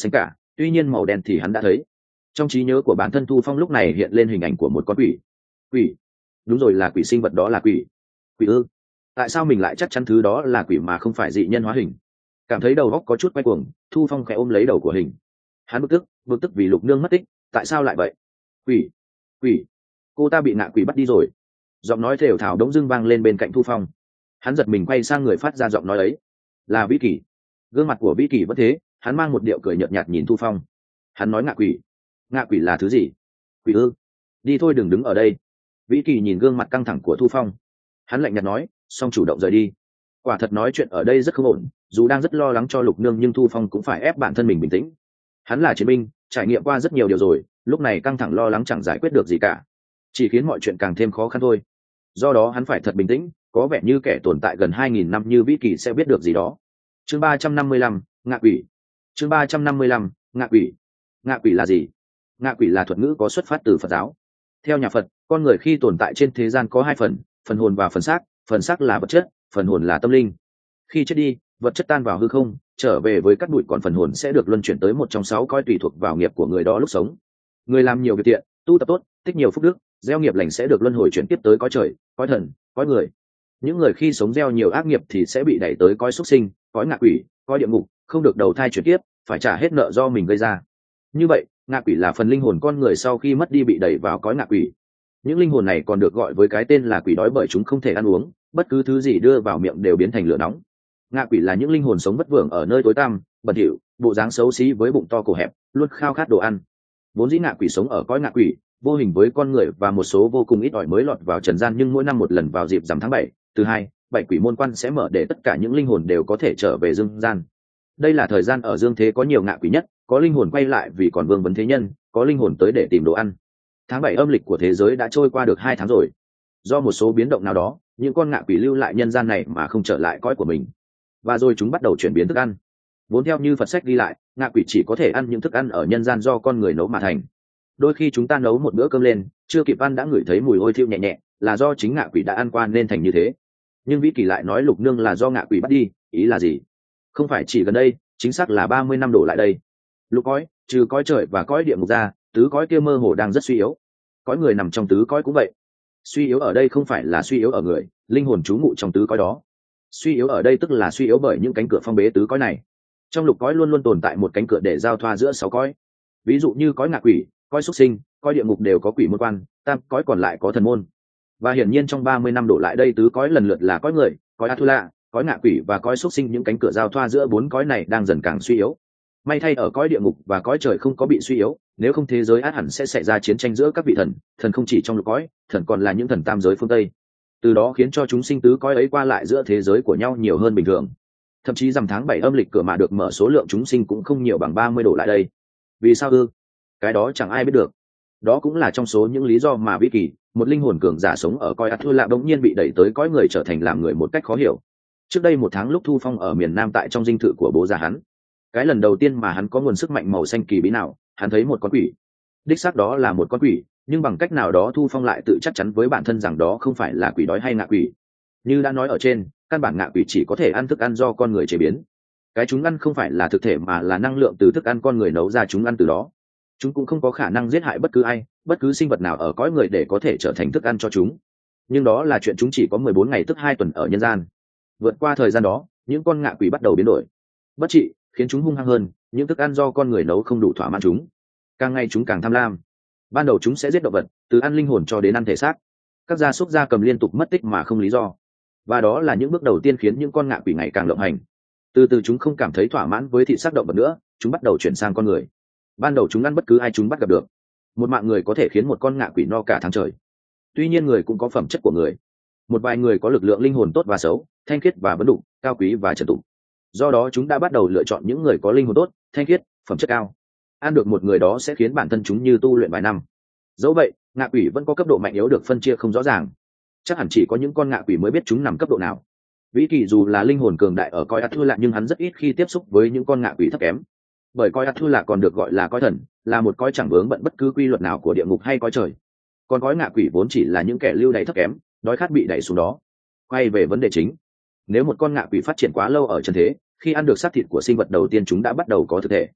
tuy nhiên màu đen thì hắn đã thấy. Trong trí nhớ của bản thân Thu Phong lúc này hiện lên hình ảnh của một con quỷ. Quỷ? Đúng rồi, là quỷ, sinh vật đó là quỷ. Quỷ ư? Tại sao mình lại chắc chắn thứ đó là quỷ mà không phải dị nhân hóa hình? Cảm thấy đầu óc có chút quay cuồng, Thu Phong khẽ ôm lấy đầu của hình. Hắn bực tức, bực tức vì Lục Nương mất tích. Tại sao lại vậy? Quỷ? Quỷ? Cô ta bị ngạ quỷ bắt đi rồi. Giọng nói thều thào đống dưng vang lên bên cạnh Thu Phong. Hắn giật mình quay sang người phát ra giọng nói ấy, là Vĩ Kỳ. Gương mặt của Vĩ Kỳ vẫn thế, hắn mang một điệu cười nhợt nhạt nhìn Thu Phong. Hắn nói ngạ quỷ. Ngạ quỷ là thứ gì? Quỷ ư? Đi thôi, đừng đứng ở đây. Vĩ Kỳ nhìn gương mặt căng thẳng của Thu Phong, hắn lạnh nhạt nói, xong chủ động rời đi. Quả thật nói chuyện ở đây rất không ổn, dù đang rất lo lắng cho Lục Nương nhưng Thu Phong cũng phải ép bản thân mình bình tĩnh. Hắn là chiến binh, trải nghiệm qua rất nhiều điều rồi, lúc này căng thẳng lo lắng chẳng giải quyết được gì cả, chỉ khiến mọi chuyện càng thêm khó khăn thôi. Do đó hắn phải thật bình tĩnh, có vẻ như kẻ tồn tại gần hai nghìn năm như Vĩ Kỳ sẽ biết được gì đó. Chương ba trăm năm mươi lăm, ngạ quỷ. Chương ba trăm năm mươi lăm, ngạ quỷ. Ngạ quỷ là gì? Ngạ quỷ là thuật ngữ có xuất phát từ Phật giáo. Theo nhà Phật, con người khi tồn tại trên thế gian có hai phần, phần hồn và phần xác. Phần xác là vật chất, phần hồn là tâm linh. Khi chết đi, vật chất tan vào hư không, trở về với cát bụi, còn phần hồn sẽ được luân chuyển tới một trong sáu cõi tùy thuộc vào nghiệp của người đó lúc sống. Người làm nhiều việc thiện, tu tập tốt, tích nhiều phúc đức, gieo nghiệp lành sẽ được luân hồi chuyển tiếp tới cõi trời, cõi thần, cõi người. Những người khi sống gieo nhiều ác nghiệp thì sẽ bị đẩy tới cõi súc sinh, cõi ngạ quỷ, cõi địa ngục, không được đầu thai chuyển tiếp, phải trả hết nợ do mình gây ra. Như vậy, ngạ quỷ là phần linh hồn con người sau khi mất đi bị đẩy vào cõi ngạ quỷ. Những linh hồn này còn được gọi với cái tên là quỷ đói bởi chúng không thể ăn uống, bất cứ thứ gì đưa vào miệng đều biến thành lửa nóng. Ngạ quỷ là những linh hồn sống vất vưởng ở nơi tối tăm, bẩn thỉu, bộ dáng xấu xí với bụng to cổ hẹp, luôn khao khát đồ ăn. Vốn dĩ ngạ quỷ sống ở cõi ngạ quỷ, vô hình với con người và một số vô cùng ít ỏi mới lọt vào trần gian, nhưng mỗi năm một lần vào dịp rằm tháng bảy, từ hai, bảy quỷ môn quan sẽ mở để tất cả những linh hồn đều có thể trở về dương gian. Đây là thời gian ở dương thế có nhiều ngạ quỷ nhất, có linh hồn quay lại vì còn vương vấn thế nhân, có linh hồn tới để tìm đồ ăn. Tháng bảy âm lịch của thế giới đã trôi qua được hai tháng rồi. Do một số biến động nào đó, những con ngạ quỷ lưu lại nhân gian này mà không trở lại cõi của mình, và rồi chúng bắt đầu chuyển biến thức ăn. Vốn theo như Phật sách ghi lại, ngạ quỷ chỉ có thể ăn những thức ăn ở nhân gian do con người nấu mà thành. Đôi khi chúng ta nấu một bữa cơm lên, chưa kịp ăn đã ngửi thấy mùi hôi thiêu nhẹ nhẹ, là do chính ngạ quỷ đã ăn qua nên thành như thế. Nhưng Vĩ Kỳ lại nói Lục Nương là do ngạ quỷ bắt đi, ý là gì? Không phải chỉ gần đây, chính xác là ba mươi năm đổ lại đây. Lục cõi, trừ cõi trời và cõi địa ngục ra, tứ cõi kia mơ hồ đang rất suy yếu. Cõi người nằm trong tứ cõi cũng vậy. Suy yếu ở đây không phải là suy yếu ở người, linh hồn trú ngụ trong tứ cõi đó. Suy yếu ở đây tức là suy yếu bởi những cánh cửa phong bế tứ cõi này. Trong lục cõi luôn luôn tồn tại một cánh cửa để giao thoa giữa sáu cõi. Ví dụ như cõi ngạ quỷ, cõi súc sinh, cõi địa ngục đều có quỷ môn quan, tam cõi còn lại có thần môn. Và hiển nhiên trong ba mươi năm đổ lại đây, tứ cõi lần lượt là cõi người, cõi Athula, cõi ngạ quỷ và cõi súc sinh, những cánh cửa giao thoa giữa bốn cõi này đang dần càng suy yếu. May thay ở cõi địa ngục và cõi trời không có bị suy yếu, nếu không thế giới ắt hẳn sẽ xảy ra chiến tranh giữa các vị thần, thần không chỉ trong lục cõi, thần còn là những thần tam giới phương Tây. Từ đó khiến cho chúng sinh tứ cõi ấy qua lại giữa thế giới của nhau nhiều hơn bình thường. Thậm chí rằm tháng bảy âm lịch cửa mà được mở, số lượng chúng sinh cũng không nhiều bằng ba mươi đổ lại đây. Vì sao ư? Cái đó chẳng ai biết được. Đó cũng là trong số những lý do mà Vĩ Kỳ, một linh hồn cường giả sống ở cõi Athula, bỗng nhiên bị đẩy tới cõi người trở thành làm người một cách khó hiểu. Trước đây một tháng lúc Thu Phong ở miền Nam tại trong dinh thự của bố già hắn, cái lần đầu tiên mà hắn có nguồn sức mạnh màu xanh kỳ bí nào, hắn thấy một con quỷ. Đích xác đó là một con quỷ, nhưng bằng cách nào đó Thu Phong lại tự chắc chắn với bản thân rằng đó không phải là quỷ đói hay ngạ quỷ. Như đã nói ở trên, căn bản ngạ quỷ chỉ có thể ăn thức ăn do con người chế biến. Cái chúng ăn không phải là thực thể mà là năng lượng từ thức ăn con người nấu ra, chúng ăn từ đó. Chúng cũng không có khả năng giết hại bất cứ ai, bất cứ sinh vật nào ở cõi người để có thể trở thành thức ăn cho chúng. Nhưng đó là chuyện chúng chỉ có mười bốn ngày tức hai tuần ở nhân gian. Vượt qua thời gian đó, những con ngạ quỷ bắt đầu biến đổi, bất trị, khiến chúng hung hăng hơn. Những thức ăn do con người nấu không đủ thỏa mãn chúng, càng ngày chúng càng tham lam. Ban đầu chúng sẽ giết động vật, từ ăn linh hồn cho đến ăn thể xác. Các gia súc gia cầm liên tục mất tích mà không lý do, và đó là những bước đầu tiên khiến những con ngạ quỷ ngày càng lộng hành. Từ từ chúng không cảm thấy thỏa mãn với thịt xác động vật nữa, chúng bắt đầu chuyển sang con người. Ban đầu chúng ăn bất cứ ai chúng bắt gặp được. Một mạng người có thể khiến một con ngạ quỷ no cả tháng trời. Tuy nhiên người cũng có phẩm chất của người. Một vài người có lực lượng linh hồn tốt và xấu, thanh khiết và vấn đục, cao quý và trần tục. Do đó chúng đã bắt đầu lựa chọn những người có linh hồn tốt, thanh khiết, phẩm chất cao. Ăn được một người đó sẽ khiến bản thân chúng như tu luyện vài năm. Dẫu vậy, ngạ quỷ vẫn có cấp độ mạnh yếu được phân chia không rõ ràng. Chắc hẳn chỉ có những con ngạ quỷ mới biết chúng nằm cấp độ nào. Vĩ Kỳ dù là linh hồn cường đại ở cõi Athula nhưng hắn rất ít khi tiếp xúc với những con ngạ quỷ thấp kém. Bởi cõi Athula còn được gọi là cõi thần, là một cõi chẳng vướng bận bất cứ quy luật nào của địa ngục hay cõi trời. Còn cõi ngạ quỷ vốn chỉ là những kẻ lưu đày thấp kém, đói khát bị đẩy xuống đó. Quay về vấn đề chính, nếu một con ngạ quỷ phát triển quá lâu ở trần thế, khi ăn được xác thịt của sinh vật đầu tiên chúng đã bắt đầu có thực thể.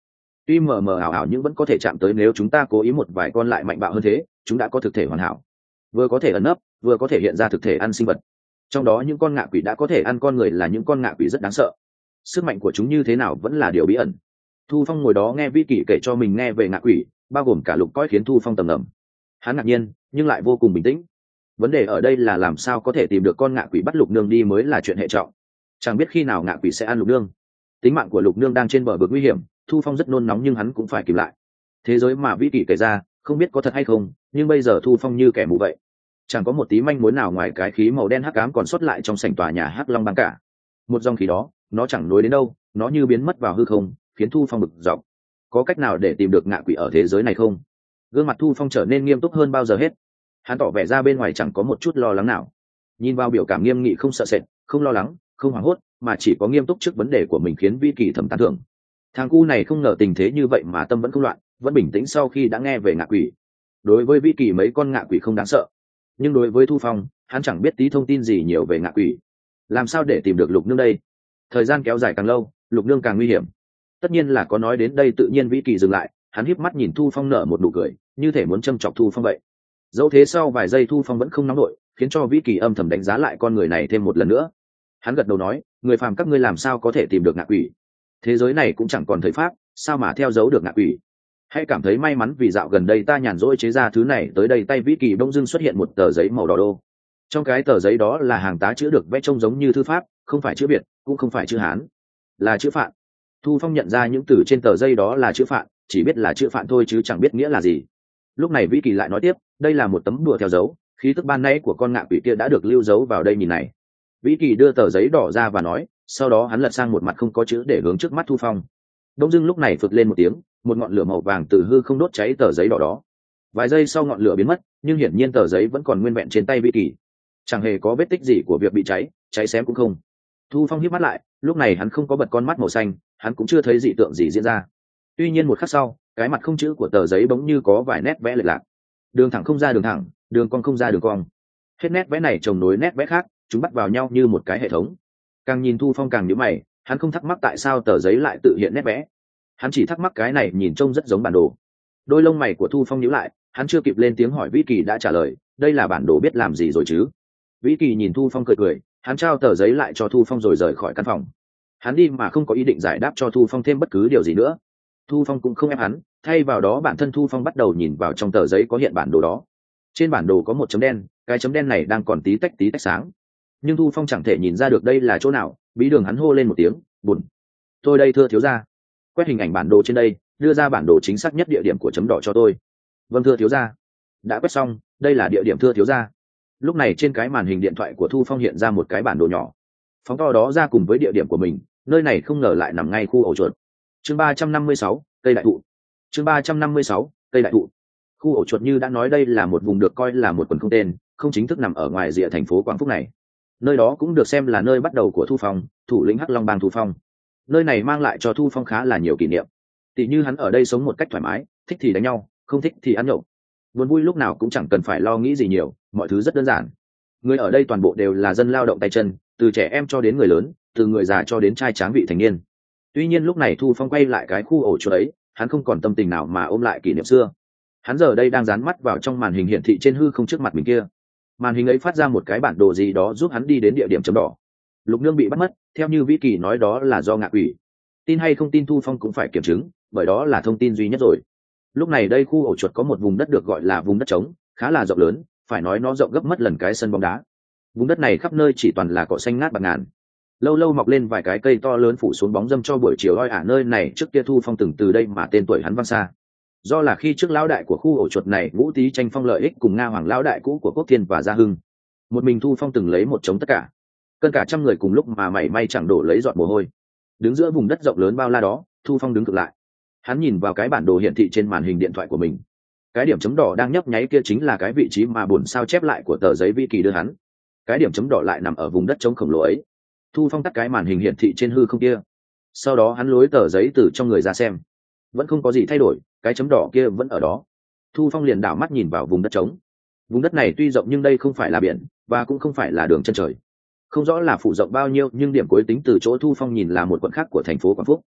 tuy mờ mờ ảo ảo nhưng vẫn có thể chạm tới, nếu chúng ta cố ý một vài con lại mạnh bạo hơn thế, chúng đã có thực thể hoàn hảo, vừa có thể ẩn nấp vừa có thể hiện ra thực thể ăn sinh vật. Trong đó những con ngạ quỷ đã có thể ăn con người là những con ngạ quỷ rất đáng sợ. Sức mạnh của chúng như thế nào vẫn là điều bí ẩn. Thu Phong ngồi đó nghe Vi Kỳ kể cho mình nghe về ngạ quỷ, bao gồm cả lục cõi, khiến Thu Phong tầm ngầm. Hắn ngạc nhiên nhưng lại vô cùng bình tĩnh. Vấn đề ở đây là làm sao có thể tìm được con ngạ quỷ bắt lục nương đi mới là chuyện hệ trọng. Chẳng biết khi nào ngạ quỷ sẽ ăn lục nương. Tính mạng của lục nương đang trên bờ vực nguy hiểm. Thu Phong rất nôn nóng nhưng hắn cũng phải kìm lại. Thế giới mà Vi Kỳ kể ra không biết có thật hay không, nhưng bây giờ Thu Phong như kẻ mù vậy, chẳng có một tí manh mối nào ngoài cái khí màu đen hắc ám còn sót lại trong sảnh tòa nhà Hắc Long Bang cả. Một dòng khí đó, nó chẳng nối đến đâu, nó như biến mất vào hư không, khiến Thu Phong bực dọc. Có cách nào để tìm được ngạ quỷ ở thế giới này không? Gương mặt Thu Phong trở nên nghiêm túc hơn bao giờ hết. Hắn tỏ vẻ ra bên ngoài chẳng có một chút lo lắng nào. Nhìn vào biểu cảm nghiêm nghị, không sợ sệt, không lo lắng, không hoảng hốt, mà chỉ có nghiêm túc trước vấn đề của mình, khiến Vi Kỳ thầm tán thưởng. Thằng cu này không ngờ tình thế như vậy mà tâm vẫn không loạn, vẫn bình tĩnh sau khi đã nghe về ngạ quỷ. Đối với Vi Kỳ mấy con ngạ quỷ không đáng sợ, nhưng đối với Thu Phong, hắn chẳng biết tí thông tin gì nhiều về ngạ quỷ. Làm sao để tìm được lục nương đây? Thời gian kéo dài càng lâu, lục nương càng nguy hiểm. Tất nhiên là có nói đến đây, tự nhiên Vi Kỳ dừng lại, hắn híp mắt nhìn Thu Phong nở một nụ cười, như thể muốn châm chọc Thu Phong vậy. Dẫu thế sau vài giây Thu Phong vẫn không nóng nổi, khiến cho Vi Kỳ âm thầm đánh giá lại con người này thêm một lần nữa. Hắn gật đầu nói, người phàm các ngươi làm sao có thể tìm được ngạ quỷ? Thế giới này cũng chẳng còn thời pháp, sao mà theo dấu được ngạ quỷ? Hãy cảm thấy may mắn vì dạo gần đây ta nhàn rỗi chế ra thứ này tới đây. Tay Vi Kỳ bỗng dưng xuất hiện một tờ giấy màu đỏ đô. Trong cái tờ giấy đó là hàng tá chữ được vẽ trông giống như thư pháp, không phải chữ Việt, cũng không phải chữ Hán, là chữ Phạn. Thu Phong nhận ra những từ trên tờ giấy đó là chữ Phạn, chỉ biết là chữ Phạn thôi chứ chẳng biết nghĩa là gì. Lúc này Vi Kỳ lại nói tiếp, đây là một tấm bùa theo dấu, khí tức ban nãy của con ngạ quỷ kia đã được lưu dấu vào đây, nhìn này. Vi Kỳ đưa tờ giấy đỏ ra và nói, sau đó hắn lật sang một mặt không có chữ để hướng trước mắt Thu Phong. Đông dưng lúc này phực lên một tiếng, một ngọn lửa màu vàng từ hư không đốt cháy tờ giấy đỏ đó. Vài giây sau ngọn lửa biến mất, nhưng hiển nhiên tờ giấy vẫn còn nguyên vẹn trên tay Vi Kỳ, chẳng hề có vết tích gì của việc bị cháy, cháy xém cũng không. Thu Phong híp mắt lại, lúc này hắn không có bật con mắt màu xanh, hắn cũng chưa thấy dị tượng gì diễn ra. Tuy nhiên một khắc sau, cái mặt không chữ của tờ giấy bỗng như có vài nét vẽ lệch lạc, đường thẳng không ra đường thẳng, đường cong không ra đường cong. Hết nét vẽ này chồng nối nét vẽ khác, chúng bắt vào nhau như một cái hệ thống. Càng nhìn Thu Phong càng nhíu mày, hắn không thắc mắc tại sao tờ giấy lại tự hiện nét vẽ, hắn chỉ thắc mắc cái này nhìn trông rất giống bản đồ. Đôi lông mày của Thu Phong nhíu lại, hắn chưa kịp lên tiếng hỏi Vĩ Kỳ đã trả lời, đây là bản đồ biết làm gì rồi chứ? Vĩ Kỳ nhìn Thu Phong cười cười, hắn trao tờ giấy lại cho Thu Phong rồi rời khỏi căn phòng. Hắn đi mà không có ý định giải đáp cho Thu Phong thêm bất cứ điều gì nữa. Thu Phong cũng không ép hắn, thay vào đó bản thân Thu Phong bắt đầu nhìn vào trong tờ giấy có hiện bản đồ đó. Trên bản đồ có một chấm đen, cái chấm đen này đang còn tí tách tí tách sáng, nhưng Thu Phong chẳng thể nhìn ra được đây là chỗ nào. Bí đường hắn hô lên một tiếng, buồn. Tôi đây thưa thiếu gia. Quét hình ảnh bản đồ trên đây, đưa ra bản đồ chính xác nhất địa điểm của chấm đỏ cho tôi. Vâng thưa thiếu gia. Đã quét xong, đây là địa điểm thưa thiếu gia. Lúc này trên cái màn hình điện thoại của Thu Phong hiện ra một cái bản đồ nhỏ, phóng to đó ra cùng với địa điểm của mình. Nơi này không ngờ lại nằm ngay khu ổ chuột. Chương ba trăm năm mươi sáu, cây đại thụ. Chương ba trăm năm mươi sáu, cây đại thụ. Khu ổ chuột như đã nói, đây là một vùng được coi là một quần không tên, không chính thức nằm ở ngoài rìa thành phố Quảng Phúc này. Nơi đó cũng được xem là nơi bắt đầu của Thu Phong, thủ lĩnh Hắc Long Bang Thu Phong. Nơi này mang lại cho Thu Phong khá là nhiều kỷ niệm. Tỷ như hắn ở đây sống một cách thoải mái, thích thì đánh nhau, không thích thì ăn nhậu. Buồn vui lúc nào cũng chẳng cần phải lo nghĩ gì nhiều, mọi thứ rất đơn giản. Người ở đây toàn bộ đều là dân lao động tay chân, từ trẻ em cho đến người lớn, từ người già cho đến trai tráng vị thành niên. Tuy nhiên lúc này Thu Phong quay lại cái khu ổ chuột ấy, hắn không còn tâm tình nào mà ôm lại kỷ niệm xưa. Hắn giờ đây đang dán mắt vào trong màn hình hiển thị trên hư không trước mặt mình kia. Màn hình ấy phát ra một cái bản đồ gì đó giúp hắn đi đến địa điểm chấm đỏ. Lục Nương bị bắt mất, theo như Vĩ Kỳ nói đó là do ngạ quỷ. Tin hay không tin Thu Phong cũng phải kiểm chứng, bởi đó là thông tin duy nhất rồi. Lúc này đây khu ổ chuột có một vùng đất được gọi là vùng đất trống, khá là rộng lớn, phải nói nó rộng gấp mất lần cái sân bóng đá. Vùng đất này khắp nơi chỉ toàn là cỏ xanh ngát bạt ngàn, lâu lâu mọc lên vài cái cây to lớn phủ xuống bóng râm cho buổi chiều oi ả. Nơi này trước kia Thu Phong từng từ đây mà tên tuổi hắn vang xa. Do là khi trước lão đại của khu ổ chuột này Ngũ Tý tranh phong lợi ích cùng Nga Hoàng lão đại cũ của Quốc Thiên và Gia Hưng, một mình Thu Phong từng lấy một chống tất cả, cân cả trăm người cùng lúc mà mảy may chẳng đổ lấy giọt mồ hôi. Đứng giữa vùng đất rộng lớn bao la đó, Thu Phong đứng cực lại. Hắn nhìn vào cái bản đồ hiển thị trên màn hình điện thoại của mình. Cái điểm chấm đỏ đang nhấp nháy kia chính là cái vị trí mà buồn sao chép lại của tờ giấy Vĩ Kỳ đưa hắn. Cái điểm chấm đỏ lại nằm ở vùng đất trống khổng lồ ấy. Thu Phong tắt cái màn hình hiển thị trên hư không kia, sau đó hắn lối tờ giấy từ trong người ra xem, vẫn không có gì thay đổi, cái chấm đỏ kia vẫn ở đó. Thu Phong liền đảo mắt nhìn vào vùng đất trống. Vùng đất này tuy rộng nhưng đây không phải là biển, và cũng không phải là đường chân trời. Không rõ là phủ rộng bao nhiêu, nhưng điểm cuối tính từ chỗ Thu Phong nhìn là một quận khác của thành phố Quảng Phúc.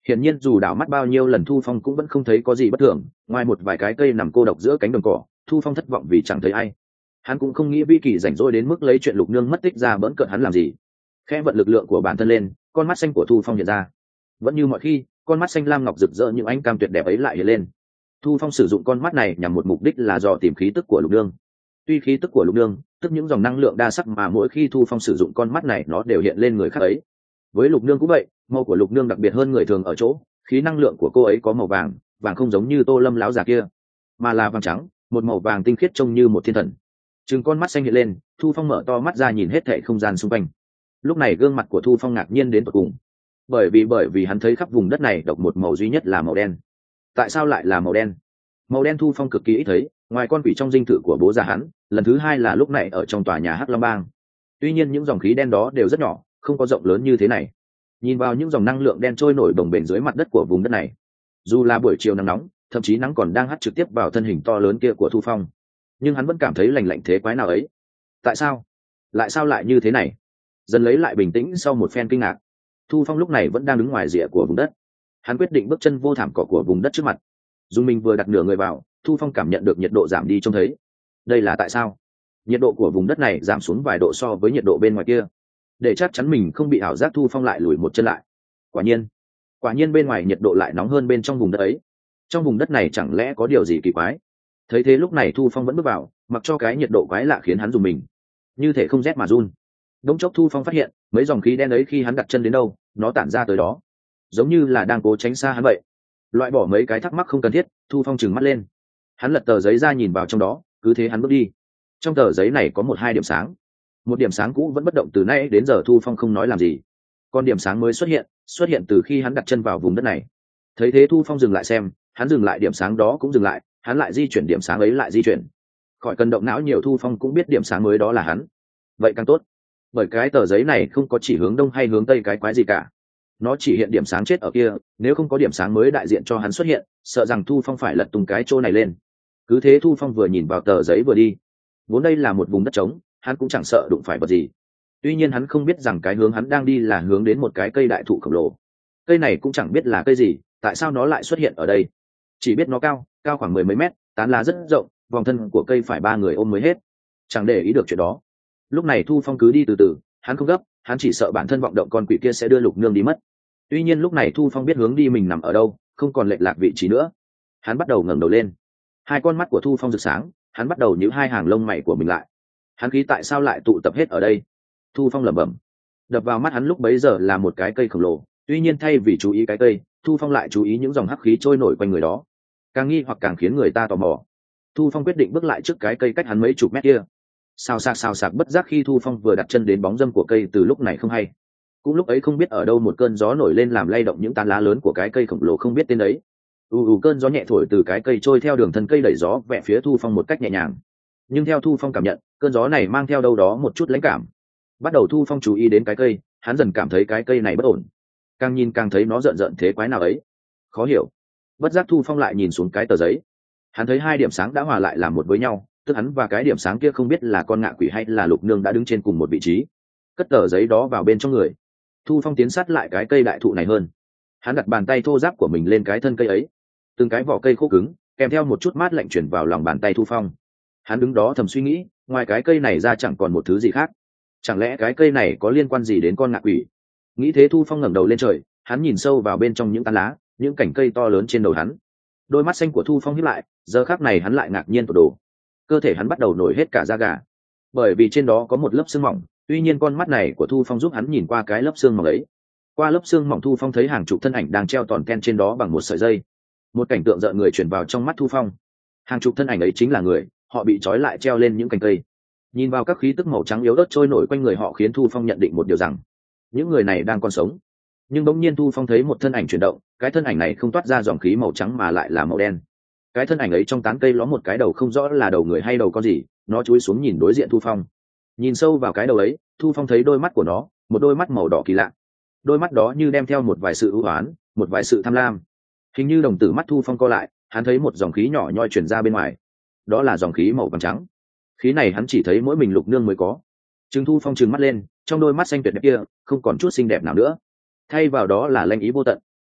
Hiển nhiên dù đảo mắt bao nhiêu lần Thu Phong cũng vẫn không thấy có gì bất thường, ngoài một vài cái cây nằm cô độc giữa cánh đồng cỏ, Thu Phong thất vọng vì chẳng thấy ai. Hắn cũng không nghĩ Vi Kỳ rảnh rỗi đến mức lấy chuyện Lục Nương mất tích ra bỡn cợt hắn làm gì. Khẽ vận lực lượng của bản thân lên, con mắt xanh của Thu Phong hiện ra. Vẫn như mọi khi, con mắt xanh lam ngọc rực rỡ những ánh cam tuyệt đẹp ấy lại hiện lên. Thu Phong sử dụng con mắt này nhằm một mục đích là dò tìm khí tức của Lục Nương. Tuy khí tức của Lục Nương, tức những dòng năng lượng đa sắc mà mỗi khi Thu Phong sử dụng con mắt này nó đều hiện lên người khác ấy. Với Lục Nương cũng vậy, màu của Lục Nương đặc biệt hơn người thường ở chỗ, khí năng lượng của cô ấy có màu vàng, vàng không giống như Tô Lâm láo già kia, mà là vàng trắng, một màu vàng tinh khiết trông như một thiên thần. Trừng con mắt xanh hiện lên, Thu Phong mở to mắt ra nhìn hết thảy không gian xung quanh. Lúc này gương mặt của Thu Phong ngạc nhiên đến tột cùng, bởi vì bởi vì hắn thấy khắp vùng đất này độc một màu duy nhất là màu đen. Tại sao lại là màu đen? Màu đen Thu Phong cực kỳ ít thấy, ngoài con quỷ trong dinh thự của bố già hắn, lần thứ hai là lúc này ở trong tòa nhà Hắc Long Bang. Tuy nhiên những dòng khí đen đó đều rất nhỏ, không có rộng lớn như thế này. Nhìn vào những dòng năng lượng đen trôi nổi bồng bềnh dưới mặt đất của vùng đất này, dù là buổi chiều nắng nóng, thậm chí nắng còn đang hắt trực tiếp vào thân hình to lớn kia của Thu Phong, nhưng hắn vẫn cảm thấy lành lạnh thế quái nào ấy. Tại sao? Lại sao lại như thế này? Dần lấy lại bình tĩnh sau một phen kinh ngạc, Thu Phong lúc này vẫn đang đứng ngoài rìa của vùng đất. Hắn quyết định bước chân vô thảm cỏ của vùng đất trước mặt. Dù mình vừa đặt nửa người vào, Thu Phong cảm nhận được nhiệt độ giảm đi trông thấy. Đây là tại sao? Nhiệt độ của vùng đất này giảm xuống vài độ so với nhiệt độ bên ngoài kia. Để chắc chắn mình không bị ảo giác, Thu Phong lại lùi một chân lại. Quả nhiên, quả nhiên bên ngoài nhiệt độ lại nóng hơn bên trong vùng đất ấy. Trong vùng đất này chẳng lẽ có điều gì kỳ quái? Thấy thế lúc này Thu Phong vẫn bước vào, mặc cho cái nhiệt độ quái lạ khiến hắn dùng mình như thể không rét mà run. Đống chốc Thu Phong phát hiện mấy dòng khí đen ấy khi hắn đặt chân đến đâu, nó tản ra tới đó, giống như là đang cố tránh xa hắn vậy. Loại bỏ mấy cái thắc mắc không cần thiết, Thu Phong trừng mắt lên. Hắn lật tờ giấy ra nhìn vào trong đó, cứ thế hắn bước đi. Trong tờ giấy này có một hai điểm sáng. Một điểm sáng cũ vẫn bất động từ nay đến giờ, Thu Phong không nói làm gì. Còn điểm sáng mới xuất hiện, xuất hiện từ khi hắn đặt chân vào vùng đất này. Thấy thế Thu Phong dừng lại xem, hắn dừng lại điểm sáng đó cũng dừng lại, hắn lại di chuyển điểm sáng ấy lại di chuyển. Khỏi cần động não nhiều, Thu Phong cũng biết điểm sáng mới đó là hắn. Vậy càng tốt, bởi cái tờ giấy này không có chỉ hướng đông hay hướng tây cái quái gì cả. Nó chỉ hiện điểm sáng chết ở kia, nếu không có điểm sáng mới đại diện cho hắn xuất hiện, sợ rằng Thu Phong phải lật tung cái chỗ này lên. Cứ thế Thu Phong vừa nhìn vào tờ giấy vừa đi. Vốn đây là một vùng đất trống, hắn cũng chẳng sợ đụng phải vật gì. Tuy nhiên hắn không biết rằng cái hướng hắn đang đi là hướng đến một cái cây đại thụ khổng lồ. Cây này cũng chẳng biết là cây gì, tại sao nó lại xuất hiện ở đây. Chỉ biết nó cao, cao khoảng mười mấy mét, tán lá rất rộng, vòng thân của cây phải ba người ôm mới hết. Chẳng để ý được chuyện đó. Lúc này Thu Phong cứ đi từ từ, hắn không gấp, hắn chỉ sợ bản thân vọng động con quỷ kia sẽ đưa Lục Nương đi mất. Tuy nhiên lúc này Thu Phong biết hướng đi mình nằm ở đâu, không còn lệch lạc vị trí nữa. Hắn bắt đầu ngẩng đầu lên. Hai con mắt của Thu Phong rực sáng, hắn bắt đầu nhíu hai hàng lông mày của mình lại. Hắn khí tại sao lại tụ tập hết ở đây? Thu Phong lẩm bẩm. Đập vào mắt hắn lúc bấy giờ là một cái cây khổng lồ, tuy nhiên thay vì chú ý cái cây, Thu Phong lại chú ý những dòng hắc khí trôi nổi quanh người đó. Càng nghi hoặc càng khiến người ta tò mò. Thu Phong quyết định bước lại trước cái cây cách hắn mấy chục mét kia. Xào xạc xào xạc bất giác khi Thu Phong vừa đặt chân đến bóng râm của cây, từ lúc này không hay. Cũng lúc ấy không biết ở đâu một cơn gió nổi lên làm lay động những tán lá lớn của cái cây khổng lồ không biết tên đấy. ù ù cơn gió nhẹ thổi từ cái cây trôi theo đường thân cây đẩy gió vẽ phía Thu Phong một cách nhẹ nhàng. Nhưng theo Thu Phong cảm nhận, cơn gió này mang theo đâu đó một chút lãnh cảm. Bắt đầu Thu Phong chú ý đến cái cây, hắn dần cảm thấy cái cây này bất ổn. Càng nhìn càng thấy nó rợn rợn thế quái nào ấy, khó hiểu. Bất giác Thu Phong lại nhìn xuống cái tờ giấy. Hắn thấy hai điểm sáng đã hòa lại làm một với nhau, tức hắn và cái điểm sáng kia không biết là con ngạ quỷ hay là Lục Nương đã đứng trên cùng một vị trí. Cất tờ giấy đó vào bên trong người. Thu Phong tiến sát lại cái cây đại thụ này hơn. Hắn đặt bàn tay thô ráp của mình lên cái thân cây ấy. Từng cái vỏ cây khô cứng, kèm theo một chút mát lạnh chuyển vào lòng bàn tay Thu Phong. Hắn đứng đó thầm suy nghĩ, ngoài cái cây này ra chẳng còn một thứ gì khác. Chẳng lẽ cái cây này có liên quan gì đến con ngạ quỷ? Nghĩ thế Thu Phong ngẩng đầu lên trời, hắn nhìn sâu vào bên trong những tán lá, những cành cây to lớn trên đầu hắn. Đôi mắt xanh của Thu Phong híp lại, giờ khắc này hắn lại ngạc nhiên tột độ. Cơ thể hắn bắt đầu nổi hết cả da gà, bởi vì trên đó có một lớp xương mỏng. Tuy nhiên con mắt này của Thu Phong giúp hắn nhìn qua cái lớp xương mỏng ấy. Qua lớp xương mỏng Thu Phong thấy hàng chục thân ảnh đang treo tòn ken trên đó bằng một sợi dây. Một cảnh tượng rợn người chuyển vào trong mắt Thu Phong. Hàng chục thân ảnh ấy chính là người, họ bị trói lại treo lên những cành cây. Nhìn vào các khí tức màu trắng yếu ớt trôi nổi quanh người họ khiến Thu Phong nhận định một điều rằng những người này đang còn sống. Nhưng bỗng nhiên Thu Phong thấy một thân ảnh chuyển động, cái thân ảnh này không toát ra dòng khí màu trắng mà lại là màu đen. Cái thân ảnh ấy trong tán cây ló một cái đầu không rõ là đầu người hay đầu con gì, nó chúi xuống nhìn đối diện Thu Phong. Nhìn sâu vào cái đầu ấy, Thu Phong thấy đôi mắt của nó, một đôi mắt màu đỏ kỳ lạ. Đôi mắt đó như đem theo một vài sự ưu oán, một vài sự tham lam. Hình như đồng tử mắt Thu Phong co lại, hắn thấy một dòng khí nhỏ nhoi truyền ra bên ngoài. Đó là dòng khí màu vàng trắng. Khí này hắn chỉ thấy mỗi mình Lục Nương mới có. Trừng Thu Phong trừng mắt lên, trong đôi mắt xanh tuyệt đẹp kia không còn chút xinh đẹp nào nữa, thay vào đó là lanh ý vô tận.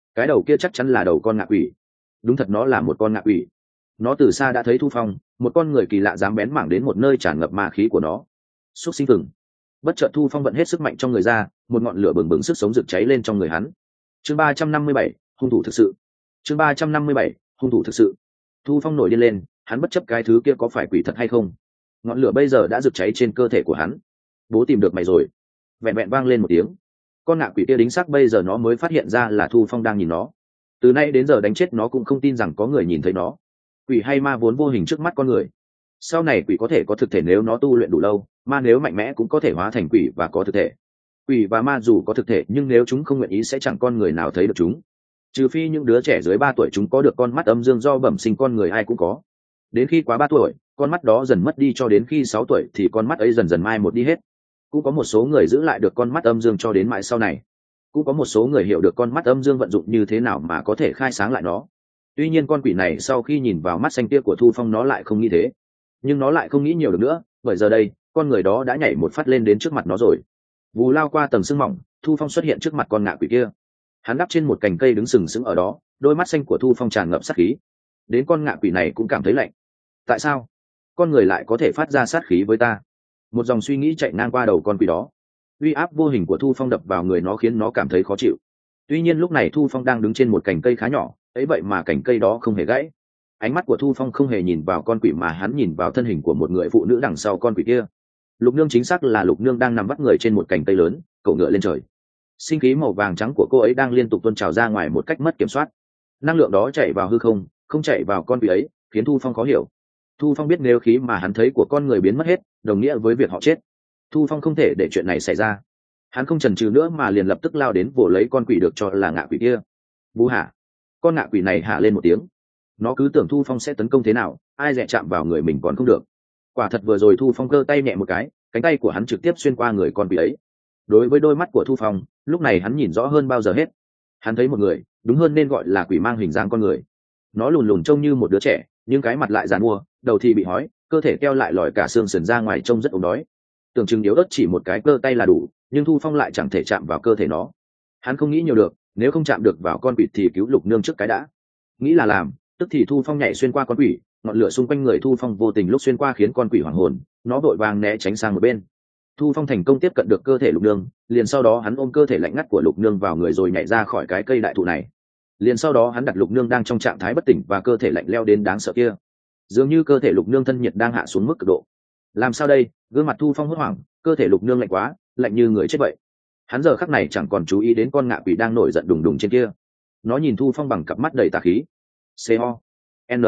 cái đầu kia chắc chắn là đầu con ngạ quỷ. Đúng thật, nó là một con ngạ quỷ. Nó từ xa đã thấy Thu Phong, một con người kỳ lạ dám bén mảng đến một nơi tràn ngập ma khí của nó. Xúc sinh vừng. Bất chợt Thu Phong vận hết sức mạnh trong người ra, một ngọn lửa bừng bừng sức sống rực cháy lên trong người hắn. Chương ba trăm năm mươi bảy, hung thủ thực sự. Chương ba trăm năm mươi bảy, hung thủ thực sự. Thu Phong nổi điên lên, hắn bất chấp cái thứ kia có phải quỷ thật hay không. Ngọn lửa bây giờ đã rực cháy trên cơ thể của hắn. Bố tìm được mày rồi. Vẹn vẹn vang lên một tiếng, con ngạ quỷ kia đính xác bây giờ nó mới phát hiện ra là Thu Phong đang nhìn nó. Từ nay đến giờ đánh chết nó cũng không tin rằng có người nhìn thấy nó. Quỷ hay ma vốn vô hình trước mắt con người. Sau này quỷ có thể có thực thể nếu nó tu luyện đủ lâu, ma nếu mạnh mẽ cũng có thể hóa thành quỷ và có thực thể. Quỷ và ma dù có thực thể nhưng nếu chúng không nguyện ý sẽ chẳng con người nào thấy được chúng. Trừ phi những đứa trẻ dưới ba tuổi chúng có được con mắt âm dương do bẩm sinh, con người ai cũng có. Đến khi quá ba tuổi, con mắt đó dần mất đi, cho đến khi sáu tuổi thì con mắt ấy dần dần mai một đi hết. Cũng có một số người giữ lại được con mắt âm dương cho đến mãi sau này. Cũng có một số người hiểu được con mắt âm dương vận dụng như thế nào mà có thể khai sáng lại nó. Tuy nhiên con quỷ này sau khi nhìn vào mắt xanh kia của Thu Phong nó lại không nghĩ thế. Nhưng nó lại không nghĩ nhiều được nữa, bởi giờ đây con người đó đã nhảy một phát lên đến trước mặt nó rồi. Vù lao qua tầng sương mỏng, Thu Phong xuất hiện trước mặt con ngạ quỷ kia. Hắn đắp trên một cành cây đứng sừng sững ở đó, đôi mắt xanh của Thu Phong tràn ngập sát khí. Đến con ngạ quỷ này cũng cảm thấy lạnh. Tại sao con người lại có thể phát ra sát khí với ta? Một dòng suy nghĩ chạy ngang qua đầu con quỷ đó. Uy áp vô hình của Thu Phong đập vào người nó khiến nó cảm thấy khó chịu. Tuy nhiên lúc này Thu Phong đang đứng trên một cành cây khá nhỏ, ấy vậy mà cành cây đó không hề gãy. Ánh mắt của Thu Phong không hề nhìn vào con quỷ mà hắn nhìn vào thân hình của một người phụ nữ đằng sau con quỷ kia. Lục Nương, chính xác là Lục Nương đang nằm vắt người trên một cành cây lớn, cậu ngựa lên trời. Sinh khí màu vàng trắng của cô ấy đang liên tục tuôn trào ra ngoài một cách mất kiểm soát. Năng lượng đó chạy vào hư không, không chạy vào con quỷ ấy, khiến Thu Phong khó hiểu. Thu Phong biết nếu khí mà hắn thấy của con người biến mất hết, đồng nghĩa với việc họ chết. Thu Phong không thể để chuyện này xảy ra. Hắn không chần chừ nữa mà liền lập tức lao đến vồ lấy con quỷ được cho là ngạ quỷ kia. Bú hả? Con ngạ quỷ này hả lên một tiếng. Nó cứ tưởng Thu Phong sẽ tấn công thế nào, ai dè chạm vào người mình còn không được. Quả thật vừa rồi Thu Phong cơ tay nhẹ một cái, cánh tay của hắn trực tiếp xuyên qua người con quỷ ấy. Đối với đôi mắt của Thu Phong, lúc này hắn nhìn rõ hơn bao giờ hết. Hắn thấy một người, đúng hơn nên gọi là quỷ mang hình dáng con người. Nó lùn lùn trông như một đứa trẻ, nhưng cái mặt lại giàn mua, đầu thì bị hói, cơ thể keo lại lòi cả xương sườn ra ngoài trông rất ốm đói. Tưởng chừng yếu ớt chỉ một cái cơ tay là đủ, nhưng Thu Phong lại chẳng thể chạm vào cơ thể nó. Hắn không nghĩ nhiều được, nếu không chạm được vào con quỷ thì cứu Lục Nương trước cái đã. Nghĩ là làm, tức thì Thu Phong nhảy xuyên qua con quỷ, ngọn lửa xung quanh người Thu Phong vô tình lúc xuyên qua khiến con quỷ hoảng hồn, nó vội vàng né tránh sang một bên. Thu Phong thành công tiếp cận được cơ thể Lục Nương, liền sau đó hắn ôm cơ thể lạnh ngắt của Lục Nương vào người rồi nhảy ra khỏi cái cây đại thụ này. Liền sau đó hắn đặt Lục Nương đang trong trạng thái bất tỉnh và cơ thể lạnh leo đến đáng sợ kia. Dường như cơ thể Lục Nương thân nhiệt đang hạ xuống mức cực độ. Làm sao đây? Gương mặt Thu Phong hốt hoảng, cơ thể Lục Nương lạnh quá, lạnh như người chết vậy. Hắn giờ khắc này chẳng còn chú ý đến con ngạ quỷ đang nổi giận đùng đùng trên kia. Nó nhìn Thu Phong bằng cặp mắt đầy tà khí. C O N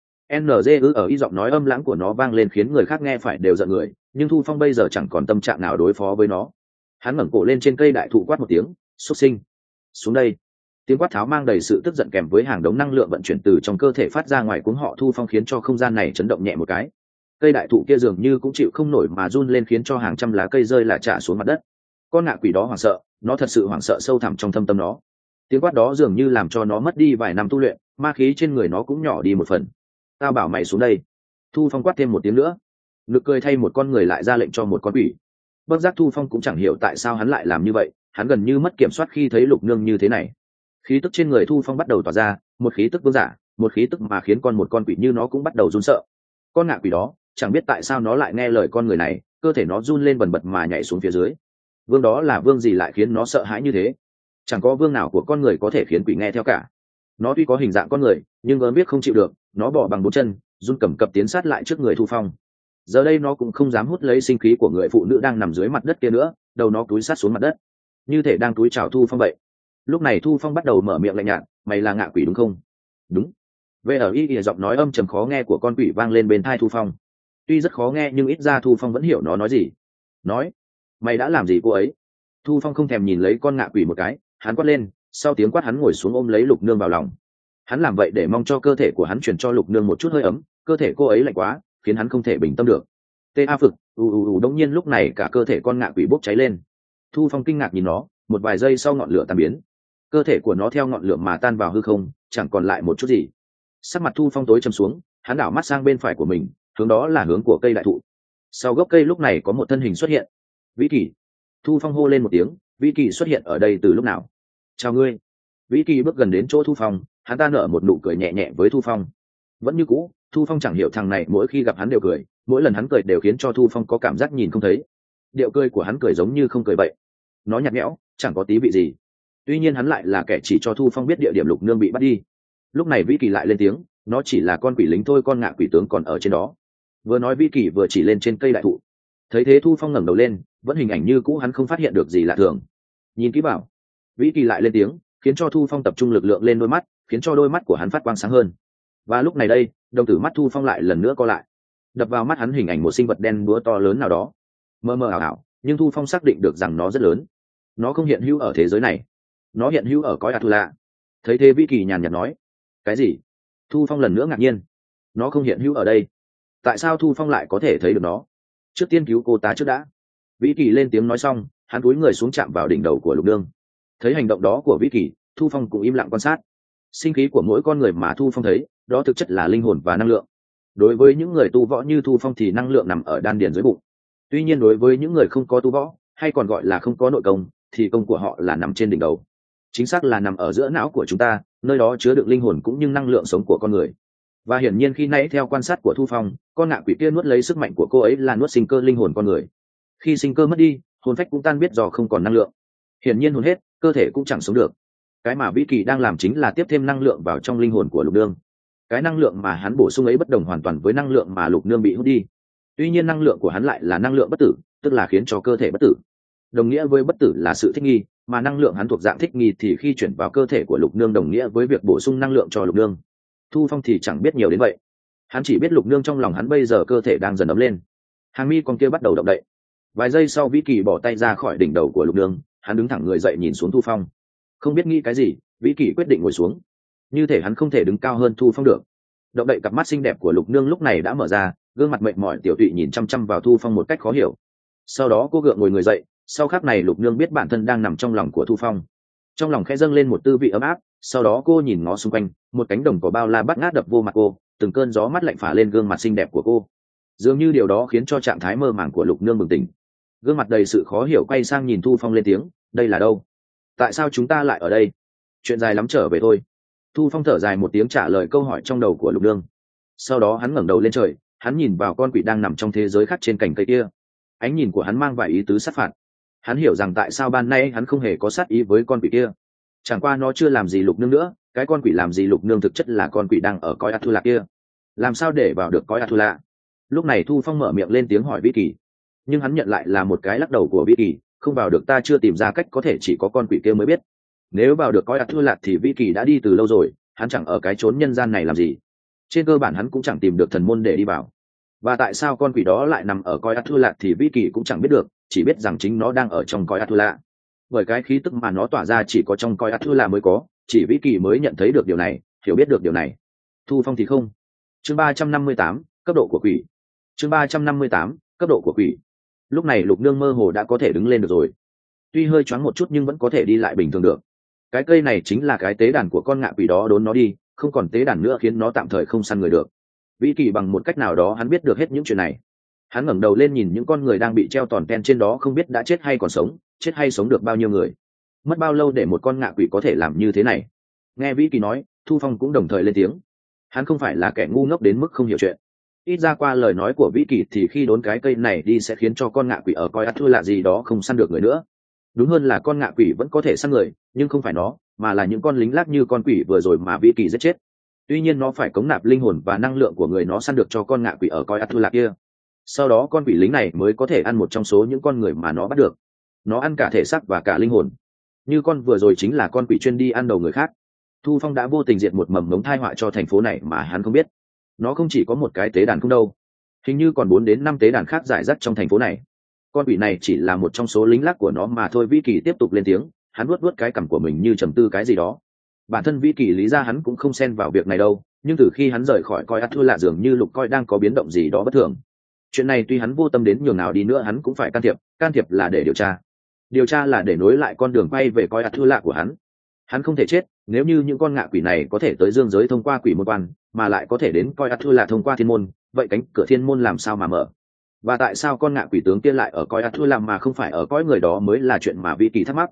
N G ư ở y giọng nói âm lãng của nó vang lên khiến người khác nghe phải đều giận người, nhưng Thu Phong bây giờ chẳng còn tâm trạng nào đối phó với nó. Hắn ngẩng cổ lên trên cây đại thụ quát một tiếng, "Xuất sinh, xuống đây!" Tiếng quát tháo mang đầy sự tức giận kèm với hàng đống năng lượng vận chuyển từ trong cơ thể phát ra ngoài cuống họ Thu Phong khiến cho không gian này chấn động nhẹ một cái. Cây đại thụ kia dường như cũng chịu không nổi mà run lên khiến cho hàng trăm lá cây rơi lả chả xuống mặt đất. Con ngạ quỷ đó hoảng sợ, nó thật sự hoảng sợ sâu thẳm trong thâm tâm nó. Tiếng quát đó dường như làm cho nó mất đi vài năm tu luyện, ma khí trên người nó cũng nhỏ đi một phần. "Tao bảo mày xuống đây!" Thu Phong quát thêm một tiếng nữa. Nực cười thay một con người lại ra lệnh cho một con quỷ. Bất giác Thu Phong cũng chẳng hiểu tại sao hắn lại làm như vậy, hắn gần như mất kiểm soát khi thấy Lục Nương như thế này. Khí tức trên người Thu Phong bắt đầu tỏa ra, một khí tức vương giả, một khí tức mà khiến con một con quỷ như nó cũng bắt đầu run sợ. Con ngạ quỷ đó, chẳng biết tại sao nó lại nghe lời con người này, cơ thể nó run lên bần bật mà nhảy xuống phía dưới. Vương đó là vương gì lại khiến nó sợ hãi như thế? Chẳng có vương nào của con người có thể khiến quỷ nghe theo cả. Nó tuy có hình dạng con người, nhưng gớm biết không chịu được, nó bỏ bằng bốn chân, run cầm cập tiến sát lại trước người Thu Phong. Giờ đây nó cũng không dám hút lấy sinh khí của người phụ nữ đang nằm dưới mặt đất kia nữa, đầu nó cúi sát xuống mặt đất, như thể đang cúi chào Thu Phong vậy. Lúc này Thu Phong bắt đầu mở miệng lạnh nhạt, "Mày là ngạ quỷ đúng không?" "Đúng." Về ở y ỉa giọng nói âm trầm khó nghe của con quỷ vang lên bên tai Thu Phong. Tuy rất khó nghe nhưng ít ra Thu Phong vẫn hiểu nó nói gì. "Nói, mày đã làm gì cô ấy?" Thu Phong không thèm nhìn lấy con ngạ quỷ một cái, hắn quát lên, sau tiếng quát hắn ngồi xuống ôm lấy Lục Nương vào lòng. Hắn làm vậy để mong cho cơ thể của hắn chuyển cho Lục Nương một chút hơi ấm, cơ thể cô ấy lạnh quá, khiến hắn không thể bình tâm được. Tê a phực, u u u, đống nhiên lúc này cả cơ thể con ngạ quỷ bốc cháy lên. Thu Phong kinh ngạc nhìn nó, một vài giây sau ngọn lửa tan biến, cơ thể của nó theo ngọn lửa mà tan vào hư không, chẳng còn lại một chút gì. Sắc mặt Thu Phong tối trầm xuống, hắn đảo mắt sang bên phải của mình, hướng đó là hướng của cây đại thụ. Sau gốc cây lúc này có một thân hình xuất hiện. "Vĩ Kỳ!" Thu Phong hô lên một tiếng. Vĩ Kỳ xuất hiện ở đây từ lúc nào? "Chào ngươi." Vĩ Kỳ bước gần đến chỗ Thu Phong, hắn ta nở một nụ cười nhẹ nhẹ với Thu Phong. Vẫn như cũ, Thu Phong chẳng hiểu thằng này mỗi khi gặp hắn đều cười, mỗi lần hắn cười đều khiến cho Thu Phong có cảm giác nhìn không thấy. Điệu cười của hắn cười giống như không cười vậy, nó nhạt nhẽo, chẳng có tí vị gì. Tuy nhiên hắn lại là kẻ chỉ cho Thu Phong biết địa điểm Lục Nương bị bắt đi. Lúc này Vĩ Kỳ lại lên tiếng, nó chỉ là con quỷ lính thôi, con ngạ quỷ tướng còn ở trên đó. Vừa nói Vĩ Kỳ vừa chỉ lên trên cây đại thụ. Thấy thế Thu Phong ngẩng đầu lên, vẫn hình ảnh như cũ, hắn không phát hiện được gì lạ thường. Nhìn kỹ bảo. Vĩ Kỳ lại lên tiếng, khiến cho Thu Phong tập trung lực lượng lên đôi mắt, khiến cho đôi mắt của hắn phát quang sáng hơn. Và lúc này đây, đồng tử mắt Thu Phong lại lần nữa co lại, đập vào mắt hắn hình ảnh một sinh vật đen đúa to lớn nào đó, mơ mơ ảo ảo, nhưng Thu Phong xác định được rằng nó rất lớn. Nó không hiện hữu ở thế giới này, nó hiện hữu ở cõi Atula. Thấy thế Vĩ Kỳ nhàn nhạt nói, cái gì? Thu Phong lần nữa ngạc nhiên, nó không hiện hữu ở đây, tại sao Thu Phong lại có thể thấy được nó? Trước tiên cứu cô ta trước đã. Vĩ Kỳ lên tiếng nói xong, hắn cúi người xuống chạm vào đỉnh đầu của Lục Nương. Thấy hành động đó của Vĩ Kỳ, Thu Phong cũng im lặng quan sát. Sinh khí của mỗi con người mà Thu Phong thấy, đó thực chất là linh hồn và năng lượng. Đối với những người tu võ như Thu Phong thì năng lượng nằm ở đan điền dưới bụng. Tuy nhiên đối với những người không có tu võ, hay còn gọi là không có nội công, thì công của họ là nằm trên đỉnh đầu. Chính xác là nằm ở giữa não của chúng ta, nơi đó chứa đựng linh hồn cũng như năng lượng sống của con người. Và hiển nhiên khi nãy theo quan sát của Thu Phong, con ngạ quỷ kia nuốt lấy sức mạnh của cô ấy là nuốt sinh cơ linh hồn con người. Khi sinh cơ mất đi, hồn phách cũng tan biết do không còn năng lượng. Hiển nhiên hồn hết, cơ thể cũng chẳng sống được. Cái mà Vĩ Kỳ đang làm chính là tiếp thêm năng lượng vào trong linh hồn của Lục Nương. Cái năng lượng mà hắn bổ sung ấy bất đồng hoàn toàn với năng lượng mà Lục Nương bị hút đi. Tuy nhiên năng lượng của hắn lại là năng lượng bất tử, tức là khiến cho cơ thể bất tử. Đồng nghĩa với bất tử là sự thích nghi, mà năng lượng hắn thuộc dạng thích nghi thì khi chuyển vào cơ thể của Lục Nương đồng nghĩa với việc bổ sung năng lượng cho Lục Nương. Thu Phong thì chẳng biết nhiều đến vậy. Hắn chỉ biết Lục Nương trong lòng hắn bây giờ cơ thể đang dần ấm lên. Hàng mi con kia bắt đầu động đậy. Vài giây sau Vĩ Kỳ bỏ tay ra khỏi đỉnh đầu của Lục Nương, hắn đứng thẳng người dậy nhìn xuống Thu Phong. Không biết nghĩ cái gì, Vĩ Kỳ quyết định ngồi xuống. Như thể hắn không thể đứng cao hơn Thu Phong được. Động đậy cặp mắt xinh đẹp của Lục Nương lúc này đã mở ra, gương mặt mệt mỏi tiểu tụy nhìn chăm chăm vào Thu Phong một cách khó hiểu. Sau đó cô gượng ngồi người dậy, sau khắc này Lục Nương biết bản thân đang nằm trong lòng của Thu Phong. Trong lòng khẽ dâng lên một tư vị ấm áp, sau đó cô nhìn ngó xung quanh, một cánh đồng cỏ bao la bát ngát đập vô mặt cô, từng cơn gió mát lạnh phả lên gương mặt xinh đẹp của cô. Dường như điều đó khiến cho trạng thái mơ màng của Lục Nương bừng tỉnh. Gương mặt đầy sự khó hiểu quay sang nhìn Thu Phong lên tiếng, đây là đâu? Tại sao chúng ta lại ở đây? Chuyện dài lắm, trở về thôi. Thu Phong thở dài một tiếng trả lời câu hỏi trong đầu của Lục Nương. Sau đó hắn ngẩng đầu lên trời, hắn nhìn vào con quỷ đang nằm trong thế giới khác trên cành cây kia. Ánh nhìn của hắn mang vài ý tứ sát phạt. Hắn hiểu rằng tại sao ban nay hắn không hề có sát ý với con quỷ kia. Chẳng qua nó chưa làm gì Lục Nương nữa, cái con quỷ làm gì Lục Nương thực chất là con quỷ đang ở cõi Atula kia. Làm sao để vào được cõi Atula? Lúc này Thu Phong mở miệng lên tiếng hỏi Vĩ Kỳ, nhưng hắn nhận lại là một cái lắc đầu của Vĩ Kỳ, không vào được, ta chưa tìm ra cách, có thể chỉ có con quỷ kia mới biết. Nếu vào được cõi Atula thì Vĩ Kỳ đã đi từ lâu rồi, hắn chẳng ở cái chốn nhân gian này làm gì. Trên cơ bản hắn cũng chẳng tìm được thần môn để đi vào. Và tại sao con quỷ đó lại nằm ở cõi Atula thì Vĩ Kỳ cũng chẳng biết được, chỉ biết rằng chính nó đang ở trong cõi Atula. Bởi cái khí tức mà nó tỏa ra chỉ có trong cõi Atula mới có, chỉ Vĩ Kỳ mới nhận thấy được điều này, hiểu biết được điều này. Thu Phong thì không. Chương ba trăm năm mươi tám, cấp độ của quỷ. Chương ba trăm năm mươi tám, cấp độ của quỷ. Lúc này Lục Nương mơ hồ đã có thể đứng lên được rồi. Tuy hơi choáng một chút nhưng vẫn có thể đi lại bình thường được. Cái cây này chính là cái tế đàn của con ngạ quỷ đó đốn nó đi, không còn tế đàn nữa khiến nó tạm thời không săn người được. Vĩ Kỳ bằng một cách nào đó hắn biết được hết những chuyện này. Hắn ngẩng đầu lên nhìn những con người đang bị treo tòn ten trên đó, không biết đã chết hay còn sống, chết hay sống được bao nhiêu người. Mất bao lâu để một con ngạ quỷ có thể làm như thế này? Nghe Vĩ Kỳ nói, Thu Phong cũng đồng thời lên tiếng. Hắn không phải là kẻ ngu ngốc đến mức không hiểu chuyện. Ít ra qua lời nói của Vĩ Kỳ thì khi đốn cái cây này đi sẽ khiến cho con ngạ quỷ ở coi Atula gì đó không săn được người nữa. Đúng hơn là con ngạ quỷ vẫn có thể săn người, nhưng không phải nó, mà là những con lính lác như con quỷ vừa rồi mà Vĩ Kỳ giết chết. Tuy nhiên nó phải cống nạp linh hồn và năng lượng của người nó săn được cho con ngạ quỷ ở coi Atula kia. Sau đó con quỷ lính này mới có thể ăn một trong số những con người mà nó bắt được. Nó ăn cả thể xác và cả linh hồn. Như con vừa rồi chính là con quỷ chuyên đi ăn đầu người khác. Thu Phong đã vô tình diệt một mầm mống tai họa cho thành phố này mà hắn không biết. Nó không chỉ có một cái tế đàn không đâu, hình như còn bốn đến năm tế đàn khác rải rác trong thành phố này. Con quỷ này chỉ là một trong số lính lác của nó mà thôi. Vĩ Kỳ tiếp tục lên tiếng, hắn vuốt vuốt cái cằm của mình như trầm tư cái gì đó. Bản thân Vĩ Kỳ lý ra hắn cũng không xen vào việc này đâu, nhưng từ khi hắn rời khỏi coi Atula dường như Lục Coi đang có biến động gì đó bất thường. Chuyện này tuy hắn vô tâm đến nhường nào đi nữa hắn cũng phải can thiệp, can thiệp là để điều tra. Điều tra là để nối lại con đường quay về coi Atula của hắn. Hắn không thể chết, nếu như những con ngạ quỷ này có thể tới dương giới thông qua quỷ môn quan, mà lại có thể đến coi Atula thông qua thiên môn, vậy cánh cửa thiên môn làm sao mà mở? Và tại sao con ngạ quỷ tướng kia lại ở coi Atula mà không phải ở cõi người đó mới là chuyện mà Vĩ Kỳ thắc mắc.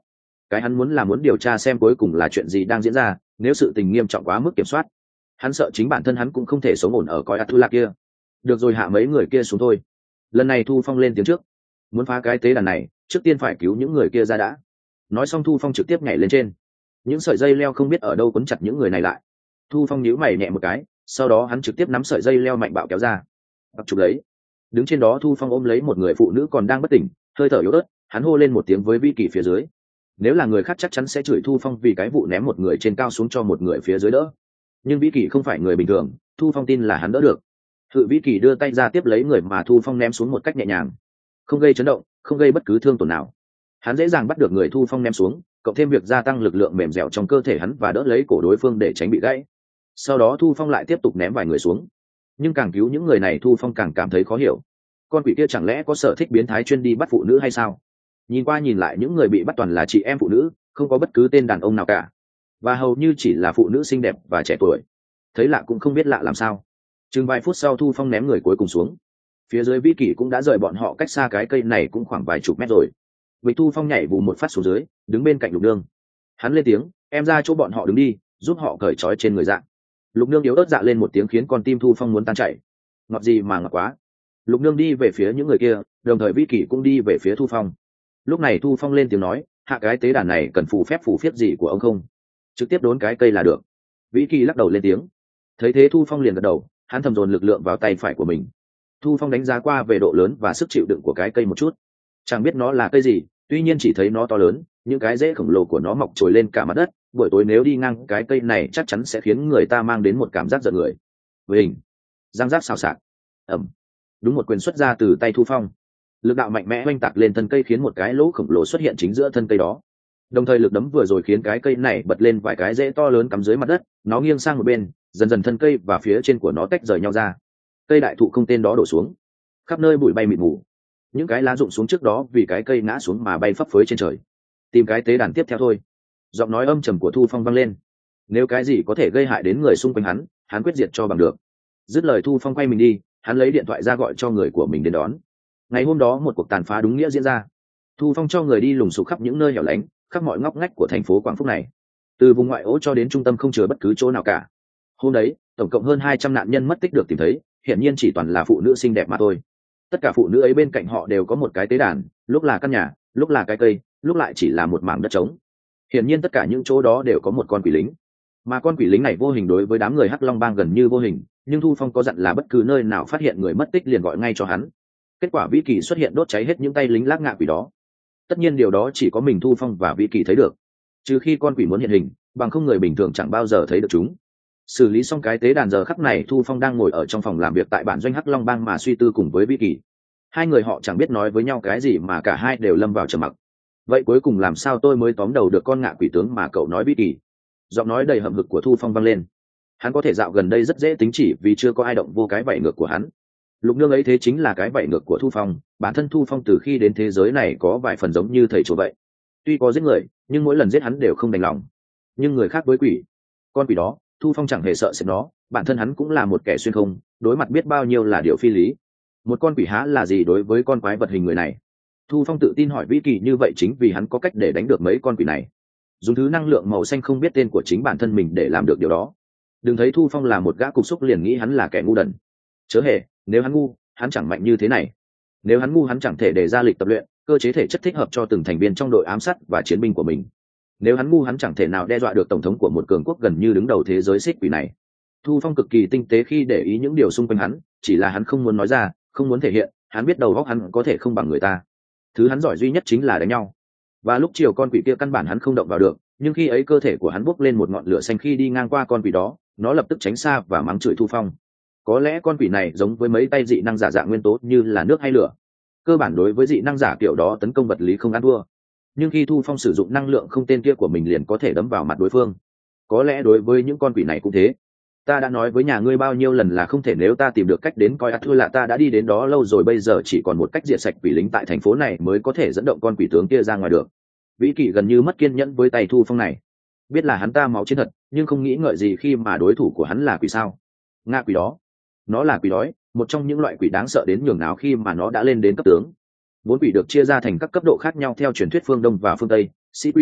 cái hắn muốn là muốn điều tra xem cuối cùng là chuyện gì đang diễn ra, nếu sự tình nghiêm trọng quá mức kiểm soát hắn sợ chính bản thân hắn cũng không thể sống ổn ở coi Atula kia. Được rồi, hạ mấy người kia xuống thôi. Lần này Thu Phong lên tiếng trước, muốn phá cái tế đàn này trước tiên phải cứu những người kia ra đã. Nói xong Thu Phong trực tiếp nhảy lên trên, những sợi dây leo không biết ở đâu quấn chặt những người này lại. Thu Phong nhíu mày nhẹ một cái, sau đó hắn trực tiếp nắm sợi dây leo mạnh bạo kéo ra, bắt chụp lấy. Đứng trên đó Thu Phong ôm lấy một người phụ nữ còn đang bất tỉnh, hơi thở yếu ớt, hắn hô lên một tiếng với Vi Kỳ phía dưới. Nếu là người khác chắc chắn sẽ chửi Thu Phong vì cái vụ ném một người trên cao xuống cho một người phía dưới đỡ, nhưng Vi Kỳ không phải người bình thường, Thu Phong tin là hắn đỡ được. Thự Vi Kỳ đưa tay ra tiếp lấy người mà Thu Phong ném xuống một cách nhẹ nhàng, không gây chấn động, không gây bất cứ thương tổn nào. Hắn dễ dàng bắt được người Thu Phong ném xuống, cộng thêm việc gia tăng lực lượng mềm dẻo trong cơ thể hắn và đỡ lấy cổ đối phương để tránh bị gãy. Sau đó Thu Phong lại tiếp tục ném vài người xuống, nhưng càng cứu những người này Thu Phong càng cảm thấy khó hiểu. Con quỷ kia chẳng lẽ có sở thích biến thái chuyên đi bắt phụ nữ hay sao? Nhìn qua nhìn lại những người bị bắt toàn là chị em phụ nữ, không có bất cứ tên đàn ông nào cả, và hầu như chỉ là phụ nữ xinh đẹp và trẻ tuổi. Thấy lạ cũng không biết lạ làm sao. Chừng vài phút sau Thu Phong ném người cuối cùng xuống, phía dưới Vi Kỳ cũng đã rời bọn họ cách xa cái cây này cũng khoảng vài chục mét rồi. Vì Thu Phong nhảy bù một phát xuống dưới, đứng bên cạnh Lục Nương. Hắn lên tiếng, em ra chỗ bọn họ đứng đi, giúp họ cởi trói trên người Dạ. Lục Nương yếu ớt dạ lên một tiếng khiến con tim Thu Phong muốn tan chảy. Ngọt gì mà ngọt quá. Lục Nương đi về phía những người kia, đồng thời Vi Kỳ cũng đi về phía Thu Phong. Lúc này Thu Phong lên tiếng nói, hạ cái tế đàn này cần phù phép phù phiếp gì của ông không? Trực tiếp đốn cái cây là được. Vi Kỳ lắc đầu lên tiếng. Thấy thế Thu Phong liền gật đầu, hắn thầm dồn lực lượng vào tay phải của mình. Thu Phong đánh giá qua về độ lớn và sức chịu đựng của cái cây một chút, chẳng biết nó là cây gì, tuy nhiên chỉ thấy nó to lớn, những cái rễ khổng lồ của nó mọc trồi lên cả mặt đất, buổi tối nếu đi ngang cái cây này chắc chắn sẽ khiến người ta mang đến một cảm giác giận người. Với hình răng rác xào xạc, ẩm, đúng một quyền xuất ra từ tay Thu Phong, lực đạo mạnh mẽ oanh tạc lên thân cây khiến một cái lỗ khổng lồ xuất hiện chính giữa thân cây đó. Đồng thời lực đấm vừa rồi khiến cái cây này bật lên vài cái rễ to lớn cắm dưới mặt đất, nó nghiêng sang một bên, dần dần thân cây và phía trên của nó tách rời nhau ra. Cây đại thụ không tên đó đổ xuống, khắp nơi bụi bay mịt mù, những cái lá rụng xuống trước đó vì cái cây ngã xuống mà bay phấp phới trên trời. Tìm cái tế đàn tiếp theo thôi. Giọng nói âm trầm của Thu Phong vang lên. Nếu cái gì có thể gây hại đến người xung quanh hắn, hắn quyết diệt cho bằng được. Dứt lời Thu Phong quay mình đi, hắn lấy điện thoại ra gọi cho người của mình đến đón. Ngày hôm đó một cuộc tàn phá đúng nghĩa diễn ra. Thu Phong cho người đi lùng sục khắp những nơi hẻo lánh, khắp mọi ngóc ngách của thành phố Quảng Phúc này, từ vùng ngoại ô cho đến trung tâm không chừa bất cứ chỗ nào cả. Hôm đấy tổng cộng hơn hai trăm nạn nhân mất tích được tìm thấy, hiển nhiên chỉ toàn là phụ nữ xinh đẹp mà thôi. Tất cả phụ nữ ấy bên cạnh họ đều có một cái tế đàn, lúc là căn nhà, lúc là cái cây, lúc lại chỉ là một mảng đất trống. Hiển nhiên tất cả những chỗ đó đều có một con quỷ lính, mà con quỷ lính này vô hình đối với đám người Hắc Long Bang gần như vô hình, nhưng Thu Phong có dặn là bất cứ nơi nào phát hiện người mất tích liền gọi ngay cho hắn. Kết quả Vĩ Kỳ xuất hiện đốt cháy hết những tay lính lác ngạ quỷ đó. Tất nhiên điều đó chỉ có mình Thu Phong và Vĩ Kỳ thấy được, trừ khi con quỷ muốn hiện hình, bằng không người bình thường chẳng bao giờ thấy được chúng. Xử lý xong cái tế đàn giờ khắc này Thu Phong đang ngồi ở trong phòng làm việc tại bản doanh Hắc Long Bang mà suy tư cùng với Vĩ Kỳ. Hai người họ chẳng biết nói với nhau cái gì mà cả hai đều lâm vào trầm mặc. Vậy cuối cùng làm sao tôi mới tóm đầu được con ngạ quỷ tướng mà cậu nói Vĩ Kỳ? Giọng nói đầy hậm hực của Thu Phong vang lên. Hắn có thể dạo gần đây rất dễ tính chỉ vì chưa có ai động vô cái vảy ngược của hắn. Lục Nương ấy thế chính là cái vảy ngược của Thu Phong. Bản thân Thu Phong từ khi đến thế giới này có vài phần giống như thầy chùa vậy. Tuy có giết người, nhưng mỗi lần giết hắn đều không đành lòng. Nhưng người khác với quỷ, con quỷ đó, Thu Phong chẳng hề sợ sệt nó. Bản thân hắn cũng là một kẻ xuyên không, đối mặt biết bao nhiêu là điều phi lý. Một con quỷ há là gì đối với con quái vật hình người này? Thu Phong tự tin hỏi Vĩ Kỳ như vậy chính vì hắn có cách để đánh được mấy con quỷ này. Dùng thứ năng lượng màu xanh không biết tên của chính bản thân mình để làm được điều đó. Đừng thấy Thu Phong là một gã cục xúc liền nghĩ hắn là kẻ ngu đần. Chớ hề, nếu hắn ngu, hắn chẳng mạnh như thế này. Nếu hắn ngu hắn chẳng thể đề ra lịch tập luyện, cơ chế thể chất thích hợp cho từng thành viên trong đội ám sát và chiến binh của mình. Nếu hắn ngu hắn chẳng thể nào đe dọa được tổng thống của một cường quốc gần như đứng đầu thế giới xích quỷ này. Thu Phong cực kỳ tinh tế khi để ý những điều xung quanh hắn, chỉ là hắn không muốn nói ra, không muốn thể hiện. Hắn biết đầu óc hắn có thể không bằng người ta. Thứ hắn giỏi duy nhất chính là đánh nhau. Và lúc chiều con quỷ kia căn bản hắn không động vào được, nhưng khi ấy cơ thể của hắn bốc lên một ngọn lửa xanh khi đi ngang qua con quỷ đó, nó lập tức tránh xa và mắng chửi Thu Phong. Có lẽ con quỷ này giống với mấy tay dị năng giả dạng nguyên tố như là nước hay lửa. Cơ bản đối với dị năng giả kiểu đó tấn công vật lý không ăn thua. Nhưng khi Thu Phong sử dụng năng lượng không tên kia của mình liền có thể đấm vào mặt đối phương. Có lẽ đối với những con quỷ này cũng thế. Ta đã nói với nhà ngươi bao nhiêu lần là không thể, nếu ta tìm được cách đến coi Atula là ta đã đi đến đó lâu rồi, bây giờ chỉ còn một cách diệt sạch quỷ lính tại thành phố này mới có thể dẫn động con quỷ tướng kia ra ngoài được. Vĩ Kỳ gần như mất kiên nhẫn với tay Thu Phong này. Biết là hắn ta máu chiến thật, nhưng không nghĩ ngợi gì khi mà đối thủ của hắn là quỷ sao? Ngạ quỷ đó, nó là quỷ đói, một trong những loại quỷ đáng sợ đến nhường nào khi mà nó đã lên đến cấp tướng. Vốn quỷ được chia ra thành các cấp độ khác nhau theo truyền thuyết phương Đông và phương Tây, sĩ quỷ,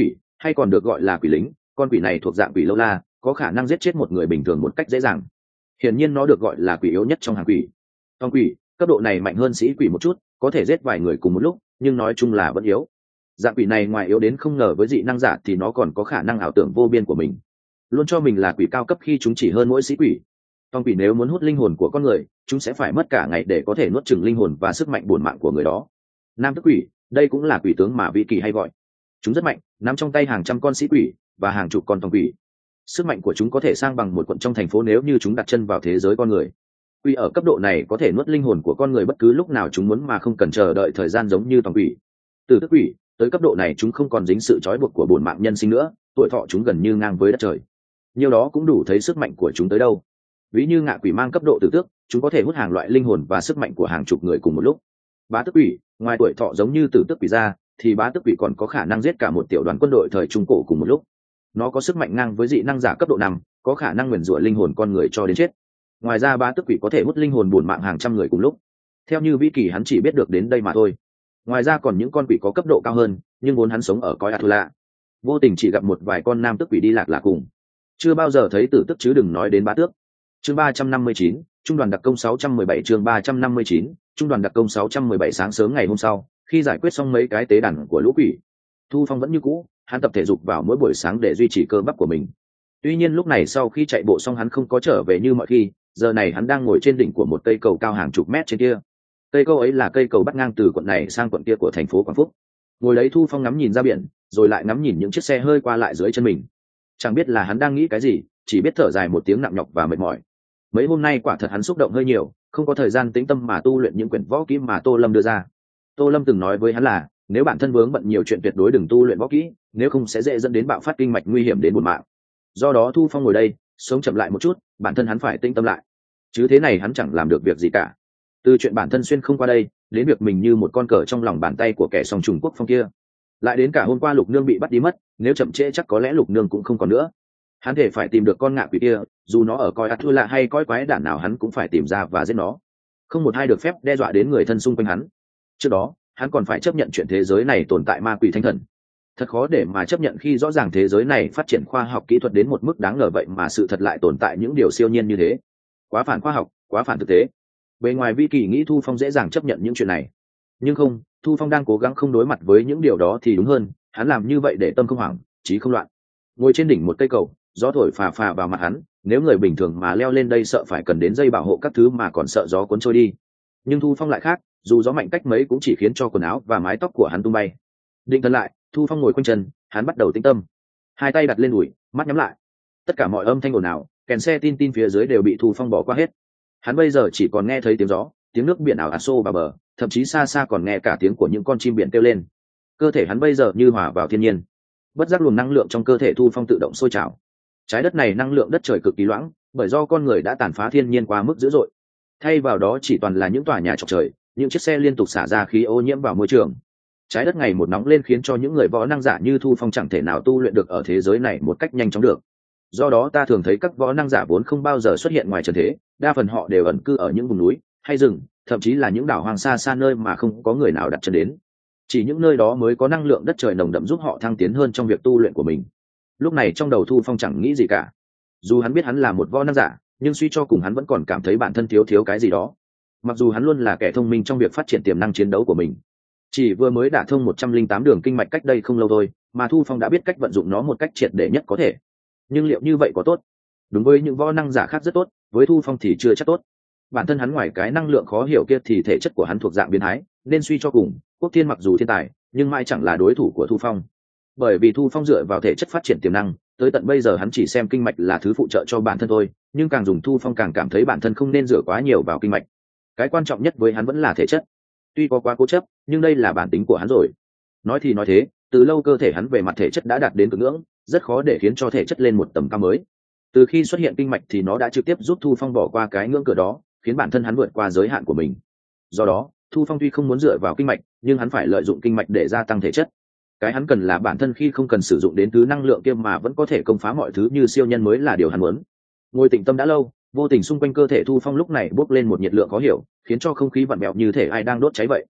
hay còn được gọi là quỷ lính. Con quỷ này thuộc dạng quỷ lâu la, có khả năng giết chết một người bình thường một cách dễ dàng. Hiển nhiên nó được gọi là quỷ yếu nhất trong hàng quỷ. Tòng quỷ cấp độ này mạnh hơn sĩ quỷ một chút, có thể giết vài người cùng một lúc, nhưng nói chung là vẫn yếu. Dạng quỷ này ngoài yếu đến không ngờ với dị năng giả thì nó còn có khả năng ảo tưởng vô biên của mình, luôn cho mình là quỷ cao cấp khi chúng chỉ hơn mỗi sĩ quỷ. Tòng quỷ nếu muốn hút linh hồn của con người, chúng sẽ phải mất cả ngày để có thể nuốt chửng linh hồn và sức mạnh bổn mạng của người đó. Nam tức quỷ, đây cũng là quỷ tướng mà vị kỳ hay gọi. Chúng rất mạnh, nắm trong tay hàng trăm con sĩ quỷ và hàng chục con tòng quỷ. Sức mạnh của chúng có thể sang bằng một quận trong thành phố nếu như chúng đặt chân vào thế giới con người. Quỷ ở cấp độ này có thể nuốt linh hồn của con người bất cứ lúc nào chúng muốn mà không cần chờ đợi thời gian giống như tòng quỷ. Từ tức quỷ tới cấp độ này chúng không còn dính sự trói buộc của bổn mạng nhân sinh nữa, tuổi thọ chúng gần như ngang với đất trời. Nhiều đó cũng đủ thấy sức mạnh của chúng tới đâu. Ví như ngạ quỷ mang cấp độ tử tước, chúng có thể hút hàng loại linh hồn và sức mạnh của hàng chục người cùng một lúc. Bá tước quỷ, ngoài tuổi thọ giống như tử tước quỷ ra, thì bá tước quỷ còn có khả năng giết cả một tiểu đoàn quân đội thời trung cổ cùng một lúc. Nó có sức mạnh ngang với dị năng giả cấp độ năm, có khả năng nguyền rủa linh hồn con người cho đến chết. Ngoài ra bá tước quỷ có thể hút linh hồn bổn mạng hàng trăm người cùng lúc. Theo như vĩ kỳ hắn chỉ biết được đến đây mà thôi. Ngoài ra còn những con quỷ có cấp độ cao hơn, nhưng vốn hắn sống ở cõi Athula, vô tình chỉ gặp một vài con nam tước quỷ đi lạc lạ cùng, chưa bao giờ thấy tử tước chứ đừng nói đến bá tước. Chương ba trăm năm mươi chín, trung đoàn đặc công sáu trăm mười bảy. Chương ba trăm năm mươi chín, trung đoàn đặc công sáu trăm mười bảy. Sáng sớm ngày hôm sau, khi giải quyết xong mấy cái tế đàn của lũ quỷ, Thu Phong vẫn như cũ, hắn tập thể dục vào mỗi buổi sáng để duy trì cơ bắp của mình. Tuy nhiên lúc này sau khi chạy bộ xong hắn không có trở về như mọi khi, giờ này hắn đang ngồi trên đỉnh của một cây cầu cao hàng chục mét trên kia. Cây cầu ấy là cây cầu bắt ngang từ quận này sang quận kia của thành phố Quảng Phúc. Ngồi đấy Thu Phong ngắm nhìn ra biển, rồi lại ngắm nhìn những chiếc xe hơi qua lại dưới chân mình. Chẳng biết là hắn đang nghĩ cái gì, chỉ biết thở dài một tiếng nặng nhọc và mệt mỏi. Mấy hôm nay quả thật hắn xúc động hơi nhiều, không có thời gian tĩnh tâm mà tu luyện những quyển võ kỹ mà Tô Lâm đưa ra. Tô Lâm từng nói với hắn là nếu bản thân vướng bận nhiều chuyện tuyệt đối đừng tu luyện võ kỹ, nếu không sẽ dễ dẫn đến bạo phát kinh mạch nguy hiểm đến bổn mạng. Do đó Thu Phong ngồi đây, sống chậm lại một chút, bản thân hắn phải tĩnh tâm lại. Chứ thế này hắn chẳng làm được việc gì cả. Từ chuyện bản thân xuyên không qua đây, đến việc mình như một con cờ trong lòng bàn tay của kẻ song trùng quốc phong kia, lại đến cả hôm qua Lục Nương bị bắt đi mất, nếu chậm trễ chắc có lẽ Lục Nương cũng không còn nữa. Hắn thể phải tìm được con ngạ quỷ kia, dù nó ở coi ắt thua lạ hay coi quái đản nào hắn cũng phải tìm ra và giết nó. Không một ai được phép đe dọa đến người thân xung quanh hắn. Trước đó, hắn còn phải chấp nhận chuyện thế giới này tồn tại ma quỷ thanh thần. Thật khó để mà chấp nhận khi rõ ràng thế giới này phát triển khoa học kỹ thuật đến một mức đáng ngờ vậy mà sự thật lại tồn tại những điều siêu nhiên như thế. Quá phản khoa học, quá phản thực tế. Bề ngoài Vi Kỳ nghĩ Thu Phong dễ dàng chấp nhận những chuyện này, nhưng không, Thu Phong đang cố gắng không đối mặt với những điều đó thì đúng hơn. Hắn làm như vậy để tâm không hoảng, trí không loạn. Ngồi trên đỉnh một cây cầu, gió thổi phà phà vào mặt hắn, nếu người bình thường mà leo lên đây sợ phải cần đến dây bảo hộ các thứ mà còn sợ gió cuốn trôi đi. Nhưng Thu Phong lại khác, dù gió mạnh cách mấy cũng chỉ khiến cho quần áo và mái tóc của hắn tung bay. Định thần lại, Thu Phong ngồi quanh chân, hắn bắt đầu tĩnh tâm. Hai tay đặt lên đùi, mắt nhắm lại. Tất cả mọi âm thanh ồn ào, kèn xe tin tin phía dưới đều bị Thu Phong bỏ qua hết. Hắn bây giờ chỉ còn nghe thấy tiếng gió, tiếng nước biển ảo ạt xô vào bờ, thậm chí xa xa còn nghe cả tiếng của những con chim biển kêu lên. Cơ thể hắn bây giờ như hòa vào thiên nhiên. Bất giác luồng năng lượng trong cơ thể Thu Phong tự động sôi trào. Trái đất này năng lượng đất trời cực kỳ loãng, bởi do con người đã tàn phá thiên nhiên qua mức dữ dội. Thay vào đó chỉ toàn là những tòa nhà chọc trời, những chiếc xe liên tục xả ra khí ô nhiễm vào môi trường. Trái đất ngày một nóng lên khiến cho những người võ năng giả như Thu Phong chẳng thể nào tu luyện được ở thế giới này một cách nhanh chóng được. Do đó ta thường thấy các võ năng giả vốn không bao giờ xuất hiện ngoài trần thế, đa phần họ đều ẩn cư ở những vùng núi hay rừng, thậm chí là những đảo hoang xa xa nơi mà không có người nào đặt chân đến. Chỉ những nơi đó mới có năng lượng đất trời nồng đậm giúp họ thăng tiến hơn trong việc tu luyện của mình. Lúc này trong đầu Thu Phong chẳng nghĩ gì cả. Dù hắn biết hắn là một võ năng giả, nhưng suy cho cùng hắn vẫn còn cảm thấy bản thân thiếu thiếu cái gì đó. Mặc dù hắn luôn là kẻ thông minh trong việc phát triển tiềm năng chiến đấu của mình. Chỉ vừa mới đả thông một trăm linh tám đường kinh mạch cách đây không lâu thôi, mà Thu Phong đã biết cách vận dụng nó một cách triệt để nhất có thể. Nhưng liệu như vậy có tốt? Đúng với những võ năng giả khác rất tốt, với Thu Phong thì chưa chắc tốt. Bản thân hắn ngoài cái năng lượng khó hiểu kia thì thể chất của hắn thuộc dạng biến thái, nên suy cho cùng, Quốc Thiên mặc dù thiên tài, nhưng mãi chẳng là đối thủ của Thu Phong. Bởi vì Thu Phong dựa vào thể chất phát triển tiềm năng, tới tận bây giờ hắn chỉ xem kinh mạch là thứ phụ trợ cho bản thân thôi, nhưng càng dùng Thu Phong càng cảm thấy bản thân không nên dựa quá nhiều vào kinh mạch. Cái quan trọng nhất với hắn vẫn là thể chất. Tuy có quá cố chấp, nhưng đây là bản tính của hắn rồi. Nói thì nói thế, từ lâu cơ thể hắn về mặt thể chất đã đạt đến cực ngưỡng, rất khó để khiến cho thể chất lên một tầm cao mới. Từ khi xuất hiện kinh mạch thì nó đã trực tiếp giúp Thu Phong bỏ qua cái ngưỡng cửa đó, khiến bản thân hắn vượt qua giới hạn của mình. Do đó, Thu Phong tuy không muốn dựa vào kinh mạch, nhưng hắn phải lợi dụng kinh mạch để gia tăng thể chất. Cái hắn cần là bản thân khi không cần sử dụng đến thứ năng lượng kia mà vẫn có thể công phá mọi thứ như siêu nhân mới là điều hắn muốn. Ngồi tĩnh tâm đã lâu, vô tình xung quanh cơ thể Thu Phong lúc này bốc lên một nhiệt lượng khó hiểu, khiến cho không khí vặn vẹo như thể ai đang đốt cháy vậy.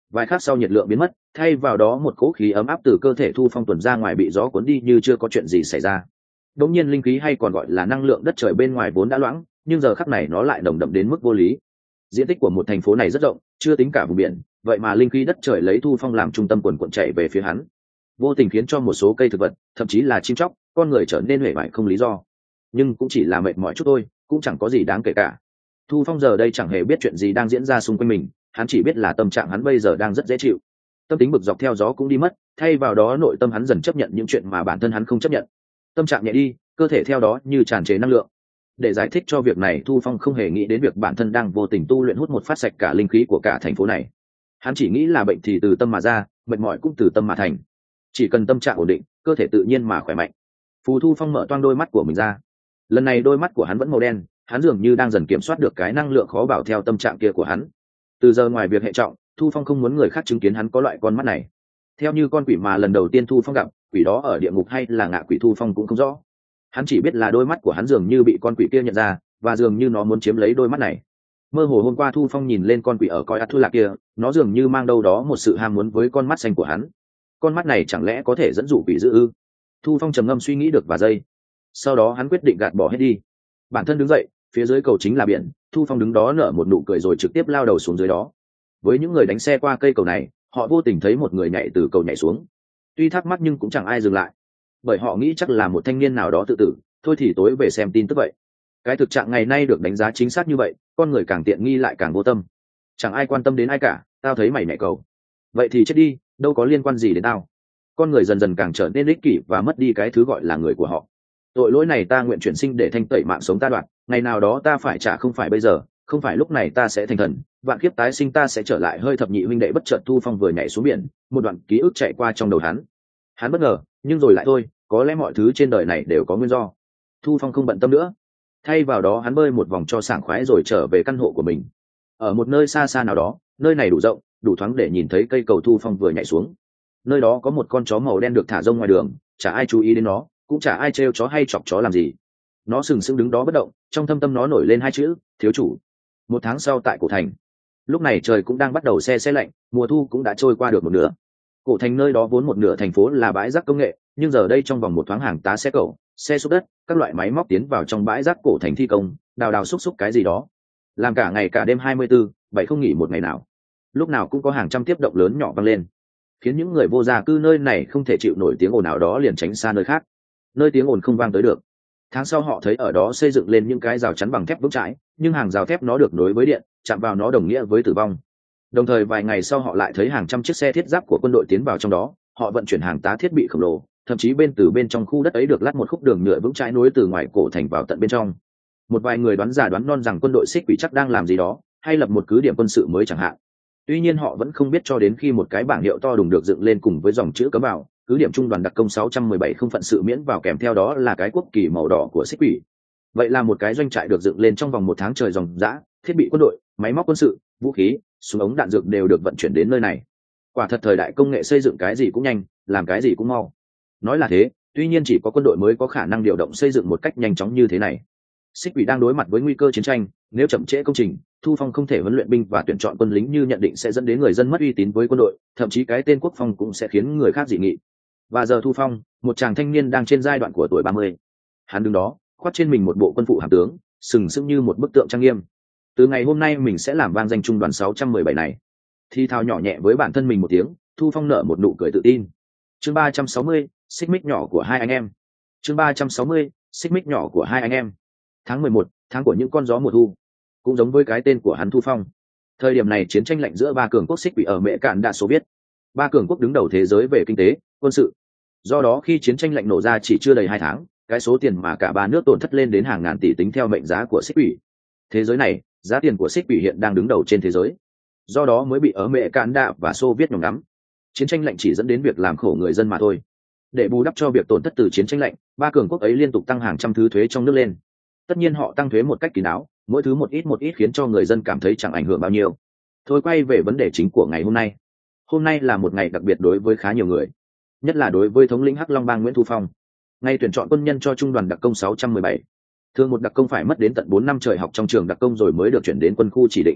Vài khắc sau nhiệt lượng biến mất, thay vào đó một cỗ khí ấm áp từ cơ thể Thu Phong tuần ra ngoài bị gió cuốn đi như chưa có chuyện gì xảy ra. Đống nhiên linh khí hay còn gọi là năng lượng đất trời bên ngoài vốn đã loãng, nhưng giờ khắc này nó lại nồng đậm đến mức vô lý. Diện tích của một thành phố này rất rộng, chưa tính cả vùng biển, vậy mà linh khí đất trời lấy Thu Phong làm trung tâm quần quần chạy về phía hắn, vô tình khiến cho một số cây thực vật, thậm chí là chim chóc, con người trở nên huệ vải không lý do. Nhưng cũng chỉ là mệt mỏi chút thôi, cũng chẳng có gì đáng kể cả. Thu Phong giờ đây chẳng hề biết chuyện gì đang diễn ra xung quanh mình, hắn chỉ biết là tâm trạng hắn bây giờ đang rất dễ chịu. Tâm tính bực dọc theo gió cũng đi mất, thay vào đó nội tâm hắn dần chấp nhận những chuyện mà bản thân hắn không chấp nhận. Tâm trạng nhẹ đi, cơ thể theo đó như tràn trề năng lượng. Để giải thích cho việc này, Thu Phong không hề nghĩ đến việc bản thân đang vô tình tu luyện hút một phát sạch cả linh khí của cả thành phố này. Hắn chỉ nghĩ là bệnh thì từ tâm mà ra, mệt mỏi cũng từ tâm mà thành. Chỉ cần tâm trạng ổn định, cơ thể tự nhiên mà khỏe mạnh. Phù Thu Phong mở toang đôi mắt của mình ra. Lần này đôi mắt của hắn vẫn màu đen, hắn dường như đang dần kiểm soát được cái năng lượng khó bảo theo tâm trạng kia của hắn. Từ giờ ngoài việc hệ trọng, Thu Phong không muốn người khác chứng kiến hắn có loại con mắt này. Theo như con quỷ mà lần đầu tiên Thu Phong gặp, quỷ đó ở địa ngục hay là ngạ quỷ Thu Phong cũng không rõ. Hắn chỉ biết là đôi mắt của hắn dường như bị con quỷ kia nhận ra, và dường như nó muốn chiếm lấy đôi mắt này. Mơ hồ hôm qua Thu Phong nhìn lên con quỷ ở coi ắt thu lạc kia, nó dường như mang đâu đó một sự ham muốn với con mắt xanh của hắn. Con mắt này chẳng lẽ có thể dẫn dụ quỷ dữ ư? Thu Phong trầm ngâm suy nghĩ được vài giây, sau đó hắn quyết định gạt bỏ hết đi. Bản thân đứng dậy, phía dưới cầu chính là biển. Thu Phong đứng đó nở một nụ cười rồi trực tiếp lao đầu xuống dưới đó. Với những người đánh xe qua cây cầu này, họ vô tình thấy một người nhảy từ cầu nhảy xuống. Tuy thắc mắc nhưng cũng chẳng ai dừng lại, bởi họ nghĩ chắc là một thanh niên nào đó tự tử. Thôi thì tối về xem tin tức vậy. Cái thực trạng ngày nay được đánh giá chính xác như vậy, con người càng tiện nghi lại càng vô tâm. Chẳng ai quan tâm đến ai cả, tao thấy mày nhảy cầu, vậy thì chết đi, đâu có liên quan gì đến tao. Con người dần dần càng trở nên ích kỷ và mất đi cái thứ gọi là người của họ. Tội lỗi này ta nguyện chuyển sinh để thanh tẩy mạng sống ta đoạt, ngày nào đó ta phải trả, không phải bây giờ, không phải lúc này ta sẽ thành thần, vạn kiếp tái sinh ta sẽ trở lại. Hơi thập nhị huynh đệ bất chợt Thu Phong vừa nhảy xuống biển, một đoạn ký ức chạy qua trong đầu hắn. Hắn bất ngờ, nhưng rồi lại thôi, có lẽ mọi thứ trên đời này đều có nguyên do. Thu Phong không bận tâm nữa, thay vào đó hắn bơi một vòng cho sảng khoái rồi trở về căn hộ của mình. Ở một nơi xa xa nào đó, nơi này đủ rộng, đủ thoáng để nhìn thấy cây cầu Thu Phong vừa nhảy xuống. Nơi đó có một con chó màu đen được thả rông ngoài đường, chả ai chú ý đến nó, cũng chả ai trêu chó hay chọc chó làm gì. Nó sừng sững đứng đó bất động, trong thâm tâm nó nổi lên hai chữ thiếu chủ. Một tháng sau tại cổ thành, lúc này trời cũng đang bắt đầu se se lạnh, mùa thu cũng đã trôi qua được một nửa. Cổ thành nơi đó vốn một nửa thành phố là bãi rác công nghệ, nhưng giờ đây trong vòng một thoáng hàng tá xe cẩu, xe xúc đất, các loại máy móc tiến vào trong bãi rác cổ thành thi công, đào đào xúc xúc cái gì đó, làm cả ngày cả đêm hai mươi bốn bảy không nghỉ một ngày nào. Lúc nào cũng có hàng trăm tiếp động lớn nhỏ vang lên, khiến những người vô gia cư nơi này không thể chịu nổi tiếng ồn nào đó, liền tránh xa nơi khác, nơi tiếng ồn không vang tới được. Tháng sau họ thấy ở đó xây dựng lên những cái rào chắn bằng thép vững chãi, nhưng hàng rào thép nó được nối với điện, chạm vào nó đồng nghĩa với tử vong. Đồng thời vài ngày sau họ lại thấy hàng trăm chiếc xe thiết giáp của quân đội tiến vào trong đó, họ vận chuyển hàng tá thiết bị khổng lồ, thậm chí bên từ bên trong khu đất ấy được lát một khúc đường nhựa vững chãi nối từ ngoài cổ thành vào tận bên trong. Một vài người đoán già đoán non rằng quân đội Xích Quỷ chắc đang làm gì đó, hay lập một cứ điểm quân sự mới chẳng hạn. Tuy nhiên họ vẫn không biết cho đến khi một cái bảng hiệu to đùng được dựng lên cùng với dòng chữ cấm vào, cứ điểm trung đoàn đặc công sáu trăm mười bảy không phận sự miễn vào, kèm theo đó là cái quốc kỳ màu đỏ của Xích Quỷ. Vậy là một cái doanh trại được dựng lên trong vòng một tháng trời ròng rã, thiết bị quân đội, máy móc quân sự, vũ khí, súng ống đạn dược đều được vận chuyển đến nơi này. Quả thật thời đại công nghệ xây dựng cái gì cũng nhanh, làm cái gì cũng mau. Nói là thế, tuy nhiên chỉ có quân đội mới có khả năng điều động xây dựng một cách nhanh chóng như thế này. Xích Quỷ đang đối mặt với nguy cơ chiến tranh, nếu chậm trễ công trình, Thu Phong không thể huấn luyện binh và tuyển chọn quân lính như nhận định sẽ dẫn đến người dân mất uy tín với quân đội, thậm chí cái tên quốc phong cũng sẽ khiến người khác dị nghị. Và giờ Thu Phong, một chàng thanh niên đang trên giai đoạn của tuổi ba mươi, hắn đứng đó, khoác trên mình một bộ quân phụ hàm tướng, sừng sững như một bức tượng trang nghiêm. Từ ngày hôm nay mình sẽ làm vang danh trung đoàn sáu trăm mười bảy này. Thi thao nhỏ nhẹ với bản thân mình một tiếng, Thu Phong nở một nụ cười tự tin. Chương ba trăm sáu mươi, xích mích nhỏ của hai anh em. Chương ba trăm sáu mươi, xích mích nhỏ của hai anh em. Tháng mười một, tháng của những con gió mùa thu, cũng giống với cái tên của hắn Thu Phong. Thời điểm này chiến tranh lạnh giữa ba cường quốc Xích Quỷ ở Mễ Cạn đã Xô Viết. Ba cường quốc đứng đầu thế giới về kinh tế, quân sự. Do đó khi chiến tranh lạnh nổ ra chỉ chưa đầy hai tháng, cái số tiền mà cả ba nước tổn thất lên đến hàng ngàn tỷ tính theo mệnh giá của Xích Quỷ. Thế giới này, giá tiền của Xích Quỷ hiện đang đứng đầu trên thế giới. Do đó mới bị ở Mễ Cạn Đạ và Xô Viết nhòm ngắm. Chiến tranh lạnh chỉ dẫn đến việc làm khổ người dân mà thôi. Để bù đắp cho việc tổn thất từ chiến tranh lạnh, ba cường quốc ấy liên tục tăng hàng trăm thứ thuế trong nước lên. Tất nhiên họ tăng thuế một cách kín đáo, mỗi thứ một ít một ít khiến cho người dân cảm thấy chẳng ảnh hưởng bao nhiêu. Thôi quay về vấn đề chính của ngày hôm nay. Hôm nay là một ngày đặc biệt đối với khá nhiều người, nhất là đối với thống lĩnh Hắc Long Bang Nguyễn Thu Phong. Ngày tuyển chọn quân nhân cho trung đoàn đặc công sáu trăm mười bảy. Thường một đặc công phải mất đến tận bốn năm trời học trong trường đặc công rồi mới được chuyển đến quân khu chỉ định.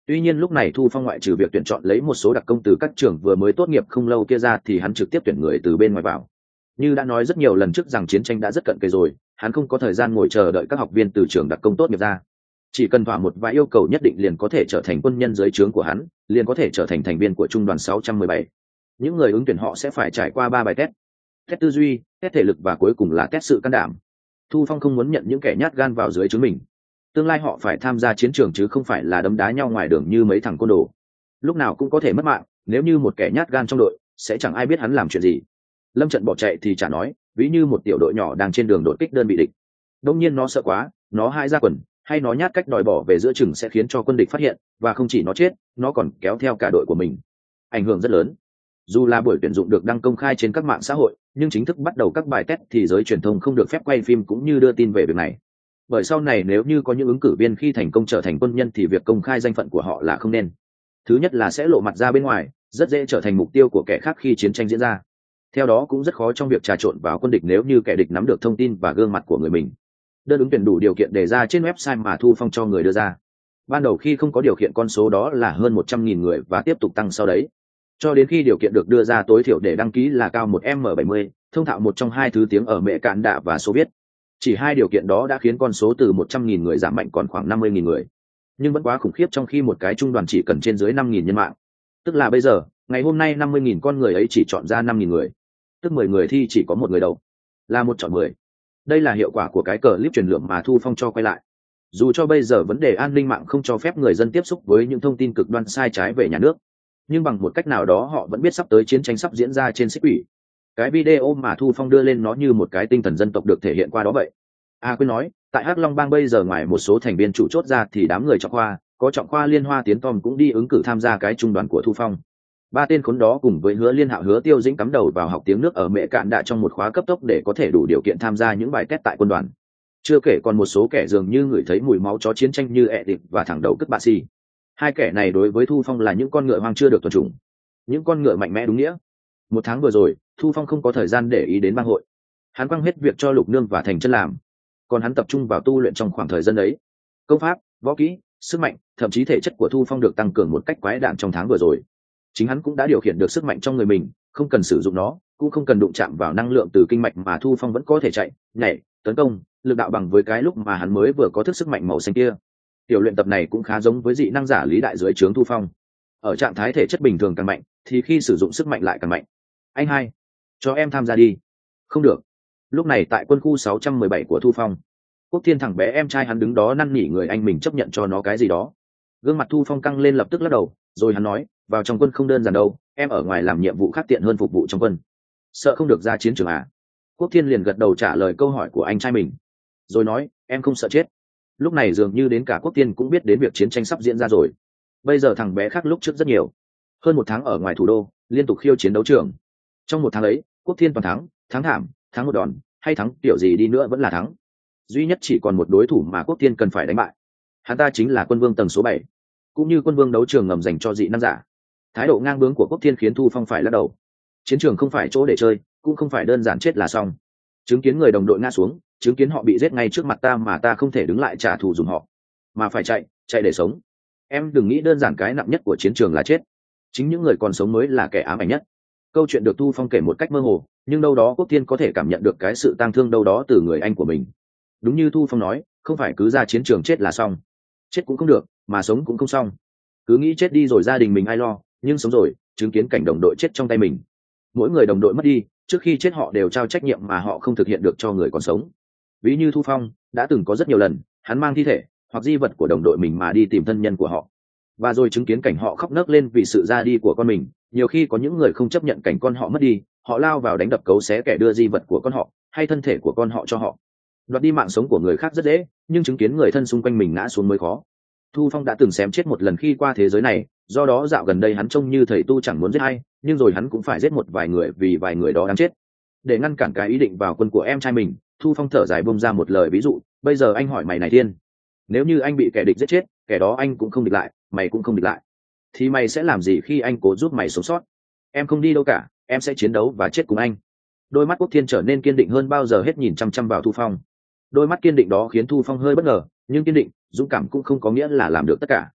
Tuy nhiên lúc này Thu Phong ngoại trừ việc tuyển chọn lấy một số đặc công từ các trường vừa mới tốt nghiệp không lâu kia ra thì hắn trực tiếp tuyển người từ bên ngoài vào. Như đã nói rất nhiều lần trước rằng chiến tranh đã rất cận kề rồi, hắn không có thời gian ngồi chờ đợi các học viên từ trường đặc công tốt nghiệp ra. Chỉ cần thỏa một vài yêu cầu nhất định liền có thể trở thành quân nhân dưới trướng của hắn, liền có thể trở thành thành viên của trung đoàn sáu trăm mười bảy. Những người ứng tuyển họ sẽ phải trải qua ba bài test: test tư duy, test thể lực và cuối cùng là test sự can đảm. Thu Phong không muốn nhận những kẻ nhát gan vào dưới trướng mình. Tương lai họ phải tham gia chiến trường chứ không phải là đấm đá nhau ngoài đường như mấy thằng côn đồ. Lúc nào cũng có thể mất mạng, nếu như một kẻ nhát gan trong đội, sẽ chẳng ai biết hắn làm chuyện gì. Lâm trận bỏ chạy thì chả nói, ví như một tiểu đội nhỏ đang trên đường đột kích đơn bị địch. Đông nhiên nó sợ quá, nó hãi ra quần, hay nó nhát cách đòi bỏ về giữa chừng sẽ khiến cho quân địch phát hiện, và không chỉ nó chết, nó còn kéo theo cả đội của mình. Ảnh hưởng rất lớn. Dù là buổi tuyển dụng được đăng công khai trên các mạng xã hội, nhưng chính thức bắt đầu các bài test thì giới truyền thông không được phép quay phim cũng như đưa tin về việc này. Bởi sau này nếu như có những ứng cử viên khi thành công trở thành quân nhân thì việc công khai danh phận của họ là không nên. Thứ nhất là sẽ lộ mặt ra bên ngoài, rất dễ trở thành mục tiêu của kẻ khác khi chiến tranh diễn ra. Theo đó cũng rất khó trong việc trà trộn vào quân địch nếu như kẻ địch nắm được thông tin và gương mặt của người mình. Đơn ứng tuyển đủ điều kiện đề ra trên website mà Thu Phong cho người đưa ra. Ban đầu khi không có điều kiện con số đó là hơn một trăm nghìn người và tiếp tục tăng sau đấy. Cho đến khi điều kiện được đưa ra tối thiểu để đăng ký là cao một M bảy mươi, thông thạo một trong hai thứ tiếng ở Mẹ Cạn Đạ và Xô Viết. Chỉ hai điều kiện đó đã khiến con số từ một trăm nghìn người giảm mạnh còn khoảng năm mươi nghìn người. Nhưng vẫn quá khủng khiếp trong khi một cái trung đoàn chỉ cần trên dưới năm nghìn nhân mạng. Tức là bây giờ, ngày hôm nay năm mươi nghìn con người ấy chỉ chọn ra năm nghìn người. Tức mười người thi chỉ có một người đâu. Là một chọn mười. Đây là hiệu quả của cái clip truyền lượng mà Thu Phong cho quay lại. Dù cho bây giờ vấn đề an ninh mạng không cho phép người dân tiếp xúc với những thông tin cực đoan sai trái về nhà nước, nhưng bằng một cách nào đó họ vẫn biết sắp tới chiến tranh sắp diễn ra trên xích ủy. Cái video mà Thu Phong đưa lên nó như một cái tinh thần dân tộc được thể hiện qua đó vậy. À quên nói, tại Hắc Long Bang bây giờ ngoài một số thành viên chủ chốt ra thì đám người trọng khoa, có trọng khoa Liên Hoa Tiến Tom cũng đi ứng cử tham gia cái trung đoàn của Thu Phong. Ba tên khốn đó cùng với Hứa Liên Hạo, Hứa Tiêu Dĩnh cắm đầu vào học tiếng nước ở Mẹ Cạn Đạ trong một khóa cấp tốc để có thể đủ điều kiện tham gia những bài test tại quân đoàn. Chưa kể còn một số kẻ dường như ngửi thấy mùi máu chó chiến tranh như ẹ địch và thẳng đầu cất bạ xì. Hai kẻ này đối với Thu Phong là những con ngựa hoang chưa được thuần chủng, những con ngựa mạnh mẽ đúng nghĩa. Một tháng vừa rồi, Thu Phong không có thời gian để ý đến bang hội. Hắn quăng hết việc cho Lục Nương và Thành Chân làm, còn hắn tập trung vào tu luyện trong khoảng thời gian đấy. Công pháp, võ kỹ, sức mạnh, thậm chí thể chất của Thu Phong được tăng cường một cách quái đản trong tháng vừa rồi. Chính hắn cũng đã điều khiển được sức mạnh trong người mình, không cần sử dụng nó, cũng không cần đụng chạm vào năng lượng từ kinh mạch mà Thu Phong vẫn có thể chạy, nhảy, tấn công, lực đạo bằng với cái lúc mà hắn mới vừa có thức sức mạnh màu xanh kia. Tiểu luyện tập này cũng khá giống với dị năng giả Lý Đại dưới trướng Thu Phong. Ở trạng thái thể chất bình thường càng mạnh, thì khi sử dụng sức mạnh lại càng mạnh. Anh hai, cho em tham gia đi. Không được. Lúc này tại quân khu sáu trăm mười bảy của Thu Phong, Quốc Thiên thằng bé em trai hắn đứng đó năn nỉ người anh mình chấp nhận cho nó cái gì đó. Gương mặt Thu Phong căng lên lập tức lắc đầu, rồi hắn nói, vào trong quân không đơn giản đâu, em ở ngoài làm nhiệm vụ khác tiện hơn phục vụ trong quân. Sợ không được ra chiến trường à? Quốc Thiên liền gật đầu trả lời câu hỏi của anh trai mình, rồi nói, em không sợ chết. Lúc này dường như đến cả Quốc Thiên cũng biết đến việc chiến tranh sắp diễn ra rồi. Bây giờ thằng bé khác lúc trước rất nhiều. Hơn một tháng ở ngoài thủ đô, liên tục khiêu chiến đấu trường. Trong một tháng ấy, Quốc Thiên toàn thắng, thắng thảm, thắng một đòn, hay thắng kiểu gì đi nữa vẫn là thắng. Duy nhất chỉ còn một đối thủ mà Quốc Thiên cần phải đánh bại. Hắn ta chính là quân vương tầng số bảy, cũng như quân vương đấu trường ngầm dành cho dị năng giả. Thái độ ngang bướng của Quốc Thiên khiến Thu Phong phải lắc đầu. Chiến trường không phải chỗ để chơi, cũng không phải đơn giản chết là xong. Chứng kiến người đồng đội ngã xuống, chứng kiến họ bị giết ngay trước mặt ta mà ta không thể đứng lại trả thù dùng họ, mà phải chạy, chạy để sống. Em đừng nghĩ đơn giản cái nặng nhất của chiến trường là chết. Chính những người còn sống mới là kẻ ám ảnh nhất. Câu chuyện được Thu Phong kể một cách mơ hồ, nhưng đâu đó Quốc Thiên có thể cảm nhận được cái sự tang thương đâu đó từ người anh của mình. Đúng như Thu Phong nói, không phải cứ ra chiến trường chết là xong. Chết cũng không được, mà sống cũng không xong. Cứ nghĩ chết đi rồi gia đình mình ai lo, nhưng sống rồi, chứng kiến cảnh đồng đội chết trong tay mình. Mỗi người đồng đội mất đi, trước khi chết họ đều trao trách nhiệm mà họ không thực hiện được cho người còn sống. Ví như Thu Phong, đã từng có rất nhiều lần, hắn mang thi thể hoặc di vật của đồng đội mình mà đi tìm thân nhân của họ, và rồi chứng kiến cảnh họ khóc nấc lên vì sự ra đi của con mình. Nhiều khi có những người không chấp nhận cảnh con họ mất đi, họ lao vào đánh đập cấu xé kẻ đưa di vật của con họ hay thân thể của con họ cho họ. Đoạt đi mạng sống của người khác rất dễ, nhưng chứng kiến người thân xung quanh mình ngã xuống mới khó. Thu Phong đã từng xém chết một lần khi qua thế giới này, do đó dạo gần đây hắn trông như thầy tu chẳng muốn giết ai, nhưng rồi hắn cũng phải giết một vài người vì vài người đó đáng chết. Để ngăn cản cái ý định vào quân của em trai mình, Thu Phong thở dài bông ra một lời ví dụ, bây giờ anh hỏi mày này Thiên, nếu như anh bị kẻ địch giết chết, kẻ đó anh cũng không địch lại, mày cũng không địch lại, thì mày sẽ làm gì khi anh cố giúp mày sống sót? Em không đi đâu cả, em sẽ chiến đấu và chết cùng anh. Đôi mắt Quốc Thiên trở nên kiên định hơn bao giờ hết, nhìn chăm chăm vào Thu Phong. Đôi mắt kiên định đó khiến Thu Phong hơi bất ngờ, nhưng kiên định, dũng cảm cũng không có nghĩa là làm được tất cả.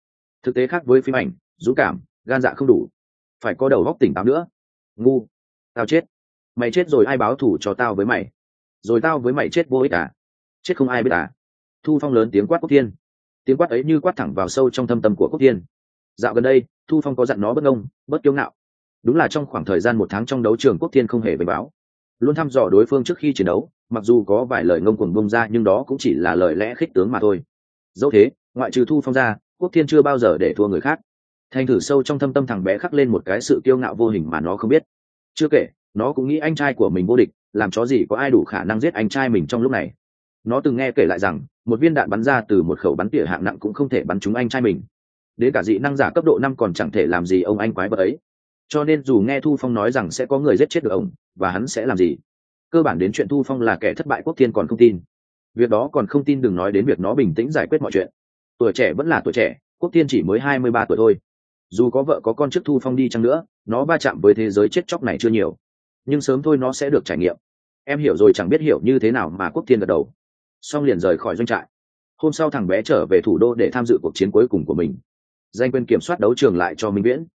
thực tế khác với phim ảnh, dũng cảm gan dạ không đủ, phải có đầu óc tỉnh táo nữa. Ngu, tao chết, mày chết rồi ai báo thù cho tao với mày, rồi tao với mày chết vô ích à, chết không ai biết à. Thu Phong lớn tiếng quát Quốc Thiên, tiếng quát ấy như quát thẳng vào sâu trong thâm tâm của Quốc Thiên. Dạo gần đây Thu Phong có dặn nó bất ngông bất kiêu ngạo. Đúng là trong khoảng thời gian một tháng trong đấu trường, Quốc Thiên không hề bày báo, luôn thăm dò đối phương trước khi chiến đấu, mặc dù có vài lời ngông cuồng bông ra nhưng đó cũng chỉ là lời lẽ khích tướng mà thôi. Dẫu thế, ngoại trừ Thu Phong ra, Quốc Thiên chưa bao giờ để thua người khác. Thành thử sâu trong thâm tâm thằng bé khắc lên một cái sự kiêu ngạo vô hình mà nó không biết. Chưa kể, nó cũng nghĩ anh trai của mình vô địch, làm chó gì có ai đủ khả năng giết anh trai mình trong lúc này. Nó từng nghe kể lại rằng một viên đạn bắn ra từ một khẩu bắn tỉa hạng nặng cũng không thể bắn trúng anh trai mình, đến cả dị năng giả cấp độ năm còn chẳng thể làm gì ông anh quái vật ấy. Cho nên dù nghe Thu Phong nói rằng sẽ có người giết chết được ông và hắn sẽ làm gì, cơ bản đến chuyện Thu Phong là kẻ thất bại, Quốc Thiên còn không tin. Việc đó còn không tin đừng nói đến việc nó bình tĩnh giải quyết mọi chuyện. Tuổi trẻ vẫn là tuổi trẻ, Quốc Thiên chỉ mới hai mươi ba tuổi thôi. Dù có vợ có con trước Thu Phong đi chăng nữa, nó va chạm với thế giới chết chóc này chưa nhiều, nhưng sớm thôi nó sẽ được trải nghiệm. Em hiểu rồi, chẳng biết hiểu như thế nào mà Quốc Thiên gật đầu, xong liền rời khỏi doanh trại. Hôm sau thằng bé trở về thủ đô để tham dự cuộc chiến cuối cùng của mình, giành quyền kiểm soát đấu trường lại cho Minh Viễn.